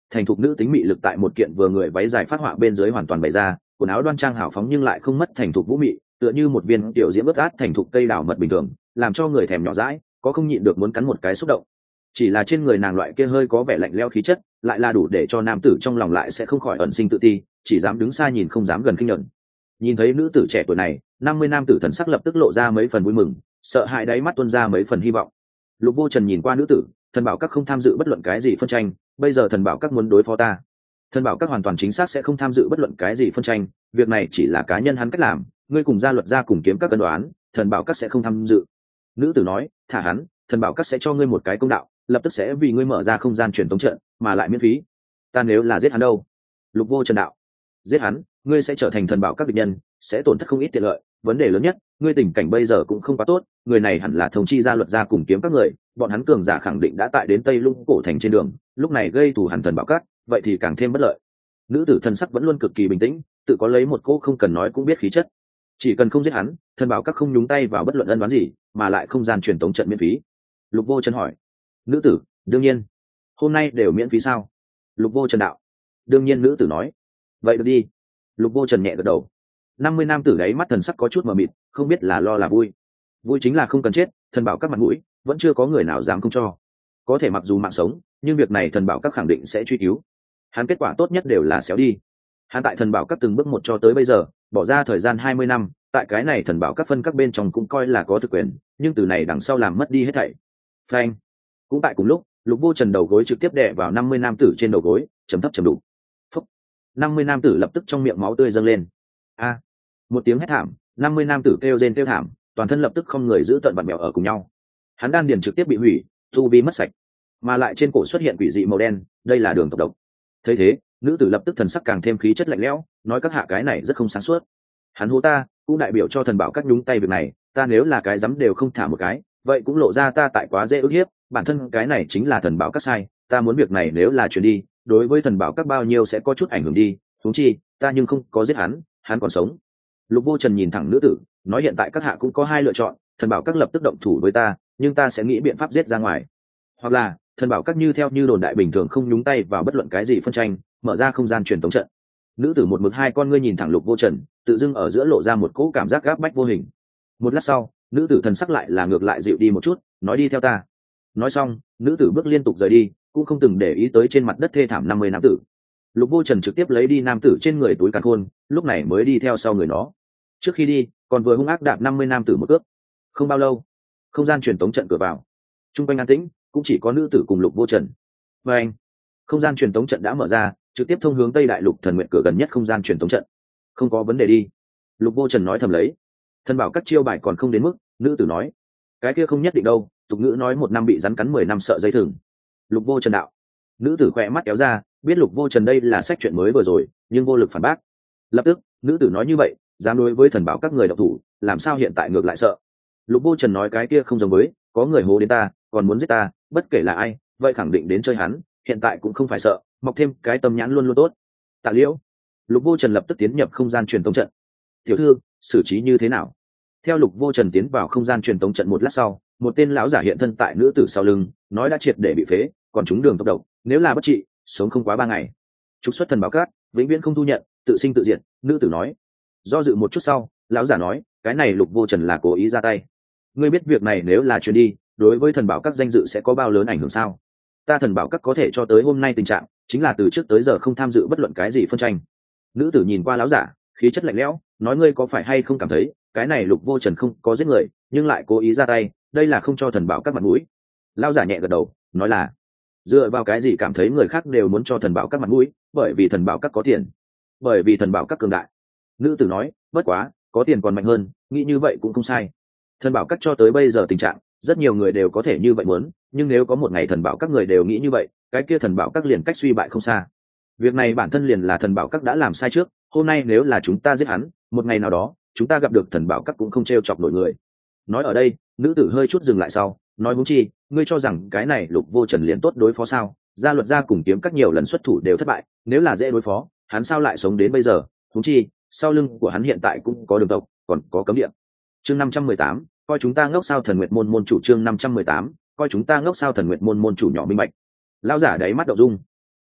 [SPEAKER 1] thành thục nữ tính mị lực tại một kiện vừa người váy dài phát họa bên dưới hoàn toàn bày ra, quần áo đoan trang hào phóng nhưng lại không mất thành thục vũ mị, tựa như một viên tiểu diễm ướt át thành thục cây đào mật bình thường, làm cho người thèm nhỏ dãi, có không nhịn được muốn cắn một cái xúc động. Chỉ là trên người nàng loại kia hơi có vẻ lạnh lẽo khí chất, lại là đủ để cho nam tử trong lòng lại sẽ không khỏi ẩn sinh tự ti, chỉ dám đứng xa nhìn không dám gần khinh nhẫn. Nhìn thấy nữ tử trẻ tuổi này, năm mươi nam tử thần sắc lập tức lộ ra mấy phần vui mừng, sợ hãi đáy mắt tuôn ra mấy phần hy vọng. Lục Vô Trần nhìn qua nữ tử, thần bảo các không tham dự bất luận cái gì phân tranh, bây giờ thần bảo các muốn đối phó ta, thần bảo các hoàn toàn chính xác sẽ không tham dự bất luận cái gì phân tranh, việc này chỉ là cá nhân hắn cách làm, ngươi cùng gia luật gia cùng kiếm các cân đoán, thần bảo các sẽ không tham dự. Nữ tử nói, thả hắn, thần bảo các sẽ cho ngươi một cái công đạo, lập tức sẽ vì ngươi mở ra không gian truyền tống trận, mà lại miễn phí. Ta nếu là giết hắn đâu? Lục Vô Trần đạo, giết hắn, ngươi sẽ trở thành thần bảo các địch nhân, sẽ tổn thất không ít tiện lợi. Vấn đề lớn nhất, ngươi tình cảnh bây giờ cũng không quá tốt, người này hẳn là thông chi gia luật gia cùng kiếm các người, bọn hắn cường giả khẳng định đã tại đến Tây Lung cổ thành trên đường, lúc này gây thù hằn thần bảo các, vậy thì càng thêm bất lợi. Nữ tử thần sắc vẫn luôn cực kỳ bình tĩnh, tự có lấy một cô không cần nói cũng biết khí chất. Chỉ cần không giết hắn, thần bảo các không nhúng tay vào bất luận ân oán gì, mà lại không gian truyền tống trận miễn phí. Lục Vô Trần hỏi. Nữ tử, đương nhiên. Hôm nay đều miễn phí sao? Lục Vô Trần đạo. Đương nhiên. Nữ tử nói. Vậy được đi. Lục Vô Trần nhẹ gật đầu. Năm mươi nam tử đáy mắt thần sắc có chút mờ mịt, không biết là lo là vui. Vui chính là không cần chết, thần bảo các mặt mũi vẫn chưa có người nào dám không cho. Có thể mặc dù mạng sống, nhưng việc này thần bảo các khẳng định sẽ truy cứu. Hắn kết quả tốt nhất đều là xéo đi. Hắn tại thần bảo các từng bước một cho tới bây giờ, bỏ ra thời gian hai mươi năm, tại cái này thần bảo các phân các bên trong cũng coi là có thực quyền, nhưng từ này đằng sau làm mất đi hết thảy. Phanh. Cũng tại cùng lúc, Lục Vô Trần đầu gối trực tiếp đè vào năm mươi nam tử trên đầu gối, trầm thấp trầm đủ. Phúc. năm mươi nam tử lập tức trong miệng máu tươi dâng lên. A. Một tiếng hét thảm, năm mươi nam tử kêu rên kêu thảm, toàn thân lập tức không người giữ tận vặn bèo ở cùng nhau. Hắn đan điền trực tiếp bị hủy, tu vi mất sạch, mà lại trên cổ xuất hiện quỷ dị màu đen, đây là đường tộc độc. Thấy thế, nữ tử lập tức thần sắc càng thêm khí chất lạnh lẽo, nói các hạ cái này rất không sáng suốt. Hắn hô ta, cũng đại biểu cho thần bảo các nhúng tay việc này, ta nếu là cái dám đều không thả một cái, vậy cũng lộ ra ta tại quá dễ ức hiếp, bản thân cái này chính là thần bảo các sai, ta muốn việc này nếu là chuyển đi, đối với thần bảo các bao nhiêu sẽ có chút ảnh hưởng đi, huống chi, ta nhưng không có giết hắn, hắn còn sống. Lục Vô Trần nhìn thẳng nữ tử, nói hiện tại các hạ cũng có hai lựa chọn, thần bảo các lập tức động thủ với ta, nhưng ta sẽ nghĩ biện pháp giết ra ngoài, hoặc là thần bảo các như theo như đồn đại bình thường không nhúng tay vào bất luận cái gì phân tranh, mở ra không gian truyền tống trận. Nữ tử một mực hai con ngươi nhìn thẳng Lục Vô Trần, tự dưng ở giữa lộ ra một cỗ cảm giác gáp bách vô hình. Một lát sau, nữ tử thần sắc lại là ngược lại dịu đi một chút, nói đi theo ta. Nói xong, nữ tử bước liên tục rời đi, cũng không từng để ý tới trên mặt đất thê thảm năm mươi nam tử. Lục Vô Trần trực tiếp lấy đi nam tử trên người túi càn khôn, lúc này mới đi theo sau người nó. Trước khi đi, còn vừa hung ác đạp năm mươi nam tử một cước. Không bao lâu, không gian truyền tống trận cửa vào. Trung quanh an tĩnh, cũng chỉ có nữ tử cùng Lục Vô Trần. Và anh, không gian truyền tống trận đã mở ra, trực tiếp thông hướng Tây Đại Lục thần nguyện cửa gần nhất không gian truyền tống trận. Không có vấn đề đi. Lục Vô Trần nói thầm lấy. Thần bảo các chiêu bài còn không đến mức, nữ tử nói. Cái kia không nhất định đâu, tục ngữ nói một năm bị rắn cắn mười năm sợ dây thừng. Lục Vô Trần đạo. Nữ tử khỏe mắt kéo ra, biết Lục Vô Trần đây là sách chuyện mới vừa rồi, nhưng vô lực phản bác. Lập tức, nữ tử nói như vậy, dám đối với thần bảo các người độc thủ, làm sao hiện tại ngược lại sợ? Lục Vô Trần nói cái kia không giống với, có người hố đến ta, còn muốn giết ta, bất kể là ai, vậy khẳng định đến chơi hắn, hiện tại cũng không phải sợ, mọc thêm cái tâm nhãn luôn luôn tốt. Tạ Liễu. Lục Vô Trần lập tức tiến nhập không gian truyền tống trận. Tiểu thư, xử trí như thế nào? Theo Lục Vô Trần tiến vào không gian truyền tống trận một lát sau, một tên lão giả hiện thân tại nữ tử sau lưng, nói đã triệt để bị phế, còn chúng đường tốc độc, nếu là bất trị, sống không quá ba ngày. Trục xuất thần bảo cát, vĩnh viễn không thu nhận, tự sinh tự diệt. Nữ tử nói. Do dự một chút sau, lão giả nói, cái này Lục Vô Trần là cố ý ra tay. Ngươi biết việc này nếu là truyền đi, đối với thần bảo các danh dự sẽ có bao lớn ảnh hưởng sao? Ta thần bảo các có thể cho tới hôm nay tình trạng, chính là từ trước tới giờ không tham dự bất luận cái gì phân tranh. Nữ tử nhìn qua lão giả, khí chất lạnh lẽo, nói ngươi có phải hay không cảm thấy, cái này Lục Vô Trần không có giết người, nhưng lại cố ý ra tay, đây là không cho thần bảo các mặt mũi. Lão giả nhẹ gật đầu, nói là dựa vào cái gì cảm thấy người khác đều muốn cho thần bảo các mặt mũi, bởi vì thần bảo các có tiền, bởi vì thần bảo các cường đại. Nữ tử nói, bất quá, có tiền còn mạnh hơn, nghĩ như vậy cũng không sai. Thần bảo các cho tới bây giờ tình trạng, rất nhiều người đều có thể như vậy muốn, nhưng nếu có một ngày thần bảo các người đều nghĩ như vậy, cái kia thần bảo các liền cách suy bại không xa. Việc này bản thân liền là thần bảo các đã làm sai trước, hôm nay nếu là chúng ta giết hắn, một ngày nào đó chúng ta gặp được thần bảo các cũng không t r e o chọc nổi người. Nói ở đây, nữ tử hơi chút dừng lại sau, nói huống chi, ngươi cho rằng cái này Lục Vô Trần liền tốt đối phó sao? Gia luật gia cùng kiếm các nhiều lần xuất thủ đều thất bại, nếu là dễ đối phó, hắn sao lại sống đến bây giờ? Huống chi, sau lưng của hắn hiện tại cũng có đường tộc, còn có cấm địa. Chương năm trăm mười tám, coi chúng ta ngốc sao thần nguyệt môn môn chủ. Chương năm trăm mười tám, coi chúng ta ngốc sao thần nguyệt môn môn chủ nhỏ minh bạch. Lão giả đáy mắt đậu dung.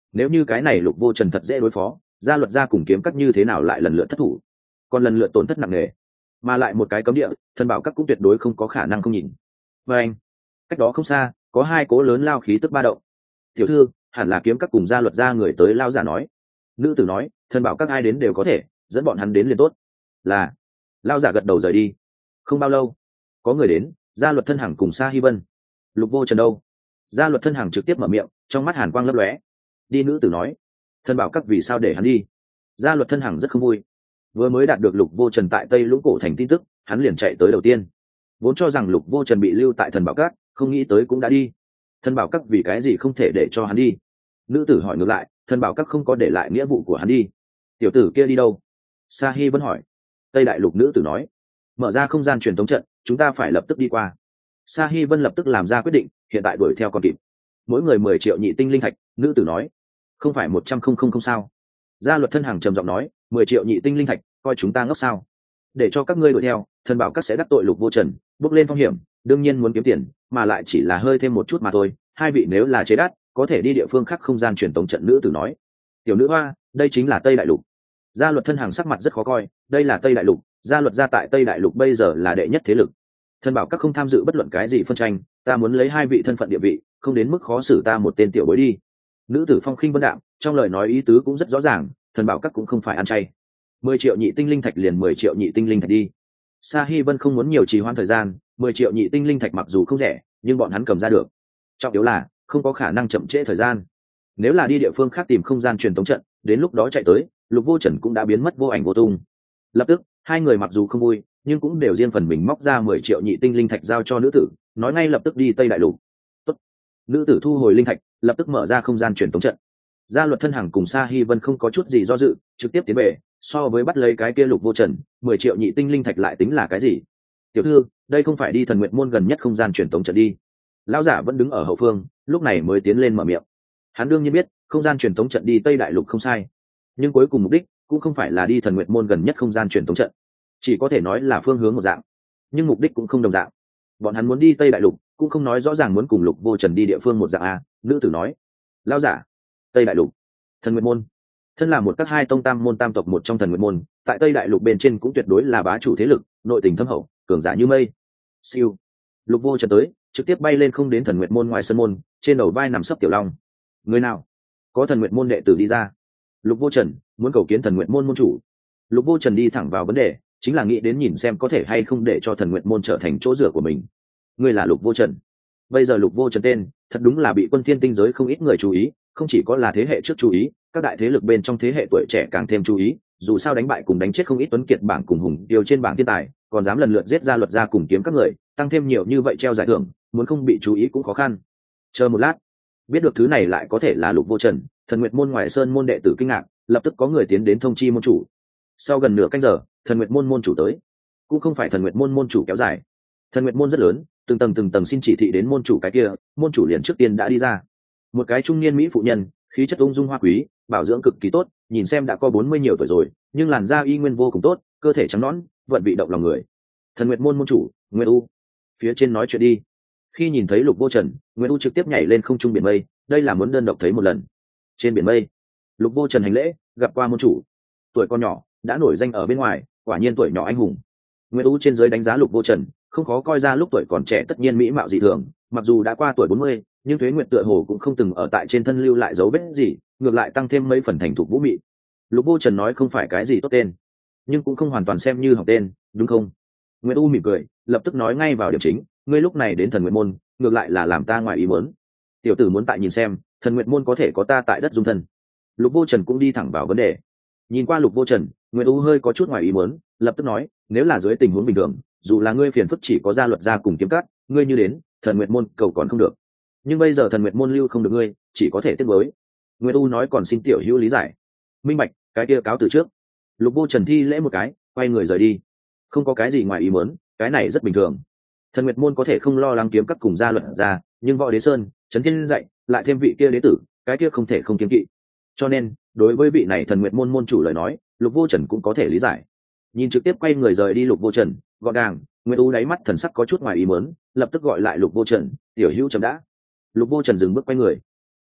[SPEAKER 1] nếu như cái này lục vô trần thật dễ đối phó, gia luật gia cùng kiếm các như thế nào lại lần lượt thất thủ, còn lần lượt tổn thất nặng nề, mà lại một cái cấm địa, thần bảo các cũng tuyệt đối không có khả năng không nhìn. Và anh, cách đó không xa có hai cố lớn lao khí tức ba động. Tiểu thư, hẳn là kiếm các cùng gia luật gia người tới. Lao giả nói. Nữ tử nói, thần bảo các ai đến đều có thể, dẫn bọn hắn đến liền tốt. Là. Lao giả gật đầu rời đi. Không bao lâu có người đến, gia luật thân hằng cùng Sa Hi Vân. Lục vô trần đâu? Gia luật thân hằng trực tiếp mở miệng, trong mắt hàn quang lấp lóe. Đi. Nữ tử nói. Thần bảo các vì sao để hắn đi? Gia luật thân hằng rất không vui. Vừa mới đạt được lục vô trần tại Tây Lũng Cổ Thành tin tức, hắn liền chạy tới đầu tiên, vốn cho rằng lục vô trần bị lưu tại thần bảo các, không nghĩ tới cũng đã đi. Thần bảo các vì cái gì không thể để cho hắn đi? Nữ tử hỏi ngược lại, thần bảo các không có để lại nghĩa vụ của hắn đi. Tiểu tử kia đi đâu? Sa Hi vẫn hỏi. Tây Đại Lục. Nữ tử nói. Mở ra không gian truyền thống trận, chúng ta phải lập tức đi qua. Sa Hi Vân lập tức làm ra quyết định, hiện tại đuổi theo còn kịp. Mỗi người mười triệu nhị tinh linh thạch. Nữ tử nói. Không phải một trăm không không không sao? Gia luật thân hàng trầm giọng nói, mười triệu nhị tinh linh thạch, coi chúng ta ngốc sao? Để cho các ngươi đuổi theo, thần bảo các sẽ đắc tội lục vô trần, bước lên phong hiểm, đương nhiên muốn kiếm tiền, mà lại chỉ là hơi thêm một chút mà thôi. Hai vị nếu là chế đắt, có thể đi địa phương khác không gian truyền tống trận. Nữ tử nói. Tiểu nữ hoa, đây chính là Tây Đại Lục. Gia luật thân hàng sắc mặt rất khó coi, đây là Tây Đại Lục, gia luật gia tại Tây Đại Lục bây giờ là đệ nhất thế lực. Thần bảo các không tham dự bất luận cái gì phân tranh, ta muốn lấy hai vị thân phận địa vị, không đến mức khó xử ta một tên tiểu bối đi. Nữ tử phong khinh vân đạm, trong lời nói ý tứ cũng rất rõ ràng, thần bảo các cũng không phải ăn chay. Mười triệu nhị tinh linh thạch liền mười triệu nhị tinh linh thạch đi. Sa Hi Vân không muốn nhiều trì hoãn thời gian, mười triệu nhị tinh linh thạch mặc dù không rẻ, nhưng bọn hắn cầm ra được. Trọng yếu là không có khả năng chậm trễ thời gian. Nếu là đi địa phương khác tìm không gian truyền tống trận, đến lúc đó chạy tới, lục vô trần cũng đã biến mất vô ảnh vô tung. Lập tức hai người mặc dù không vui, nhưng cũng đều riêng phần mình móc ra mười triệu nhị tinh linh thạch giao cho nữ tử, nói ngay lập tức đi Tây Đại Lục. Tốt. Nữ tử thu hồi linh thạch, lập tức mở ra không gian truyền tống trận. Gia luật thân hằng cùng Sa Hi Vân không có chút gì do dự, trực tiếp tiến về. So với bắt lấy cái kia lục vô trần, mười triệu nhị tinh linh thạch lại tính là cái gì? Tiểu thư, đây không phải đi thần nguyện môn gần nhất không gian truyền tống trận đi? Lão giả vẫn đứng ở hậu phương, lúc này mới tiến lên mở miệng. Hắn đương nhiên biết không gian truyền tống trận đi Tây Đại Lục không sai, nhưng cuối cùng mục đích cũng không phải là đi thần nguyện môn gần nhất không gian truyền tống trận, chỉ có thể nói là phương hướng một dạng, nhưng mục đích cũng không đồng dạng. Bọn hắn muốn đi Tây Đại Lục, cũng không nói rõ ràng muốn cùng lục vô trần đi địa phương một dạng a. Nữ tử nói. Lão giả. Tây Đại Lục, thần nguyện môn, thân là một các hai tông tam môn tam tộc một trong thần nguyện môn, tại Tây Đại Lục bên trên cũng tuyệt đối là bá chủ thế lực, nội tình thâm hậu, cường giả như mây. Siêu. Lục vô trần tới, trực tiếp bay lên không đến thần nguyện môn ngoài sân môn, trên đầu vai nằm sấp tiểu long. Người nào? Có thần nguyện môn đệ tử đi ra. Lục vô trần muốn cầu kiến thần nguyện môn môn chủ. Lục vô trần đi thẳng vào vấn đề, chính là nghĩ đến nhìn xem có thể hay không để cho thần nguyện môn trở thành chỗ dựa của mình. Ngươi là Lục vô trần? Bây giờ Lục vô trần tên thật đúng là bị quân thiên tinh giới không ít người chú ý, không chỉ có là thế hệ trước chú ý, các đại thế lực bên trong thế hệ tuổi trẻ càng thêm chú ý. Dù sao đánh bại cùng đánh chết không ít tuấn kiệt bảng cùng hùng tiêu trên bảng thiên tài, còn dám lần lượt giết ra luật ra cùng kiếm các người, tăng thêm nhiều như vậy treo giải thưởng, muốn không bị chú ý cũng khó khăn. Chờ một lát, biết được thứ này lại có thể là Lục vô trần, thần nguyện môn ngoài sơn môn đệ tử kinh ngạc, lập tức có người tiến đến thông chi môn chủ. Sau gần nửa canh giờ, thần nguyện môn môn chủ tới. Cũng không phải thần nguyện môn môn chủ kéo dài, thần nguyện môn rất lớn, từng tầng từng tầng xin chỉ thị đến môn chủ cái kia, môn chủ liền trước tiên đã đi ra. Một cái trung niên mỹ phụ nhân, khí chất ung dung hoa quý, bảo dưỡng cực kỳ tốt, nhìn xem đã có bốn mươi nhiều tuổi rồi, nhưng làn da y nguyên vô cùng tốt, cơ thể trắng nõn, vận vị động lòng người. Thần nguyện môn môn chủ Nguyệt U, phía trên nói chuyện đi. Khi nhìn thấy Lục vô trần, Nguyệt U trực tiếp nhảy lên không trung biển mây, đây là muốn đơn độc thấy một lần. Trên biển mây, Lục vô trần hành lễ, gặp qua môn chủ. Tuổi con nhỏ đã nổi danh ở bên ngoài, quả nhiên tuổi nhỏ anh hùng. Nguyệt U trên dưới đánh giá Lục vô trần, không khó coi ra lúc tuổi còn trẻ tất nhiên mỹ mạo dị thường, mặc dù đã qua tuổi bốn mươi, nhưng Tuế Nguyệt tựa hồ cũng không từng ở tại trên thân lưu lại dấu vết gì, ngược lại tăng thêm mấy phần thành thục vũ mị. Lục vô trần nói không phải cái gì tốt tên, nhưng cũng không hoàn toàn xem như học tên, đúng không? Nguyệt U mỉm cười, lập tức nói ngay vào điểm chính, ngươi lúc này đến thần nguyện môn, ngược lại là làm ta ngoài ý muốn. Tiểu tử muốn tại nhìn xem, thần nguyện môn có thể có ta tại đất dung thân. Lục vô trần cũng đi thẳng vào vấn đề. Nhìn qua Lục vô trần, Nguyệt U hơi có chút ngoài ý muốn, lập tức nói, nếu là dưới tình huống bình thường, dù là ngươi phiền phức chỉ có gia luật gia cùng kiếm cắt, ngươi như đến thần nguyện môn cầu còn không được, nhưng bây giờ thần nguyện môn lưu không được ngươi, chỉ có thể tiếp với. Nguyệt U nói còn xin tiểu hữu lý giải. Minh bạch, cái kia cáo từ trước. Lục vô trần thi lễ một cái, quay người rời đi. Không có cái gì ngoài ý muốn, cái này rất bình thường. Thần nguyệt môn có thể không lo lắng kiếm các cùng gia luật gia, nhưng võ đế sơn, trấn thiên dạy, lại thêm vị kia đế tử, cái kia không thể không kiêng kỵ. Cho nên đối với vị này thần nguyệt môn môn chủ lời nói, Lục vô trần cũng có thể lý giải. Nhìn trực tiếp quay người rời đi Lục vô trần, gọn gàng, Nguyệt U đáy mắt thần sắc có chút ngoài ý muốn, lập tức gọi lại Lục vô trần, tiểu hữu chậm đã. Lục vô trần dừng bước quay người.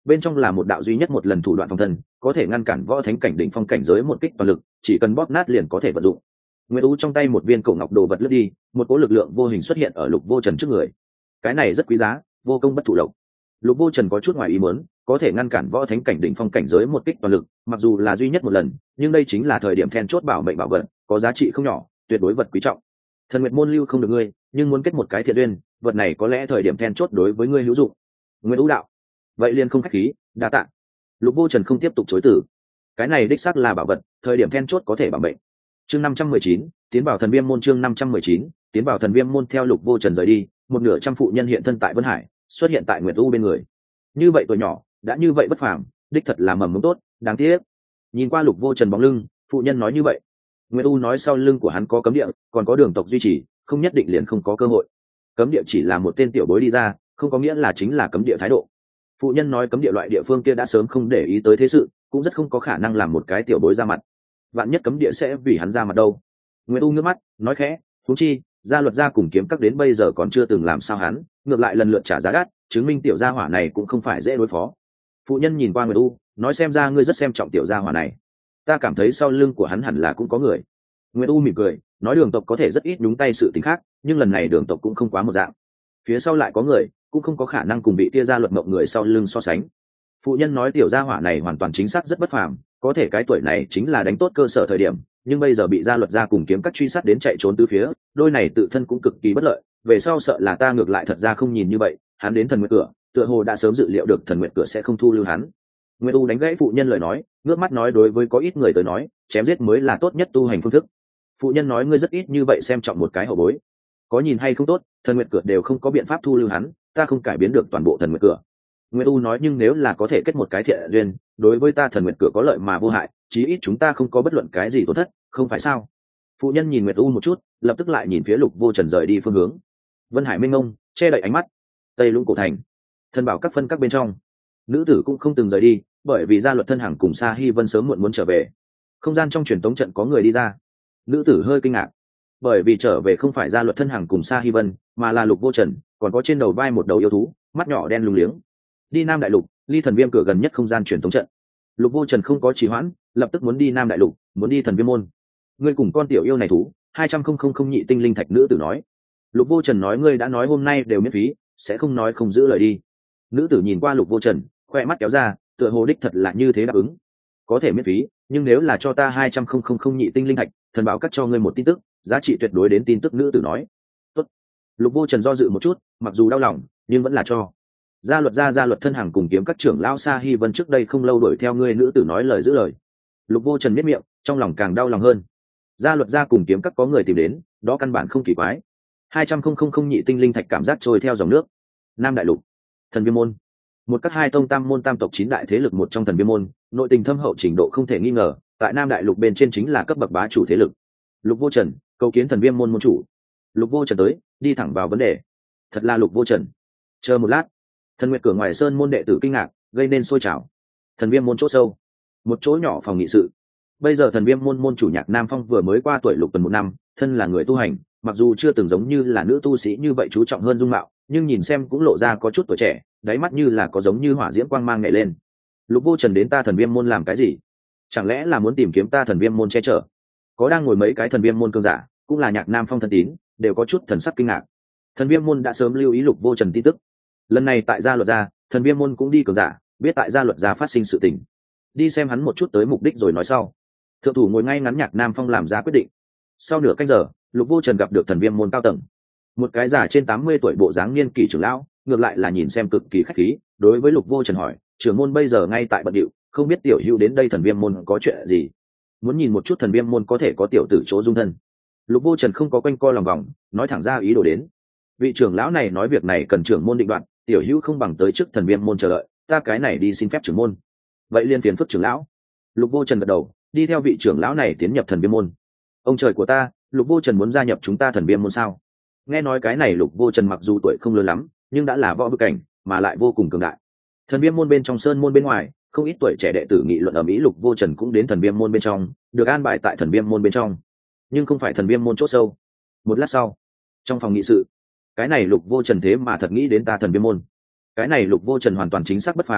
[SPEAKER 1] bên trong là một đạo duy nhất một lần thủ đoạn phòng thân, có thể ngăn cản võ thánh cảnh đỉnh phong cảnh giới một kích toàn lực, chỉ cần bóp nát liền có thể vận dụng. Nguyệt U trong tay một viên cổ ngọc đồ vật lướt đi, một cỗ lực lượng vô hình xuất hiện ở Lục Vô Trần trước người. Cái này rất quý giá, vô công bất thụ lộc. Lục Vô Trần có chút ngoài ý muốn, có thể ngăn cản võ thánh cảnh đỉnh phong cảnh giới một kích toàn lực, mặc dù là duy nhất một lần, nhưng đây chính là thời điểm then chốt bảo mệnh bảo vật, có giá trị không nhỏ, tuyệt đối vật quý trọng. Thần Nguyệt môn lưu không được ngươi, nhưng muốn kết một cái thiện duyên, vật này có lẽ thời điểm then chốt đối với ngươi hữu dụng. Nguyệt U đạo, vậy liền không khách khí, đa tạ. Lục Vô Trần không tiếp tục chối từ. Cái này đích xác là bảo vật, thời điểm then chốt có thể bảo mệnh. Chương năm trăm mười chín, tiến vào thần viêm môn. Chương năm trăm mười chín, tiến vào thần viêm môn. Theo Lục Vô Trần rời đi, một nửa trăm phụ nhân hiện thân tại Vân Hải, xuất hiện tại Nguyệt U bên người. Như vậy tuổi nhỏ, đã như vậy bất phàm, đích thật là mầm mống tốt, đáng tiếc. Nhìn qua Lục Vô Trần bóng lưng, phụ nhân nói như vậy. Nguyệt U nói sau lưng của hắn có cấm địa, còn có đường tộc duy trì, không nhất định liền không có cơ hội. Cấm địa chỉ là một tên tiểu bối đi ra, không có nghĩa là chính là cấm địa thái độ. Phụ nhân nói cấm địa loại địa phương kia đã sớm không để ý tới thế sự, cũng rất không có khả năng làm một cái tiểu bối ra mặt. Vạn nhất cấm địa sẽ vì hắn ra mặt đâu. Nguyệt U ngước mắt, nói khẽ, huống chi, gia luật gia cùng kiếm các đến bây giờ còn chưa từng làm sao hắn, ngược lại lần lượt trả giá đắt, chứng minh tiểu gia hỏa này cũng không phải dễ đối phó. Phụ nhân nhìn qua Nguyệt U, nói xem ra ngươi rất xem trọng tiểu gia hỏa này. Ta cảm thấy sau lưng của hắn hẳn là cũng có người. Nguyệt U mỉm cười, nói đường tộc có thể rất ít nhúng tay sự tình khác, nhưng lần này đường tộc cũng không quá một dạng. Phía sau lại có người, cũng không có khả năng cùng bị tia gia luật mộng người sau lưng so sánh. Phụ nhân nói tiểu gia hỏa này hoàn toàn chính xác rất bất phàm, có thể cái tuổi này chính là đánh tốt cơ sở thời điểm, nhưng bây giờ bị gia luật gia cùng kiếm các truy sát đến chạy trốn tứ phía, đôi này tự thân cũng cực kỳ bất lợi, về sau sợ là ta ngược lại thật ra không nhìn như vậy, hắn đến thần nguyệt cửa, tựa hồ đã sớm dự liệu được thần nguyệt cửa sẽ không thu lưu hắn. Nguyệt U đánh gãy phụ nhân lời nói, ngước mắt nói đối với có ít người tới nói, chém giết mới là tốt nhất tu hành phương thức. Phụ nhân nói ngươi rất ít như vậy xem trọng một cái hậu bối, có nhìn hay không tốt, thần nguyệt cửa đều không có biện pháp thu lưu hắn, ta không cải biến được toàn bộ thần nguyệt cửa. Nguyệt U nói nhưng nếu là có thể kết một cái thiện duyên, đối với ta thần nguyệt cửa có lợi mà vô hại, chí ít chúng ta không có bất luận cái gì tổn thất, không phải sao? Phụ nhân nhìn Nguyệt U một chút, lập tức lại nhìn phía Lục Vô Trần rời đi phương hướng. Vân Hải mênh mông, che đậy ánh mắt. Tây Lũng cổ thành, thân bảo các phân các bên trong, nữ tử cũng không từng rời đi, bởi vì gia luật thân hàng cùng Sa Hi Vân sớm muộn muốn trở về. Không gian trong truyền tống trận có người đi ra, nữ tử hơi kinh ngạc, bởi vì trở về không phải gia luật thân hàng cùng Sa Hi Vân, mà là Lục Vô Trần, còn có trên đầu vai một đầu yêu thú, mắt nhỏ đen lùng liếng. Đi Nam Đại Lục, ly thần viêm cửa gần nhất không gian truyền tống trận. Lục Vô Trần không có trì hoãn, lập tức muốn đi Nam Đại Lục, muốn đi thần viêm môn. Ngươi cùng con tiểu yêu này thú, hai trăm không không không nhị tinh linh thạch, nữ tử nói. Lục Vô Trần nói ngươi đã nói hôm nay đều miễn phí, sẽ không nói không giữ lời đi. Nữ tử nhìn qua Lục Vô Trần, khoe mắt kéo ra, tựa hồ đích thật là như thế đáp ứng. Có thể miễn phí, nhưng nếu là cho ta hai trăm không không không nhị tinh linh thạch, thần bảo cắt cho ngươi một tin tức, giá trị tuyệt đối đến tin tức, nữ tử nói. Tốt. Lục Vô Trần do dự một chút, mặc dù đau lòng, nhưng vẫn là cho. Gia luật gia gia luật thân hàng cùng kiếm các trưởng lão Sa Hi Vân trước đây không lâu đuổi theo ngươi, nữ tử nói lời giữ lời. Lục Vô Trần biết miệng, trong lòng càng đau lòng hơn. Gia luật gia cùng kiếm các có người tìm đến, đó căn bản không kỳ quái. hai trăm không không không nhị tinh linh thạch cảm giác trôi theo dòng nước. Nam Đại Lục, thần viêm môn, một các hai tông tam môn tam tộc chín đại thế lực một trong thần viêm môn, nội tình thâm hậu trình độ không thể nghi ngờ, tại Nam Đại Lục bên trên chính là cấp bậc bá chủ thế lực. Lục Vô Trần cầu kiến thần viêm môn môn chủ. Lục Vô Trần tới, đi thẳng vào vấn đề. Thật là Lục Vô Trần. Chờ một lát. Thần Nguyệt cửa ngoài sơn môn đệ tử kinh ngạc, gây nên sôi trào. Thần viêm môn chỗ sâu, một chỗ nhỏ phòng nghị sự. Bây giờ thần viêm môn môn chủ Nhạc Nam Phong vừa mới qua tuổi lục tuần một năm, thân là người tu hành, mặc dù chưa từng giống như là nữ tu sĩ như vậy chú trọng hơn dung mạo, nhưng nhìn xem cũng lộ ra có chút tuổi trẻ, đáy mắt như là có giống như hỏa diễm quang mang nhảy lên. Lục Vô Trần đến ta thần viêm môn làm cái gì? Chẳng lẽ là muốn tìm kiếm ta thần viêm môn che chở? Có đang ngồi mấy cái thần viêm môn cương giả, cũng là Nhạc Nam Phong thân tín, đều có chút thần sắc kinh ngạc. Thần viêm môn đã sớm lưu ý Lục Vô Trần tin tức. Lần này tại gia luật gia, thần viêm môn cũng đi cường giả, biết tại gia luật gia phát sinh sự tình, đi xem hắn một chút tới mục đích rồi nói sau. Thượng thủ ngồi ngay ngắn Nhạc Nam Phong làm ra quyết định. Sau nửa canh giờ, Lục Vô Trần gặp được thần viêm môn cao tầng, một cái già trên tám mươi tuổi bộ dáng niên kỷ trưởng lão, ngược lại là nhìn xem cực kỳ khách khí, đối với Lục Vô Trần hỏi, trưởng môn bây giờ ngay tại bận điệu, không biết tiểu hữu đến đây thần viêm môn có chuyện gì, muốn nhìn một chút thần viêm môn có thể có tiểu tử chỗ dung thân. Lục Vô Trần không có quanh co lòng vòng, nói thẳng ra ý đồ đến. Vị trưởng lão này nói việc này cần trưởng môn định đoạt, tiểu hữu không bằng tới trước thần viêm môn chờ đợi, ta cái này đi xin phép trưởng môn. Vậy liên phiền phức trưởng lão. Lục Vô Trần gật đầu, đi theo vị trưởng lão này tiến nhập thần viêm môn. Ông trời của ta, Lục Vô Trần muốn gia nhập chúng ta thần viêm môn sao? Nghe nói cái này Lục Vô Trần mặc dù tuổi không lớn lắm, nhưng đã là võ vực cảnh, mà lại vô cùng cường đại. Thần viêm môn bên trong sơn môn bên ngoài, không ít tuổi trẻ đệ tử nghị luận ở mỹ Lục Vô Trần cũng đến thần viêm môn bên trong, được an bài tại thần viêm môn bên trong, nhưng không phải thần viêm môn chỗ sâu. Một lát sau, trong phòng nghị sự, cái này Lục Vô Trần thế mà thật nghĩ đến ta thần viêm môn. Cái này Lục Vô Trần hoàn toàn chính xác bất phàm,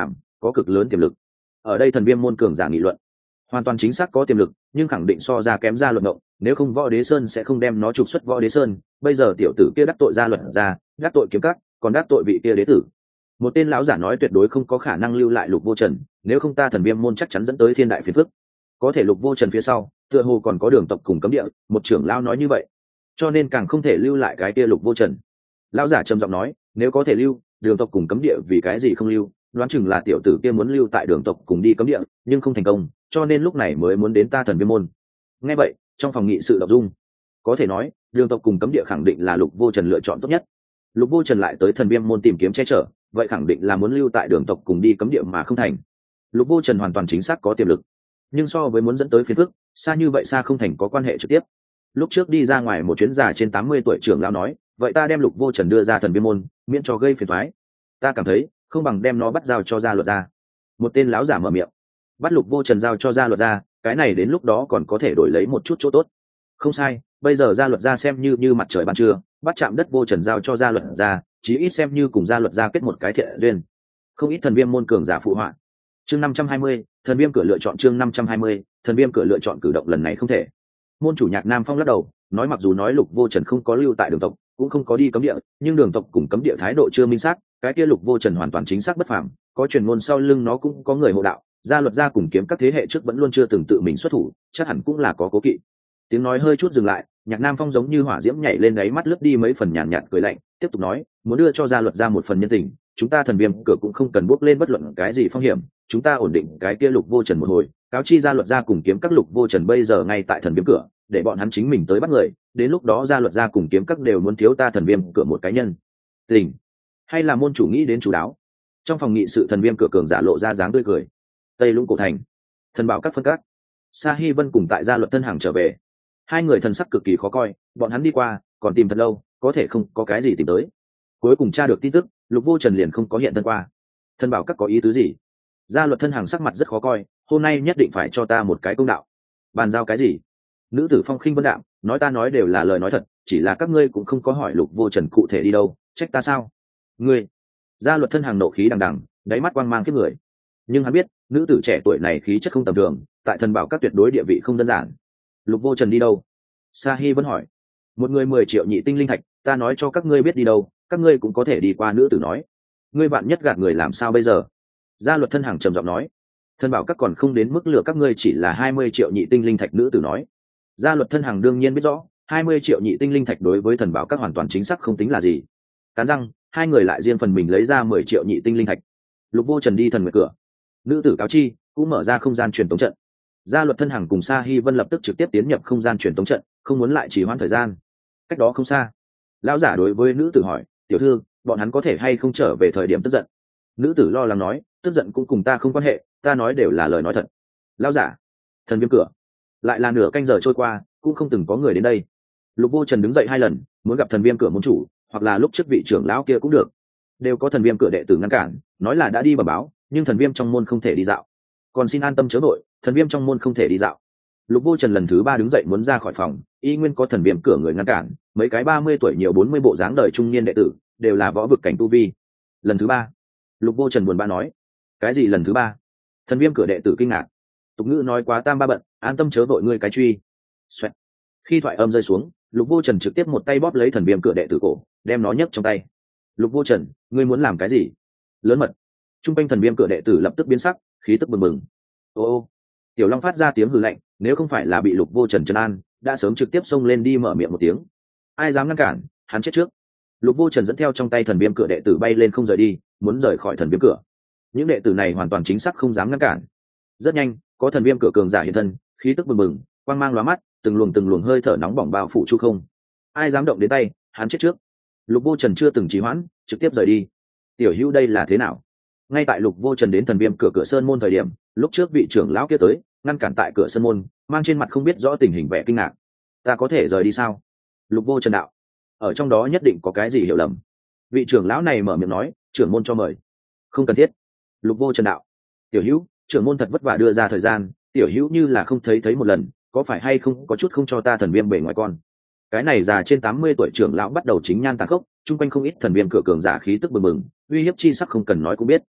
[SPEAKER 1] có cực lớn tiềm lực. Ở đây thần viêm môn cường giả nghị luận, hoàn toàn chính xác có tiềm lực, nhưng khẳng định so ra kém Gia Luật Ngộng, nếu không Võ Đế Sơn sẽ không đem nó trục xuất Võ Đế Sơn. Bây giờ tiểu tử kia đắc tội Gia Luật ra, đắc tội kiếm các, còn đắc tội vị kia đế tử. Một tên lão giả nói tuyệt đối không có khả năng lưu lại Lục Vô Trần, nếu không ta thần viêm môn chắc chắn dẫn tới thiên đại phiền phức. Có thể Lục Vô Trần phía sau tựa hồ còn có đường tộc cùng cấm địa, một trưởng lão nói như vậy, cho nên càng không thể lưu lại cái kia Lục Vô Trần. Lão giả trầm giọng nói, nếu có thể lưu, đường tộc cùng cấm địa vì cái gì không lưu? Đoán chừng là tiểu tử kia muốn lưu tại đường tộc cùng đi cấm địa, nhưng không thành công, cho nên lúc này mới muốn đến ta thần viêm môn. Nghe vậy, trong phòng nghị sự động dung. Có thể nói, đường tộc cùng cấm địa khẳng định là Lục Vô Trần lựa chọn tốt nhất. Lục Vô Trần lại tới thần viêm môn tìm kiếm che chở, vậy khẳng định là muốn lưu tại đường tộc cùng đi cấm địa mà không thành. Lục Vô Trần hoàn toàn chính xác có tiềm lực, nhưng so với muốn dẫn tới phiền phức, xa như vậy xa không thành có quan hệ trực tiếp. Lúc trước đi ra ngoài một chuyến già trên tám mươi tuổi trưởng lão nói, vậy ta đem Lục Vô Trần đưa ra thần viêm môn, miễn cho gây phiền toái. Ta cảm thấy, không bằng đem nó bắt giao cho Gia Luật ra. Một tên lão giả mở miệng. Bắt Lục Vô Trần giao cho Gia Luật ra, cái này đến lúc đó còn có thể đổi lấy một chút chỗ tốt. Không sai, bây giờ Gia Luật ra xem như như mặt trời ban trưa, bắt chạm đất Vô Trần giao cho Gia Luật ra, chí ít xem như cùng Gia Luật ra kết một cái thiện duyên. Không ít thần viêm môn cường giả phụ họa. Chương năm trăm hai mươi, thần viêm cửa lựa chọn chương năm trăm hai mươi, thần viêm cửa lựa chọn cử động lần này không thể. Môn chủ Nhạc Nam Phong lắc đầu, nói mặc dù nói Lục Vô Trần không có lưu tại đường tộc, cũng không có đi cấm địa, nhưng đường tộc cùng cấm địa thái độ chưa minh xác, cái kia Lục Vô Trần hoàn toàn chính xác bất phàm, có truyền ngôn sau lưng nó cũng có người hộ đạo, Gia Luật gia cùng kiếm các thế hệ trước vẫn luôn chưa từng tự mình xuất thủ, chắc hẳn cũng là có cố kỵ. Tiếng nói hơi chút dừng lại, Nhạc Nam Phong giống như hỏa diễm nhảy lên đáy mắt lướt đi mấy phần nhàn nhạt, nhạt cười lạnh, tiếp tục nói, muốn đưa cho Gia Luật gia một phần nhân tình, chúng ta thần viêm cửa cũng không cần bước lên bất luận cái gì phong hiểm, chúng ta ổn định cái kia Lục Vô Trần một hồi, cáo chi Gia Luật gia cùng kiếm các Lục Vô Trần bây giờ ngay tại thần viêm cửa, để bọn hắn chính mình tới bắt người, đến lúc đó Gia Luật gia cùng kiếm các đều muốn thiếu ta thần viêm cửa một cái nhân tình. Hay là môn chủ nghĩ đến chú đáo? Trong phòng nghị sự thần viêm cửa cường giả lộ ra dáng tươi cười. Tây Lũng cổ thành, thần bảo các phân các, Sa Hi Vân cùng tại Gia Luật Tân Hàng trở về, hai người thần sắc cực kỳ khó coi, bọn hắn đi qua còn tìm thật lâu, có thể không có cái gì tìm tới. Cuối cùng tra được tin tức, Lục Vô Trần liền không có hiện thân qua. Thần bảo các có ý tứ gì? Gia Luật Thân Hàng sắc mặt rất khó coi, hôm nay nhất định phải cho ta một cái công đạo. Bàn giao cái gì? Nữ tử phong khinh vân đạm, nói ta nói đều là lời nói thật, chỉ là các ngươi cũng không có hỏi Lục Vô Trần cụ thể đi đâu, trách ta sao? Ngươi? Gia Luật Thân Hàng nộ khí đằng đằng, đáy mắt quang mang kiếp người. Nhưng hắn biết, nữ tử trẻ tuổi này khí chất không tầm thường, tại thần bảo các tuyệt đối địa vị không đơn giản. Lục Vô Trần đi đâu? Sa Hi vẫn hỏi. Một người mười triệu nhị tinh linh thạch, ta nói cho các ngươi biết đi đâu, các ngươi cũng có thể đi qua. Nữ tử nói. Ngươi bạn nhất gạt người làm sao bây giờ? Gia Luật Thân Hàng trầm giọng nói. Thần bảo các còn không đến mức lừa các ngươi chỉ là hai mươi triệu nhị tinh linh thạch. Nữ tử nói. Gia Luật Thân Hàng đương nhiên biết rõ, hai mươi triệu nhị tinh linh thạch đối với thần bảo các hoàn toàn chính xác không tính là gì. Cắn răng, hai người lại riêng phần mình lấy ra mười triệu nhị tinh linh thạch. Lục Vô Trần đi thần nguyệt cửa. Nữ tử cáo chi, cũng mở ra không gian truyền tống trận. Gia Luật Thân Hàng cùng Sa Hi Vân lập tức trực tiếp tiến nhập không gian truyền tống trận, không muốn lại trì hoãn thời gian. Cách đó không xa, lão giả đối với nữ tử hỏi, tiểu thư, bọn hắn có thể hay không trở về thời điểm tức giận? Nữ tử lo lắng nói, tức giận cũng cùng ta không quan hệ, ta nói đều là lời nói thật. Lão giả, thần viêm cửa, lại là nửa canh giờ trôi qua, cũng không từng có người đến đây. Lục Vô Trần đứng dậy hai lần, muốn gặp thần viêm cửa môn chủ, hoặc là lúc trước vị trưởng lão kia cũng được, đều có thần viêm cửa đệ tử ngăn cản, nói là đã đi bẩm báo, nhưng thần viêm trong môn không thể đi dạo. Còn xin an tâm chớ vội, thần viêm trong môn không thể đi dạo. Lục Vô Trần lần thứ ba đứng dậy muốn ra khỏi phòng, y nguyên có thần viêm cửa người ngăn cản, mấy cái ba mươi tuổi nhiều bốn mươi bộ dáng đời trung niên đệ tử, đều là võ vực cảnh tu vi. Lần thứ ba, Lục Vô Trần buồn bã nói, cái gì lần thứ ba? Thần viêm cửa đệ tử kinh ngạc. Tục ngữ nói quá tam ba bận, an tâm chớ vội ngươi cái truy. Xoẹt. Khi thoại âm rơi xuống, Lục Vô Trần trực tiếp một tay bóp lấy thần viêm cửa đệ tử cổ, đem nó nhấc trong tay. Lục Vô Trần, ngươi muốn làm cái gì? Lớn mật. Trung quanh thần viêm cửa đệ tử lập tức biến sắc, khí tức bừng bừng. Ô ô. Tiểu Long phát ra tiếng hừ lạnh, nếu không phải là bị Lục Vô Trần trấn an, đã sớm trực tiếp xông lên đi mở miệng một tiếng. Ai dám ngăn cản, hắn chết trước. Lục Vô Trần dẫn theo trong tay thần viêm cửa đệ tử bay lên không rời đi, muốn rời khỏi thần viêm cửa. Những đệ tử này hoàn toàn chính xác không dám ngăn cản. Rất nhanh, có thần viêm cửa cường giả hiện thân, khí tức bừng bừng, quang mang lóa mắt, từng luồng từng luồng hơi thở nóng bỏng bao phủ chu không. Ai dám động đến tay, hắn chết trước. Lục Vô Trần chưa từng trì hoãn, trực tiếp rời đi. Tiểu Hữu đây là thế nào? Ngay tại Lục Vô Trần đến thần viêm cửa cửa sơn môn thời điểm, lúc trước vị trưởng lão kia tới, ngăn cản tại cửa sơn môn, mang trên mặt không biết rõ tình hình vẻ kinh ngạc. Ta có thể rời đi sao? Lục Vô Trần đạo. Ở trong đó nhất định có cái gì hiểu lầm. Vị trưởng lão này mở miệng nói, trưởng môn cho mời. Không cần thiết. Lục Vô Trần đạo. Tiểu Hữu, trưởng môn thật vất vả đưa ra thời gian, tiểu Hữu như là không thấy thấy một lần, có phải hay không có chút không cho ta thần viêm bề ngoài con? Cái này già trên tám mươi tuổi trưởng lão bắt đầu chính nhan tàn khốc, chung quanh không ít thần viêm cửa cường giả khí tức bừng bừng, uy hiếp chi sắc không cần nói cũng biết.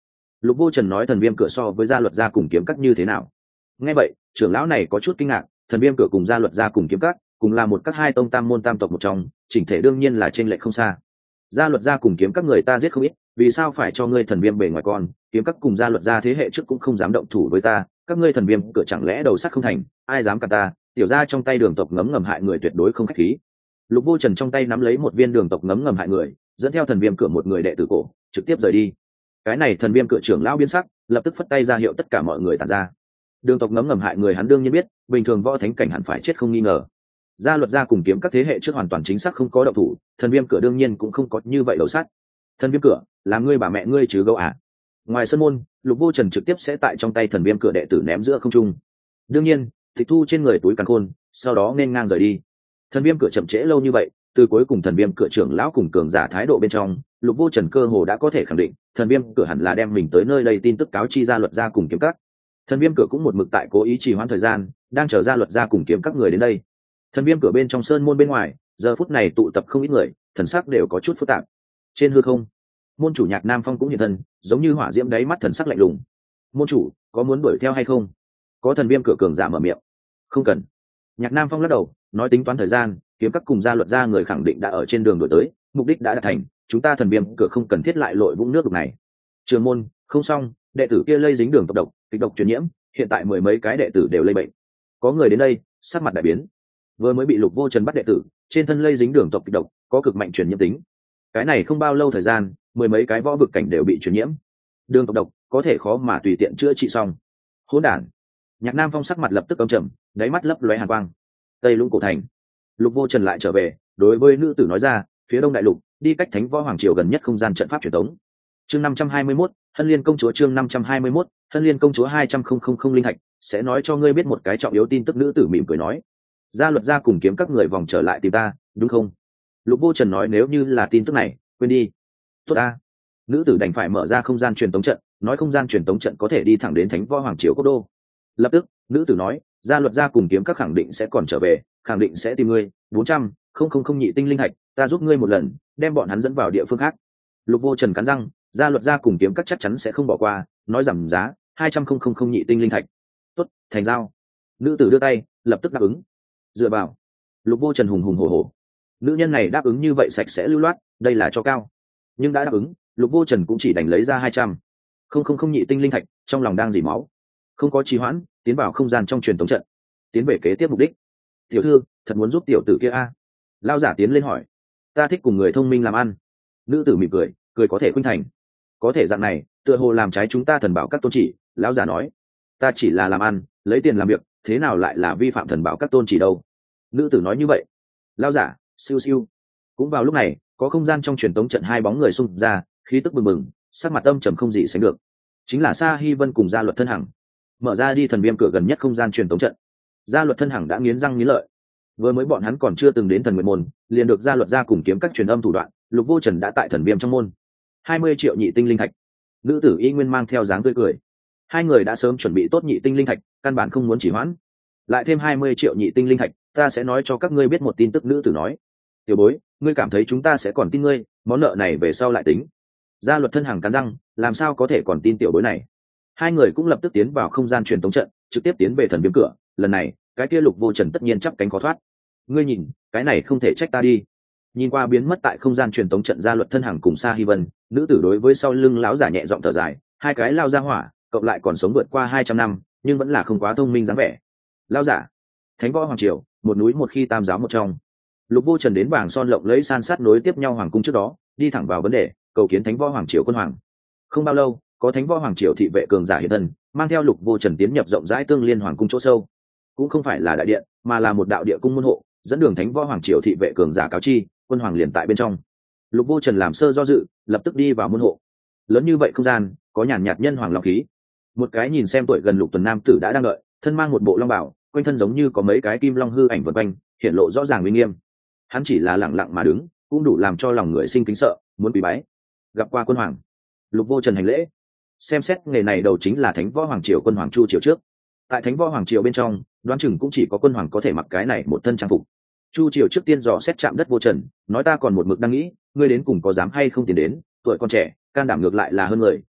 [SPEAKER 1] Lục Vô Trần nói thần viêm cửa so với gia luật gia cùng kiếm các như thế nào? Nghe vậy, trưởng lão này có chút kinh ngạc, thần viêm cửa cùng gia luật gia cùng kiếm các, cùng là một các hai tông tam môn tam tộc một trong, chỉnh thể đương nhiên là trên lệch không xa. Gia luật gia cùng kiếm các người ta giết không ít, vì sao phải cho ngươi thần viêm bề ngoài con, kiếm các cùng gia luật gia thế hệ trước cũng không dám động thủ với ta, các ngươi thần viêm cửa chẳng lẽ đầu sắt không thành, ai dám cả ta, tiểu gia trong tay đường tộc ngấm ngầm hại người tuyệt đối không khách khí. Lục Vô Trần trong tay nắm lấy một viên đường tộc ngấm ngầm hại người, dẫn theo thần viêm cửa một người đệ tử cổ, trực tiếp rời đi. Cái này thần viêm cửa trưởng lão biến sắc, lập tức phất tay ra hiệu tất cả mọi người tản ra. Đường tộc ngấm ngầm hại người hắn đương nhiên biết, bình thường võ thánh cảnh hẳn phải chết không nghi ngờ. Gia luật gia cùng kiếm các thế hệ trước hoàn toàn chính xác không có động thủ, thần viêm cửa đương nhiên cũng không có như vậy đầu sát. Thần viêm cửa, là ngươi bà mẹ ngươi chứ gấu à? Ngoài sân môn, Lục Vô Trần trực tiếp sẽ tại trong tay thần viêm cửa đệ tử ném giữa không trung. Đương nhiên, tịch thu trên người túi càn khôn, sau đó nên ngang rời đi. Thần viêm cửa chậm trễ lâu như vậy, từ cuối cùng thần viêm cửa trưởng lão cùng cường giả thái độ bên trong, Lục Vô Trần cơ hồ đã có thể khẳng định, thần viêm cửa hẳn là đem mình tới nơi đây tin tức cáo chi gia luật gia cùng kiếm các. Thần viêm cửa cũng một mực tại cố ý trì hoãn thời gian, đang chờ gia luật gia cùng kiếm các người đến đây. Thần viêm cửa bên trong sơn môn bên ngoài, giờ phút này tụ tập không ít người, thần sắc đều có chút phức tạp. Trên hư không, môn chủ Nhạc Nam Phong cũng hiện thân, giống như hỏa diễm đáy mắt thần sắc lạnh lùng. Môn chủ, có muốn đuổi theo hay không? Có thần viêm cửa cường giả mở miệng. Không cần. Nhạc Nam Phong lắc đầu, nói tính toán thời gian, kiếm các cùng gia luật gia người khẳng định đã ở trên đường đổi tới, mục đích đã đạt thành, chúng ta thần viêm cửa không cần thiết lại lội vũng nước đục này. Trường môn, không xong, đệ tử kia lây dính đường tộc độc, kịch độc truyền nhiễm, hiện tại mười mấy cái đệ tử đều lây bệnh. Có người đến đây, sắc mặt đại biến. Vừa mới bị Lục Vô Trần bắt đệ tử, trên thân lây dính đường tộc kịch độc, có cực mạnh truyền nhiễm tính. Cái này không bao lâu thời gian, mười mấy cái võ vực cảnh đều bị truyền nhiễm. Đường tộc độc có thể khó mà tùy tiện chữa trị xong. Hỗn đản. Nhạc Nam Phong sắc mặt lập tức âm trầm, đáy mắt lấp lóe hàn quang. Tây Lũng cổ thành. Lục Vô Trần lại trở về, đối với nữ tử nói ra, phía đông đại lục, đi cách Thánh Võ Hoàng triều gần nhất không gian trận pháp truyền thống. Chương năm trăm hai mươi mốt, Hân Liên công chúa chương năm trăm hai mươi mốt, Hân Liên công chúa hai trăm không linh thạch, sẽ nói cho ngươi biết một cái trọng yếu tin tức. Nữ tử mỉm cười nói, gia luật gia cùng kiếm các người vòng trở lại tìm ta, đúng không? Lục Vô Trần nói, nếu như là tin tức này, quên đi. Tốt a. Nữ tử đành phải mở ra không gian truyền tống trận, nói không gian truyền tống trận có thể đi thẳng đến Thánh Võ Hoàng triều quốc đô. Lập tức, nữ tử nói, gia luật gia cùng kiếm các khẳng định sẽ còn trở về, khẳng định sẽ tìm ngươi, bốn trăm không không không nhị tinh linh thạch, ta giúp ngươi một lần, đem bọn hắn dẫn vào địa phương khác. Lục Vô Trần cắn răng, gia luật gia cùng kiếm các chắc chắn sẽ không bỏ qua, nói giảm giá hai trăm không không không nhị tinh linh thạch. Tốt, thành giao. Nữ tử đưa tay, lập tức đáp ứng. Dựa vào. Lục Vô Trần hùng hùng hổ hổ. Nữ nhân này đáp ứng như vậy sạch sẽ lưu loát, đây là cho cao. Nhưng đã đáp ứng, Lục Vô Trần cũng chỉ đành lấy ra hai trăm không không không nhị tinh linh thạch, trong lòng đang dỉ máu. Không có trì hoãn, tiến vào không gian trong truyền tống trận, tiến về kế tiếp mục đích. Tiểu thư, thật muốn giúp tiểu tử kia a? À? Lao giả tiến lên hỏi. Ta thích cùng người thông minh làm ăn. Nữ tử mỉm cười, cười có thể khuynh thành. Có thể dạng này, tựa hồ làm trái chúng ta thần bảo các tôn chỉ. Lão giả nói, ta chỉ là làm ăn, lấy tiền làm việc, thế nào lại là vi phạm thần bảo các tôn chỉ đâu? Nữ tử nói như vậy. Lão giả, siêu siêu. Cũng vào lúc này, có không gian trong truyền tống trận hai bóng người xung ra, khí tức bừng bừng, sắc mặt âm trầm không gì sánh được. Chính là Sa Hi Vân cùng Gia Luật Thân Hằng. Mở ra đi thần viêm cửa gần nhất không gian truyền tống trận. Gia Luật Thân Hằng đã nghiến răng nghiến lợi. Vừa mới bọn hắn còn chưa từng đến thần nguyện môn, liền được Gia Luật gia cùng kiếm các truyền âm thủ đoạn, Lục Vô Trần đã tại thần viêm trong môn. hai mươi triệu nhị tinh linh thạch. Nữ tử y nguyên mang theo dáng tươi cười. Hai người đã sớm chuẩn bị tốt nhị tinh linh thạch, căn bản không muốn chỉ hoãn. Lại thêm hai mươi triệu nhị tinh linh thạch, ta sẽ nói cho các ngươi biết một tin tức. Nữ tử nói. Tiểu bối, ngươi cảm thấy chúng ta sẽ còn tin ngươi, món nợ này về sau lại tính. Gia Luật Thân Hằng cắn răng, làm sao có thể còn tin tiểu bối này. Hai người cũng lập tức tiến vào không gian truyền tống trận, trực tiếp tiến về thần viêm cửa. Lần này, cái kia Lục Vô Trần tất nhiên chắp cánh khó thoát. Ngươi nhìn, cái này không thể trách ta đi. Nhìn qua biến mất tại không gian truyền tống trận Gia Luật Thân Hằng cùng Sa Hi Vân, nữ tử đối với sau lưng lão giả nhẹ giọng thở dài, hai cái lao ra hỏa, cộng lại còn sống vượt qua hai trăm năm, nhưng vẫn là không quá thông minh dáng vẻ. Lão giả, Thánh Võ Hoàng triều, một núi một khi tam giáo một trong. Lục Vô Trần đến vàng son lộng lẫy san sát nối tiếp nhau hoàng cung trước đó, đi thẳng vào vấn đề, cầu kiến Thánh Võ Hoàng triều quân hoàng. Không bao lâu, có Thánh Võ Hoàng triều thị vệ cường giả hiện thân, mang theo Lục Vô Trần tiến nhập rộng rãi tương liên hoàng cung chỗ sâu. Cũng không phải là đại điện, mà là một đạo địa cung môn hộ, dẫn đường Thánh Võ Hoàng triều thị vệ cường giả cáo chi, quân hoàng liền tại bên trong. Lục Vô Trần làm sơ do dự, lập tức đi vào môn hộ. Lớn như vậy không gian, có nhàn nhạt nhân hoàng long khí. Một cái nhìn xem tuổi gần lục tuần nam tử đã đang đợi, thân mang một bộ long bào, quanh thân giống như có mấy cái kim long hư ảnh vần quanh, hiện lộ rõ ràng uy nghiêm. Hắn chỉ là lặng lặng mà đứng, cũng đủ làm cho lòng người sinh kính sợ, muốn quỳ bái. Gặp qua quân hoàng. Lục Vô Trần hành lễ. Xem xét nghề này đầu chính là Thánh Võ Hoàng triều quân hoàng Chu triều trước. Tại Thánh Võ Hoàng triều bên trong, đoán chừng cũng chỉ có quân hoàng có thể mặc cái này một thân trang phục. Chu triều trước tiên dò xét chạm đất Vô Trần, nói ta còn một mực đang nghĩ, ngươi đến cùng có dám hay không tiến đến, tuổi còn trẻ, can đảm ngược lại là hơn người,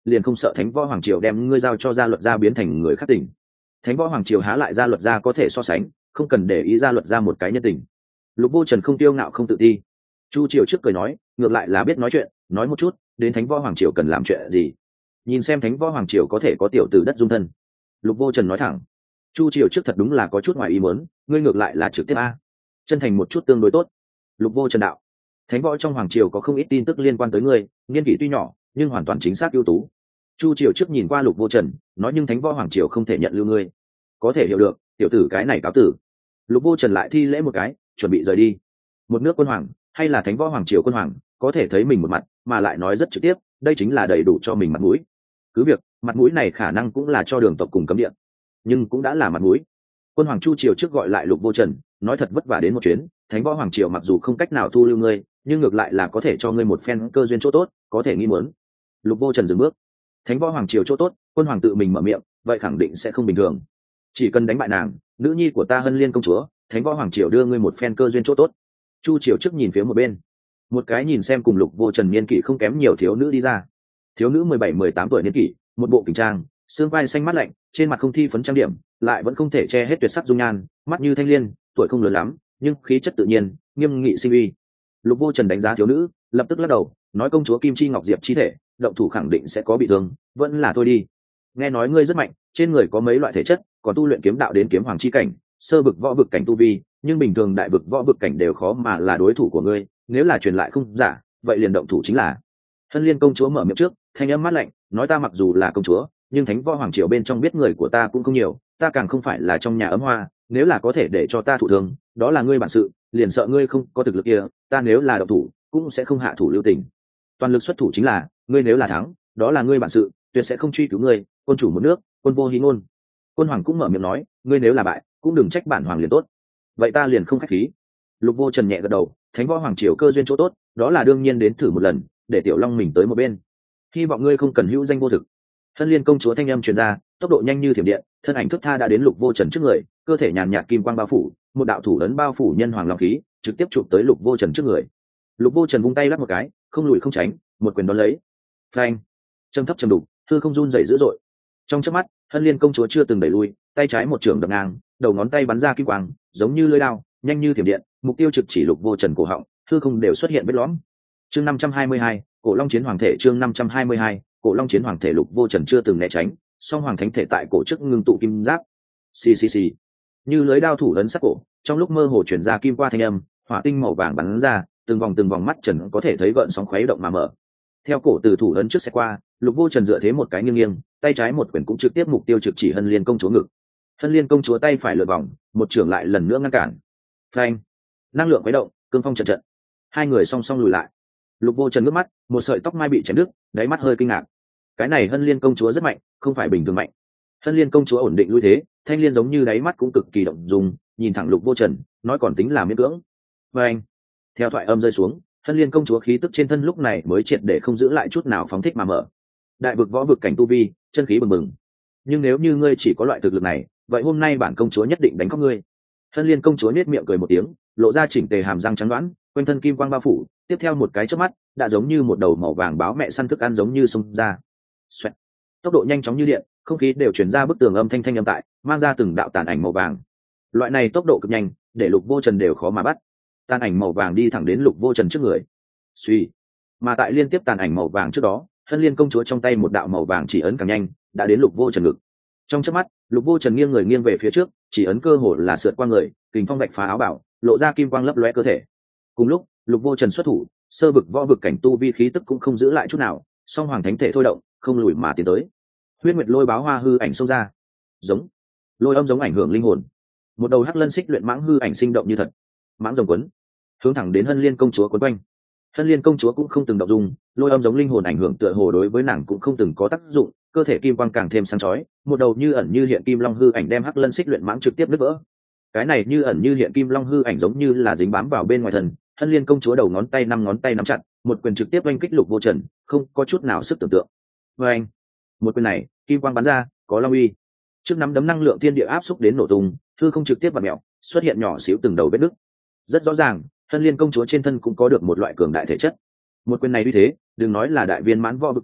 [SPEAKER 1] liền không sợ thánh võ hoàng triều đem ngươi giao cho gia luật gia biến thành người khác tỉnh. Thánh võ hoàng triều há lại gia luật gia có thể so sánh, không cần để ý gia luật gia một cái nhân tình. Lục Vô Trần không tiêu ngạo không tự ti. Chu Triều trước cười nói, ngược lại là biết nói chuyện, nói một chút, đến thánh võ hoàng triều cần làm chuyện gì, nhìn xem thánh võ hoàng triều có thể có tiểu tử đất dung thân. Lục Vô Trần nói thẳng. Chu Triều trước thật đúng là có chút ngoài ý muốn, ngươi ngược lại là trực tiếp a, chân thành một chút tương đối tốt. Lục Vô Trần đạo, thánh võ trong hoàng triều có không ít tin tức liên quan tới ngươi, niên kỷ tuy nhỏ nhưng hoàn toàn chính xác ưu tú. Chu Triều trước nhìn qua Lục Vô Trần, nói nhưng thánh võ hoàng triều không thể nhận lưu ngươi. Có thể hiểu được, tiểu tử cái này cáo tử. Lục Vô Trần lại thi lễ một cái, chuẩn bị rời đi. Một nước quân hoàng hay là thánh võ hoàng triều quân hoàng, có thể thấy mình một mặt mà lại nói rất trực tiếp, đây chính là đầy đủ cho mình mặt mũi. Cứ việc mặt mũi này khả năng cũng là cho đường tộc cùng cấm địa, nhưng cũng đã là mặt mũi. Quân hoàng Chu Triều trước gọi lại Lục Vô Trần, nói thật vất vả đến một chuyến, thánh võ hoàng triều mặc dù không cách nào thu lưu ngươi, nhưng ngược lại là có thể cho ngươi một phen cơ duyên chỗ tốt, có thể nghi muốn. Lục Vô Trần dừng bước. Thánh võ hoàng triều chỗ tốt, quân hoàng tự mình mở miệng, vậy khẳng định sẽ không bình thường. Chỉ cần đánh bại nàng, nữ nhi của ta Hân Liên công chúa, thánh võ hoàng triều đưa ngươi một phen cơ duyên chỗ tốt. Chu Triều trước nhìn phía một bên, một cái nhìn xem cùng Lục Vô Trần niên kỷ không kém nhiều thiếu nữ đi ra. Thiếu nữ mười bảy mười tám tuổi niên kỷ, một bộ kình trang, xương vai xanh mát lạnh, trên mặt không thi phấn trang điểm, lại vẫn không thể che hết tuyệt sắc dung nhan, mắt như thanh liên, tuổi không lớn lắm, nhưng khí chất tự nhiên, nghiêm nghị sinh uy. Lục Vô Trần đánh giá thiếu nữ, lập tức lắc đầu, nói công chúa Kim Chi Ngọc Diệp chi thể, động thủ khẳng định sẽ có bị thương, vẫn là thôi đi. Nghe nói ngươi rất mạnh, trên người có mấy loại thể chất, còn tu luyện kiếm đạo đến kiếm hoàng chi cảnh, sơ vực võ vực cảnh tu vi, nhưng bình thường đại vực võ vực cảnh đều khó mà là đối thủ của ngươi, nếu là truyền lại không giả, vậy liền động thủ chính là. Hân Liên công chúa mở miệng trước, thanh âm mát lạnh, nói ta mặc dù là công chúa, nhưng thánh võ hoàng triều bên trong biết người của ta cũng không nhiều, ta càng không phải là trong nhà ấm hoa, nếu là có thể để cho ta thụ thương, đó là ngươi bản sự, liền sợ ngươi không có thực lực kia, ta nếu là động thủ, cũng sẽ không hạ thủ lưu tình. Toàn lực xuất thủ chính là, ngươi nếu là thắng, đó là ngươi bản sự, tuyệt sẽ không truy cứu ngươi, quân chủ một nước, quân vô hí ngôn. Quân hoàng cũng mở miệng nói, ngươi nếu là bại, cũng đừng trách bản hoàng liền tốt. Vậy ta liền không khách khí. Lục Vô Trần nhẹ gật đầu, thánh võ hoàng triều cơ duyên chỗ tốt, đó là đương nhiên đến thử một lần, để tiểu long mình tới một bên. Hy vọng ngươi không cần hữu danh vô thực. Hân Liên công chúa thanh âm truyền ra, tốc độ nhanh như thiểm điện, thân ảnh thức tha đã đến Lục Vô Trần trước người, cơ thể nhàn nhạt kim quang bao phủ, một đạo thủ ấn bao phủ nhân hoàng long khí, trực tiếp chụp tới Lục Vô Trần trước người. Lục Vô Trần vung tay lắc một cái, không lùi không tránh, một quyền đón lấy. Phanh! Trầm thấp trầm đục, hư không run rẩy dữ dội. Trong chớp mắt, Hân Liên công chúa chưa từng đẩy lui, tay trái một trường đập ngang, đầu ngón tay bắn ra kim quang, giống như lưỡi dao, nhanh như thiểm điện, mục tiêu trực chỉ Lục Vô Trần cổ họng, hư không đều xuất hiện vết lõm. Chương năm trăm hai mươi hai, Cổ Long chiến hoàng thể. Chương năm trăm hai mươi hai, Cổ Long chiến hoàng thể. Lục Vô Trần chưa từng né tránh, song hoàng thánh thể tại cổ trước ngưng tụ kim giáp. Xì xì xì. Như lưới đao thủ ấn sắc cổ, trong lúc mơ hồ truyền ra kim qua thanh âm, hỏa tinh màu vàng bắn ra, từng vòng từng vòng mắt Trần có thể thấy gợn sóng khuấy động mà mở. Theo cổ từ thủ ấn trước sẽ qua, Lục Vô Trần dựa thế một cái nghiêng nghiêng, tay trái một quyền cũng trực tiếp mục tiêu trực chỉ Hân Liên công chúa ngực. Hân Liên công chúa tay phải lượn vòng, một trưởng lại lần nữa ngăn cản. Phanh! Năng lượng khuấy động, cương phong trận trận. Hai người song song lùi lại. Lục Vô Trần ngước mắt, một sợi tóc mai bị chém đứt, đáy mắt hơi kinh ngạc. Cái này Hân Liên công chúa rất mạnh, không phải bình thường mạnh. Hân Liên công chúa ổn định lui thế, thanh liên giống như đáy mắt cũng cực kỳ động dung, nhìn thẳng Lục Vô Trần, nói còn tính là miễn cưỡng. Phanh! Theo thoại âm rơi xuống, Hân Liên công chúa khí tức trên thân lúc này mới triệt để không giữ lại chút nào phóng thích mà mở. Đại vực võ vực cảnh tu vi, chân khí bừng bừng. Nhưng nếu như ngươi chỉ có loại thực lực này, vậy hôm nay bản công chúa nhất định đánh khóc ngươi. Hân Liên công chúa nhếch miệng cười một tiếng, lộ ra chỉnh tề hàm răng trắng đoán, quanh thân kim quang bao phủ, tiếp theo một cái chớp mắt, đã giống như một đầu màu vàng báo mẹ săn thức ăn giống như xông ra. Xoẹt. Tốc độ nhanh chóng như điện, không khí đều truyền ra bức tường âm thanh thanh âm tại, mang ra từng đạo tàn ảnh màu vàng. Loại này tốc độ cực nhanh, để Lục Vô Trần đều khó mà bắt. Tàn ảnh màu vàng đi thẳng đến Lục Vô Trần trước người. Suy. Mà tại liên tiếp tàn ảnh màu vàng trước đó, Hân Liên công chúa trong tay một đạo màu vàng chỉ ấn càng nhanh, đã đến Lục Vô Trần ngực. Trong chớp mắt, Lục Vô Trần nghiêng người nghiêng về phía trước, chỉ ấn cơ hồ là sượt qua người, kình phong vạch phá áo bảo, lộ ra kim quang lấp lóe cơ thể. Cùng lúc, Lục Vô Trần xuất thủ, sơ vực võ vực cảnh tu vi khí tức cũng không giữ lại chút nào, song hoàng thánh thể thôi động, không lùi mà tiến tới. Huyết Nguyệt Lôi báo hoa hư ảnh xông ra. Giống. Lôi âm giống ảnh hưởng linh hồn. Một đầu hắc lân xích luyện mãng hư ảnh sinh động như thật. Mãng rồng quấn, hướng thẳng đến Hân Liên công chúa quấn quanh. Hân Liên công chúa cũng không từng động dung, lôi âm giống linh hồn ảnh hưởng tựa hồ đối với nàng cũng không từng có tác dụng, cơ thể kim quang càng thêm sáng chói, một đầu như ẩn như hiện kim long hư ảnh đem hắc lân xích luyện mãng trực tiếp nứt vỡ. Cái này như ẩn như hiện kim long hư ảnh giống như là dính bám vào bên ngoài thân, Hân Liên công chúa đầu ngón tay năm ngón tay nắm chặt, một quyền trực tiếp oanh kích Lục Vô Trần, không có chút nào sức tưởng tượng. Và anh, một quyền này, kim quang bắn ra, có long uy. Trước nắm đấm năng lượng thiên địa áp xúc đến nổ tung, hư không trực tiếp vặn mèo, xuất hiện nhỏ xíu từng đầu vết nứt. Rất rõ ràng, Hân Liên công chúa trên thân cũng có được một loại cường đại thể chất. Một quyền này như thế, đừng nói là đại viên mãn võ vực cảnh,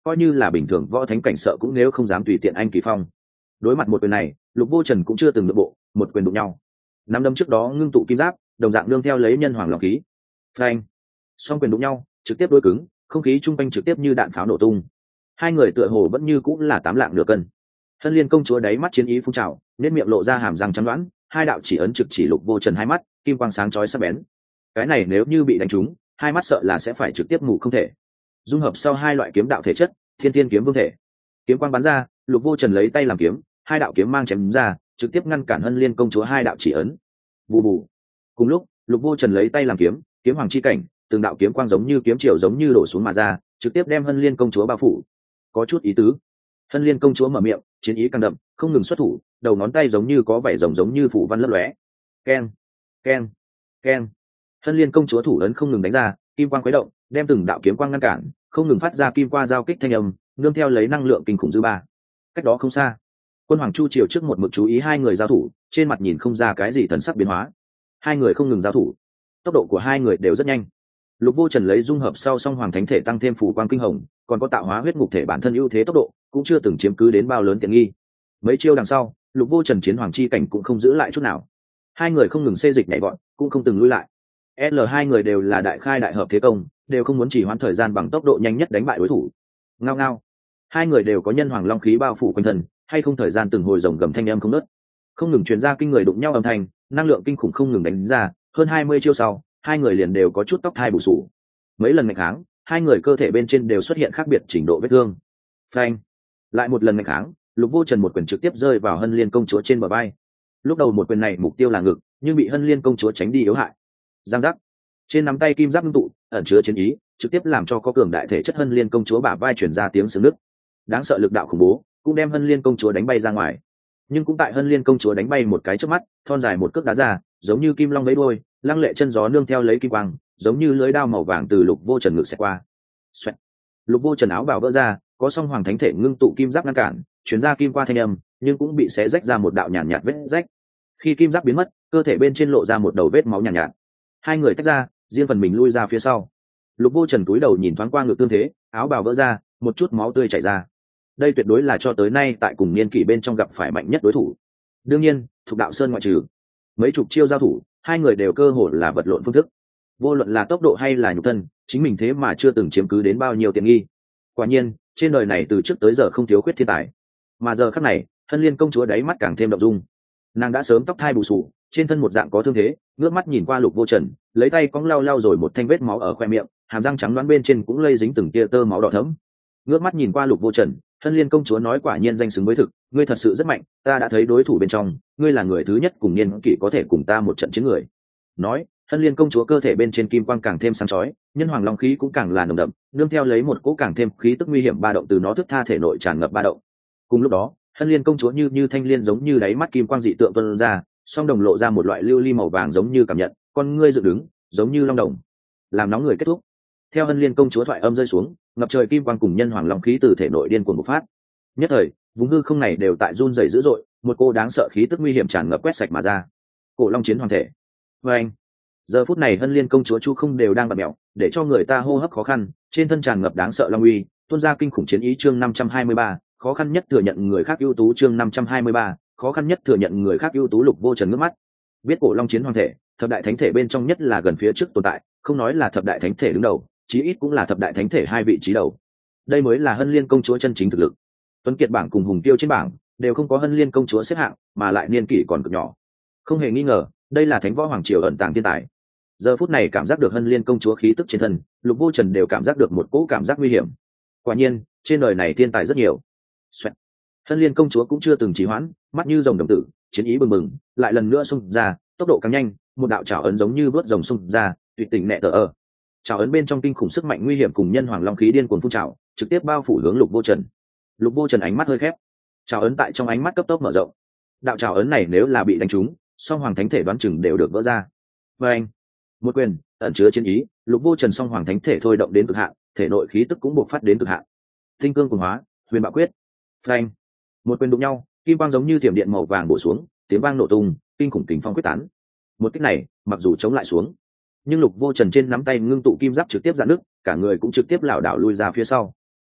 [SPEAKER 1] coi như là bình thường võ thánh cảnh sợ cũng nếu không dám tùy tiện anh kỳ phong. Đối mặt một quyền này, Lục Vô Trần cũng chưa từng nội bộ, một quyền đụng nhau. Năm đấm trước đó ngưng tụ kim giáp, đồng dạng nương theo lấy nhân hoàng long khí. Phanh, song quyền đụng nhau, trực tiếp đối cứng, không khí trung quanh trực tiếp như đạn pháo nổ tung. Hai người tựa hồ vẫn như cũng là tám lạng nửa cân. Hân Liên công chúa đáy mắt chiến ý phun trào, nét miệng lộ ra hàm răng trắng đoán, hai đạo chỉ ấn trực chỉ Lục Vô Trần hai mắt, kim quang sáng chói sắc bén. Cái này nếu như bị đánh trúng, hai mắt sợ là sẽ phải trực tiếp mù không thể. Dung hợp sau hai loại kiếm đạo thể chất, Thiên Tiên kiếm vương thể. Kiếm quang bắn ra, Lục Vô Trần lấy tay làm kiếm, hai đạo kiếm mang chém ra, trực tiếp ngăn cản Hân Liên công chúa hai đạo chỉ ấn. Bù bù. Cùng lúc, Lục Vô Trần lấy tay làm kiếm, kiếm hoàng chi cảnh, từng đạo kiếm quang giống như kiếm triều giống như đổ xuống mà ra, trực tiếp đem Hân Liên công chúa bao phủ. Có chút ý tứ. Hân Liên công chúa mở miệng, chiến ý càng đậm, không ngừng xuất thủ, đầu ngón tay giống như có vảy rồng giống như phủ văn lấp lóe. Keng, keng, keng. Hân Liên công chúa thủ ấn không ngừng đánh ra, kim quang khuấy động, đem từng đạo kiếm quang ngăn cản, không ngừng phát ra kim qua giao kích thanh âm, nương theo lấy năng lượng kinh khủng dư ba. Cách đó không xa, Quân Hoàng Chu Triều trước một mực chú ý hai người giao thủ, trên mặt nhìn không ra cái gì thần sắc biến hóa. Hai người không ngừng giao thủ, tốc độ của hai người đều rất nhanh. Lục Vô Trần lấy dung hợp sau song hoàng thánh thể tăng thêm phủ quang kinh hồng, còn có tạo hóa huyết ngục thể bản thân ưu thế tốc độ, cũng chưa từng chiếm cứ đến bao lớn tiện nghi. Mấy chiêu đằng sau, Lục Vô Trần chiến hoàng chi cảnh cũng không giữ lại chút nào. Hai người không ngừng xê dịch nhảy vọt, cũng không từng lùi lại. L hai người đều là đại khai đại hợp thế công, đều không muốn chỉ hoãn thời gian bằng tốc độ nhanh nhất đánh bại đối thủ. Ngao ngao. Hai người đều có nhân hoàng long khí bao phủ quanh thân, hay không thời gian từng hồi rồng gầm thanh âm không ngớt, không ngừng truyền ra kinh người đụng nhau âm thanh, năng lượng kinh khủng không ngừng đánh ra. Hơn hai mươi chiêu sau, hai người liền đều có chút tóc thai bù sù. Mấy lần nghịch kháng, hai người cơ thể bên trên đều xuất hiện khác biệt trình độ vết thương. Phanh, lại một lần nghịch kháng, Lục Vô Trần một quyền trực tiếp rơi vào Hân Liên công chúa trên bờ vai. Lúc đầu một quyền này mục tiêu là ngực, nhưng bị Hân Liên công chúa tránh đi yếu hại. Giang giác, trên nắm tay kim giáp ngưng tụ, ẩn chứa chiến ý, trực tiếp làm cho có cường đại thể chất Hân Liên công chúa bả vai truyền ra tiếng xương nứt. Đáng sợ lực đạo khủng bố, cũng đem Hân Liên công chúa đánh bay ra ngoài. Nhưng cũng tại Hân Liên công chúa đánh bay một cái chớp mắt, thon dài một cước đá ra, giống như kim long vẫy đuôi, lăng lệ chân gió nương theo lấy kim quang, giống như lưới đao màu vàng từ Lục Vô Trần ngực xẹt qua. Xoẹt. Lục Vô Trần áo bào vỡ ra, có song hoàng thánh thể ngưng tụ kim giáp ngăn cản, truyền ra kim qua thanh âm, nhưng cũng bị xé rách ra một đạo nhàn nhạt, nhạt vết rách. Khi kim giáp biến mất, cơ thể bên trên lộ ra một đầu vết máu nhàn nhạt, nhạt. Hai người tách ra, riêng phần mình lui ra phía sau. Lục Vô Trần cúi đầu nhìn thoáng qua ngực tương thế, áo bào vỡ ra, một chút máu tươi chảy ra. Đây tuyệt đối là cho tới nay tại cùng niên kỷ bên trong gặp phải mạnh nhất đối thủ. Đương nhiên, Thục Đạo Sơn ngoại trừ, mấy chục chiêu giao thủ, hai người đều cơ hội là vật lộn phương thức. Vô luận là tốc độ hay là nhục thân, chính mình thế mà chưa từng chiếm cứ đến bao nhiêu tiện nghi. Quả nhiên, trên đời này từ trước tới giờ không thiếu khuyết thiên tài. Mà giờ khắc này, Hân Liên công chúa đáy mắt càng thêm động dung. Nàng đã sớm tóc thai bù sù, trên thân một dạng có thương thế, ngước mắt nhìn qua Lục Vô Trần, lấy tay cong lau lau rồi một thanh vết máu ở khoe miệng, hàm răng trắng đoán bên trên cũng lây dính từng tia tơ máu đỏ thẫm. Ngước mắt nhìn qua Lục Vô Trần, Hân Liên công chúa nói quả nhiên danh xứng với thực, ngươi thật sự rất mạnh, ta đã thấy đối thủ bên trong, ngươi là người thứ nhất cùng niên kỷ có thể cùng ta một trận chiến người. Nói, Hân Liên công chúa cơ thể bên trên kim quang càng thêm sáng chói, nhân hoàng long khí cũng càng là nồng đậm, nương theo lấy một cỗ càng thêm khí tức nguy hiểm ba động từ nó thức tha thể nội tràn ngập ba động. Cùng lúc đó, Hân Liên công chúa như như thanh liên giống như đáy mắt kim quang dị tượng tuôn ra, song đồng lộ ra một loại lưu ly màu vàng giống như cảm nhận, con ngươi dựng đứng, giống như long đồng. Làm nóng người kết thúc. Theo Hân Liên công chúa thoại âm rơi xuống, ngập trời kim quang cùng nhân hoàng long khí từ thể nội điên cuồng bộc phát. Nhất thời, vùng hư không này đều tại run rẩy dữ dội, một cô đáng sợ khí tức nguy hiểm tràn ngập quét sạch mà ra. Cổ long chiến hoàng thể. Và anh, giờ phút này Hân Liên công chúa chu không đều đang bật mẹo, để cho người ta hô hấp khó khăn, trên thân tràn ngập đáng sợ long uy, tuôn ra kinh khủng chiến ý. Chương năm trăm hai mươi ba, khó khăn nhất thừa nhận người khác ưu tú. Chương năm trăm hai mươi ba, khó khăn nhất thừa nhận người khác ưu tú. Lục Vô Trần ngước mắt, biết cổ long chiến hoàng thể, thập đại thánh thể bên trong nhất là gần phía trước tồn tại, không nói là thập đại thánh thể đứng đầu, chí ít cũng là thập đại thánh thể hai vị trí đầu. Đây mới là Hân Liên công chúa chân chính thực lực. Tuấn Kiệt bảng cùng Hùng Tiêu trên bảng đều không có Hân Liên công chúa xếp hạng, mà lại niên kỷ còn cực nhỏ. Không hề nghi ngờ, đây là Thánh Võ Hoàng Triều ẩn tàng thiên tài. Giờ phút này cảm giác được Hân Liên công chúa khí tức trên thân, Lục Vô Trần đều cảm giác được một cỗ cảm giác nguy hiểm. Quả nhiên, trên đời này thiên tài rất nhiều. Xoẹt. Hân Liên công chúa cũng chưa từng trì hoãn, mắt như rồng đồng tử, chiến ý bừng bừng, lại lần nữa xung ra, tốc độ càng nhanh, một đạo trảo ấn giống như vớt rồng xung ra, tuyệt tình nệ tờ ở. Trảo ấn bên trong kinh khủng sức mạnh nguy hiểm cùng nhân hoàng long khí điên cuồng phun trào, trực tiếp bao phủ hướng Lục Vô Trần. Lục Vô Trần ánh mắt hơi khép, trảo ấn tại trong ánh mắt cấp tốc mở rộng. Đạo trảo ấn này nếu là bị đánh trúng, song hoàng thánh thể đoán chừng đều được vỡ ra. Và anh, một quyền ẩn chứa chiến ý, Lục Vô Trần song hoàng thánh thể thôi động đến cực hạn, thể nội khí tức cũng bộc phát đến cực hạn. Tinh cương cuồng hóa, huyền bạo quyết. Phanh, một quyền đụng nhau, kim quang giống như thiểm điện màu vàng bổ xuống, tiếng vang nổ tung, kinh khủng kình phong quyết tán. Một kích này, mặc dù chống lại xuống, nhưng Lục Vô Trần trên nắm tay ngưng tụ kim giáp trực tiếp giãn nứt, cả người cũng trực tiếp lảo đảo lui ra phía sau.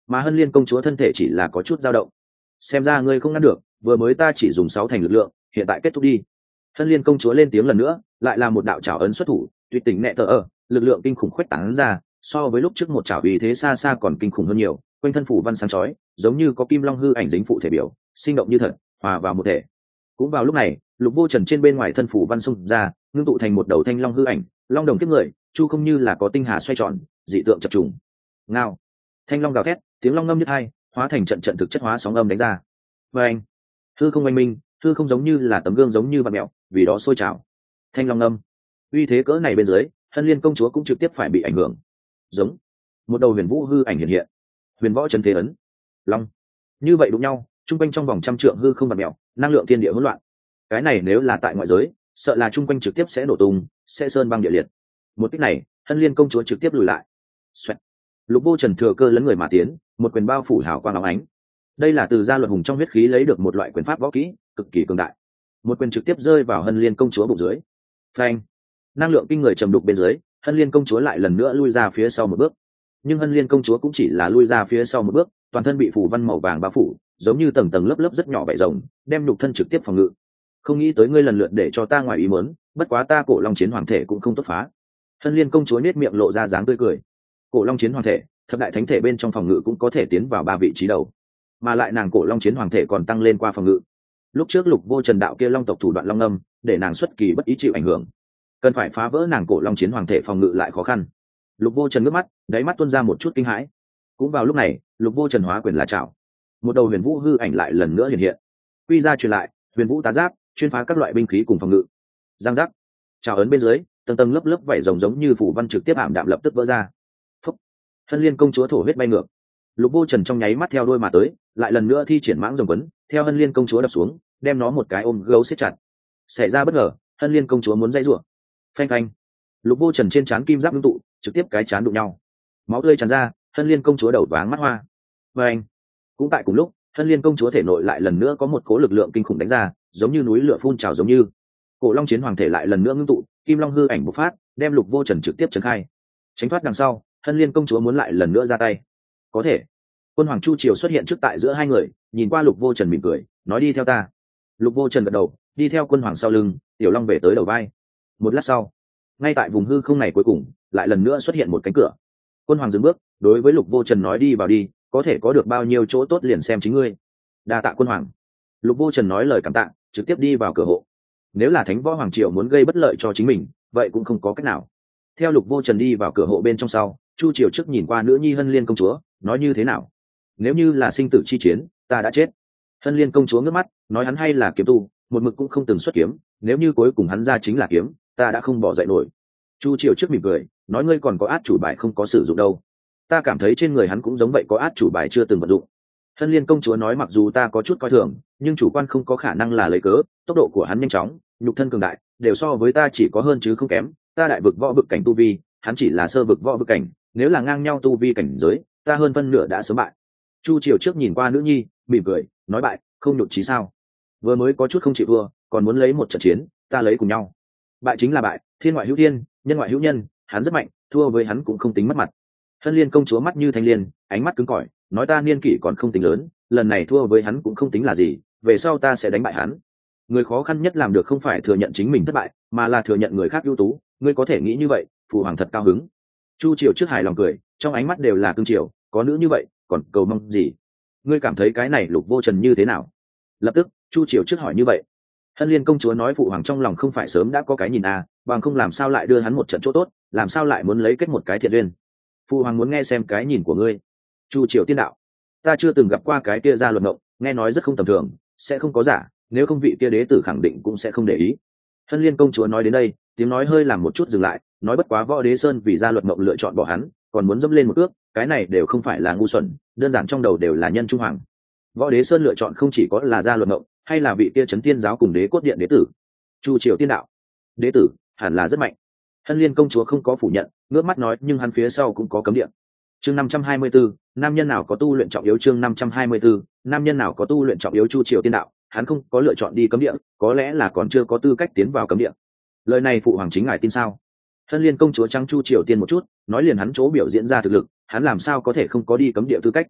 [SPEAKER 1] mà hân liên công chúa thân thể chỉ là có chút dao động. Xem ra ngươi không ngăn được, vừa mới ta chỉ dùng sáu thành lực lượng, hiện tại kết thúc đi. Hân liên công chúa lên tiếng lần nữa, lại là một đạo trảo ấn xuất thủ, tuyệt tình nẹ tờ ở, lực lượng kinh khủng khuếch tán ra, so với lúc trước một trảo uy thế xa xa còn kinh khủng hơn nhiều, quanh thân phủ văn sáng chói, giống như có kim long hư ảnh dính phụ thể biểu, sinh động như thật, hòa vào một thể. Cũng vào lúc này, Lục Vô Trần trên bên ngoài thân phủ văn xung ra, ngưng tụ thành một đầu thanh long hư ảnh, long đồng kiếp người, chu không như là có tinh hà xoay tròn, dị tượng chập trùng. Ngao, thanh long gào thét, tiếng long ngâm nhất hai, hóa thành trận trận thực chất hóa sóng âm đánh ra. Và anh, hư không oanh minh, hư không giống như là tấm gương giống như vặn mẹo, vì đó sôi trào. Thanh long ngâm, uy thế cỡ này bên dưới, Hân liên công chúa cũng trực tiếp phải bị ảnh hưởng. Giống, một đầu huyền vũ hư ảnh hiện hiện, huyền võ trần thế ấn, long, như vậy đụng nhau, trung quanh trong vòng trăm trượng hư không vặn mẹo, năng lượng thiên địa hỗn loạn. Cái này nếu là tại ngoại giới, sợ là trung quanh trực tiếp sẽ nổ tung, sẽ sơn băng địa liệt. Một kích này, Hân liên công chúa trực tiếp lùi lại. Xoẹt. Lục Vô Trần thừa cơ lấn người mà tiến, một quyền bao phủ hào quang óng ánh. Đây là từ gia luật hùng trong huyết khí lấy được một loại quyền pháp võ kỹ, cực kỳ cường đại. Một quyền trực tiếp rơi vào Hân liên công chúa bụng dưới. Phanh. Năng lượng kinh người trầm đục bên dưới, Hân liên công chúa lại lần nữa lui ra phía sau một bước. Nhưng Hân liên công chúa cũng chỉ là lui ra phía sau một bước, toàn thân bị phủ văn màu vàng bao phủ, giống như tầng tầng lớp lớp rất nhỏ vảy rồng, đem nhục thân trực tiếp phòng ngự. Không nghĩ tới ngươi lần lượt để cho ta ngoài ý muốn, bất quá ta cổ long chiến hoàng thể cũng không tốt phá. Hân liên công chúa nét miệng lộ ra dáng tươi cười. Cổ long chiến hoàng thể, thập đại thánh thể bên trong phòng ngự cũng có thể tiến vào ba vị trí đầu, mà lại nàng cổ long chiến hoàng thể còn tăng lên qua phòng ngự. Lúc trước Lục Vô Trần đạo kia long tộc thủ đoạn long âm, để nàng xuất kỳ bất ý chịu ảnh hưởng, cần phải phá vỡ nàng cổ long chiến hoàng thể phòng ngự lại khó khăn. Lục Vô Trần ngước mắt, đáy mắt tuôn ra một chút kinh hãi. Cũng vào lúc này, Lục Vô Trần hóa quyền là chảo, một đầu huyền vũ hư ảnh lại lần nữa hiện hiện. Quy ra truyền lại, huyền vũ tá giáp, chuyên phá các loại binh khí cùng phòng ngự. Giang giác, chảo ấn bên dưới, tầng tầng lớp lớp vảy rồng giống như phủ văn trực tiếp ảm đạm lập tức vỡ ra. Phúc. Hân liên công chúa thổ huyết bay ngược. Lục Vô Trần trong nháy mắt theo đuôi mà tới, lại lần nữa thi triển mãng rồng quấn, theo Hân liên công chúa đập xuống, đem nó một cái ôm gấu siết chặt. Xảy ra bất ngờ, Hân liên công chúa muốn dây rủa. Phanh phanh. Lục Vô Trần trên trán kim giáp ngưng tụ, trực tiếp cái trán đụng nhau. Máu tươi tràn ra, Hân liên công chúa đầu váng mắt hoa. Và anh. Cũng tại cùng lúc, Hân liên công chúa thể nội lại lần nữa có một cỗ lực lượng kinh khủng đánh ra, giống như núi lửa phun trào giống như. Cổ long chiến hoàng thể lại lần nữa ngưng tụ, kim long hư ảnh bộc phát, đem Lục Vô Trần trực tiếp trấn khai. Tránh thoát đằng sau, Hân liên công chúa muốn lại lần nữa ra tay. Có thể. Quân hoàng Chu Triều xuất hiện trước tại giữa hai người, nhìn qua Lục Vô Trần mỉm cười, nói đi theo ta. Lục Vô Trần gật đầu, đi theo quân hoàng sau lưng, tiểu long về tới đầu vai. Một lát sau, ngay tại vùng hư không này cuối cùng, lại lần nữa xuất hiện một cánh cửa. Quân hoàng dừng bước, đối với Lục Vô Trần nói đi vào đi, có thể có được bao nhiêu chỗ tốt liền xem chính ngươi. Đa tạ quân hoàng. Lục Vô Trần nói lời cảm tạ, trực tiếp đi vào cửa hộ. Nếu là Thánh Võ Hoàng Triều muốn gây bất lợi cho chính mình, vậy cũng không có cách nào. Theo Lục Vô Trần đi vào cửa hộ bên trong sau, Chu Triều trước nhìn qua nữ nhi Hân liên công chúa, nói như thế nào? Nếu như là sinh tử chi chiến, ta đã chết. Hân liên công chúa ngước mắt, nói hắn hay là kiếm tu, một mực cũng không từng xuất kiếm, nếu như cuối cùng hắn ra chính là kiếm, ta đã không bỏ dậy nổi. Chu Triều trước mỉm cười, nói ngươi còn có át chủ bài không có sử dụng đâu. Ta cảm thấy trên người hắn cũng giống vậy có át chủ bài chưa từng vận dụng. Hân liên công chúa nói mặc dù ta có chút coi thường, nhưng chủ quan không có khả năng là lấy cớ, tốc độ của hắn nhanh chóng, nhục thân cường đại, đều so với ta chỉ có hơn chứ không kém, ta đại vực võ vực cảnh tu vi, hắn chỉ là sơ vực võ vực cảnh, nếu là ngang nhau tu vi cảnh giới, ta hơn phân nửa đã sớm bại. Chu Triều trước nhìn qua nữ nhi, mỉm cười, nói bại, không nhục trí sao? Vừa mới có chút không chịu thua, còn muốn lấy một trận chiến, ta lấy cùng nhau. Bại chính là bại, thiên ngoại hữu thiên, nhân ngoại hữu nhân, hắn rất mạnh, thua với hắn cũng không tính mất mặt. Hân liên công chúa mắt như thanh liên, ánh mắt cứng cỏi, nói ta niên kỷ còn không tính lớn, lần này thua với hắn cũng không tính là gì, về sau ta sẽ đánh bại hắn. Người khó khăn nhất làm được không phải thừa nhận chính mình thất bại, mà là thừa nhận người khác ưu tú, ngươi có thể nghĩ như vậy, phụ hoàng thật cao hứng. Chu Triều trước hài lòng cười, trong ánh mắt đều là cương triều, có nữ như vậy, còn cầu mong gì? Ngươi cảm thấy cái này Lục Vô Trần như thế nào? Lập tức, Chu Triều trước hỏi như vậy. Hân liên công chúa nói phụ hoàng trong lòng không phải sớm đã có cái nhìn à, bằng không làm sao lại đưa hắn một trận chỗ tốt, làm sao lại muốn lấy kết một cái thiện duyên? Phụ hoàng muốn nghe xem cái nhìn của ngươi. Chu Triều tiên đạo, ta chưa từng gặp qua cái kia ra luật ngộng, nghe nói rất không tầm thường, sẽ không có giả, nếu không vị kia đế tử khẳng định cũng sẽ không để ý. Hân liên công chúa nói đến đây, tiếng nói hơi làm một chút dừng lại, nói bất quá võ đế sơn vì ra luật ngộng lựa chọn bỏ hắn, còn muốn dẫm lên một ước, cái này đều không phải là ngu xuẩn, đơn giản trong đầu đều là nhân trung hoàng. Võ đế sơn lựa chọn không chỉ có là ra luật ngộng, hay là vị kia chấn thiên giáo cùng đế cốt điện đế tử. Chu Triều tiên đạo, đế tử hẳn là rất mạnh. Hân liên công chúa không có phủ nhận, ngước mắt nói nhưng hắn phía sau cũng có cấm điện. Chương năm trăm hai mươi bốn, nam nhân nào có tu luyện trọng yếu? Chương năm trăm hai mươi bốn, nam nhân nào có tu luyện trọng yếu? Chu Triều tiên đạo, hắn không có lựa chọn đi cấm địa, có lẽ là còn chưa có tư cách tiến vào cấm địa. Lời này phụ hoàng chính ngài tin sao? Hân liên công chúa trắng Chu Triều tiên một chút, nói liền hắn chỗ biểu diễn ra thực lực, hắn làm sao có thể không có đi cấm địa tư cách?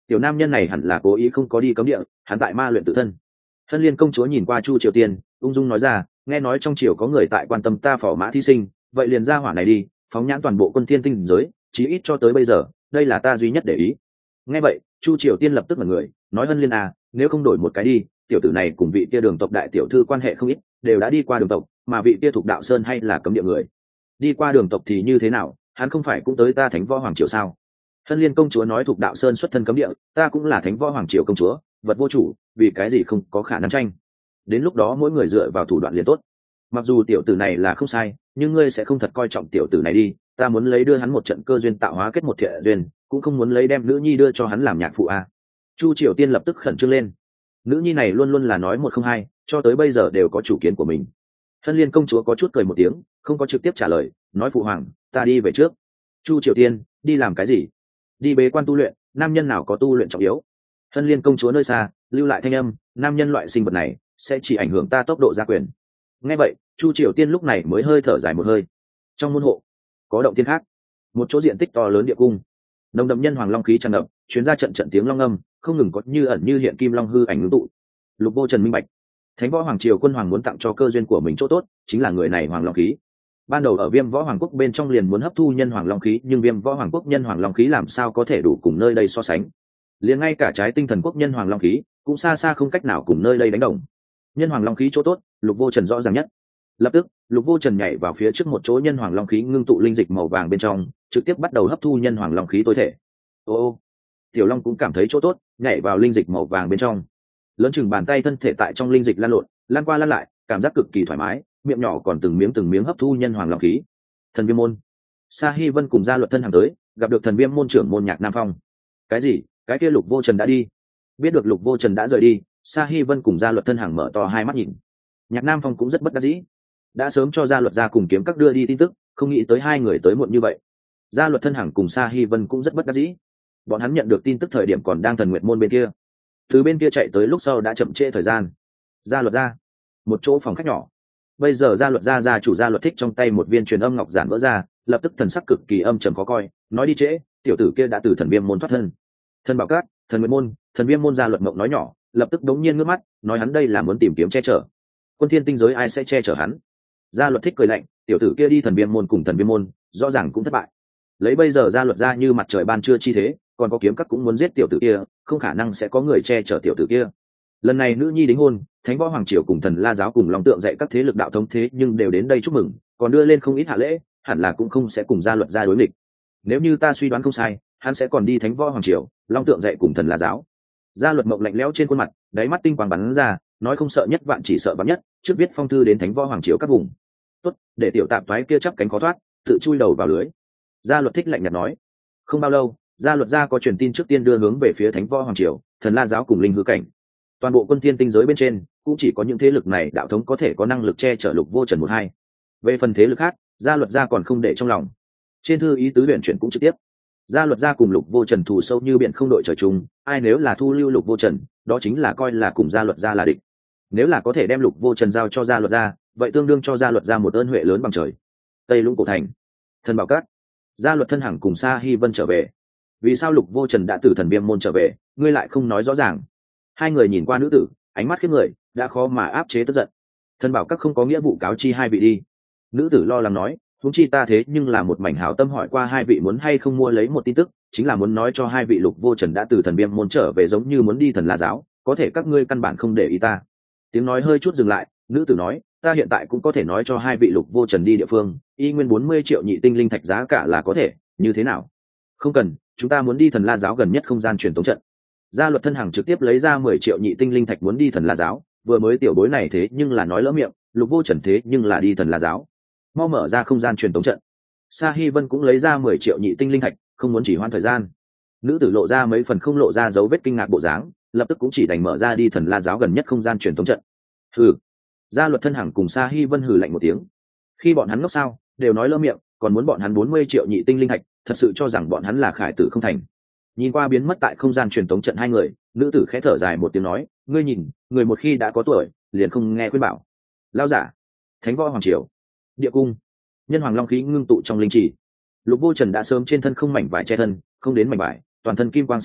[SPEAKER 1] tiểu nam nhân này hẳn là cố ý không có đi cấm địa, hắn tại ma luyện tự thân. Hân Liên công chúa nhìn qua Chu Triều Tiên, ung dung nói ra, nghe nói trong triều có người tại quan tâm ta phò mã thí sinh, vậy liền ra hỏa này đi, phóng nhãn toàn bộ quân thiên tinh giới, chí ít cho tới bây giờ, đây là ta duy nhất để ý. Nghe vậy, Chu Triều Tiên lập tức mở người, nói Hân Liên à, nếu không đổi một cái đi, tiểu tử này cùng vị kia Đường tộc đại tiểu thư quan hệ không ít, đều đã đi qua Đường tộc, mà vị kia thuộc đạo sơn hay là cấm địa người. Đi qua Đường tộc thì như thế nào, hắn không phải cũng tới ta Thánh Võ Hoàng triều sao? Hân Liên công chúa nói thuộc đạo sơn xuất thân cấm địa, ta cũng là Thánh Võ Hoàng triều công chúa, vật vô chủ, vì cái gì không có khả năng tranh. Đến lúc đó mỗi người dựa vào thủ đoạn liền tốt. Mặc dù tiểu tử này là không sai, nhưng ngươi sẽ không thật coi trọng tiểu tử này đi, ta muốn lấy đưa hắn một trận cơ duyên tạo hóa kết một thiện duyên, cũng không muốn lấy đem nữ nhi đưa cho hắn làm nhạc phụ a. Chu Triều Tiên lập tức khẩn trương lên. Nữ nhi này luôn luôn là nói một không hai, cho tới bây giờ đều có chủ kiến của mình. Hân Liên công chúa có chút cười một tiếng, không có trực tiếp trả lời, nói phụ hoàng, ta đi về trước. Chu Triều Tiên, đi làm cái gì? Đi bế quan tu luyện, nam nhân nào có tu luyện trọng yếu. Hân Liên công chúa nơi xa, lưu lại thanh âm, nam nhân loại sinh vật này sẽ chỉ ảnh hưởng ta tốc độ gia quyền. Nghe vậy, Chu Triều Tiên lúc này mới hơi thở dài một hơi. Trong môn hộ có động thiên khác, một chỗ diện tích to lớn địa cung, nồng đậm nhân hoàng long khí tràn ngập, chuyến ra trận trận tiếng long âm, không ngừng có như ẩn như hiện kim long hư ảnh ngưng tụ. Lục Vô Trần minh bạch, Thánh Võ Hoàng triều quân hoàng muốn tặng cho cơ duyên của mình chỗ tốt, chính là người này hoàng long khí. Ban đầu ở Viêm Võ Hoàng quốc bên trong liền muốn hấp thu nhân hoàng long khí, nhưng Viêm Võ Hoàng quốc nhân hoàng long khí làm sao có thể đủ cùng nơi đây so sánh? Liền ngay cả trái tinh thần quốc nhân hoàng long khí cũng xa xa không cách nào cùng nơi đây đánh đồng. Nhân hoàng long khí chỗ tốt, Lục Vô Trần rõ ràng nhất. Lập tức, Lục Vô Trần nhảy vào phía trước một chỗ nhân hoàng long khí ngưng tụ linh dịch màu vàng bên trong, trực tiếp bắt đầu hấp thu nhân hoàng long khí tối thể. Ô ô, Tiểu Long cũng cảm thấy chỗ tốt, nhảy vào linh dịch màu vàng bên trong. Lớn chừng bàn tay thân thể tại trong linh dịch lan lộn, lan qua lan lại, cảm giác cực kỳ thoải mái, miệng nhỏ còn từng miếng từng miếng hấp thu nhân hoàng long khí. Thần Viêm môn, Sa Hi Vân cùng Gia Luật thân hàng tới, gặp được Thần Viêm môn trưởng môn Nhạc Nam Phong. Cái gì? Cái kia Lục Vô Trần đã đi? Biết được Lục Vô Trần đã rời đi, Sa Hi Vân cùng Gia Luật thân hàng mở to hai mắt nhìn. Nhạc Nam Phong cũng rất bất đắc dĩ, đã sớm cho Gia Luật gia cùng kiếm các đưa đi tin tức, không nghĩ tới hai người tới muộn như vậy. Gia Luật thân hàng cùng Sa Hi Vân cũng rất bất đắc dĩ, bọn hắn nhận được tin tức thời điểm còn đang Thần Nguyệt môn bên kia, từ bên kia chạy tới lúc sau đã chậm trễ thời gian. Gia Luật gia, một chỗ phòng khách nhỏ. Bây giờ Gia Luật gia gia chủ Gia Luật Thích trong tay một viên truyền âm ngọc giản vỡ ra, lập tức thần sắc cực kỳ âm trầm khó coi, nói đi trễ, tiểu tử kia đã từ Thần Viêm môn thoát thân. Thần Bảo Cát, Thần Nguyệt môn, Thần Viêm môn. Gia Luật Mộng nói nhỏ, lập tức đống nhiên ngước mắt, nói hắn đây là muốn tìm kiếm che chở. Quân thiên tinh giới ai sẽ che chở hắn? Gia Luật Thích cười lạnh, tiểu tử kia đi Thần Viêm môn cùng Thần Viêm môn, rõ ràng cũng thất bại. Lấy bây giờ Gia Luật gia như mặt trời ban trưa chi thế, còn có kiếm các cũng muốn giết tiểu tử kia, không khả năng sẽ có người che chở tiểu tử kia. Lần này nữ nhi đính hôn, Thánh Võ Hoàng triều cùng Thần La giáo cùng Long Tượng dạy các thế lực đạo thống thế nhưng đều đến đây chúc mừng, còn đưa lên không ít hạ lễ, hẳn là cũng không sẽ cùng Gia Luật gia đối nghịch. Nếu như ta suy đoán không sai, hắn sẽ còn đi Thánh Võ Hoàng triều, Long Tượng dạy cùng Thần La giáo. Gia Luật Mộng lạnh lẽo trên khuôn mặt, đáy mắt tinh quang bắn ra, nói không sợ nhất vạn chỉ sợ vạn nhất, trước viết phong thư đến Thánh Võ Hoàng triều các vùng. Tốt, để tiểu tạp thoái kia chắp cánh khó thoát, tự chui đầu vào lưới. Gia Luật Thích lạnh nhạt nói. Không bao lâu, Gia Luật gia có truyền tin trước tiên đưa hướng về phía Thánh Võ Hoàng triều, Thần La giáo cùng Linh Hư cảnh. Toàn bộ quân thiên tinh giới bên trên, cũng chỉ có những thế lực này đạo thống có thể có năng lực che chở Lục Vô Trần một hai. Về phần thế lực khác, Gia Luật gia còn không để trong lòng. Trên thư ý tứ huyền chuyển cũng trực tiếp. Gia Luật gia cùng Lục Vô Trần thù sâu như biển không đội trời chung, ai nếu là thu lưu Lục Vô Trần, đó chính là coi là cùng Gia Luật gia là địch. Nếu là có thể đem Lục Vô Trần giao cho Gia Luật gia, vậy tương đương cho Gia Luật gia một ơn huệ lớn bằng trời. Tây Lũng cổ thành, Thần Bảo Cát, Gia Luật thân hằng cùng Sa Hi Vân trở về. Vì sao Lục Vô Trần đã từ Thần Viêm môn trở về, ngươi lại không nói rõ ràng? Hai người nhìn qua nữ tử, ánh mắt khiếp người, đã khó mà áp chế tức giận. Thần Bảo Các không có nghĩa vụ cáo chi hai vị đi. Nữ tử lo lắng nói, huống chi ta thế nhưng là một mảnh hảo tâm hỏi qua hai vị muốn hay không mua lấy một tin tức, chính là muốn nói cho hai vị Lục Vô Trần đã từ Thần Viêm môn trở về, giống như muốn đi Thần La giáo, có thể các ngươi căn bản không để ý ta. Tiếng nói hơi chút dừng lại, nữ tử nói, ta hiện tại cũng có thể nói cho hai vị Lục Vô Trần đi địa phương, y nguyên bốn mươi triệu nhị tinh linh thạch giá cả là có thể, như thế nào? Không cần, chúng ta muốn đi Thần La giáo gần nhất không gian truyền tống trận. Gia Luật thân hằng trực tiếp lấy ra mười triệu nhị tinh linh thạch muốn đi Thần La giáo, vừa mới tiểu bối này thế nhưng là nói lỡ miệng, Lục Vô Trần thế nhưng là đi Thần La giáo. Mau mở ra không gian truyền tống trận. Sa Hi Vân cũng lấy ra mười triệu nhị tinh linh thạch, không muốn chỉ hoãn thời gian. Nữ tử lộ ra mấy phần không lộ ra dấu vết kinh ngạc bộ dáng, lập tức cũng chỉ đành mở ra đi Thần La giáo gần nhất không gian truyền tống trận. Hừ. Gia Luật thân hằng cùng Sa Hi Vân hừ lạnh một tiếng. Khi bọn hắn ngốc sao, đều nói lỡ miệng, còn muốn bọn hắn bốn mươi triệu nhị tinh linh thạch, thật sự cho rằng bọn hắn là khải tử không thành. Nhìn qua biến mất tại không gian truyền tống trận hai người, nữ tử khẽ thở dài một tiếng nói, ngươi nhìn, người một khi đã có tuổi, liền không nghe khuyên bảo. Lao giả, Thánh Võ Hoàng triều, địa cung, nhân hoàng long khí ngưng tụ trong linh chỉ. Lục Vô Trần đã sớm trên thân không mảnh vải che thân, không đến mảnh vải, toàn thân kim quang sáng chói,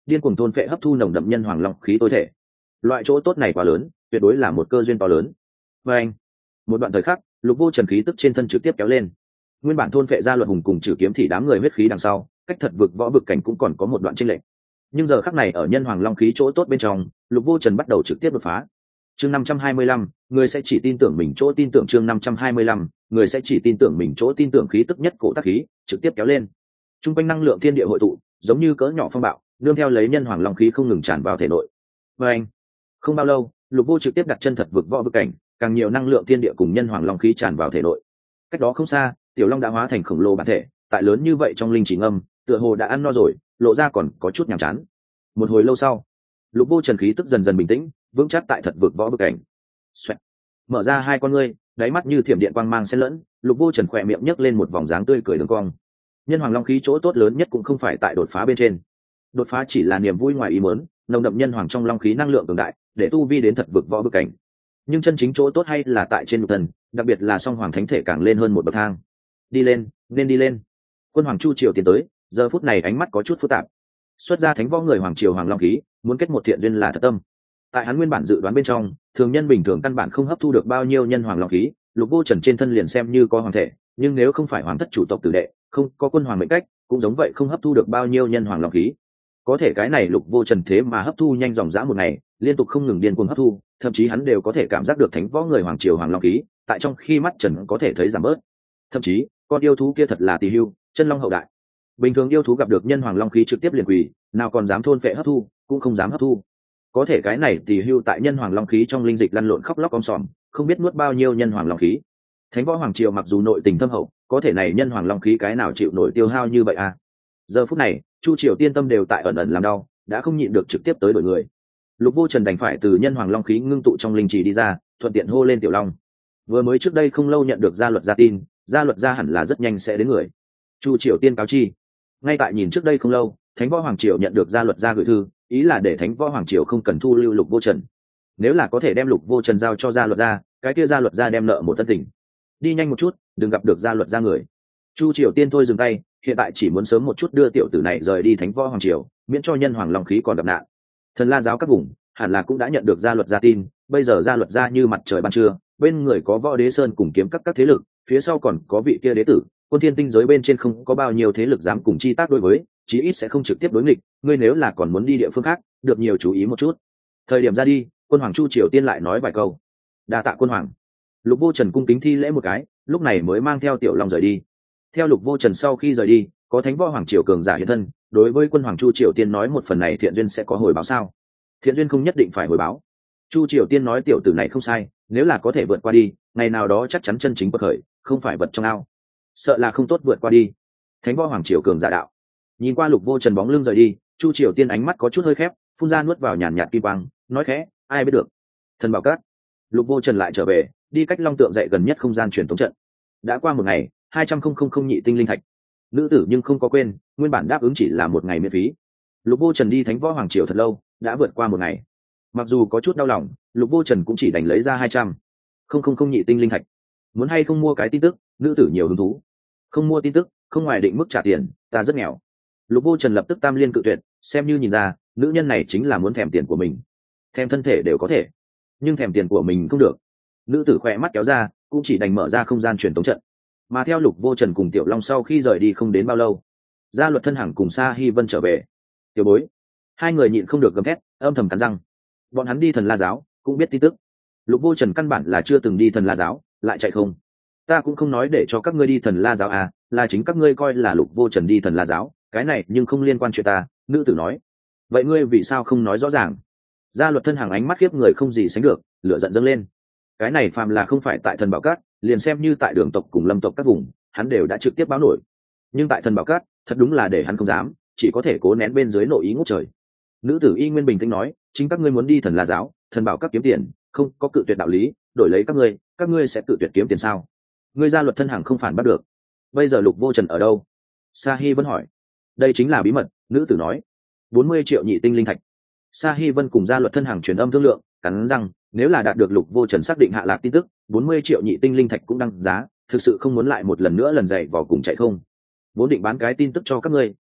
[SPEAKER 1] điên cuồng thôn phệ hấp thu nồng đậm nhân hoàng long khí tối thể. Loại chỗ tốt này quá lớn, tuyệt đối là một cơ duyên to lớn. Và anh, một đoạn thời khắc, Lục Vô Trần khí tức trên thân trực tiếp kéo lên. Nguyên bản thôn phệ ra luật hùng cùng trừ kiếm thì đám người huyết khí đằng sau, cách thật vực võ vực cảnh cũng còn có một đoạn chênh lệch. Nhưng giờ khắc này ở nhân hoàng long khí chỗ tốt bên trong, Lục Vô Trần bắt đầu trực tiếp đột phá. Chương năm trăm hai mươi lăm, người sẽ chỉ tin tưởng mình chỗ tin tưởng chương năm trăm hai mươi lăm, người sẽ chỉ tin tưởng mình chỗ tin tưởng khí tức nhất cổ tác khí, trực tiếp kéo lên. Trung quanh năng lượng thiên địa hội tụ, giống như cỡ nhỏ phong bạo, nương theo lấy nhân hoàng long khí không ngừng tràn vào thể nội. Và anh, không bao lâu, Lục Vô trực tiếp đặt chân thật vực võ vực cảnh, càng nhiều năng lượng thiên địa cùng nhân hoàng long khí tràn vào thể nội. Cách đó không xa, Tiểu Long đã hóa thành khổng lồ bản thể, tại lớn như vậy trong linh chỉ ngâm, tựa hồ đã ăn no rồi, lộ ra còn có chút nhàm chán. Một hồi lâu sau, Lục Vô Trần khí tức dần dần bình tĩnh, vững chắc tại thật vực võ vực cảnh. Xoẹt. Mở ra hai con ngươi, đáy mắt như thiểm điện quang mang xen lẫn, Lục Vô Trần khỏe miệng nhấc lên một vòng dáng tươi cười đường cong. Nhân hoàng long khí chỗ tốt lớn nhất cũng không phải tại đột phá bên trên. Đột phá chỉ là niềm vui ngoài ý muốn, nồng đậm nhân hoàng trong long khí năng lượng cường đại, để tu vi đến thật vực võ vực cảnh. Nhưng chân chính chỗ tốt hay là tại trên nhục thân, đặc biệt là song hoàng thánh thể càng lên hơn một bậc thang. Đi lên, nên đi lên. Quân hoàng Chu Triều tiến tới, giờ phút này ánh mắt có chút phức tạp. Xuất ra thánh võ người hoàng triều hoàng long khí, muốn kết một thiện duyên là thật tâm. Tại hắn nguyên bản dự đoán bên trong, thường nhân bình thường căn bản không hấp thu được bao nhiêu nhân hoàng long khí, Lục Vô Trần trên thân liền xem như có hoàng thể, nhưng nếu không phải hoàng thất chủ tộc tử đệ, không có quân hoàng mệnh cách, cũng giống vậy không hấp thu được bao nhiêu nhân hoàng long khí. Có thể cái này Lục Vô Trần thế mà hấp thu nhanh dòng dã một ngày, liên tục không ngừng điên cuồng hấp thu, thậm chí hắn đều có thể cảm giác được thánh võ người hoàng triều hoàng long khí, tại trong khi mắt trần có thể thấy giảm bớt. Thậm chí, con yêu thú kia thật là Tỳ Hưu, chân long hậu đại. Bình thường yêu thú gặp được nhân hoàng long khí trực tiếp liền quỳ, nào còn dám thôn phệ hấp thu, cũng không dám hấp thu. Có thể cái này Tỳ Hưu tại nhân hoàng long khí trong linh dịch lăn lộn khóc lóc om sòm, không biết nuốt bao nhiêu nhân hoàng long khí. Thánh võ hoàng triều mặc dù nội tình thâm hậu, có thể này nhân hoàng long khí cái nào chịu nổi tiêu hao như vậy à? Giờ phút này, Chu Triều tiên tâm đều tại ẩn ẩn làm đau, đã không nhịn được trực tiếp tới đổi người. Lục Vô Trần đành phải từ nhân hoàng long khí ngưng tụ trong linh trì đi ra, thuận tiện hô lên Tiểu Long. Vừa mới trước đây không lâu nhận được gia luật gia tin, gia luật gia hẳn là rất nhanh sẽ đến người. Chu Triều tiên cáo chi. Ngay tại nhìn trước đây không lâu, Thánh võ hoàng triều nhận được gia luật gia gửi thư, ý là để Thánh võ hoàng triều không cần thu lưu Lục Vô Trần. Nếu là có thể đem Lục Vô Trần giao cho gia luật gia, cái kia gia luật gia đem nợ một tân tình. Đi nhanh một chút, đừng gặp được gia luật gia người. Chu Triều tiên thôi dừng tay, hiện tại chỉ muốn sớm một chút đưa tiểu tử này rời đi Thánh võ hoàng triều, miễn cho nhân hoàng long khí còn gặp nạn. Thần La giáo các vùng hẳn là cũng đã nhận được gia luật gia tin, bây giờ gia luật gia như mặt trời ban trưa, bên người có Võ Đế Sơn cùng kiếm các các thế lực, phía sau còn có vị kia đế tử, quân thiên tinh giới bên trên không có bao nhiêu thế lực dám cùng chi tác đối với, chí ít sẽ không trực tiếp đối nghịch, ngươi nếu là còn muốn đi địa phương khác, được nhiều chú ý một chút. Thời điểm ra đi, quân hoàng Chu Triều tiên lại nói vài câu. Đa tạ quân hoàng. Lục Vô Trần cung kính thi lễ một cái, lúc này mới mang theo Tiểu Long rời đi. Theo Lục Vô Trần sau khi rời đi, có Thánh võ hoàng triều cường giả hiện thân, đối với quân hoàng Chu Triều tiên nói một phần này thiện duyên sẽ có hồi báo sao? Thiện duyên không nhất định phải hồi báo. Chu Triều tiên nói tiểu tử này không sai, nếu là có thể vượt qua đi, ngày nào đó chắc chắn chân chính bậc khởi, không phải vật trong ao. Sợ là không tốt vượt qua đi. Thánh võ hoàng triều cường giả đạo. Nhìn qua Lục Vô Trần bóng lưng rời đi, Chu Triều tiên ánh mắt có chút hơi khép, phun ra nuốt vào nhàn nhạt kim quang, nói khẽ, ai biết được. Thần bảo cát. Lục Vô Trần lại trở về, đi cách long tượng dậy gần nhất không gian truyền tống trận. Đã qua một ngày, hai trăm không không không nhị tinh linh thạch. Nữ tử nhưng không có quên, nguyên bản đáp ứng chỉ là một ngày miễn phí. Lục Vô Trần đi Thánh võ hoàng triều thật lâu, đã vượt qua một ngày. Mặc dù có chút đau lòng, Lục Vô Trần cũng chỉ đành lấy ra hai trăm không không không nhị tinh linh thạch. Muốn hay không mua cái tin tức, nữ tử nhiều hứng thú. Không mua tin tức, không ngoài định mức trả tiền, ta rất nghèo. Lục Vô Trần lập tức tam liên cự tuyệt, xem như nhìn ra, nữ nhân này chính là muốn thèm tiền của mình. Thèm thân thể đều có thể, nhưng thèm tiền của mình không được. Nữ tử khỏe mắt kéo ra, cũng chỉ đành mở ra không gian truyền tống trận. Mà theo Lục Vô Trần cùng Tiểu Long sau khi rời đi không đến bao lâu, gia luật thân hằng cùng Sa Hi Vân trở về. Tiểu bối, hai người nhịn không được gầm thét, âm thầm cắn răng. Bọn hắn đi Thần La giáo, cũng biết tin tức. Lục Vô Trần căn bản là chưa từng đi Thần La giáo, lại chạy không. Ta cũng không nói để cho các ngươi đi Thần La giáo à, là chính các ngươi coi là Lục Vô Trần đi Thần La giáo, cái này nhưng không liên quan chuyện ta. Nữ tử nói. Vậy ngươi vì sao không nói rõ ràng? Gia luật thân hằng ánh mắt khiếp người không gì sánh được, lửa giận dâng lên. Cái này phàm là không phải tại Thần Bảo Cát, liền xem như tại Đường tộc cùng Lâm tộc các vùng, hắn đều đã trực tiếp báo nổi. Nhưng tại Thần Bảo Cát, thật đúng là để hắn không dám, chỉ có thể cố nén bên dưới nội ý ngút trời. Nữ tử y nguyên bình tĩnh nói, chính các ngươi muốn đi Thần La giáo, Thần Bảo Các kiếm tiền, không có cự tuyệt đạo lý, đổi lấy các ngươi, các ngươi sẽ cự tuyệt kiếm tiền sao? Ngươi gia luật thân hằng không phản bắt được. Bây giờ Lục Vô Trần ở đâu? Sa Hi Vân hỏi. Đây chính là bí mật, nữ tử nói. bốn mươi triệu nhị tinh linh thạch. Sa Hi Vân cùng gia luật thân hằng truyền âm thương lượng, cắn răng, nếu là đạt được Lục Vô Trần xác định hạ lạc tin tức, bốn mươi triệu nhị tinh linh thạch cũng đăng giá, thực sự không muốn lại một lần nữa lần dậy vào cùng chạy không. Vốn định bán cái tin tức cho các ngươi,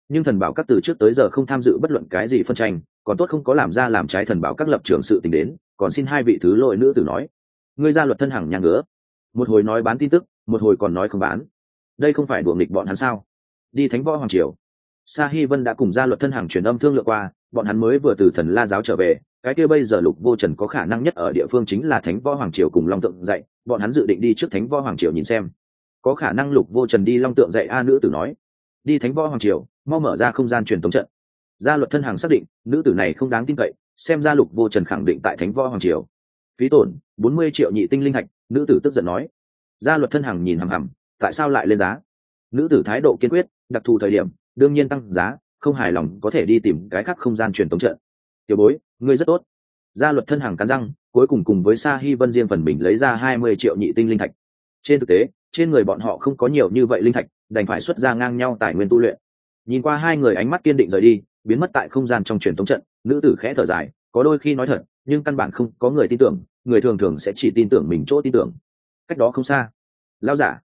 [SPEAKER 1] nhưng thần bảo các từ trước tới giờ không tham dự bất luận cái gì phân tranh, còn tốt không có làm ra làm trái thần bảo các lập trường sự tình đến. Còn xin hai vị thứ lỗi nữ tử nói, ngươi gia luật thân hằng nhang ngứa, một hồi nói bán tin tức, một hồi còn nói không bán, đây không phải đùa nghịch bọn hắn sao? Đi thánh võ hoàng triều. Sa Hi Vân đã cùng gia luật thân hằng truyền âm thương lượng qua, bọn hắn mới vừa từ thần la giáo trở về, cái kia bây giờ Lục Vô Trần có khả năng nhất ở địa phương chính là thánh võ hoàng triều cùng long tượng dạy, bọn hắn dự định đi trước thánh võ hoàng triều nhìn xem. Có khả năng Lục Vô Trần đi long tượng dạy a nữ tử nói. Đi thánh võ hoàng triều, mau mở ra không gian truyền tống trận. Gia luật thân hằng xác định nữ tử này không đáng tin cậy, xem ra Lục Vô Trần khẳng định tại thánh võ hoàng triều. Phí tổn bốn mươi triệu nhị tinh linh hạch, nữ tử tức giận nói. Gia luật thân hằng nhìn hằm hằm, tại sao lại lên giá? Nữ tử thái độ kiên quyết, đặc thù thời điểm đương nhiên tăng giá, không hài lòng có thể đi tìm cái khác không gian truyền tống trận. Tiểu bối, ngươi rất tốt. Gia luật thân hằng cắn răng, cuối cùng cùng với Sa Hi Vân riêng phần mình lấy ra hai mươi triệu nhị tinh linh thạch. Trên thực tế, trên người bọn họ không có nhiều như vậy linh thạch, đành phải xuất ra ngang nhau tài nguyên tu luyện. Nhìn qua hai người ánh mắt kiên định rời đi, biến mất tại không gian trong truyền tống trận, nữ tử khẽ thở dài, có đôi khi nói thật, nhưng căn bản không có người tin tưởng, người thường thường sẽ chỉ tin tưởng mình chỗ tin tưởng. Cách đó không xa, lão giả,